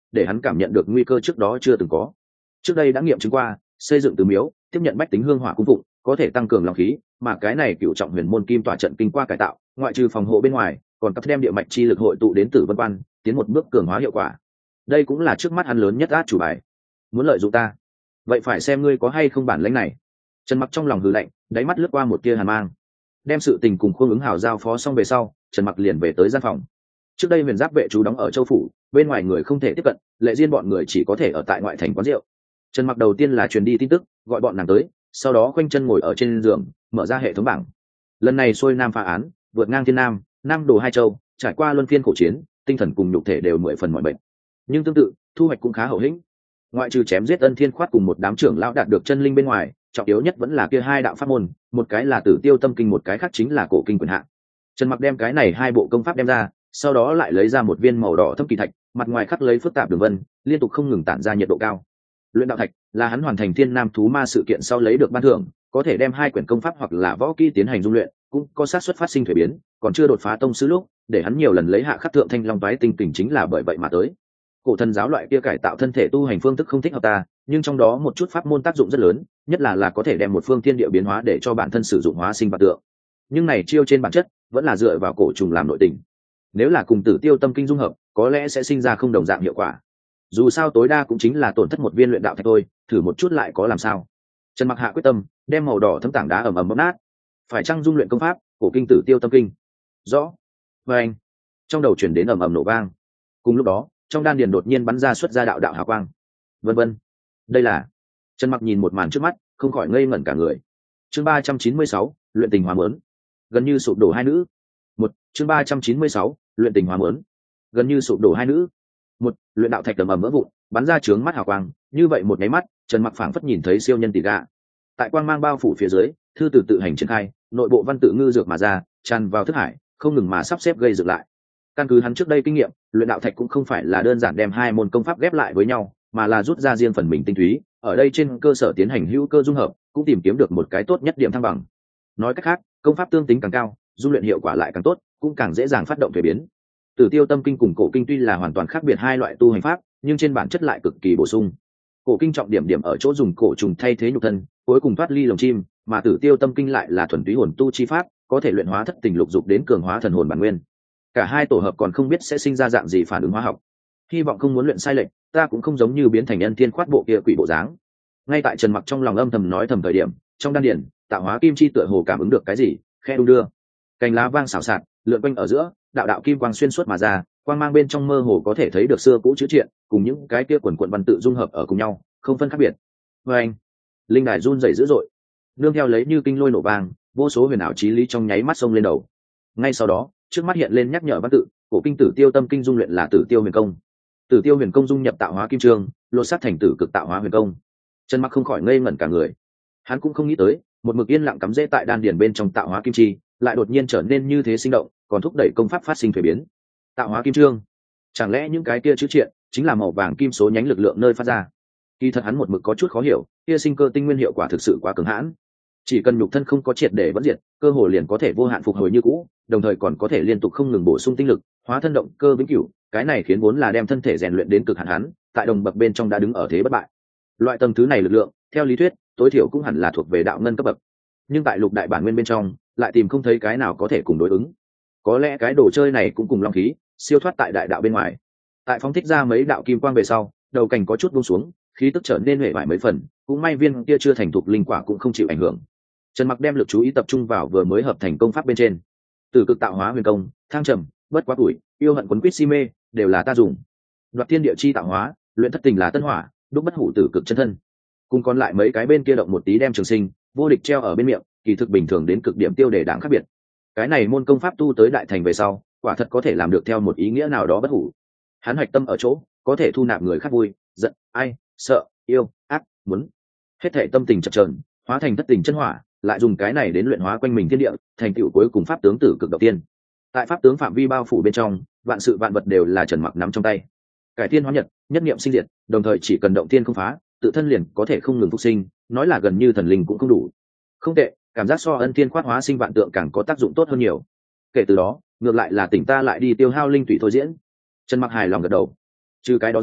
để hắn cảm nhận được nguy cơ trước đó chưa từng có. Trước đây đã nghiệm chứng qua, xây dựng từ miếu, tiếp nhận bách tính hương hỏa cung phụng, có thể tăng cường lòng khí, mà cái này cựu trọng huyền môn kim tỏa trận kinh qua cải tạo, ngoại trừ phòng hộ bên ngoài, còn cấp đem địa mạch chi lực hội tụ đến Tử Vân Quan, tiến một bước cường hóa hiệu quả. Đây cũng là trước mắt hắn lớn nhất át chủ bài. Muốn lợi dụng ta, vậy phải xem ngươi có hay không bản lĩnh này. Trần Mặc trong lòng hừ lạnh, đáy mắt lướt qua một tia hàn mang. Đem sự tình cùng Khuông Ứng Hào giao phó xong về sau, Trần Mặc liền về tới gian phòng. Trước đây huyền giáp vệ chú đóng ở Châu phủ, bên ngoài người không thể tiếp cận, Lệ Diên bọn người chỉ có thể ở tại ngoại thành quán rượu. Trần Mặc đầu tiên là truyền đi tin tức, gọi bọn nàng tới, sau đó khoanh chân ngồi ở trên giường, mở ra hệ thống bảng. Lần này xuôi nam phá án, vượt ngang thiên nam, nam đồ hai châu, trải qua luân phiên khổ chiến, tinh thần cùng nhục thể đều 10 phần mọi bệnh. Nhưng tương tự, thu hoạch cũng khá hậu hĩnh. Ngoại trừ chém giết Ân Thiên Khoát cùng một đám trưởng lão đạt được chân linh bên ngoài, trọng yếu nhất vẫn là kia hai đạo pháp môn, một cái là Tử Tiêu Tâm Kinh, một cái khác chính là Cổ Kinh Quyền Hạ. Trần Mặc đem cái này hai bộ công pháp đem ra, sau đó lại lấy ra một viên màu đỏ thâm kỳ thạch, mặt ngoài khắc lấy phức tạp đường vân, liên tục không ngừng tản ra nhiệt độ cao. Luyện đạo thạch là hắn hoàn thành thiên nam thú ma sự kiện sau lấy được ban thưởng, có thể đem hai quyển công pháp hoặc là võ kỹ tiến hành dung luyện, cũng có xác suất phát sinh thuế biến, còn chưa đột phá tông sư lúc, để hắn nhiều lần lấy hạ khắc thượng thanh long toái tinh kình chính là bởi vậy mà tới. Cổ thần giáo loại kia cải tạo thân thể tu hành phương thức không thích hợp ta, nhưng trong đó một chút pháp môn tác dụng rất lớn, nhất là có thể đem một phương thiên địa biến hóa để cho bản thân sử dụng hóa sinh vật tượng. Nhưng này chiêu trên bản chất vẫn là dựa vào cổ trùng làm nội tình. Nếu là cùng Tử Tiêu Tâm Kinh dung hợp, có lẽ sẽ sinh ra không đồng dạng hiệu quả. Dù sao tối đa cũng chính là tổn thất một viên luyện đạo thạch thôi, thử một chút lại có làm sao. Trần Mặc hạ quyết tâm, đem màu đỏ thấm tảng đá ầm ầm bóp nát. Phải chăng dung luyện công pháp Cổ Kinh Tử Tiêu Tâm Kinh? Rõ. Và anh, trong đầu chuyển đến ầm ầm nổ vang. Cùng lúc đó, trong đan điền đột nhiên bắn ra xuất ra đạo đạo hào quang. Vân vân. Đây là... Trần Mặc nhìn một màn trước mắt, không khỏi ngây ngẩn cả người. Chương 396, luyện tình hóa mớn. Gần như sụp đổ hai nữ. Chương 396, luyện tình hóa mớn. Gần như sụp đổ hai nữ. Luyện đạo thạch ầm ầm vỡ vụn, bắn ra chướng mắt hào quang, như vậy một cái mắt, Trần Mặc phảng phất nhìn thấy siêu nhân tỷ gạ. Tại quang mang bao phủ phía dưới, thư từ tự hành triển khai, nội bộ văn tự ngư dược mà ra, tràn vào thức hải, không ngừng mà sắp xếp gây dựng lại. Căn cứ hắn trước đây kinh nghiệm, luyện đạo thạch cũng không phải là đơn giản đem hai môn công pháp ghép lại với nhau, mà là rút ra riêng phần mình tinh túy, ở đây trên cơ sở tiến hành hữu cơ dung hợp, cũng tìm kiếm được một cái tốt nhất điểm thăng bằng. Nói cách khác, công pháp tương tính càng cao, dung luyện hiệu quả lại càng tốt, cũng càng dễ dàng phát động thuế biến. Tử Tiêu Tâm Kinh cùng Cổ Kinh tuy là hoàn toàn khác biệt hai loại tu hành pháp, nhưng trên bản chất lại cực kỳ bổ sung. Cổ Kinh trọng điểm ở chỗ dùng cổ trùng thay thế nhục thân, cuối cùng thoát ly lồng chim, mà Tử Tiêu Tâm Kinh lại là thuần túy hồn tu chi pháp, có thể luyện hóa thất tình lục dục đến cường hóa thần hồn bản nguyên. Cả hai tổ hợp còn không biết sẽ sinh ra dạng gì phản ứng hóa học. Hy vọng không muốn luyện sai lệch, ta cũng không giống như biến thành Ân Thiên Khoát bộ kia quỷ bộ dáng. Ngay tại Trần Mặc trong lòng âm thầm nói thầm thời điểm, trong đan điền, tạo hóa kim chi tựa hồ cảm ứng được cái gì, khe đung đưa. Cành lá vang xào xạc, lượn quanh ở giữa, đạo đạo kim quang xuyên suốt mà ra, quang mang bên trong mơ hồ có thể thấy được xưa cũ chữ triện, cùng những cái kia quần quần văn tự dung hợp ở cùng nhau, không phân khác biệt. Và anh, linh đài run rẩy dữ dội, nương theo lấy như kinh lôi nổ vang, vô số huyền ảo chí lý trong nháy mắt xông lên đầu. Ngay sau đó, trước mắt hiện lên nhắc nhở văn tự, Cổ Kinh Tử Tiêu Tâm Kinh dung luyện là Tử Tiêu Huyền Công. Tử Tiêu Huyền Công dung nhập tạo hóa kim chương, lột xác thành Tử Cực Tạo Hóa Huyền Công. Trần Mặc không khỏi ngây ngẩn cả người. Hắn cũng không nghĩ tới, một mực yên lặng cắm rễ tại đan điền bên trong tạo hóa kim chi, lại đột nhiên trở nên như thế sinh động, còn thúc đẩy công pháp phát sinh thuế biến. Tạo hóa kim chương, chẳng lẽ những cái kia chữ triện chính là màu vàng kim số nhánh lực lượng nơi phát ra? Kỳ thật hắn một mực có chút khó hiểu, kia sinh cơ tinh nguyên hiệu quả thực sự quá cường hãn. Chỉ cần nhục thân không có triệt để vẫn diệt, cơ hồ liền có thể vô hạn phục hồi như cũ, đồng thời còn có thể liên tục không ngừng bổ sung tinh lực, hóa thân động cơ vĩnh cửu. Cái này khiến vốn là đem thân thể rèn luyện đến cực hạn hắn, tại đồng bậc bên trong đã đứng ở thế bất bại. Loại tầng thứ này lực lượng, theo lý thuyết, tối thiểu cũng hẳn là thuộc về đạo ngân cấp bậc. Nhưng tại lục đại bản nguyên bên trong, lại tìm không thấy cái nào có thể cùng đối ứng. Có lẽ cái đồ chơi này cũng cùng long khí, siêu thoát tại đại đạo bên ngoài. Tại phóng thích ra mấy đạo kim quang về sau, đầu cành có chút buông xuống, khí tức trở nên huệ vải mấy phần, cũng may viên kia chưa thành thục linh quả cũng không chịu ảnh hưởng. Trần Mặc đem lực chú ý tập trung vào vừa mới hợp thành công pháp bên trên. Tử Cực Tạo Hóa Huyền Công, thang trầm, bất quá tuổi, yêu hận quấn quýt si mê, đều là ta dùng. Đoạt thiên địa chi tạo hóa, luyện thất tình là tân hỏa, đúc bất hủ tử cực chân thân. Cùng còn lại mấy cái bên kia động một tí đem trường sinh, vô địch treo ở bên miệng, kỳ thực bình thường đến cực điểm tiêu đề đáng khác biệt. Cái này môn công pháp tu tới đại thành về sau, quả thật có thể làm được theo một ý nghĩa nào đó bất hủ. Hắn hoạch tâm ở chỗ, có thể thu nạp người khác vui, giận, ai, sợ, yêu, ác, muốn. Hết thể tâm tình chập chờn, hóa thành thất tình chân hỏa, lại dùng cái này đến luyện hóa quanh mình thiên địa, thành tựu cuối cùng pháp tướng tử cực đầu tiên. Tại pháp tướng phạm vi bao phủ bên trong, vạn sự vạn vật đều là Trần Mặc nắm trong tay. Cải thiên hóa nhật, nhất niệm sinh diệt, đồng thời chỉ cần động thiên không phá, tự thân liền có thể không ngừng phục sinh, nói là gần như thần linh cũng không đủ. Không tệ, cảm giác so Ân Thiên Khoát hóa sinh vạn tượng càng có tác dụng tốt hơn nhiều. Kể từ đó, ngược lại là tỉnh ta lại đi tiêu hao linh tụy thôi diễn. Trần Mặc hài lòng gật đầu. Trừ cái đó ra,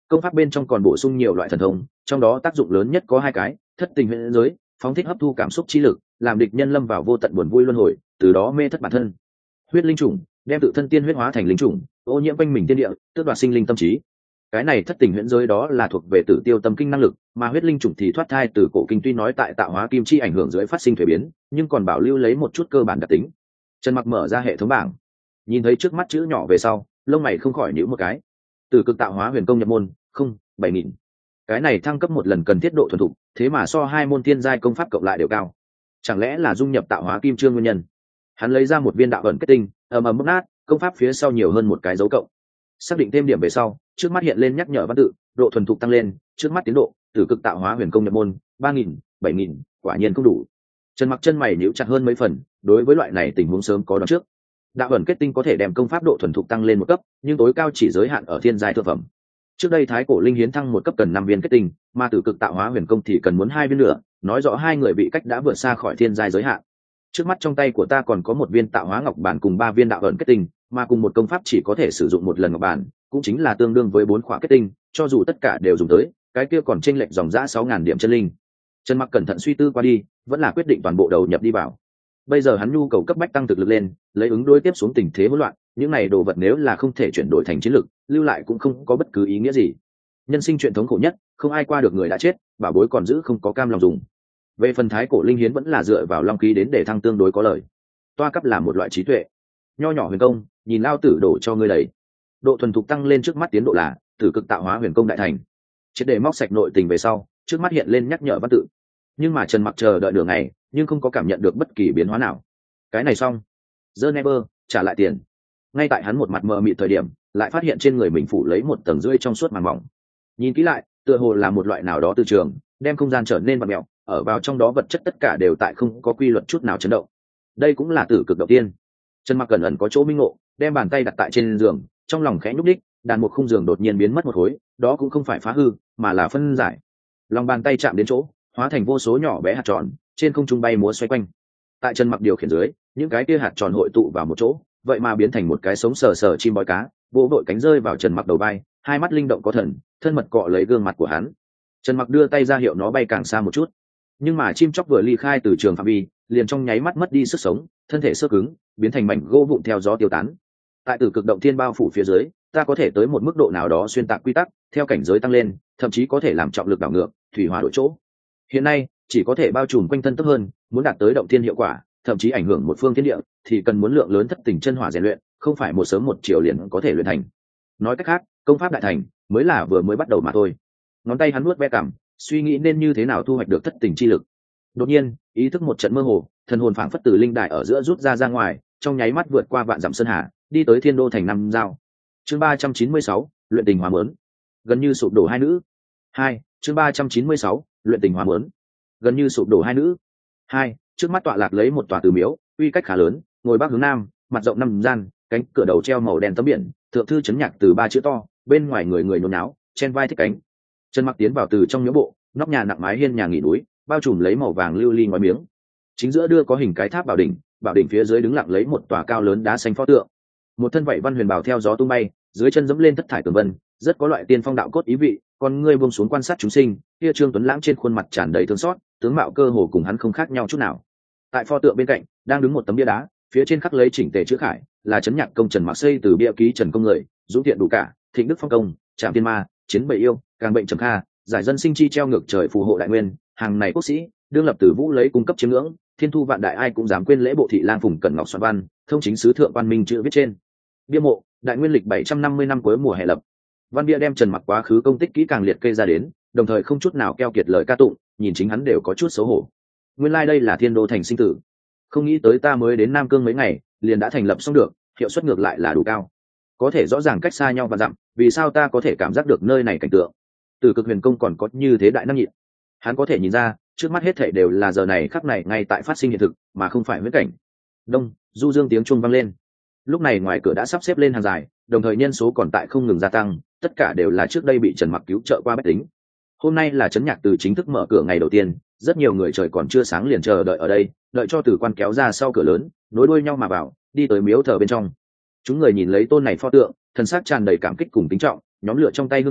công pháp bên trong còn bổ sung nhiều loại thần thông, trong đó tác dụng lớn nhất có hai cái: thất tình huyễn giới, phóng thích hấp thu cảm xúc chi lực, làm địch nhân lâm vào vô tận buồn vui luân hồi, từ đó mê thất bản thân. Huyết linh chủng, đem tự thân tiên huyết hóa thành linh chủng, ô nhiễm quanh mình tiên địa, tước đoạt sinh linh tâm trí. Cái này thất tình huyễn giới đó là thuộc về tử tiêu tâm kinh năng lực, mà huyết linh chủng thì thoát thai từ cổ kinh, tuy nói tại tạo hóa kim chi ảnh hưởng dưới phát sinh thuế biến, nhưng còn bảo lưu lấy một chút cơ bản đặc tính. Trần Mặc mở ra hệ thống bảng, nhìn thấy trước mắt chữ nhỏ về sau, lông mày không khỏi nhíu một cái. Từ cực tạo hóa huyền công nhập môn, không, 7000. Cái này thăng cấp một lần cần thiết độ thuần thục, thế mà so hai môn thiên giai công pháp cộng lại đều cao. Chẳng lẽ là dung nhập tạo hóa kim chương nguyên nhân? Hắn lấy ra một viên đạo ẩn kết tinh, ầm ầm bóc nát, công pháp phía sau nhiều hơn một cái dấu cộng. Xác định thêm điểm về sau, trước mắt hiện lên nhắc nhở văn tự, độ thuần thục tăng lên, trước mắt tiến độ, từ cực tạo hóa huyền công nhập môn, 3000, 7000, quả nhiên không đủ. Trần Mặc chân mày nhíu chặt hơn mấy phần, đối với loại này tình huống sớm có đoán trước. Đạo ẩn kết tinh có thể đem công pháp độ thuần thục tăng lên một cấp, nhưng tối cao chỉ giới hạn ở thiên giai thượng phẩm. Trước đây thái cổ linh hiến thăng một cấp cần 5 viên kết tinh, mà tử cực tạo hóa huyền công thì cần muốn 2 viên nữa, nói rõ hai người bị cách đã vượt xa khỏi thiên giai giới hạn. Trước mắt trong tay của ta còn có một viên tạo hóa ngọc bản cùng 3 viên đạo ẩn kết tinh, mà cùng một công pháp chỉ có thể sử dụng một lần ngọc bản, cũng chính là tương đương với 4 khóa kết tinh, cho dù tất cả đều dùng tới, cái kia còn chênh lệch dòng dã 6000 điểm chân linh. Trần Mặc cẩn thận suy tư qua đi, vẫn là quyết định toàn bộ đầu nhập đi vào. Bây giờ hắn nhu cầu cấp bách tăng thực lực lên, lấy ứng đối tiếp xuống tình thế hỗn loạn, những này đồ vật nếu là không thể chuyển đổi thành chiến lực, lưu lại cũng không có bất cứ ý nghĩa gì. Nhân sinh chuyện thống khổ nhất, không ai qua được người đã chết, bảo bối còn giữ không có cam lòng dùng. Về phần thái cổ linh hiến vẫn là dựa vào long khí đến để thăng tương đối có lợi. Toa cấp là một loại trí tuệ. Nho nhỏ huyền công, nhìn lao tử đổ cho ngươi đầy. Độ thuần thục tăng lên, trước mắt tiến độ là tử cực tạo hóa huyền công đại thành. Triệt để móc sạch nội tình về sau, trước mắt hiện lên nhắc nhở văn tự. Nhưng mà Trần Mặc chờ đợi nửa ngày, nhưng không có cảm nhận được bất kỳ biến hóa nào. Cái này xong, The Never trả lại tiền. Ngay tại hắn một mặt mờ mịt thời điểm, lại phát hiện trên người mình phủ lấy một tầng rưỡi trong suốt màng mỏng. Nhìn kỹ lại, tựa hồ là một loại nào đó từ trường, đem không gian trở nên vặn mèo, ở vào trong đó vật chất tất cả đều tại không có quy luật chút nào chấn động. Đây cũng là tử cực đầu tiên. Trần Mặc cẩn ẩn có chỗ minh ngộ, đem bàn tay đặt tại trên giường, trong lòng khẽ nhúc đích, đàn một khung giường đột nhiên biến mất một khối, đó cũng không phải phá hư, mà là phân giải. Lòng bàn tay chạm đến chỗ, hóa thành vô số nhỏ bé hạt tròn, trên không trung bay múa xoay quanh. Tại Trần Mặc điều khiển dưới, những cái kia hạt tròn hội tụ vào một chỗ, vậy mà biến thành một cái sống sờ sờ chim bói cá, vỗ vội cánh rơi vào Trần Mặc đầu vai, hai mắt linh động có thần, thân mật cọ lấy gương mặt của hắn. Trần Mặc đưa tay ra hiệu nó bay càng xa một chút, nhưng mà chim chóc vừa ly khai từ trường phạm vi, liền trong nháy mắt mất đi sức sống, thân thể xơ cứng, biến thành mảnh gỗ vụn theo gió tiêu tán. Tại tử cực động thiên bao phủ phía dưới, ta có thể tới một mức độ nào đó xuyên tạc quy tắc, theo cảnh giới tăng lên, thậm chí có thể làm trọng lực đảo ngược, thủy hỏa đổi chỗ. Hiện nay chỉ có thể bao trùm quanh thân thấp hơn, muốn đạt tới động thiên hiệu quả, thậm chí ảnh hưởng một phương thiên địa, thì cần muốn lượng lớn thất tình chân hỏa rèn luyện, không phải một sớm một chiều liền có thể luyện thành. Nói cách khác, công pháp đại thành mới là vừa mới bắt đầu mà thôi. Ngón tay hắn nuốt ve cằm, suy nghĩ nên như thế nào thu hoạch được thất tình chi lực. Đột nhiên, ý thức một trận mơ hồ, thần hồn phảng phất từ linh đài ở giữa rút ra ngoài, trong nháy mắt vượt qua vạn dặm sơn hà, đi tới thiên đô thành năm giao. Chương 396, luyện tình hóa mớn. Gần như sụp đổ hai nữ. 2, chương 396, luyện tình hóa mớn. Gần như sụp đổ hai nữ. 2, trước mắt tọa lạc lấy một tòa từ miếu, uy cách khá lớn, ngồi bắc hướng nam, mặt rộng 5 gian, cánh cửa đầu treo màu đen tấm biển, thượng thư chấn nhạc từ 3 chữ to, bên ngoài người người nhốn náo, chen vai thích cánh. Trần Mặc tiến vào từ trong miếu bộ, nóc nhà nặng mái hiên nhà nghỉ núi, bao trùm lấy màu vàng lưu ly ngói miếng. Chính giữa đưa có hình cái tháp bảo đỉnh phía dưới đứng lặng lấy một tòa cao lớn đá xanh pho tượng. Một thân vảy văn huyền bào theo gió tung bay, dưới chân dẫm lên thất thải tường vân, rất có loại tiên phong đạo cốt ý vị. Con ngươi buông xuống quan sát chúng sinh, kia Trương Tuấn Lãng trên khuôn mặt tràn đầy thương xót, tướng mạo cơ hồ cùng hắn không khác nhau chút nào. Tại pho tượng bên cạnh đang đứng một tấm bia đá, phía trên khắc lấy chỉnh tề chữ khải, là chấn nhạc công Trần Mặc xây từ bia ký Trần công người, dũng thiện đủ cả, thịnh đức phong công, trạm tiên ma, chiến bầy yêu, càng bệnh trầm kha, giải dân sinh chi treo ngược trời phù hộ đại nguyên, hàng này quốc sĩ đương lập tử vũ lấy cung cấp chiếm ngưỡng, thiên thu vạn đại ai cũng dám quên lễ bộ thị lang phùng cẩn ngọc soạn văn, thông chính sứ thượng quan minh chữ viết trên bia mộ. Đại nguyên lịch 750 năm cuối mùa hè lập. Văn bia đem Trần Mặc quá khứ công tích kỹ càng liệt kê ra đến, đồng thời không chút nào keo kiệt lời ca tụng, nhìn chính hắn đều có chút xấu hổ. Nguyên lai đây là thiên đô thành sinh tử, không nghĩ tới ta mới đến Nam Cương mấy ngày liền đã thành lập xong được, hiệu suất ngược lại là đủ cao. Có thể rõ ràng cách xa nhau và dặm, vì sao ta có thể cảm giác được nơi này cảnh tượng? Từ cực huyền công còn có như thế đại năng nhịn. Hắn có thể nhìn ra, trước mắt hết thảy đều là giờ này khắc này ngay tại phát sinh hiện thực, mà không phải huyễn cảnh. Đông, du dương tiếng chuông vang lên. Lúc này ngoài cửa đã sắp xếp lên hàng dài, đồng thời nhân số còn tại không ngừng gia tăng, tất cả đều là trước đây bị Trần Mặc cứu trợ qua bách tính. Hôm nay là trấn nhạc từ chính thức mở cửa ngày đầu tiên, rất nhiều người trời còn chưa sáng liền chờ đợi ở đây, đợi cho từ quan kéo ra sau cửa lớn, nối đuôi nhau mà vào, đi tới miếu thờ bên trong. Chúng người nhìn lấy tôn này pho tượng, thần sắc tràn đầy cảm kích cùng kính trọng, nhóm lửa trong tay hương hỏa,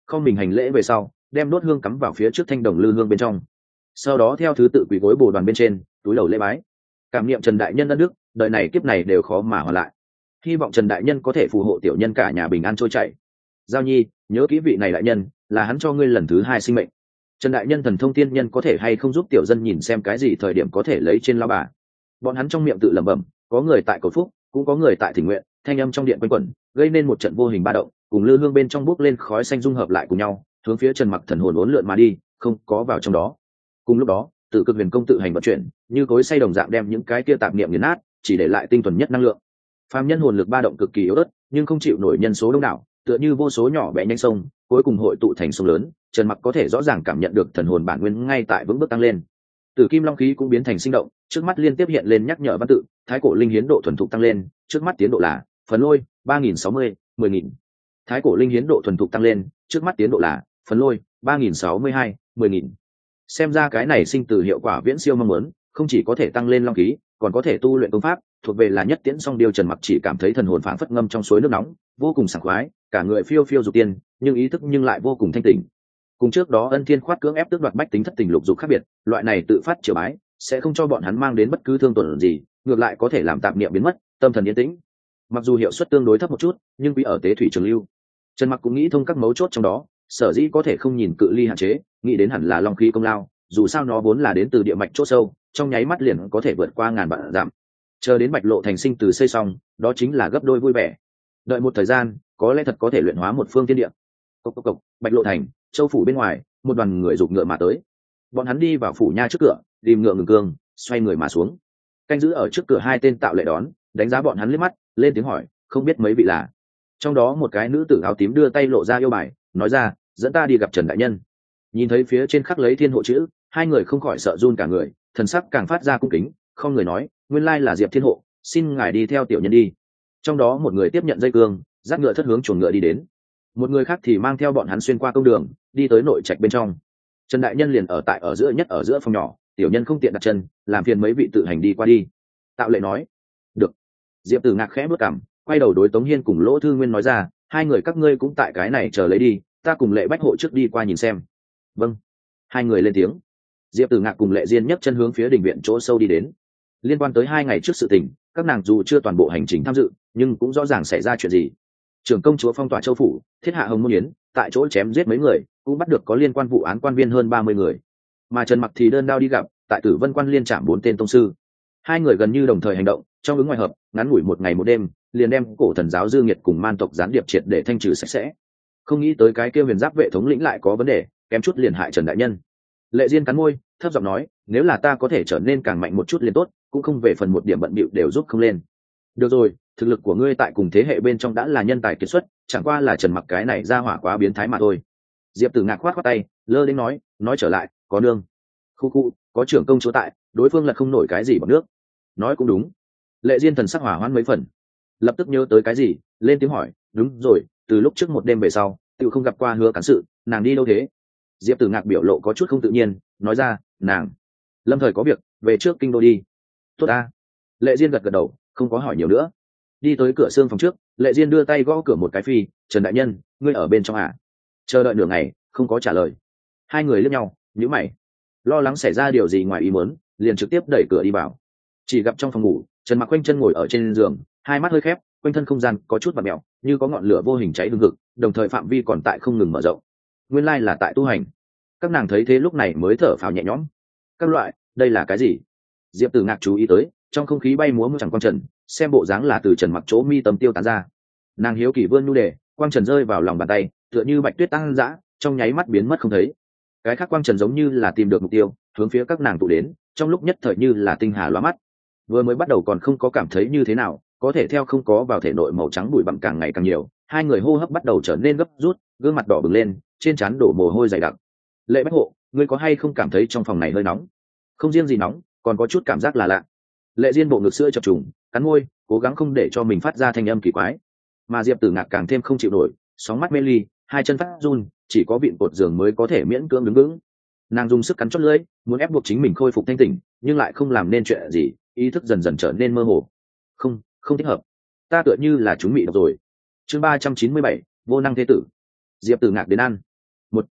không mình hành lễ về sau đem đốt hương cắm vào phía trước thanh đồng lư hương bên trong, sau đó theo thứ tự quỳ gối bồ đoàn bên trên túi đầu lễ bái, cảm niệm Trần đại nhân đất đức đời này kiếp này đều khó mà hoàn lại, hy vọng Trần đại nhân có thể phù hộ tiểu nhân cả nhà bình an trôi chảy. Giao Nhi, nhớ kỹ vị này đại nhân là hắn cho ngươi lần thứ hai sinh mệnh. Trần đại nhân thần thông tiên nhân có thể hay không giúp tiểu dân nhìn xem cái gì thời điểm có thể lấy trên lao bà. Bọn hắn trong miệng tự lẩm bẩm, có người tại cầu phúc, cũng có người tại thỉnh nguyện, thanh âm trong điện quanh quẩn, gây nên một trận vô hình ba động, cùng lư hương bên trong bốc lên khói xanh dung hợp lại cùng nhau, hướng phía Trần Mặc thần hồn uốn lượn mà đi, không có vào trong đó. Cùng lúc đó, Tự Cực Huyền Công tự hành vận chuyển, như cối xay đồng dạng đem những cái kia tạp niệm nghiền nát, chỉ để lại tinh thuần nhất năng lượng. Phàm nhân hồn lực ba động cực kỳ yếu ớt, nhưng không chịu nổi nhân số đông đảo, tựa như vô số nhỏ bé nhanh sông, cuối cùng hội tụ thành sông lớn. Trần Mặc có thể rõ ràng cảm nhận được thần hồn bản nguyên ngay tại vững bước tăng lên. Tử kim long khí cũng biến thành sinh động, trước mắt liên tiếp hiện lên nhắc nhở văn tự, thái cổ linh hiến độ thuần thục tăng lên, trước mắt tiến độ là phần lôi 3060, 10.000. Thái cổ linh hiến độ thuần thục tăng lên, trước mắt tiến độ là phần lôi 3062, 10.000. Xem ra cái này sinh tử hiệu quả viễn siêu mong muốn, không chỉ có thể tăng lên long khí, còn có thể tu luyện công pháp, thuộc về là nhất tiễn song điều. Trần Mặc chỉ cảm thấy thần hồn phảng phất ngâm trong suối nước nóng, vô cùng sảng khoái, cả người phiêu phiêu dục tiên, nhưng ý thức nhưng lại vô cùng thanh tỉnh. Cùng trước đó Ân Thiên khoát cưỡng ép tước đoạt bách tính thất tình lục dục khác biệt, loại này tự phát triều bái sẽ không cho bọn hắn mang đến bất cứ thương tổn gì, ngược lại có thể làm tạp niệm biến mất, tâm thần yên tĩnh. Mặc dù hiệu suất tương đối thấp một chút, nhưng quý ở tế thủy trường lưu. Trần Mặc cũng nghĩ thông các mấu chốt trong đó, sở dĩ có thể không nhìn cự ly hạn chế, nghĩ đến hẳn là long khí công lao, dù sao nó vốn là đến từ địa mạch chỗ sâu, trong nháy mắt liền có thể vượt qua ngàn vạn dặm. Chờ đến Bạch Lộ thành sinh từ xây xong, đó chính là gấp đôi vui vẻ. Đợi một thời gian, có lẽ thật có thể luyện hóa một phương thiên địa. Cộc cộc cộc, Bạch Lộ thành, châu phủ bên ngoài, một đoàn người giục ngựa mà tới. Bọn hắn đi vào phủ nha trước cửa, tìm ngựa ngừng cương, xoay người mà xuống. Canh giữ ở trước cửa hai tên tạo lệ đón, đánh giá bọn hắn liếc mắt, lên tiếng hỏi, không biết mấy vị là. Trong đó một cái nữ tử áo tím đưa tay lộ ra yêu bài, nói ra, dẫn ta đi gặp Trần đại nhân. Nhìn thấy phía trên khắc lấy thiên hộ chữ, hai người không khỏi sợ run cả người, thần sắc càng phát ra cung kính, không người nói, nguyên lai là Diệp Thiên hộ, xin ngài đi theo tiểu nhân đi. Trong đó một người tiếp nhận dây cương, dắt ngựa thất hướng chuồng ngựa đi đến. Một người khác thì mang theo bọn hắn xuyên qua công đường, đi tới nội trạch bên trong. Trần đại nhân liền ở tại ở giữa phòng nhỏ, tiểu nhân không tiện đặt chân, làm phiền mấy vị tự hành đi qua đi. Tạo lệ nói. Được. Diệp Tử Ngạc khẽ bước cằm, quay đầu đối Tống Hiên cùng Lỗ Thư Nguyên nói ra, hai người các ngươi cũng tại cái này chờ lấy đi, ta cùng Lệ Bách hộ trước đi qua nhìn xem. Vâng. Hai người lên tiếng. Diệp Tử Ngạc cùng Lệ Diên nhấc chân hướng phía đình viện chỗ sâu đi đến. Liên quan tới 2 ngày trước sự tình, các nàng dù chưa toàn bộ hành trình tham dự, nhưng cũng rõ ràng xảy ra chuyện gì. Trưởng công chúa phong tỏa châu phủ, thiết hạ hồng môn yến, tại chỗ chém giết mấy người, cũng bắt được có liên quan vụ án quan viên hơn 30 người. Mà Trần Mặc thì đơn đao đi gặp, tại Tử Vân Quan liên trảm 4 tên tông sư. Hai người gần như đồng thời hành động, trong ứng ngoài hợp, ngắn ngủi một ngày một đêm, liền đem cổ thần giáo Dương Nghiệt cùng man tộc gián điệp triệt để thanh trừ sạch sẽ. Không nghĩ tới cái kia huyền giáp vệ thống lĩnh lại có vấn đề, kém chút liền hại Trần đại nhân. Lệ Diên cắn môi, thấp giọng nói, nếu là ta có thể trở nên càng mạnh một chút liền tốt, cũng không về phần một điểm bận bịu đều giúp không lên. Được rồi, thực lực của ngươi tại cùng thế hệ bên trong đã là nhân tài kiệt xuất, chẳng qua là Trần Mặc cái này ra hỏa quá biến thái mà thôi. Diệp Tử Ngạc khoát khoát tay, lơ đến nói trở lại, có nương. Khu, có trưởng công chúa tại, đối phương là không nổi cái gì bằng nước. Nói cũng đúng. Lệ Diên thần sắc hỏa hoãn mấy phần, lập tức nhớ tới cái gì, lên tiếng hỏi, đúng rồi, từ lúc trước một đêm về sau, tự không gặp qua Hứa cán sự, nàng đi đâu thế? Diệp Tử Ngạc biểu lộ có chút không tự nhiên, nói ra, nàng lâm thời có việc, về trước kinh đô đi. Tốt ta. Lệ Diên gật gật đầu, không có hỏi nhiều nữa. Đi tới cửa xương phòng trước, Lệ Diên đưa tay gõ cửa một cái phi, Trần đại nhân, ngươi ở bên trong à? Chờ đợi nửa ngày, không có trả lời. Hai người liếc nhau, nhíu mày, lo lắng xảy ra điều gì ngoài ý muốn, liền trực tiếp đẩy cửa đi vào. Chỉ gặp trong phòng ngủ, Trần Mặc quanh chân ngồi ở trên giường, hai mắt hơi khép, quanh thân không gian có chút vặn mèo, như có ngọn lửa vô hình cháy hừng hực, đồng thời phạm vi còn tại không ngừng mở rộng. Nguyên lai là tại tu hành. Các nàng thấy thế lúc này mới thở phào nhẹ nhõm. Các loại, đây là cái gì? Diệp Tử Ngạc chú ý tới, trong không khí bay múa một chẳng quang trần, xem bộ dáng là từ Trần Mặc chỗ mi tâm tiêu tán ra. Nàng hiếu kỳ vươn nhu đề, quang trần rơi vào lòng bàn tay, tựa như bạch tuyết tăng dã, trong nháy mắt biến mất không thấy. Cái khác quang trần giống như là tìm được mục tiêu, hướng phía các nàng tụ đến, trong lúc nhất thời như là tinh hà lóa mắt. Vừa mới bắt đầu còn không có cảm thấy như thế nào, có thể theo không có vào thể nội màu trắng bụi bặm càng ngày càng nhiều, hai người hô hấp bắt đầu trở nên gấp rút, gương mặt đỏ bừng lên, trên trán đổ mồ hôi dày đặc. Lệ Bách hộ, ngươi có hay không cảm thấy trong phòng này hơi nóng? Không riêng gì nóng, còn có chút cảm giác là lạ. Lệ Diên bộ ngực sữa chập trùng, cắn môi, cố gắng không để cho mình phát ra thanh âm kỳ quái. Mà Diệp Tử Ngạc càng thêm không chịu nổi, sóng mắt mê ly, hai chân phát run, chỉ có vịn cột giường mới có thể miễn cưỡng đứng vững. Nàng dùng sức cắn chót lưỡi, muốn ép buộc chính mình khôi phục thanh tỉnh, nhưng lại không làm nên chuyện gì, ý thức dần dần trở nên mơ hồ. Không thích hợp, ta tựa như là chúng mị độc rồi. Chương 397, vô năng thế tử. Diệp Tử Ngạc đến ăn.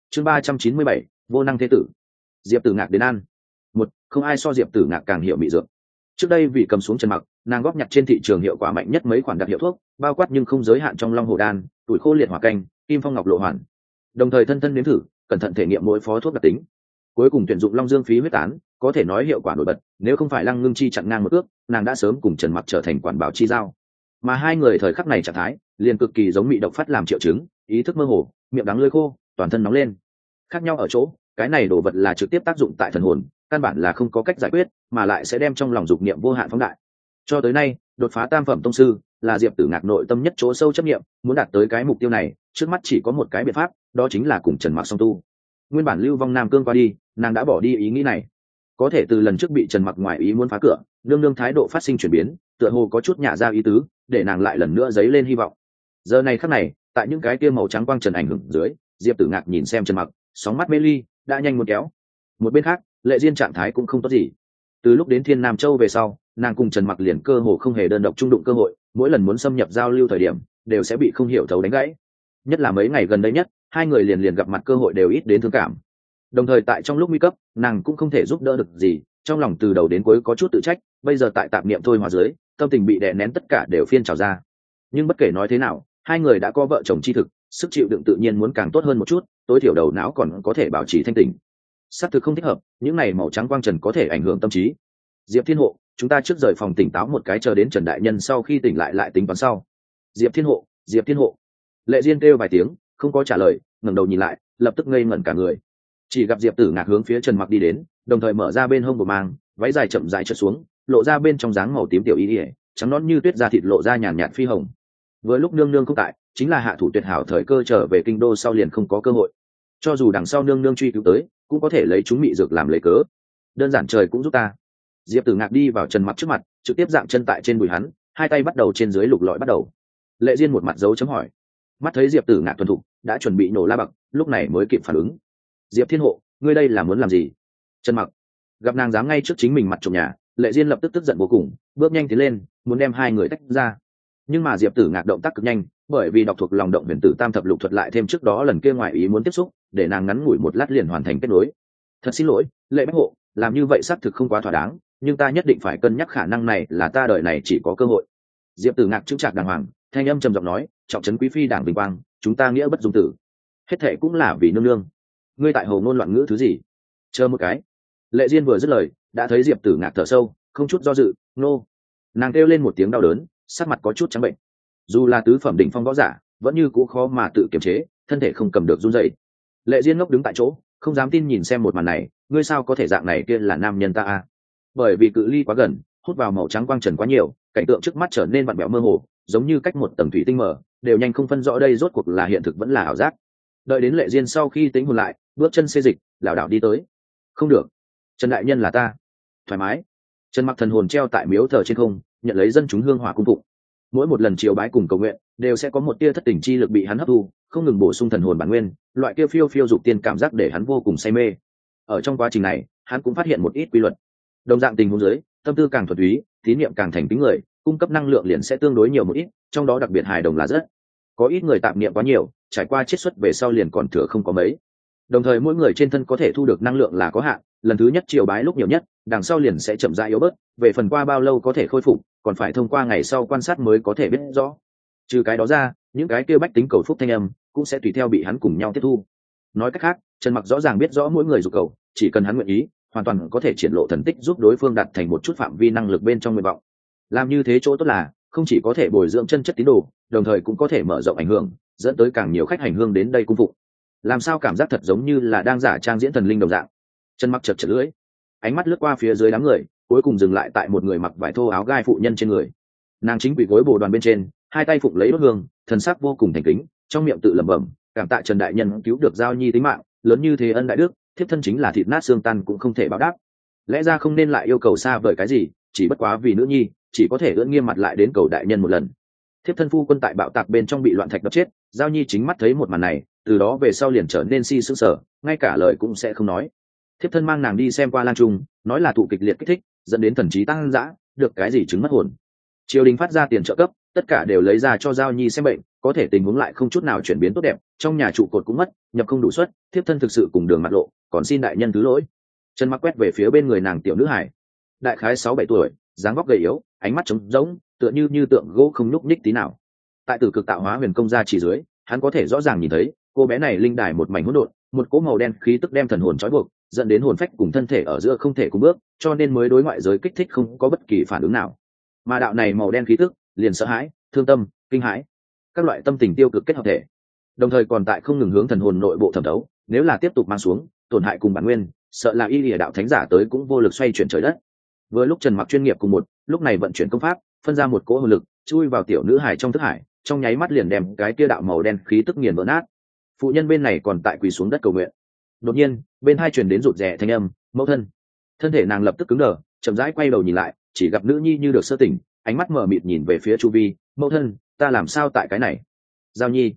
chương 397, vô năng thế tử. Diệp Tử Ngạc đến ăn. Một, không ai so Diệp Tử Ngạc càng hiểu mỹ dược. Trước đây vì cầm xuống Trần Mặc, nàng góp nhặt trên thị trường hiệu quả mạnh nhất mấy khoản đặc hiệu thuốc, bao quát nhưng không giới hạn trong Long Hổ Đan, Tuổi Khô Liệt Hỏa Canh, Kim Phong Ngọc Lộ Hoàn. Đồng thời thân thân nếm thử, cẩn thận thể nghiệm mỗi phó thuốc đặc tính. Cuối cùng tuyển dụng Long Dương Phí huyết tán, có thể nói hiệu quả nổi bật, nếu không phải Lăng Ngưng Chi chặn ngang một ước, nàng đã sớm cùng Trần Mặc trở thành quản bảo chi giao. Mà hai người thời khắc này trạng thái, liền cực kỳ giống mị độc phát làm triệu chứng, ý thức mơ hồ, miệng đắng lưỡi khô, toàn thân nóng lên. Khác nhau ở chỗ, cái này đồ vật là trực tiếp tác dụng tại thần hồn, căn bản là không có cách giải quyết, mà lại sẽ đem trong lòng dục niệm vô hạn phóng đại. Cho tới nay, đột phá tam phẩm tông sư là Diệp Tử Ngạc nội tâm nhất chỗ sâu chấp niệm, muốn đạt tới cái mục tiêu này, trước mắt chỉ có một cái biện pháp, đó chính là cùng Trần Mặc song tu. Nguyên bản Lưu Vong Nam Cương qua đi, nàng đã bỏ đi ý nghĩ này. Có thể từ lần trước bị Trần Mặc ngoài ý muốn phá cửa, nương nương thái độ phát sinh chuyển biến, tựa hồ có chút nhả ra ý tứ, để nàng lại lần nữa dấy lên hy vọng. Giờ này khắc này, tại những cái tia màu trắng quang trần ảnh hưởng dưới, Diệp Tử Ngạc nhìn xem Trần Mặc, sóng mắt mê ly, đã nhanh muốn kéo. Một bên khác, Lệ Diên trạng thái cũng không tốt gì. Từ lúc đến Thiên Nam Châu về sau, nàng cùng Trần Mặc liền cơ hồ không hề đơn độc trung đụng cơ hội, mỗi lần muốn xâm nhập giao lưu thời điểm, đều sẽ bị không hiểu thấu đánh gãy. Nhất là mấy ngày gần đây nhất, hai người liền gặp mặt cơ hội đều ít đến thương cảm. Đồng thời tại trong lúc nguy cấp, nàng cũng không thể giúp đỡ được gì, trong lòng từ đầu đến cuối có chút tự trách, bây giờ tại tạp niệm thôi hòa dưới, tâm tình bị đè nén tất cả đều phiên trào ra. Nhưng bất kể nói thế nào, hai người đã có vợ chồng chi thực, sức chịu đựng tự nhiên muốn càng tốt hơn một chút, tối thiểu đầu não còn có thể bảo trì thanh tỉnh. Xác thực không thích hợp, những này màu trắng quang trần có thể ảnh hưởng tâm trí. Diệp Thiên Hộ, chúng ta trước rời phòng tỉnh táo một cái, chờ đến Trần đại nhân sau khi tỉnh lại tính toán sau. Diệp Thiên Hộ, Diệp Thiên Hộ. Lệ Diên kêu vài tiếng, không có trả lời, ngẩng đầu nhìn lại, lập tức ngây ngẩn cả người. Chỉ gặp Diệp Tử Ngạc hướng phía Trần Mặc đi đến, đồng thời mở ra bên hông của mang, váy dài chậm rãi trượt xuống, lộ ra bên trong dáng màu tím tiểu y, trắng nõn như tuyết da thịt lộ ra nhàn nhạt phi hồng. Vừa lúc nương nương không tại, chính là hạ thủ tuyệt hảo thời cơ, trở về kinh đô sau liền không có cơ hội. Cho dù đằng sau nương nương truy cứu tới, cũng có thể lấy chúng mị dược làm lấy cớ. Đơn giản trời cũng giúp ta. Diệp Tử Ngạc đi vào Trần Mặc trước mặt, trực tiếp dạng chân tại trên đùi hắn, hai tay bắt đầu trên dưới lục lọi bắt đầu. Lệ Diên một mặt dấu chấm hỏi, mắt thấy Diệp Tử Ngạc thuần thục, đã chuẩn bị nổ la bậc, lúc này mới kịp phản ứng. Diệp Thiên Hộ, ngươi đây là muốn làm gì? Trần Mặc gặp nàng dám ngay trước chính mình mặt trộm nhà, Lệ Diên lập tức tức giận vô cùng, bước nhanh tiến lên, muốn đem hai người tách ra. Nhưng mà Diệp Tử Ngạc động tác cực nhanh, bởi vì đọc thuộc lòng động huyền tử tam thập lục thuật lại thêm trước đó lần kia ngoài ý muốn tiếp xúc, để nàng ngắn ngủi một lát liền hoàn thành kết nối. Thật xin lỗi, Lệ Bách Hộ, làm như vậy xác thực không quá thỏa đáng, nhưng ta nhất định phải cân nhắc khả năng này, là ta đời này chỉ có cơ hội. Diệp Tử Ngạc chững chạc đàng hoàng, thanh âm trầm giọng nói, trọng trấn quý phi đảng vinh quang, chúng ta nghĩa bất dung tử, hết thệ cũng là vì nương nương. Ngươi tại hồ ngôn loạn ngữ thứ gì? Chờ một cái. Lệ Diên vừa dứt lời, đã thấy Diệp Tử Ngạc thở sâu, không chút do dự, nô. Nàng kêu lên một tiếng đau đớn, sắc mặt có chút trắng bệnh. Dù là tứ phẩm đỉnh phong võ giả, vẫn như cũ khó mà tự kiềm chế, thân thể không cầm được run rẩy. Lệ Diên ngốc đứng tại chỗ, không dám tin nhìn xem một màn này, ngươi sao có thể dạng này, kia là nam nhân ta à? Bởi vì cự ly quá gần, hút vào màu trắng quang trần quá nhiều, cảnh tượng trước mắt trở nên vặn vẹo mơ hồ, giống như cách một tầng thủy tinh mờ, đều nhanh không phân rõ đây rốt cuộc là hiện thực vẫn là ảo giác. Đợi đến Lệ Diên sau khi tính hồn lại, bước chân xê dịch, lảo đảo đi tới. Không được, Trần đại nhân là ta. Thoải mái. Trần Mặc thần hồn treo tại miếu thờ trên không, nhận lấy dân chúng hương hỏa cung phụng. Mỗi một lần triều bái cùng cầu nguyện, đều sẽ có một tia thất tình chi lực bị hắn hấp thu, không ngừng bổ sung thần hồn bản nguyên, loại kia phiêu phiêu dục tiên cảm giác để hắn vô cùng say mê. Ở trong quá trình này, hắn cũng phát hiện một ít quy luật. Đồng dạng tình huống dưới, tâm tư càng thuần túy, tín niệm càng thành kính người, cung cấp năng lượng liền sẽ tương đối nhiều một ít, trong đó đặc biệt hài đồng là rất. Có ít người tạp niệm quá nhiều, trải qua chiết xuất về sau liền còn thừa không có mấy. Đồng thời mỗi người trên thân có thể thu được năng lượng là có hạn, lần thứ nhất triều bái lúc nhiều nhất, đằng sau liền sẽ chậm rãi yếu bớt, về phần qua bao lâu có thể khôi phục, còn phải thông qua ngày sau quan sát mới có thể biết rõ. Trừ cái đó ra, những cái kia bách tính cầu phúc thanh âm cũng sẽ tùy theo bị hắn cùng nhau tiếp thu. Nói cách khác, Trần Mặc rõ ràng biết rõ mỗi người dục cầu, chỉ cần hắn nguyện ý, hoàn toàn có thể triển lộ thần tích giúp đối phương đạt thành một chút phạm vi năng lực bên trong nguyện vọng. Làm như thế chỗ tốt là, không chỉ có thể bồi dưỡng chân chất tín đồ, đồng thời cũng có thể mở rộng ảnh hưởng, dẫn tới càng nhiều khách hành hương đến đây cung phụng. Làm sao cảm giác thật giống như là đang giả trang diễn thần linh đồng dạng. Trần Mặc chật chật lưỡi, ánh mắt lướt qua phía dưới đám người, cuối cùng dừng lại tại một người mặc vải thô áo gai phụ nhân trên người. Nàng chính quỳ gối bồ đoàn bên trên, hai tay phụng lấy đốt hương, thần sắc vô cùng thành kính, trong miệng tự lẩm bẩm, cảm tạ Trần đại nhân cứu được Giao Nhi tính mạng, lớn như thế ân đại đức, thiếp thân chính là thịt nát xương tan cũng không thể báo đáp. Lẽ ra không nên lại yêu cầu xa vời cái gì, chỉ bất quá vì nữ nhi, chỉ có thể ưỡn nghiêm mặt lại đến cầu đại nhân một lần. Thiếp thân phu quân tại bạo tạc bên trong bị loạn thạch đập chết, Giao Nhi chính mắt thấy một màn này, từ đó về sau liền trở nên si sững sờ, ngay cả lời cũng sẽ không nói. Thiếp thân mang nàng đi xem qua lang trung, nói là thụ kịch liệt kích thích, dẫn đến thần trí tăng dã, được cái gì chứng mất hồn. Triều đình phát ra tiền trợ cấp, tất cả đều lấy ra cho giao nhi xem bệnh, có thể tình huống lại không chút nào chuyển biến tốt đẹp, trong nhà trụ cột cũng mất, nhập không đủ suất, thiếp thân thực sự cùng đường mặt lộ, còn xin đại nhân thứ lỗi. Trần Mặc quét về phía bên người nàng tiểu nữ hải, đại khái 6-7 tuổi, dáng vóc gầy yếu, ánh mắt trống rỗng, tựa như tượng gỗ không nhúc nhích tí nào. Tại Tử Cực Tạo Hóa Huyền Công gia chỉ dưới, hắn có thể rõ ràng nhìn thấy cô bé này linh đài một mảnh hỗn độn, một cỗ màu đen khí tức đem thần hồn trói buộc, dẫn đến hồn phách cùng thân thể ở giữa không thể cùng bước, cho nên mới đối ngoại giới kích thích không có bất kỳ phản ứng nào. Mà đạo này màu đen khí tức, liền sợ hãi, thương tâm, kinh hãi, các loại tâm tình tiêu cực kết hợp thể, đồng thời còn tại không ngừng hướng thần hồn nội bộ thẩm đấu. Nếu là tiếp tục mang xuống, tổn hại cùng bản nguyên, sợ là y lìa đạo thánh giả tới cũng vô lực xoay chuyển trời đất. Vừa lúc Trần Mặc chuyên nghiệp cùng một lúc này vận chuyển công pháp, phân ra một cỗ hồn lực chui vào tiểu nữ hải trong thức hải, trong nháy mắt liền đem cái kia đạo màu đen khí tức nghiền vỡ nát. Phụ nhân bên này còn tại quỳ xuống đất cầu nguyện. Đột nhiên bên hai truyền đến rụt rè thanh âm, mẫu thân. Thân thể nàng lập tức cứng đờ, chậm rãi quay đầu nhìn lại, chỉ gặp nữ nhi như được sơ tỉnh, ánh mắt mờ mịt nhìn về phía chu vi. Mẫu thân, ta làm sao tại cái này? Giao nhi,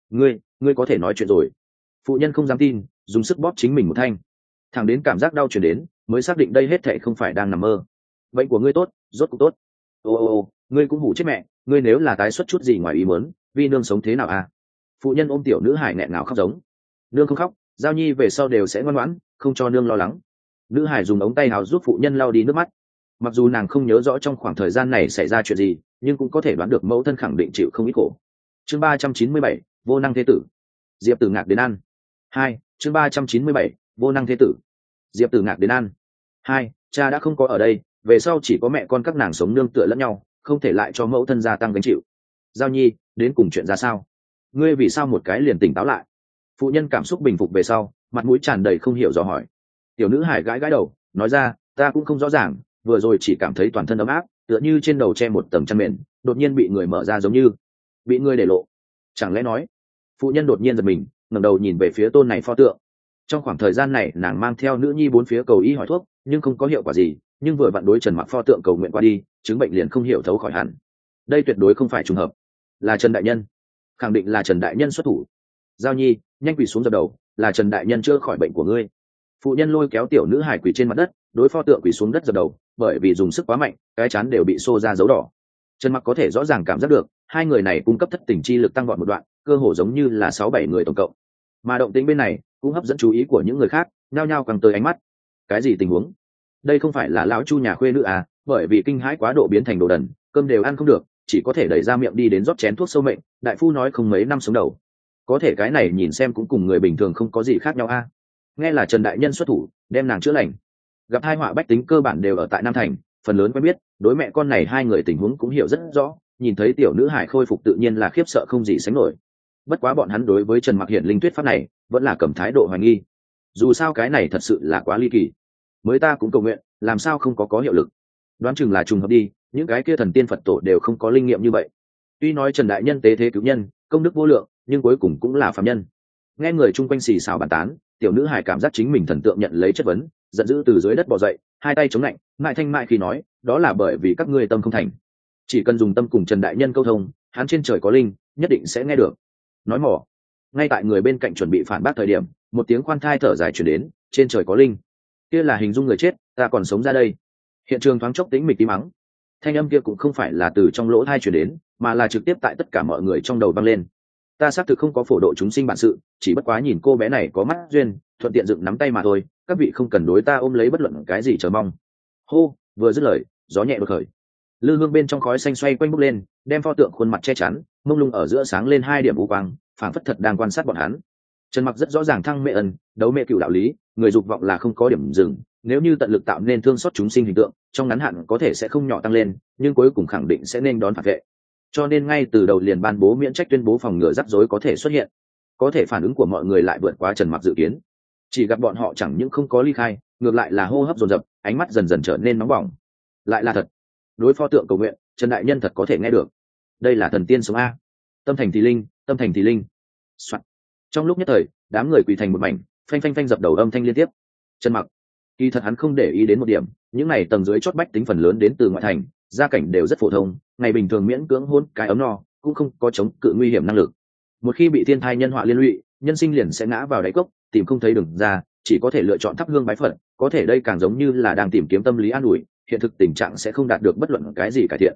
ngươi có thể nói chuyện rồi. Phụ nhân không dám tin, dùng sức bóp chính mình một thanh, thẳng đến cảm giác đau truyền đến, mới xác định đây hết thảy không phải đang nằm mơ. Bệnh của ngươi tốt, rốt cuộc tốt. Ô, ngươi cũng hủ chết mẹ, ngươi nếu là tái xuất chút gì ngoài ý muốn, vi nương sống thế nào à? Phụ nhân ôm tiểu nữ hải nghẹn ngào khóc giống. Nương không khóc, giao nhi về sau đều sẽ ngoan ngoãn, không cho nương lo lắng. Nữ hải dùng ống tay áo giúp phụ nhân lau đi nước mắt. Mặc dù nàng không nhớ rõ trong khoảng thời gian này xảy ra chuyện gì, nhưng cũng có thể đoán được mẫu thân khẳng định chịu không ít khổ. Chương 397, vô năng thế tử. Diệp Tử Ngạc đến ăn. 2, chương 397, vô năng thế tử. Diệp Tử Ngạc đến ăn. 2, cha đã không có ở đây, về sau chỉ có mẹ con các nàng sống nương tựa lẫn nhau, không thể lại cho mẫu thân gia tăng gánh chịu. Giao nhi, đến cùng chuyện ra sao? Ngươi vì sao một cái liền tỉnh táo lại? Phụ nhân cảm xúc bình phục về sau, mặt mũi tràn đầy không hiểu dò hỏi. Tiểu nữ hải gãi đầu, nói ra, ta cũng không rõ ràng, vừa rồi chỉ cảm thấy toàn thân ấm áp, tựa như trên đầu che một tầng chăn mền, đột nhiên bị người mở ra giống như bị người để lộ. Chẳng lẽ nói? Phụ nhân đột nhiên giật mình, ngẩng đầu nhìn về phía tôn này pho tượng. Trong khoảng thời gian này nàng mang theo nữ nhi bốn phía cầu y hỏi thuốc, nhưng không có hiệu quả gì, nhưng vừa vặn đối Trần Mặc pho tượng cầu nguyện qua đi, chứng bệnh liền không hiểu thấu khỏi hẳn. Đây tuyệt đối không phải trùng hợp, là Trần đại nhân, khẳng định là Trần đại nhân xuất thủ. Giao nhi, nhanh quỳ xuống dập đầu, là Trần đại nhân chữa khỏi bệnh của ngươi. Phụ nhân lôi kéo tiểu nữ hải quỳ trên mặt đất, đối pho tượng quỳ xuống đất dập đầu, bởi vì dùng sức quá mạnh, cái chán đều bị xô ra dấu đỏ. Trần Mặc có thể rõ ràng cảm giác được, hai người này cung cấp thất tình chi lực tăng vọt một đoạn, cơ hồ giống như là 6-7 người tổng cộng. Mà động tĩnh bên này cũng hấp dẫn chú ý của những người khác, nhao nhao càng tới ánh mắt. Cái gì tình huống? Đây không phải là lão Chu nhà khuê nữ à? Bởi vì kinh hãi quá độ biến thành đồ đần, cơm đều ăn không được, chỉ có thể đẩy ra miệng đi đến rót chén thuốc sâu mệnh. Đại phu nói không mấy năm sống đầu, có thể cái này nhìn xem cũng cùng người bình thường không có gì khác nhau a. Nghe là Trần đại nhân xuất thủ đem nàng chữa lành. Gặp hai họa bách tính cơ bản đều ở tại Nam Thành, phần lớn quen biết, đối mẹ con này hai người tình huống cũng hiểu rất rõ, nhìn thấy tiểu nữ hải khôi phục tự nhiên là khiếp sợ không gì sánh nổi. Bất quá bọn hắn đối với Trần Mặc hiện linh tuyết pháp này vẫn là cầm thái độ hoài nghi, dù sao cái này thật sự là quá ly kỳ. Mới ta cũng cầu nguyện, làm sao không có hiệu lực? Đoán chừng là trùng hợp đi, những cái kia thần tiên Phật tổ đều không có linh nghiệm như vậy. Tuy nói Trần đại nhân tế thế cứu nhân, công đức vô lượng, nhưng cuối cùng cũng là phàm nhân. Nghe người chung quanh xì xào bàn tán, tiểu nữ hải cảm giác chính mình thần tượng nhận lấy chất vấn, giận dữ từ dưới đất bò dậy, hai tay chống lạnh, mại thanh mại khi nói, đó là bởi vì các ngươi tâm không thành. Chỉ cần dùng tâm cùng Trần đại nhân câu thông, hắn trên trời có linh, nhất định sẽ nghe được. Nói mỏ. Ngay tại người bên cạnh chuẩn bị phản bác thời điểm, một tiếng khoan thai thở dài truyền đến, trên trời có linh. Kia là hình dung người chết, ta còn sống ra đây. Hiện trường thoáng chốc tĩnh mịch tí mắng. Thanh âm kia cũng không phải là từ trong lỗ tai truyền đến, mà là trực tiếp tại tất cả mọi người trong đầu vang lên. Ta xác thực không có phổ độ chúng sinh bản sự, chỉ bất quá nhìn cô bé này có mắt duyên, thuận tiện dựng nắm tay mà thôi, các vị không cần đối ta ôm lấy bất luận cái gì chờ mong. Hô, vừa dứt lời, gió nhẹ đột khởi, lư hương bên trong khói xanh xoay quanh bốc lên, đem pho tượng khuôn mặt che chắn, mông lung ở giữa sáng lên hai điểm u quang, phảng phất thật đang quan sát bọn hắn. Trần Mặc rất rõ ràng thăng mẹ ân, đấu mẹ cựu đạo lý, người dục vọng là không có điểm dừng, nếu như tận lực tạo nên thương xót chúng sinh hình tượng, trong ngắn hạn có thể sẽ không nhỏ tăng lên, nhưng cuối cùng khẳng định sẽ nên đón phản vệ. Cho nên ngay từ đầu liền ban bố miễn trách tuyên bố phòng ngừa rắc rối có thể xuất hiện. Có thể phản ứng của mọi người lại vượt quá Trần Mặc dự kiến. Chỉ gặp bọn họ chẳng những không có ly khai, ngược lại là hô hấp dồn dập, ánh mắt dần dần trở nên nóng bỏng. Lại là thật. Đối pho tượng cầu nguyện, Trần đại nhân thật có thể nghe được. Đây là thần tiên sống a. Tâm thành thì linh, tâm thành thì linh. Soạn. Trong lúc nhất thời, đám người quỳ thành một mảnh, phanh phanh phanh dập đầu âm thanh liên tiếp. Trần Mặc, kỳ thật hắn không để ý đến một điểm, những này tầng dưới chót bách tính phần lớn đến từ ngoại thành, gia cảnh đều rất phổ thông, ngày bình thường miễn cưỡng hôn cái ấm no, cũng không có chống cự nguy hiểm năng lực. Một khi bị thiên thai nhân họa liên lụy, nhân sinh liền sẽ ngã vào đáy cốc, tìm không thấy đường ra, chỉ có thể lựa chọn thắp hương bái Phật. Có thể đây càng giống như là đang tìm kiếm tâm lý an ủi, hiện thực tình trạng sẽ không đạt được bất luận cái gì cải thiện.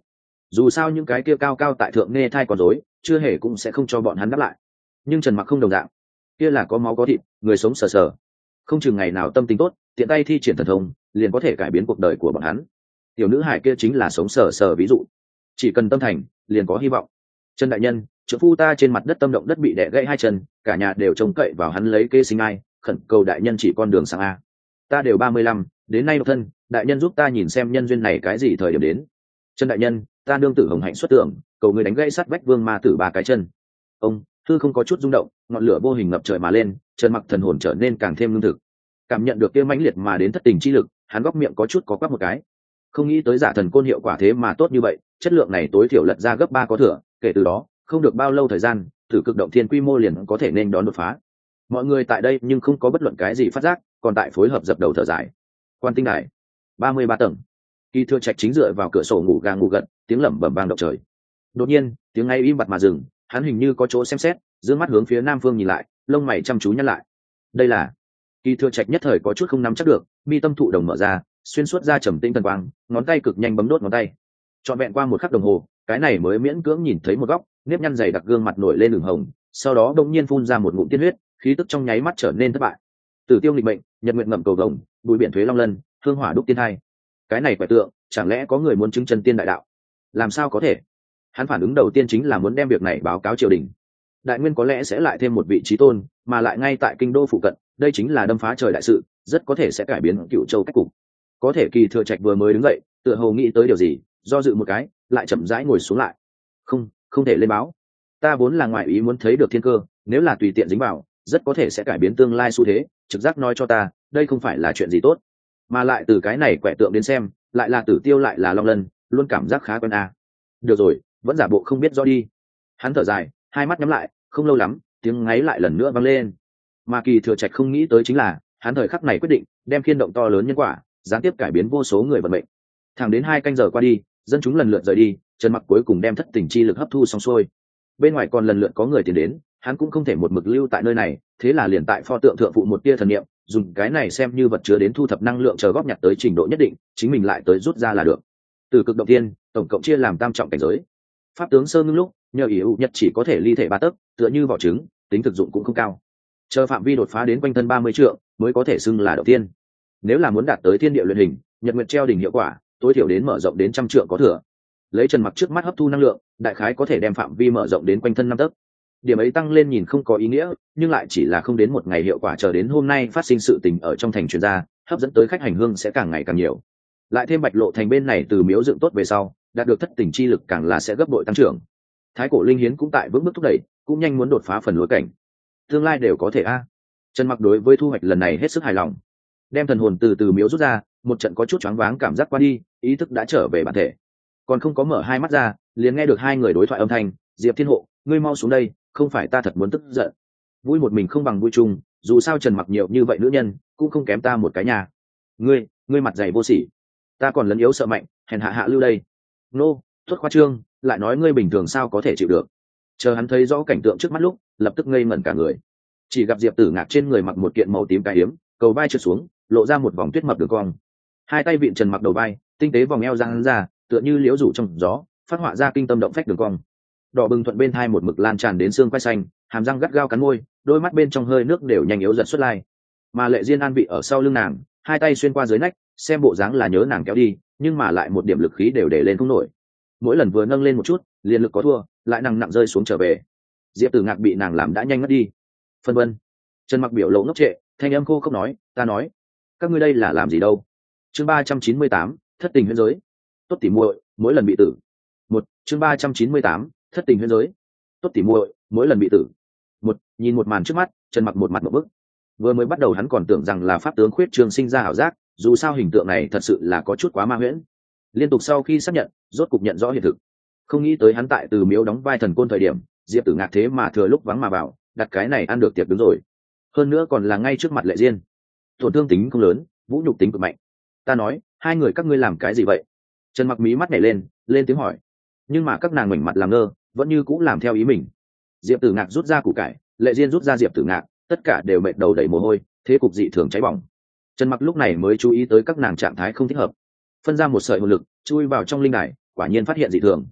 dù sao những cái kia cao cao tại thượng nghe thai còn dối chưa hề cũng sẽ không cho bọn hắn đáp lại. Nhưng Trần Mặc không đồng dạng, kia là có máu có thịt, người sống sờ sờ, không chừng ngày nào tâm tính tốt, tiện tay thi triển thần thông liền có thể cải biến cuộc đời của bọn hắn. Tiểu nữ hải kia chính là sống sờ sờ ví dụ, chỉ cần tâm thành liền có hy vọng. Trần đại nhân, trưởng phu ta trên mặt đất tâm động đất bị đè gãy hai chân, cả nhà đều trông cậy vào hắn lấy kế sinh ai, khẩn cầu đại nhân chỉ con đường sang a. Ta đều 35, đến nay độc thân, đại nhân giúp ta nhìn xem nhân duyên này cái gì thời điểm đến. Trần đại nhân, ta nương tử hồng hạnh xuất tưởng, cầu người đánh gãy sát vách vương ma tử 3 cái chân. Ông thư không có chút rung động, ngọn lửa vô hình ngập trời mà lên, Trần Mặc thần hồn trở nên càng thêm lương thực. Cảm nhận được kia mãnh liệt mà đến thất tình chi lực, hắn góc miệng có chút có quắc một cái. Không nghĩ tới giả thần côn hiệu quả thế mà tốt như vậy, chất lượng này tối thiểu lật ra gấp 3 có thừa, kể từ đó, không được bao lâu thời gian, thử cực động thiên quy mô liền có thể nên đón đột phá. Mọi người tại đây nhưng không có bất luận cái gì phát giác, còn tại phối hợp dập đầu thở dài. Quan tinh đài, 33 tầng. Kỳ Thừa Trạch chính dựa vào cửa sổ ngủ gà ngủ gật, tiếng lẩm bẩm vang động trời. Đột nhiên, tiếng ngay im bặt mà dừng, hắn hình như có chỗ xem xét, dương mắt hướng phía nam phương nhìn lại, lông mày chăm chú nhăn lại. Đây là... Kỳ Thừa Trạch nhất thời có chút không nắm chắc được, mi tâm thụ đồng mở ra, xuyên suốt ra trầm tĩnh thần quang, ngón tay cực nhanh bấm đốt ngón tay. Trọn vẹn qua một khắc đồng hồ, cái này mới miễn cưỡng nhìn thấy một góc, nếp nhăn dày đặc gương mặt nổi lên đường hồng, sau đó đột nhiên phun ra một ngụm tiên huyết, khí tức trong nháy mắt trở nên thất bại. Tử tiêu nghịch mệnh, nhật nguyện ngậm cầu vồng, bùi biển thuế long lân, hương hỏa đúc tiên hai. Cái này quẻ tượng, chẳng lẽ có người muốn chứng chân tiên đại đạo? Làm sao có thể? Hắn phản ứng đầu tiên chính là muốn đem việc này báo cáo triều đình. Đại nguyên có lẽ sẽ lại thêm một vị trí tôn, mà lại ngay tại kinh đô phụ cận, đây chính là đâm phá trời đại sự, rất có thể sẽ cải biến Cửu Châu cách cục. Có thể Kỳ Thừa Trạch vừa mới đứng dậy, tựa hồ nghĩ tới điều gì, do dự một cái, lại chậm rãi ngồi xuống lại. Không thể lên báo. Ta vốn là ngoại ý muốn thấy được thiên cơ, nếu là tùy tiện dính vào, rất có thể sẽ cải biến tương lai xu thế, trực giác nói cho ta, đây không phải là chuyện gì tốt. Mà lại từ cái này quẻ tượng đến xem, lại là Tử Tiêu lại là Long Lân, luôn cảm giác khá quen a. Được rồi, vẫn giả bộ không biết rõ đi. Hắn thở dài, hai mắt nhắm lại, không lâu lắm, tiếng ngáy lại lần nữa vang lên. Mà Kỳ Thừa Trạch không nghĩ tới chính là, hắn thời khắc này quyết định đem khiên động to lớn nhân quả, gián tiếp cải biến vô số người vận mệnh. Thẳng đến 2 canh giờ qua đi, dân chúng lần lượt rời đi, Trần Mặc cuối cùng đem thất tình chi lực hấp thu xong xuôi. Bên ngoài còn lần lượt có người tiến đến, hắn cũng không thể một mực lưu tại nơi này, thế là liền tại pho tượng thượng phụ một tia thần niệm, dùng cái này xem như vật chứa đến thu thập năng lượng chờ góp nhặt tới trình độ nhất định, chính mình lại tới rút ra là được. Từ cực động tiên, tổng cộng chia làm tam trọng cảnh giới. Pháp tướng sơ ngưng lúc, nhờ ý ưu nhất chỉ có thể ly thể 3 tấc, tựa như vỏ trứng, tính thực dụng cũng không cao. Chờ phạm vi đột phá đến quanh thân 30 trượng, mới có thể xưng là động tiên. Nếu là muốn đạt tới thiên địa luyện hình, nhật nguyệt treo đỉnh hiệu quả, tối thiểu đến mở rộng đến 100 trượng có thừa. Lấy Trần Mặc trước mắt hấp thu năng lượng, đại khái có thể đem phạm vi mở rộng đến quanh thân 5 tấc. Điểm ấy tăng lên nhìn không có ý nghĩa, nhưng lại chỉ là không đến một ngày hiệu quả, chờ đến hôm nay phát sinh sự tình ở trong thành truyền ra, hấp dẫn tới khách hành hương sẽ càng ngày càng nhiều. Lại thêm Bạch Lộ thành bên này từ miếu dựng tốt về sau, đạt được thất tình chi lực càng là sẽ gấp bội tăng trưởng. Thái cổ linh hiến cũng tại vững bước thúc đẩy, cũng nhanh muốn đột phá phần lối cảnh. Tương lai đều có thể a. Trần Mặc đối với thu hoạch lần này hết sức hài lòng. Đem thần hồn từ miếu rút ra, một trận có chút choáng váng cảm giác qua đi, ý thức đã trở về bản thể. Còn không có mở hai mắt ra, liền nghe được hai người đối thoại âm thanh, Diệp Thiên Hộ, ngươi mau xuống đây, không phải ta thật muốn tức giận. Vui một mình không bằng vui chung, dù sao Trần Mặc nhiều như vậy nữ nhân, cũng không kém ta một cái nhà. Ngươi mặt dày vô sỉ, ta còn lấn yếu sợ mạnh, hèn hạ lưu đây. Nô, thuất khoa trương, lại nói ngươi bình thường sao có thể chịu được. Chờ hắn thấy rõ cảnh tượng trước mắt lúc, lập tức ngây ngẩn cả người. Chỉ gặp Diệp Tử Ngạc trên người mặc một kiện màu tím cài hiếm, cầu vai trượt xuống, lộ ra một vòng tuyết mập đường cong. Hai tay vịn Trần Mặc đầu vai, tinh tế vòng eo giang ra, tựa như liễu rủ trong gió, phát họa ra kinh tâm động phách đường cong. Đỏ bừng thuận bên thai một mực lan tràn đến xương quai xanh, hàm răng gắt gao cắn môi, đôi mắt bên trong hơi nước đều nhanh yếu giật xuất lai. Mà Lệ Diên an vị ở sau lưng nàng, hai tay xuyên qua dưới nách, xem bộ dáng là nhớ nàng kéo đi, nhưng mà lại một điểm lực khí đều để lên không nổi. Mỗi lần vừa nâng lên một chút, liền lực có thua, lại nặng rơi xuống trở về. Diệp Tử Ngạc bị nàng làm đã nhanh ngất đi. Phân vân. Trần Mặc biểu lộ ngốc trệ, thanh âm khô không nói, ta nói, các ngươi đây là làm gì đâu? Chương 398, thất tình huyễn giới. Tốt tỉ muội, mỗi lần bị tử. Chương 398, thất tình huyễn giới. Tốt tỉ muội, mỗi lần bị tử. Nhìn một màn trước mắt, Trần Mặc một mặt một bức. Vừa mới bắt đầu hắn còn tưởng rằng là pháp tướng khuyết trương sinh ra ảo giác, dù sao hình tượng này thật sự là có chút quá ma huyễn. Liên tục sau khi xác nhận, rốt cục nhận rõ hiện thực. Không nghĩ tới hắn tại từ miếu đóng vai thần côn thời điểm, Diệp Tử Ngạc thế mà thừa lúc vắng mà vào, đặt cái này ăn được tiệc đứng rồi. Hơn nữa còn là ngay trước mặt Lệ Diên. Tổn thương tính không lớn, vũ nhục tính cực mạnh. Ta nói, hai người các ngươi làm cái gì vậy? Trần Mặc mí mắt nhảy lên tiếng hỏi. Nhưng mà các nàng ngoảnh mặt làm ngơ, vẫn như cũng làm theo ý mình. Diệp Tử Ngạc rút ra củ cải, Lệ Diên rút ra Diệp Tử Ngạc, tất cả đều mệt đầu đầy mồ hôi, thế cục dị thường cháy bỏng. Trần Mặc lúc này mới chú ý tới các nàng trạng thái không thích hợp, phân ra một sợi hồn lực chui vào trong linh đài, quả nhiên phát hiện dị thường.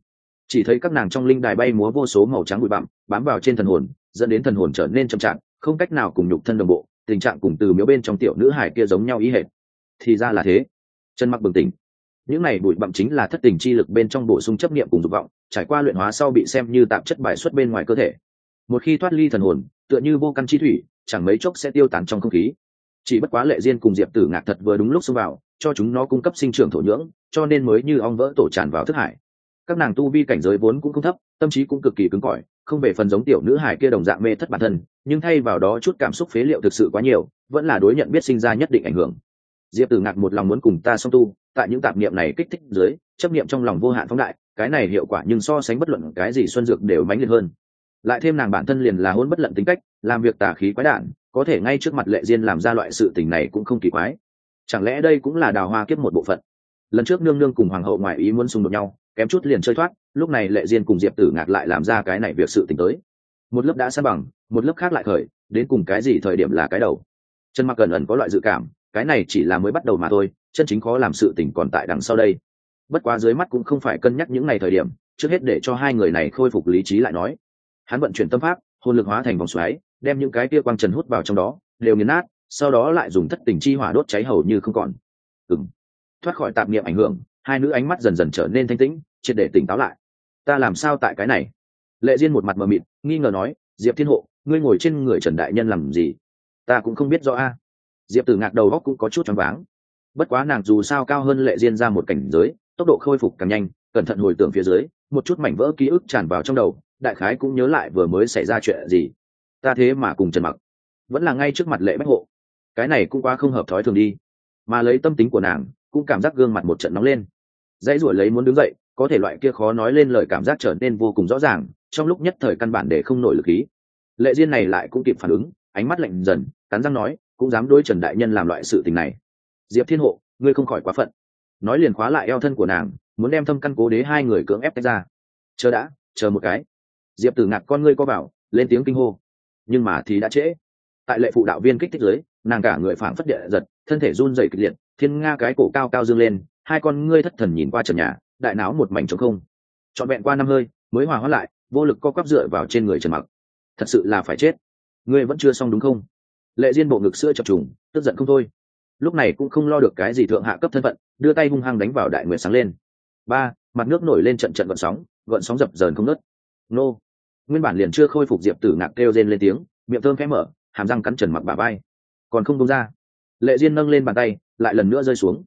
chỉ thấy các nàng trong linh đài bay múa vô số màu trắng bụi bặm bám vào trên thần hồn, dẫn đến thần hồn trở nên chậm chạp, không cách nào cùng nhục thân đồng bộ, tình trạng cùng từ miếu bên trong tiểu nữ hải kia giống nhau ý hệt. Thì ra là thế. Trần Mặc bừng tỉnh. Những này bụi bặm chính là thất tình chi lực bên trong bổ sung chấp niệm cùng dục vọng, trải qua luyện hóa sau bị xem như tạp chất bài xuất bên ngoài cơ thể. Một khi thoát ly thần hồn, tựa như vô căn chi thủy, chẳng mấy chốc sẽ tiêu tán trong không khí. Chỉ bất quá Lệ Diên cùng Diệp Tử Ngạc thật vừa đúng lúc xông vào, cho chúng nó cung cấp sinh trưởng thổ nhưỡng, cho nên mới như ong vỡ tổ tràn vào thức hải. Các nàng tu vi cảnh giới vốn cũng không thấp, tâm trí cũng cực kỳ cứng cỏi, không về phần giống tiểu nữ hải kia đồng dạng mê thất bản thân, nhưng thay vào đó chút cảm xúc phế liệu thực sự quá nhiều, vẫn là đối nhận biết sinh ra nhất định ảnh hưởng. Diệp Tử Ngạc một lòng muốn cùng ta song tu, tại những tạp niệm này kích thích dưới, chấp niệm trong lòng vô hạn phóng đại, cái này hiệu quả nhưng so sánh bất luận cái gì xuân dược đều mãnh liệt hơn. Lại thêm nàng bản thân liền là hôn bất lận tính cách, làm việc tà khí quái đản, có thể ngay trước mặt Lệ Diên làm ra loại sự tình này cũng không kỳ quái. Chẳng lẽ đây cũng là đào hoa kiếp một bộ phận? Lần trước nương nương cùng hoàng hậu ngoại ý muốn xung đột nhau, kém chút liền chơi thoát, lúc này Lệ Diên cùng Diệp Tử Ngạc lại làm ra cái này việc sự tình tới. Một lớp đã san bằng, một lớp khác lại khởi, đến cùng cái gì thời điểm là cái đầu. Trần Mặc ẩn có loại dự cảm, cái này chỉ là mới bắt đầu mà thôi, chân chính khó làm sự tình còn tại đằng sau đây. Bất quá dưới mắt cũng không phải cân nhắc những ngày thời điểm, trước hết để cho hai người này khôi phục lý trí lại nói. Hắn vận chuyển tâm pháp, hồn lực hóa thành vòng xoáy, đem những cái kia quang trần hút vào trong đó, đều nghiền nát, sau đó lại dùng thất tình chi hỏa đốt cháy hầu như không còn. Thoát khỏi tạp niệm ảnh hưởng, hai nữ ánh mắt dần dần trở nên thanh tĩnh, triệt để tỉnh táo lại. Ta làm sao tại cái này? Lệ Diên một mặt mờ mịt, nghi ngờ nói, Diệp Thiên Hộ, ngươi ngồi trên người Trần đại nhân làm gì? Ta cũng không biết rõ a. Diệp Tử Ngạc đầu óc cũng có chút choáng váng. Bất quá nàng dù sao cao hơn Lệ Diên ra một cảnh giới, tốc độ khôi phục càng nhanh, cẩn thận hồi tưởng phía dưới, một chút mảnh vỡ ký ức tràn vào trong đầu, đại khái cũng nhớ lại vừa mới xảy ra chuyện gì. Ta thế mà cùng Trần Mặc, vẫn là ngay trước mặt Lệ Bách Hộ, cái này cũng quá không hợp thói thường đi. Mà lấy tâm tính của nàng, cũng cảm giác gương mặt một trận nóng lên. Dãy ruổi lấy muốn đứng dậy, có thể loại kia khó nói lên lời cảm giác trở nên vô cùng rõ ràng, trong lúc nhất thời căn bản để không nổi lực khí. Lệ Diên này lại cũng kịp phản ứng, ánh mắt lạnh dần, cắn răng nói, cũng dám đối Trần đại nhân làm loại sự tình này. Diệp Thiên Hộ, ngươi không khỏi quá phận. Nói liền khóa lại eo thân của nàng, muốn đem Thâm Căn Cố Đế hai người cưỡng ép tách ra. Chờ đã, chờ một cái. Diệp Tử Ngạc con ngươi co bảo, lên tiếng kinh hô. Nhưng mà thì đã trễ. Tại Lệ phụ đạo viên kích thích dưới, nàng cả người phảng phất địa giật, thân thể run rẩy kịch liệt, thiên nga cái cổ cao cao dương lên, hai con ngươi thất thần nhìn qua trần nhà, đại não một mảnh trống không. Trọn vẹn qua năm hơi, mới hòa hóa lại, vô lực co quắp dựa vào trên người Trần Mặc. Thật sự là phải chết. Ngươi vẫn chưa xong đúng không? Lệ Diên bộ ngực sữa chập trùng, tức giận không thôi. Lúc này cũng không lo được cái gì thượng hạ cấp thân phận, đưa tay hung hăng đánh vào đại nguyệt sáng lên. Mặt nước nổi lên trận trận gợn sóng dập dờn không ngớt. Nô. Nguyên bản liền chưa khôi phục Diệp Tử Ngạc kêu rên lên tiếng, miệng thơm khẽ mở, hàm răng cắn Trần Mặc bả vai. Còn không buông ra. Lệ Diên nâng lên bàn tay, lại lần nữa rơi xuống.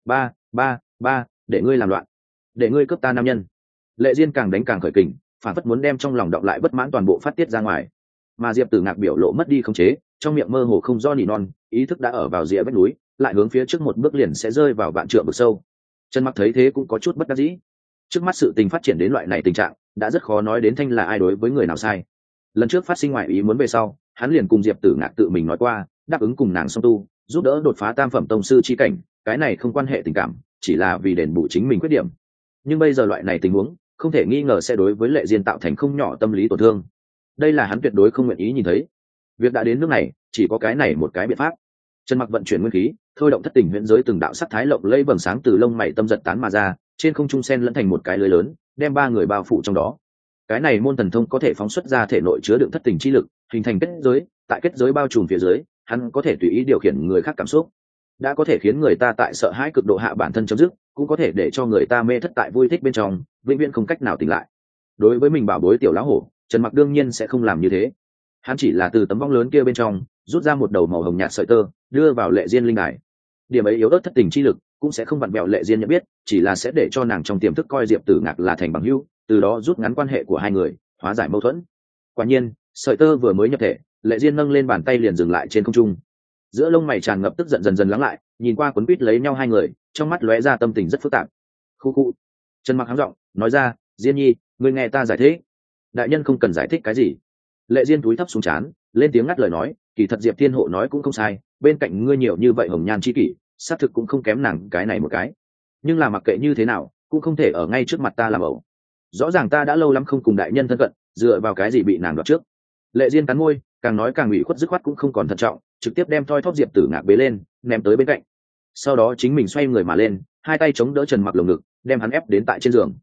Để ngươi làm loạn, để ngươi cướp ta nam nhân. Lệ Diên càng đánh càng khởi kình, phản phất muốn đem trong lòng đọng lại bất mãn toàn bộ phát tiết ra ngoài. Mà Diệp Tử Ngạc biểu lộ mất đi khống chế, trong miệng mơ hồ không do nỉ non, ý thức đã ở vào rìa vách núi, lại hướng phía trước một bước liền sẽ rơi vào vạn trượng vực sâu. Trần Mặc thấy thế cũng có chút bất đắc dĩ. Trước mắt sự tình phát triển đến loại này tình trạng, đã rất khó nói đến thanh là ai đối với người nào sai. Lần trước phát sinh ngoại ý muốn về sau, hắn liền cùng Diệp Tử Ngạc tự mình nói qua, đáp ứng cùng nàng song tu, giúp đỡ đột phá tam phẩm tông sư chi cảnh, cái này không quan hệ tình cảm, chỉ là vì đền bù chính mình khuyết điểm. Nhưng bây giờ loại này tình huống, không thể nghi ngờ sẽ đối với Lệ Diên tạo thành không nhỏ tâm lý tổn thương. Đây là hắn tuyệt đối không nguyện ý nhìn thấy. Việc đã đến nước này, chỉ có cái này một cái biện pháp. Trần Mặc vận chuyển nguyên khí, thôi động thất tình huyễn giới từng đạo sắc thái lộng lẫy vầng sáng từ lông mày tâm giật tán mà ra, trên không trung sen lẫn thành một cái lưới lớn, đem ba người bao phủ trong đó. Cái này môn thần thông có thể phóng xuất ra thể nội chứa đựng thất tình chi lực, hình thành kết giới, tại kết giới bao trùm phía dưới, hắn có thể tùy ý điều khiển người khác cảm xúc. Đã có thể khiến người ta tại sợ hãi cực độ hạ bản thân chấm dứt, cũng có thể để cho người ta mê thất tại vui thích bên trong, vĩnh viễn không cách nào tỉnh lại. Đối với mình bảo bối tiểu lão hổ, Trần Mặc đương nhiên sẽ không làm như thế. Hắn chỉ là từ tấm vong lớn kia bên trong rút ra một đầu màu hồng nhạt sợi tơ, đưa vào Lệ Diên linh đài. Điểm ấy yếu ớt thất tình chi lực cũng sẽ không vặn vẹo Lệ Diên nhận biết, chỉ là sẽ để cho nàng trong tiềm thức coi Diệp Tử Ngạc là thành bằng hữu, từ đó rút ngắn quan hệ của hai người, hóa giải mâu thuẫn. Quả nhiên, sợi tơ vừa mới nhập thể, Lệ Diên nâng lên bàn tay liền dừng lại trên không trung. Giữa lông mày tràn ngập tức giận dần dần lắng lại, nhìn qua quấn quýt lấy nhau hai người, trong mắt lóe ra tâm tình rất phức tạp. Khu. Trần Mặc hắng giọng nói ra, Diên nhi, ngươi nghe ta giải thích. Đại nhân không cần giải thích cái gì. Lệ Diên túi thấp xuống trán, lên tiếng ngắt lời nói, kỳ thật Diệp Thiên Hộ nói cũng không sai, bên cạnh ngươi nhiều như vậy hồng nhan chi kỷ, xác thực cũng không kém nàng cái này một cái. Nhưng là mặc kệ như thế nào, cũng không thể ở ngay trước mặt ta làm ẩu. Rõ ràng ta đã lâu lắm không cùng đại nhân thân cận, dựa vào cái gì bị nàng đoạt trước. Lệ Diên cắn môi, càng nói càng ủy khuất dứt khoát cũng không còn thận trọng, trực tiếp đem thoi thóp Diệp Tử Ngạc bế lên, ném tới bên cạnh. Sau đó chính mình xoay người mà lên, hai tay chống đỡ Trần Mặc lồng ngực, đem hắn ép đến tại trên giường.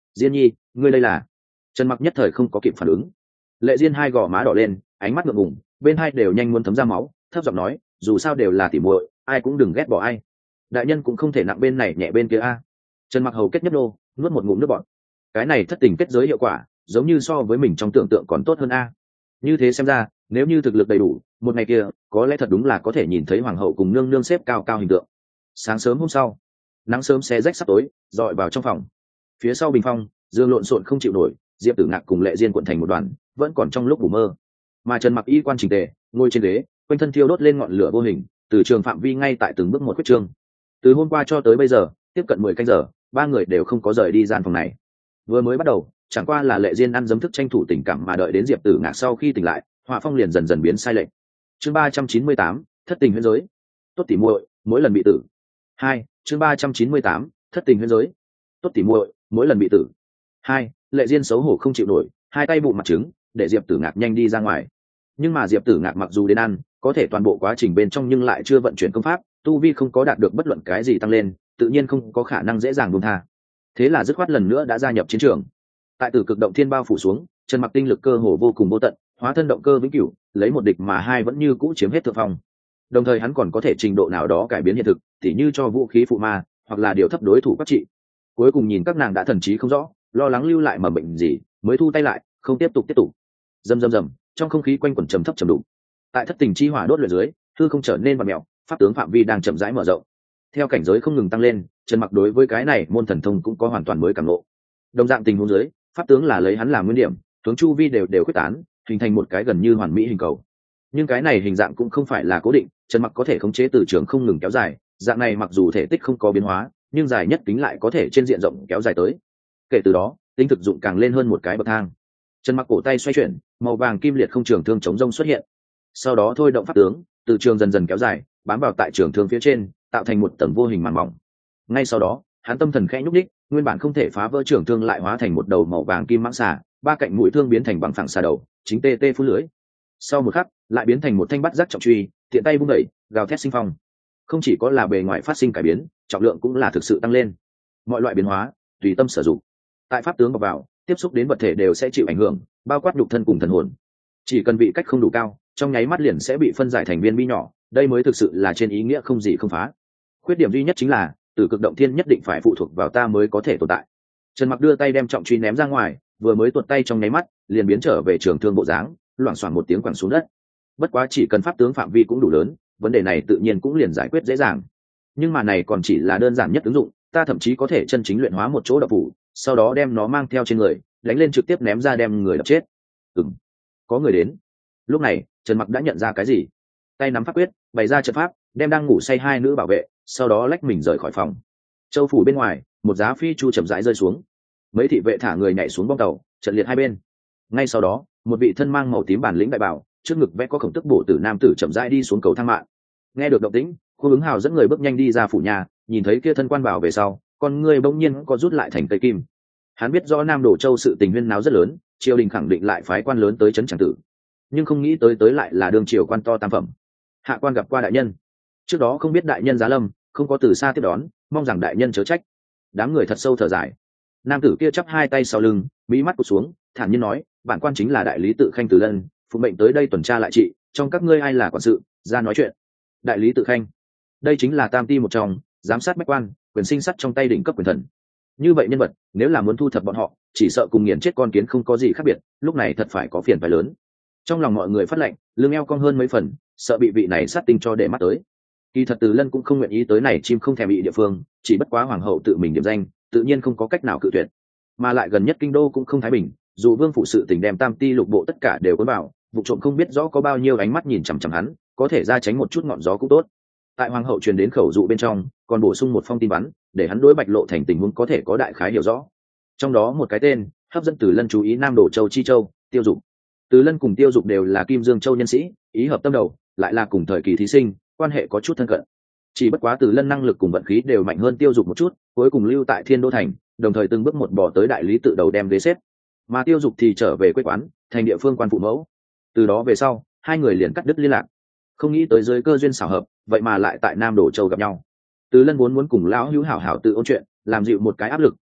Diên nhi, ngươi đây là? Trần Mặc nhất thời không có kịp phản ứng. Lệ Diên hai gò má đỏ lên, ánh mắt ngượng ngùng, bên hai đều nhanh muốn thấm ra máu, thấp giọng nói, dù sao đều là tỉ muội, ai cũng đừng ghét bỏ ai. Đại nhân cũng không thể nặng bên này nhẹ bên kia a. Trần Mặc hầu kết nhấp nô, nuốt một ngụm nước bọt. Cái này thất tình kết giới hiệu quả, giống như so với mình trong tưởng tượng còn tốt hơn a. Như thế xem ra, nếu như thực lực đầy đủ, một ngày kia, có lẽ thật đúng là có thể nhìn thấy hoàng hậu cùng nương nương xếp cao cao hình tượng. Sáng sớm hôm sau, nắng sớm xé rách sắp tối, dọi vào trong phòng. Phía sau bình phong, dương lộn xộn không chịu nổi, Diệp Tử Ngạc cùng Lệ Diên cuộn thành một đoàn, vẫn còn trong lúc ngủ mơ. Mà Trần Mặc y quan chỉnh tề, ngồi trên ghế, quanh thân thiêu đốt lên ngọn lửa vô hình, từ trường phạm vi ngay tại từng bước một quyết trương. Từ hôm qua cho tới bây giờ, tiếp cận 10 canh giờ, ba người đều không có rời đi gian phòng này. Vừa mới bắt đầu, chẳng qua là Lệ Diên ăn dấm thức tranh thủ tình cảm mà đợi đến Diệp Tử Ngạc sau khi tỉnh lại, họa phong liền dần dần biến sai lệch. Chương 398, thất tình huyễn giới. Tốt tỉ muội, mỗi lần bị tử. 2, chương 398, thất tình huyễn giới. Tốt tỉ muội, mỗi lần bị tử. 2, Lệ Diên xấu hổ không chịu nổi, hai tay bụng mặt trứng, để Diệp Tử Ngạc nhanh đi ra ngoài. Nhưng mà Diệp Tử Ngạc mặc dù đến ăn, có thể toàn bộ quá trình bên trong nhưng lại chưa vận chuyển công pháp, tu vi không có đạt được bất luận cái gì tăng lên, tự nhiên không có khả năng dễ dàng buông tha. Thế là dứt khoát lần nữa đã gia nhập chiến trường. Tại Tử Cực Động Thiên bao phủ xuống, Trần Mặc tinh lực cơ hồ vô cùng vô tận, hóa thân động cơ vĩnh cửu, lấy một địch mà hai vẫn như cũ chiếm hết thượng phong. Đồng thời hắn còn có thể trình độ nào đó cải biến hiện thực, tỉ như cho vũ khí phụ ma, hoặc là điều thấp đối thủ các trị. Cuối cùng nhìn các nàng đã thần trí không rõ, lo lắng lưu lại mầm bệnh gì, mới thu tay lại, không tiếp tục. Rầm rầm rầm, trong không khí quanh quẩn trầm thấp trầm đục. Tại thất tình chi hỏa đốt lửa dưới, hư không trở nên vặn mèo, pháp tướng phạm vi đang chậm rãi mở rộng. Theo cảnh giới không ngừng tăng lên, Trần Mặc đối với cái này môn thần thông cũng có hoàn toàn mới cảm ngộ. Đồng dạng tình huống dưới, pháp tướng là lấy hắn làm nguyên điểm, hướng chu vi đều quyết tán, hình thành một cái gần như hoàn mỹ hình cầu. Nhưng cái này hình dạng cũng không phải là cố định, Trần Mặc có thể khống chế từ trường không ngừng kéo dài, dạng này mặc dù thể tích không có biến hóa, nhưng dài nhất kính lại có thể trên diện rộng kéo dài tới. Kể từ đó, tính thực dụng càng lên hơn một cái bậc thang. Trần Mặc cổ tay xoay chuyển, màu vàng kim liệt không trường thương chống rông xuất hiện. Sau đó thôi động pháp tướng, từ trường dần dần kéo dài, bám vào tại trường thương phía trên, tạo thành một tầng vô hình màn mỏng. Ngay sau đó, hắn tâm thần khẽ nhúc nhích, nguyên bản không thể phá vỡ trường thương lại hóa thành một đầu màu vàng kim mãng xà, ba cạnh mũi thương biến thành bằng phẳng xà đầu, chính tê tê phun lưỡi. Sau một khắc, lại biến thành một thanh bắt giác trọng truy, tiện tay vung đẩy, gào thét sinh phong. Không chỉ có là bề ngoài phát sinh cải biến, trọng lượng cũng là thực sự tăng lên. Mọi loại biến hóa, tùy tâm sử dụng. Tại pháp tướng bọc vào, tiếp xúc đến vật thể đều sẽ chịu ảnh hưởng, bao quát nhục thân cùng thần hồn. Chỉ cần vị cách không đủ cao, trong nháy mắt liền sẽ bị phân giải thành viên bi nhỏ, đây mới thực sự là trên ý nghĩa không gì không phá. Khuyết điểm duy nhất chính là, Tử Cực Động Thiên nhất định phải phụ thuộc vào ta mới có thể tồn tại. Trần Mặc đưa tay đem trọng truy ném ra ngoài, vừa mới tuột tay trong nháy mắt, liền biến trở về trường thương bộ dáng, loảng xoảng một tiếng quẳng xuống đất. Bất quá chỉ cần pháp tướng phạm vi cũng đủ lớn, vấn đề này tự nhiên cũng liền giải quyết dễ dàng. Nhưng mà này còn chỉ là đơn giản nhất ứng dụng, ta thậm chí có thể chân chính luyện hóa một chỗ độc phủ, sau đó đem nó mang theo trên người, đánh lên trực tiếp ném ra đem người đập chết. Có người đến. Lúc này, Trần Mặc đã nhận ra cái gì, tay nắm pháp quyết, bày ra trận pháp, đem đang ngủ say hai nữ bảo vệ, sau đó lách mình rời khỏi phòng. Châu phủ bên ngoài, một giá phi chu chậm rãi rơi xuống, mấy thị vệ thả người nhảy xuống bong tàu, trận liệt hai bên. Ngay sau đó, một vị thân mang màu tím bản lĩnh đại bảo, trước ngực vẽ có khổng tức bổ tử nam tử chậm rãi đi xuống cầu thang mạng. Nghe được động tĩnh, Khuôn Ứng Hào dẫn người bước nhanh đi ra phủ nhà, nhìn thấy kia thân quan bảo về sau, con người bỗng nhiên có rút lại thành cây kim. Hắn biết rõ Nam Đổ Châu sự tình huyên náo rất lớn, triều đình khẳng định lại phái quan lớn tới trấn Tràng Tử, nhưng không nghĩ tới lại là đương triều quan to tam phẩm. Hạ quan gặp qua đại nhân. Trước đó không biết đại nhân giá lâm, không có từ xa tiếp đón, mong rằng đại nhân chớ trách. Đám người thật sâu thở dài. Nam tử kia chắp hai tay sau lưng, mí mắt cụt xuống, thản nhiên nói, bản quan chính là đại lý Tự Khanh Từ Lân, phụ mệnh tới đây tuần tra lại trị, trong các ngươi ai là quản sự, ra nói chuyện. Đại lý Tự Khanh, đây chính là tam ti một trong, giám sát bách quan, quyền sinh sắt trong tay đỉnh cấp quyền thần. Như vậy nhân vật, nếu là muốn thu thập bọn họ, chỉ sợ cùng nghiền chết con kiến không có gì khác biệt, lúc này thật phải có phiền phải lớn. Trong lòng mọi người phát lệnh, lưng eo cong hơn mấy phần, sợ bị vị này sát tinh cho để mắt tới. Kỳ thật Từ Lân cũng không nguyện ý tới này chim không thèm bị địa phương, chỉ bất quá hoàng hậu tự mình điểm danh, tự nhiên không có cách nào cự tuyệt. Mà lại gần nhất kinh đô cũng không thái bình, dù vương phụ sự tình đem tam ti lục bộ tất cả đều cuốn vào, vụ trộm không biết rõ có bao nhiêu ánh mắt nhìn chằm chằm hắn, có thể ra tránh một chút ngọn gió cũng tốt. Tại hoàng hậu truyền đến khẩu dụ bên trong, còn bổ sung một phong tin bắn, để hắn đối Bạch Lộ thành tình huống có thể có đại khái hiểu rõ. Trong đó một cái tên hấp dẫn Từ Lân chú ý, Nam Đổ Châu Chi Châu, Tiêu Dục. Từ Lân cùng Tiêu Dục đều là Kim Dương Châu nhân sĩ, ý hợp tâm đầu, lại là cùng thời kỳ thí sinh, quan hệ có chút thân cận. Chỉ bất quá Từ Lân năng lực cùng vận khí đều mạnh hơn Tiêu Dục một chút, cuối cùng lưu tại Thiên Đô thành, đồng thời từng bước một bỏ tới đại lý tự đầu đem ghế xếp. Mà Tiêu Dục thì trở về quê quán, thành địa phương quan phụ mẫu. Từ đó về sau, hai người liền cắt đứt liên lạc. Không nghĩ tới dưới cơ duyên xảo hợp, vậy mà lại tại Nam Đổ Châu gặp nhau. Từ Lân muốn cùng lão hữu hảo hảo tự ôn chuyện, làm dịu một cái áp lực,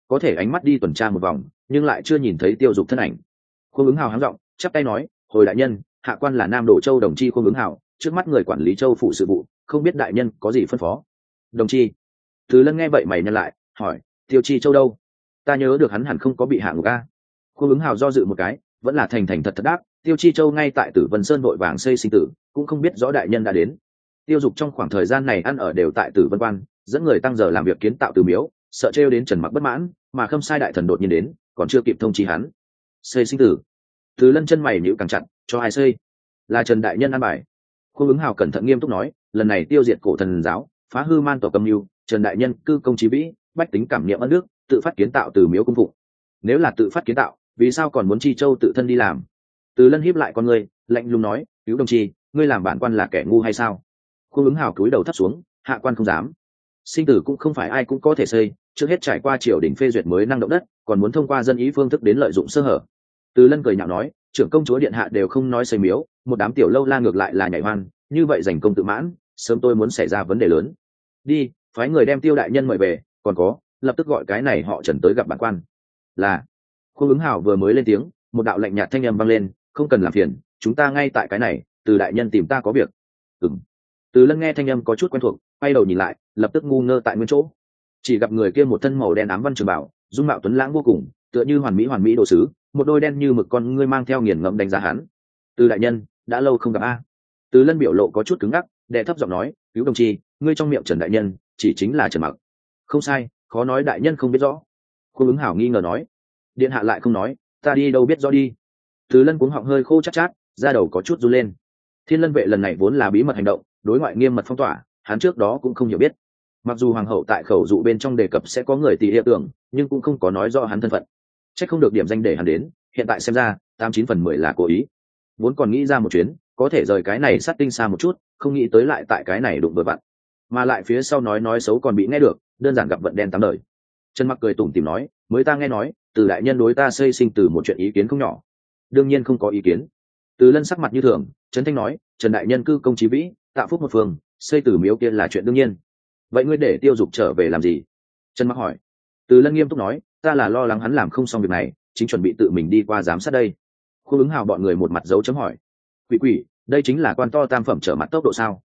có thể ánh mắt đi tuần tra một vòng nhưng lại chưa nhìn thấy Tiêu Dục thân ảnh. Khuông Ứng Hào háng giọng chắp tay nói, hồi đại nhân, hạ quan là Nam Đổ Châu đồng chi Khuông Ứng Hào, trước mắt người quản lý châu phụ sự vụ, không biết đại nhân có gì phân phó. Đồng chi. Từ Lân nghe vậy mày nhăn lại, hỏi, Tiêu Chi Châu đâu? Ta nhớ được hắn hẳn không có bị hạ ngục a. Khuông Ứng Hào do dự một cái, vẫn là thành thật đáp, Tiêu Chi Châu ngay tại Tử Vân Sơn vội vàng xây sinh tử, cũng không biết rõ đại nhân đã đến. Tiêu Dục trong khoảng thời gian này ăn ở đều tại Tử Vân Quan, dẫn người tăng giờ làm việc kiến tạo từ miếu, sợ trêu đến Trần Mặc bất mãn, mà Khâm Sai đại thần đột nhiên đến, còn chưa kịp thông chi hắn. Xây sinh tử. Từ Lân chân mày nhíu càng chặt, cho ai xây? Là Trần đại nhân ăn bài. Khuông Ứng Hào cẩn thận nghiêm túc nói, lần này tiêu diệt cổ thần giáo, phá hư man tổ cầm mưu, Trần đại nhân cư công chí vĩ, bách tính cảm niệm ân đức, tự phát kiến tạo từ miếu cung phụng. Nếu là tự phát kiến tạo, vì sao còn muốn Chi Châu tự thân đi làm? Từ Lân híp lại con người, lạnh lùng nói, cứu đồng chi, ngươi làm bản quan là kẻ ngu hay sao? Khuông Ứng Hào cúi đầu thấp xuống, hạ quan không dám. Sinh tử cũng không phải ai cũng có thể xây, trước hết trải qua triều đình phê duyệt mới năng động đất, còn muốn thông qua dân ý phương thức đến lợi dụng sơ hở. Từ Lân cười nhạo nói, trưởng công chúa điện hạ đều không nói xây miếu, một đám tiểu lâu la ngược lại là nhảy hoan, như vậy giành công tự mãn, sớm tôi muốn xảy ra vấn đề lớn. Đi, phái người đem Tiêu đại nhân mời về, còn có, lập tức gọi cái này họ Trần tới gặp bản quan. Là. Khuông Ứng Hào vừa mới lên tiếng, một đạo lạnh nhạt thanh âm vang lên, không cần làm phiền, chúng ta ngay tại cái này, Từ đại nhân tìm ta có việc. Ừm. Từ Lân nghe thanh âm có chút quen thuộc, quay đầu nhìn lại, lập tức ngu ngơ tại nguyên chỗ. Chỉ gặp người kia một thân màu đen ám văn trường bảo, dung mạo tuấn lãng vô cùng, tựa như hoàn mỹ đồ sứ, một đôi đen như mực con ngươi mang theo nghiền ngẫm đánh giá hắn. Từ đại nhân, đã lâu không gặp a. Từ Lân biểu lộ có chút cứng ngắc, đệ thấp giọng nói, cứu đồng chi, ngươi trong miệng Trần đại nhân chỉ chính là Trần Mặc. Không sai, khó nói đại nhân không biết rõ. Khuông Ứng Hào nghi ngờ nói, điện hạ lại không nói, ta đi đâu biết rõ đi. Từ Lân cuống họng hơi khô chát, da đầu có chút run lên. Thiên Lân vệ lần này vốn là bí mật hành động, đối ngoại nghiêm mật phong tỏa, hắn trước đó cũng không hiểu biết. Mặc dù hoàng hậu tại khẩu dụ bên trong đề cập sẽ có người tỷ hiệp tưởng, nhưng cũng không có nói rõ hắn thân phận. Chắc không được điểm danh để hắn đến, hiện tại xem ra 89/10 là cố ý. Vốn còn nghĩ ra một chuyến, có thể rời cái này sát tinh xa một chút, không nghĩ tới lại tại cái này đụng vừa vặn. Mà lại phía sau nói xấu còn bị nghe được, đơn giản gặp vận đen tám đời. Trần Mặc cười tủm tỉm nói, mới ta nghe nói, Từ đại nhân đối ta xây sinh từ một chuyện ý kiến không nhỏ. Đương nhiên không có ý kiến. Từ Lân sắc mặt như thường, Trấn Thanh nói, Trần đại nhân cư công chí vĩ, tạo phúc một phường, xây từ miếu kia là chuyện đương nhiên. Vậy ngươi để Tiêu Dục trở về làm gì? Trần Mặc hỏi. Từ Lân nghiêm túc nói, ta là lo lắng hắn làm không xong việc này, chính chuẩn bị tự mình đi qua giám sát đây. Khuông Ứng Hào bọn người một mặt dấu chấm hỏi. Quỷ, đây chính là quan to tam phẩm trở mặt tốc độ sao?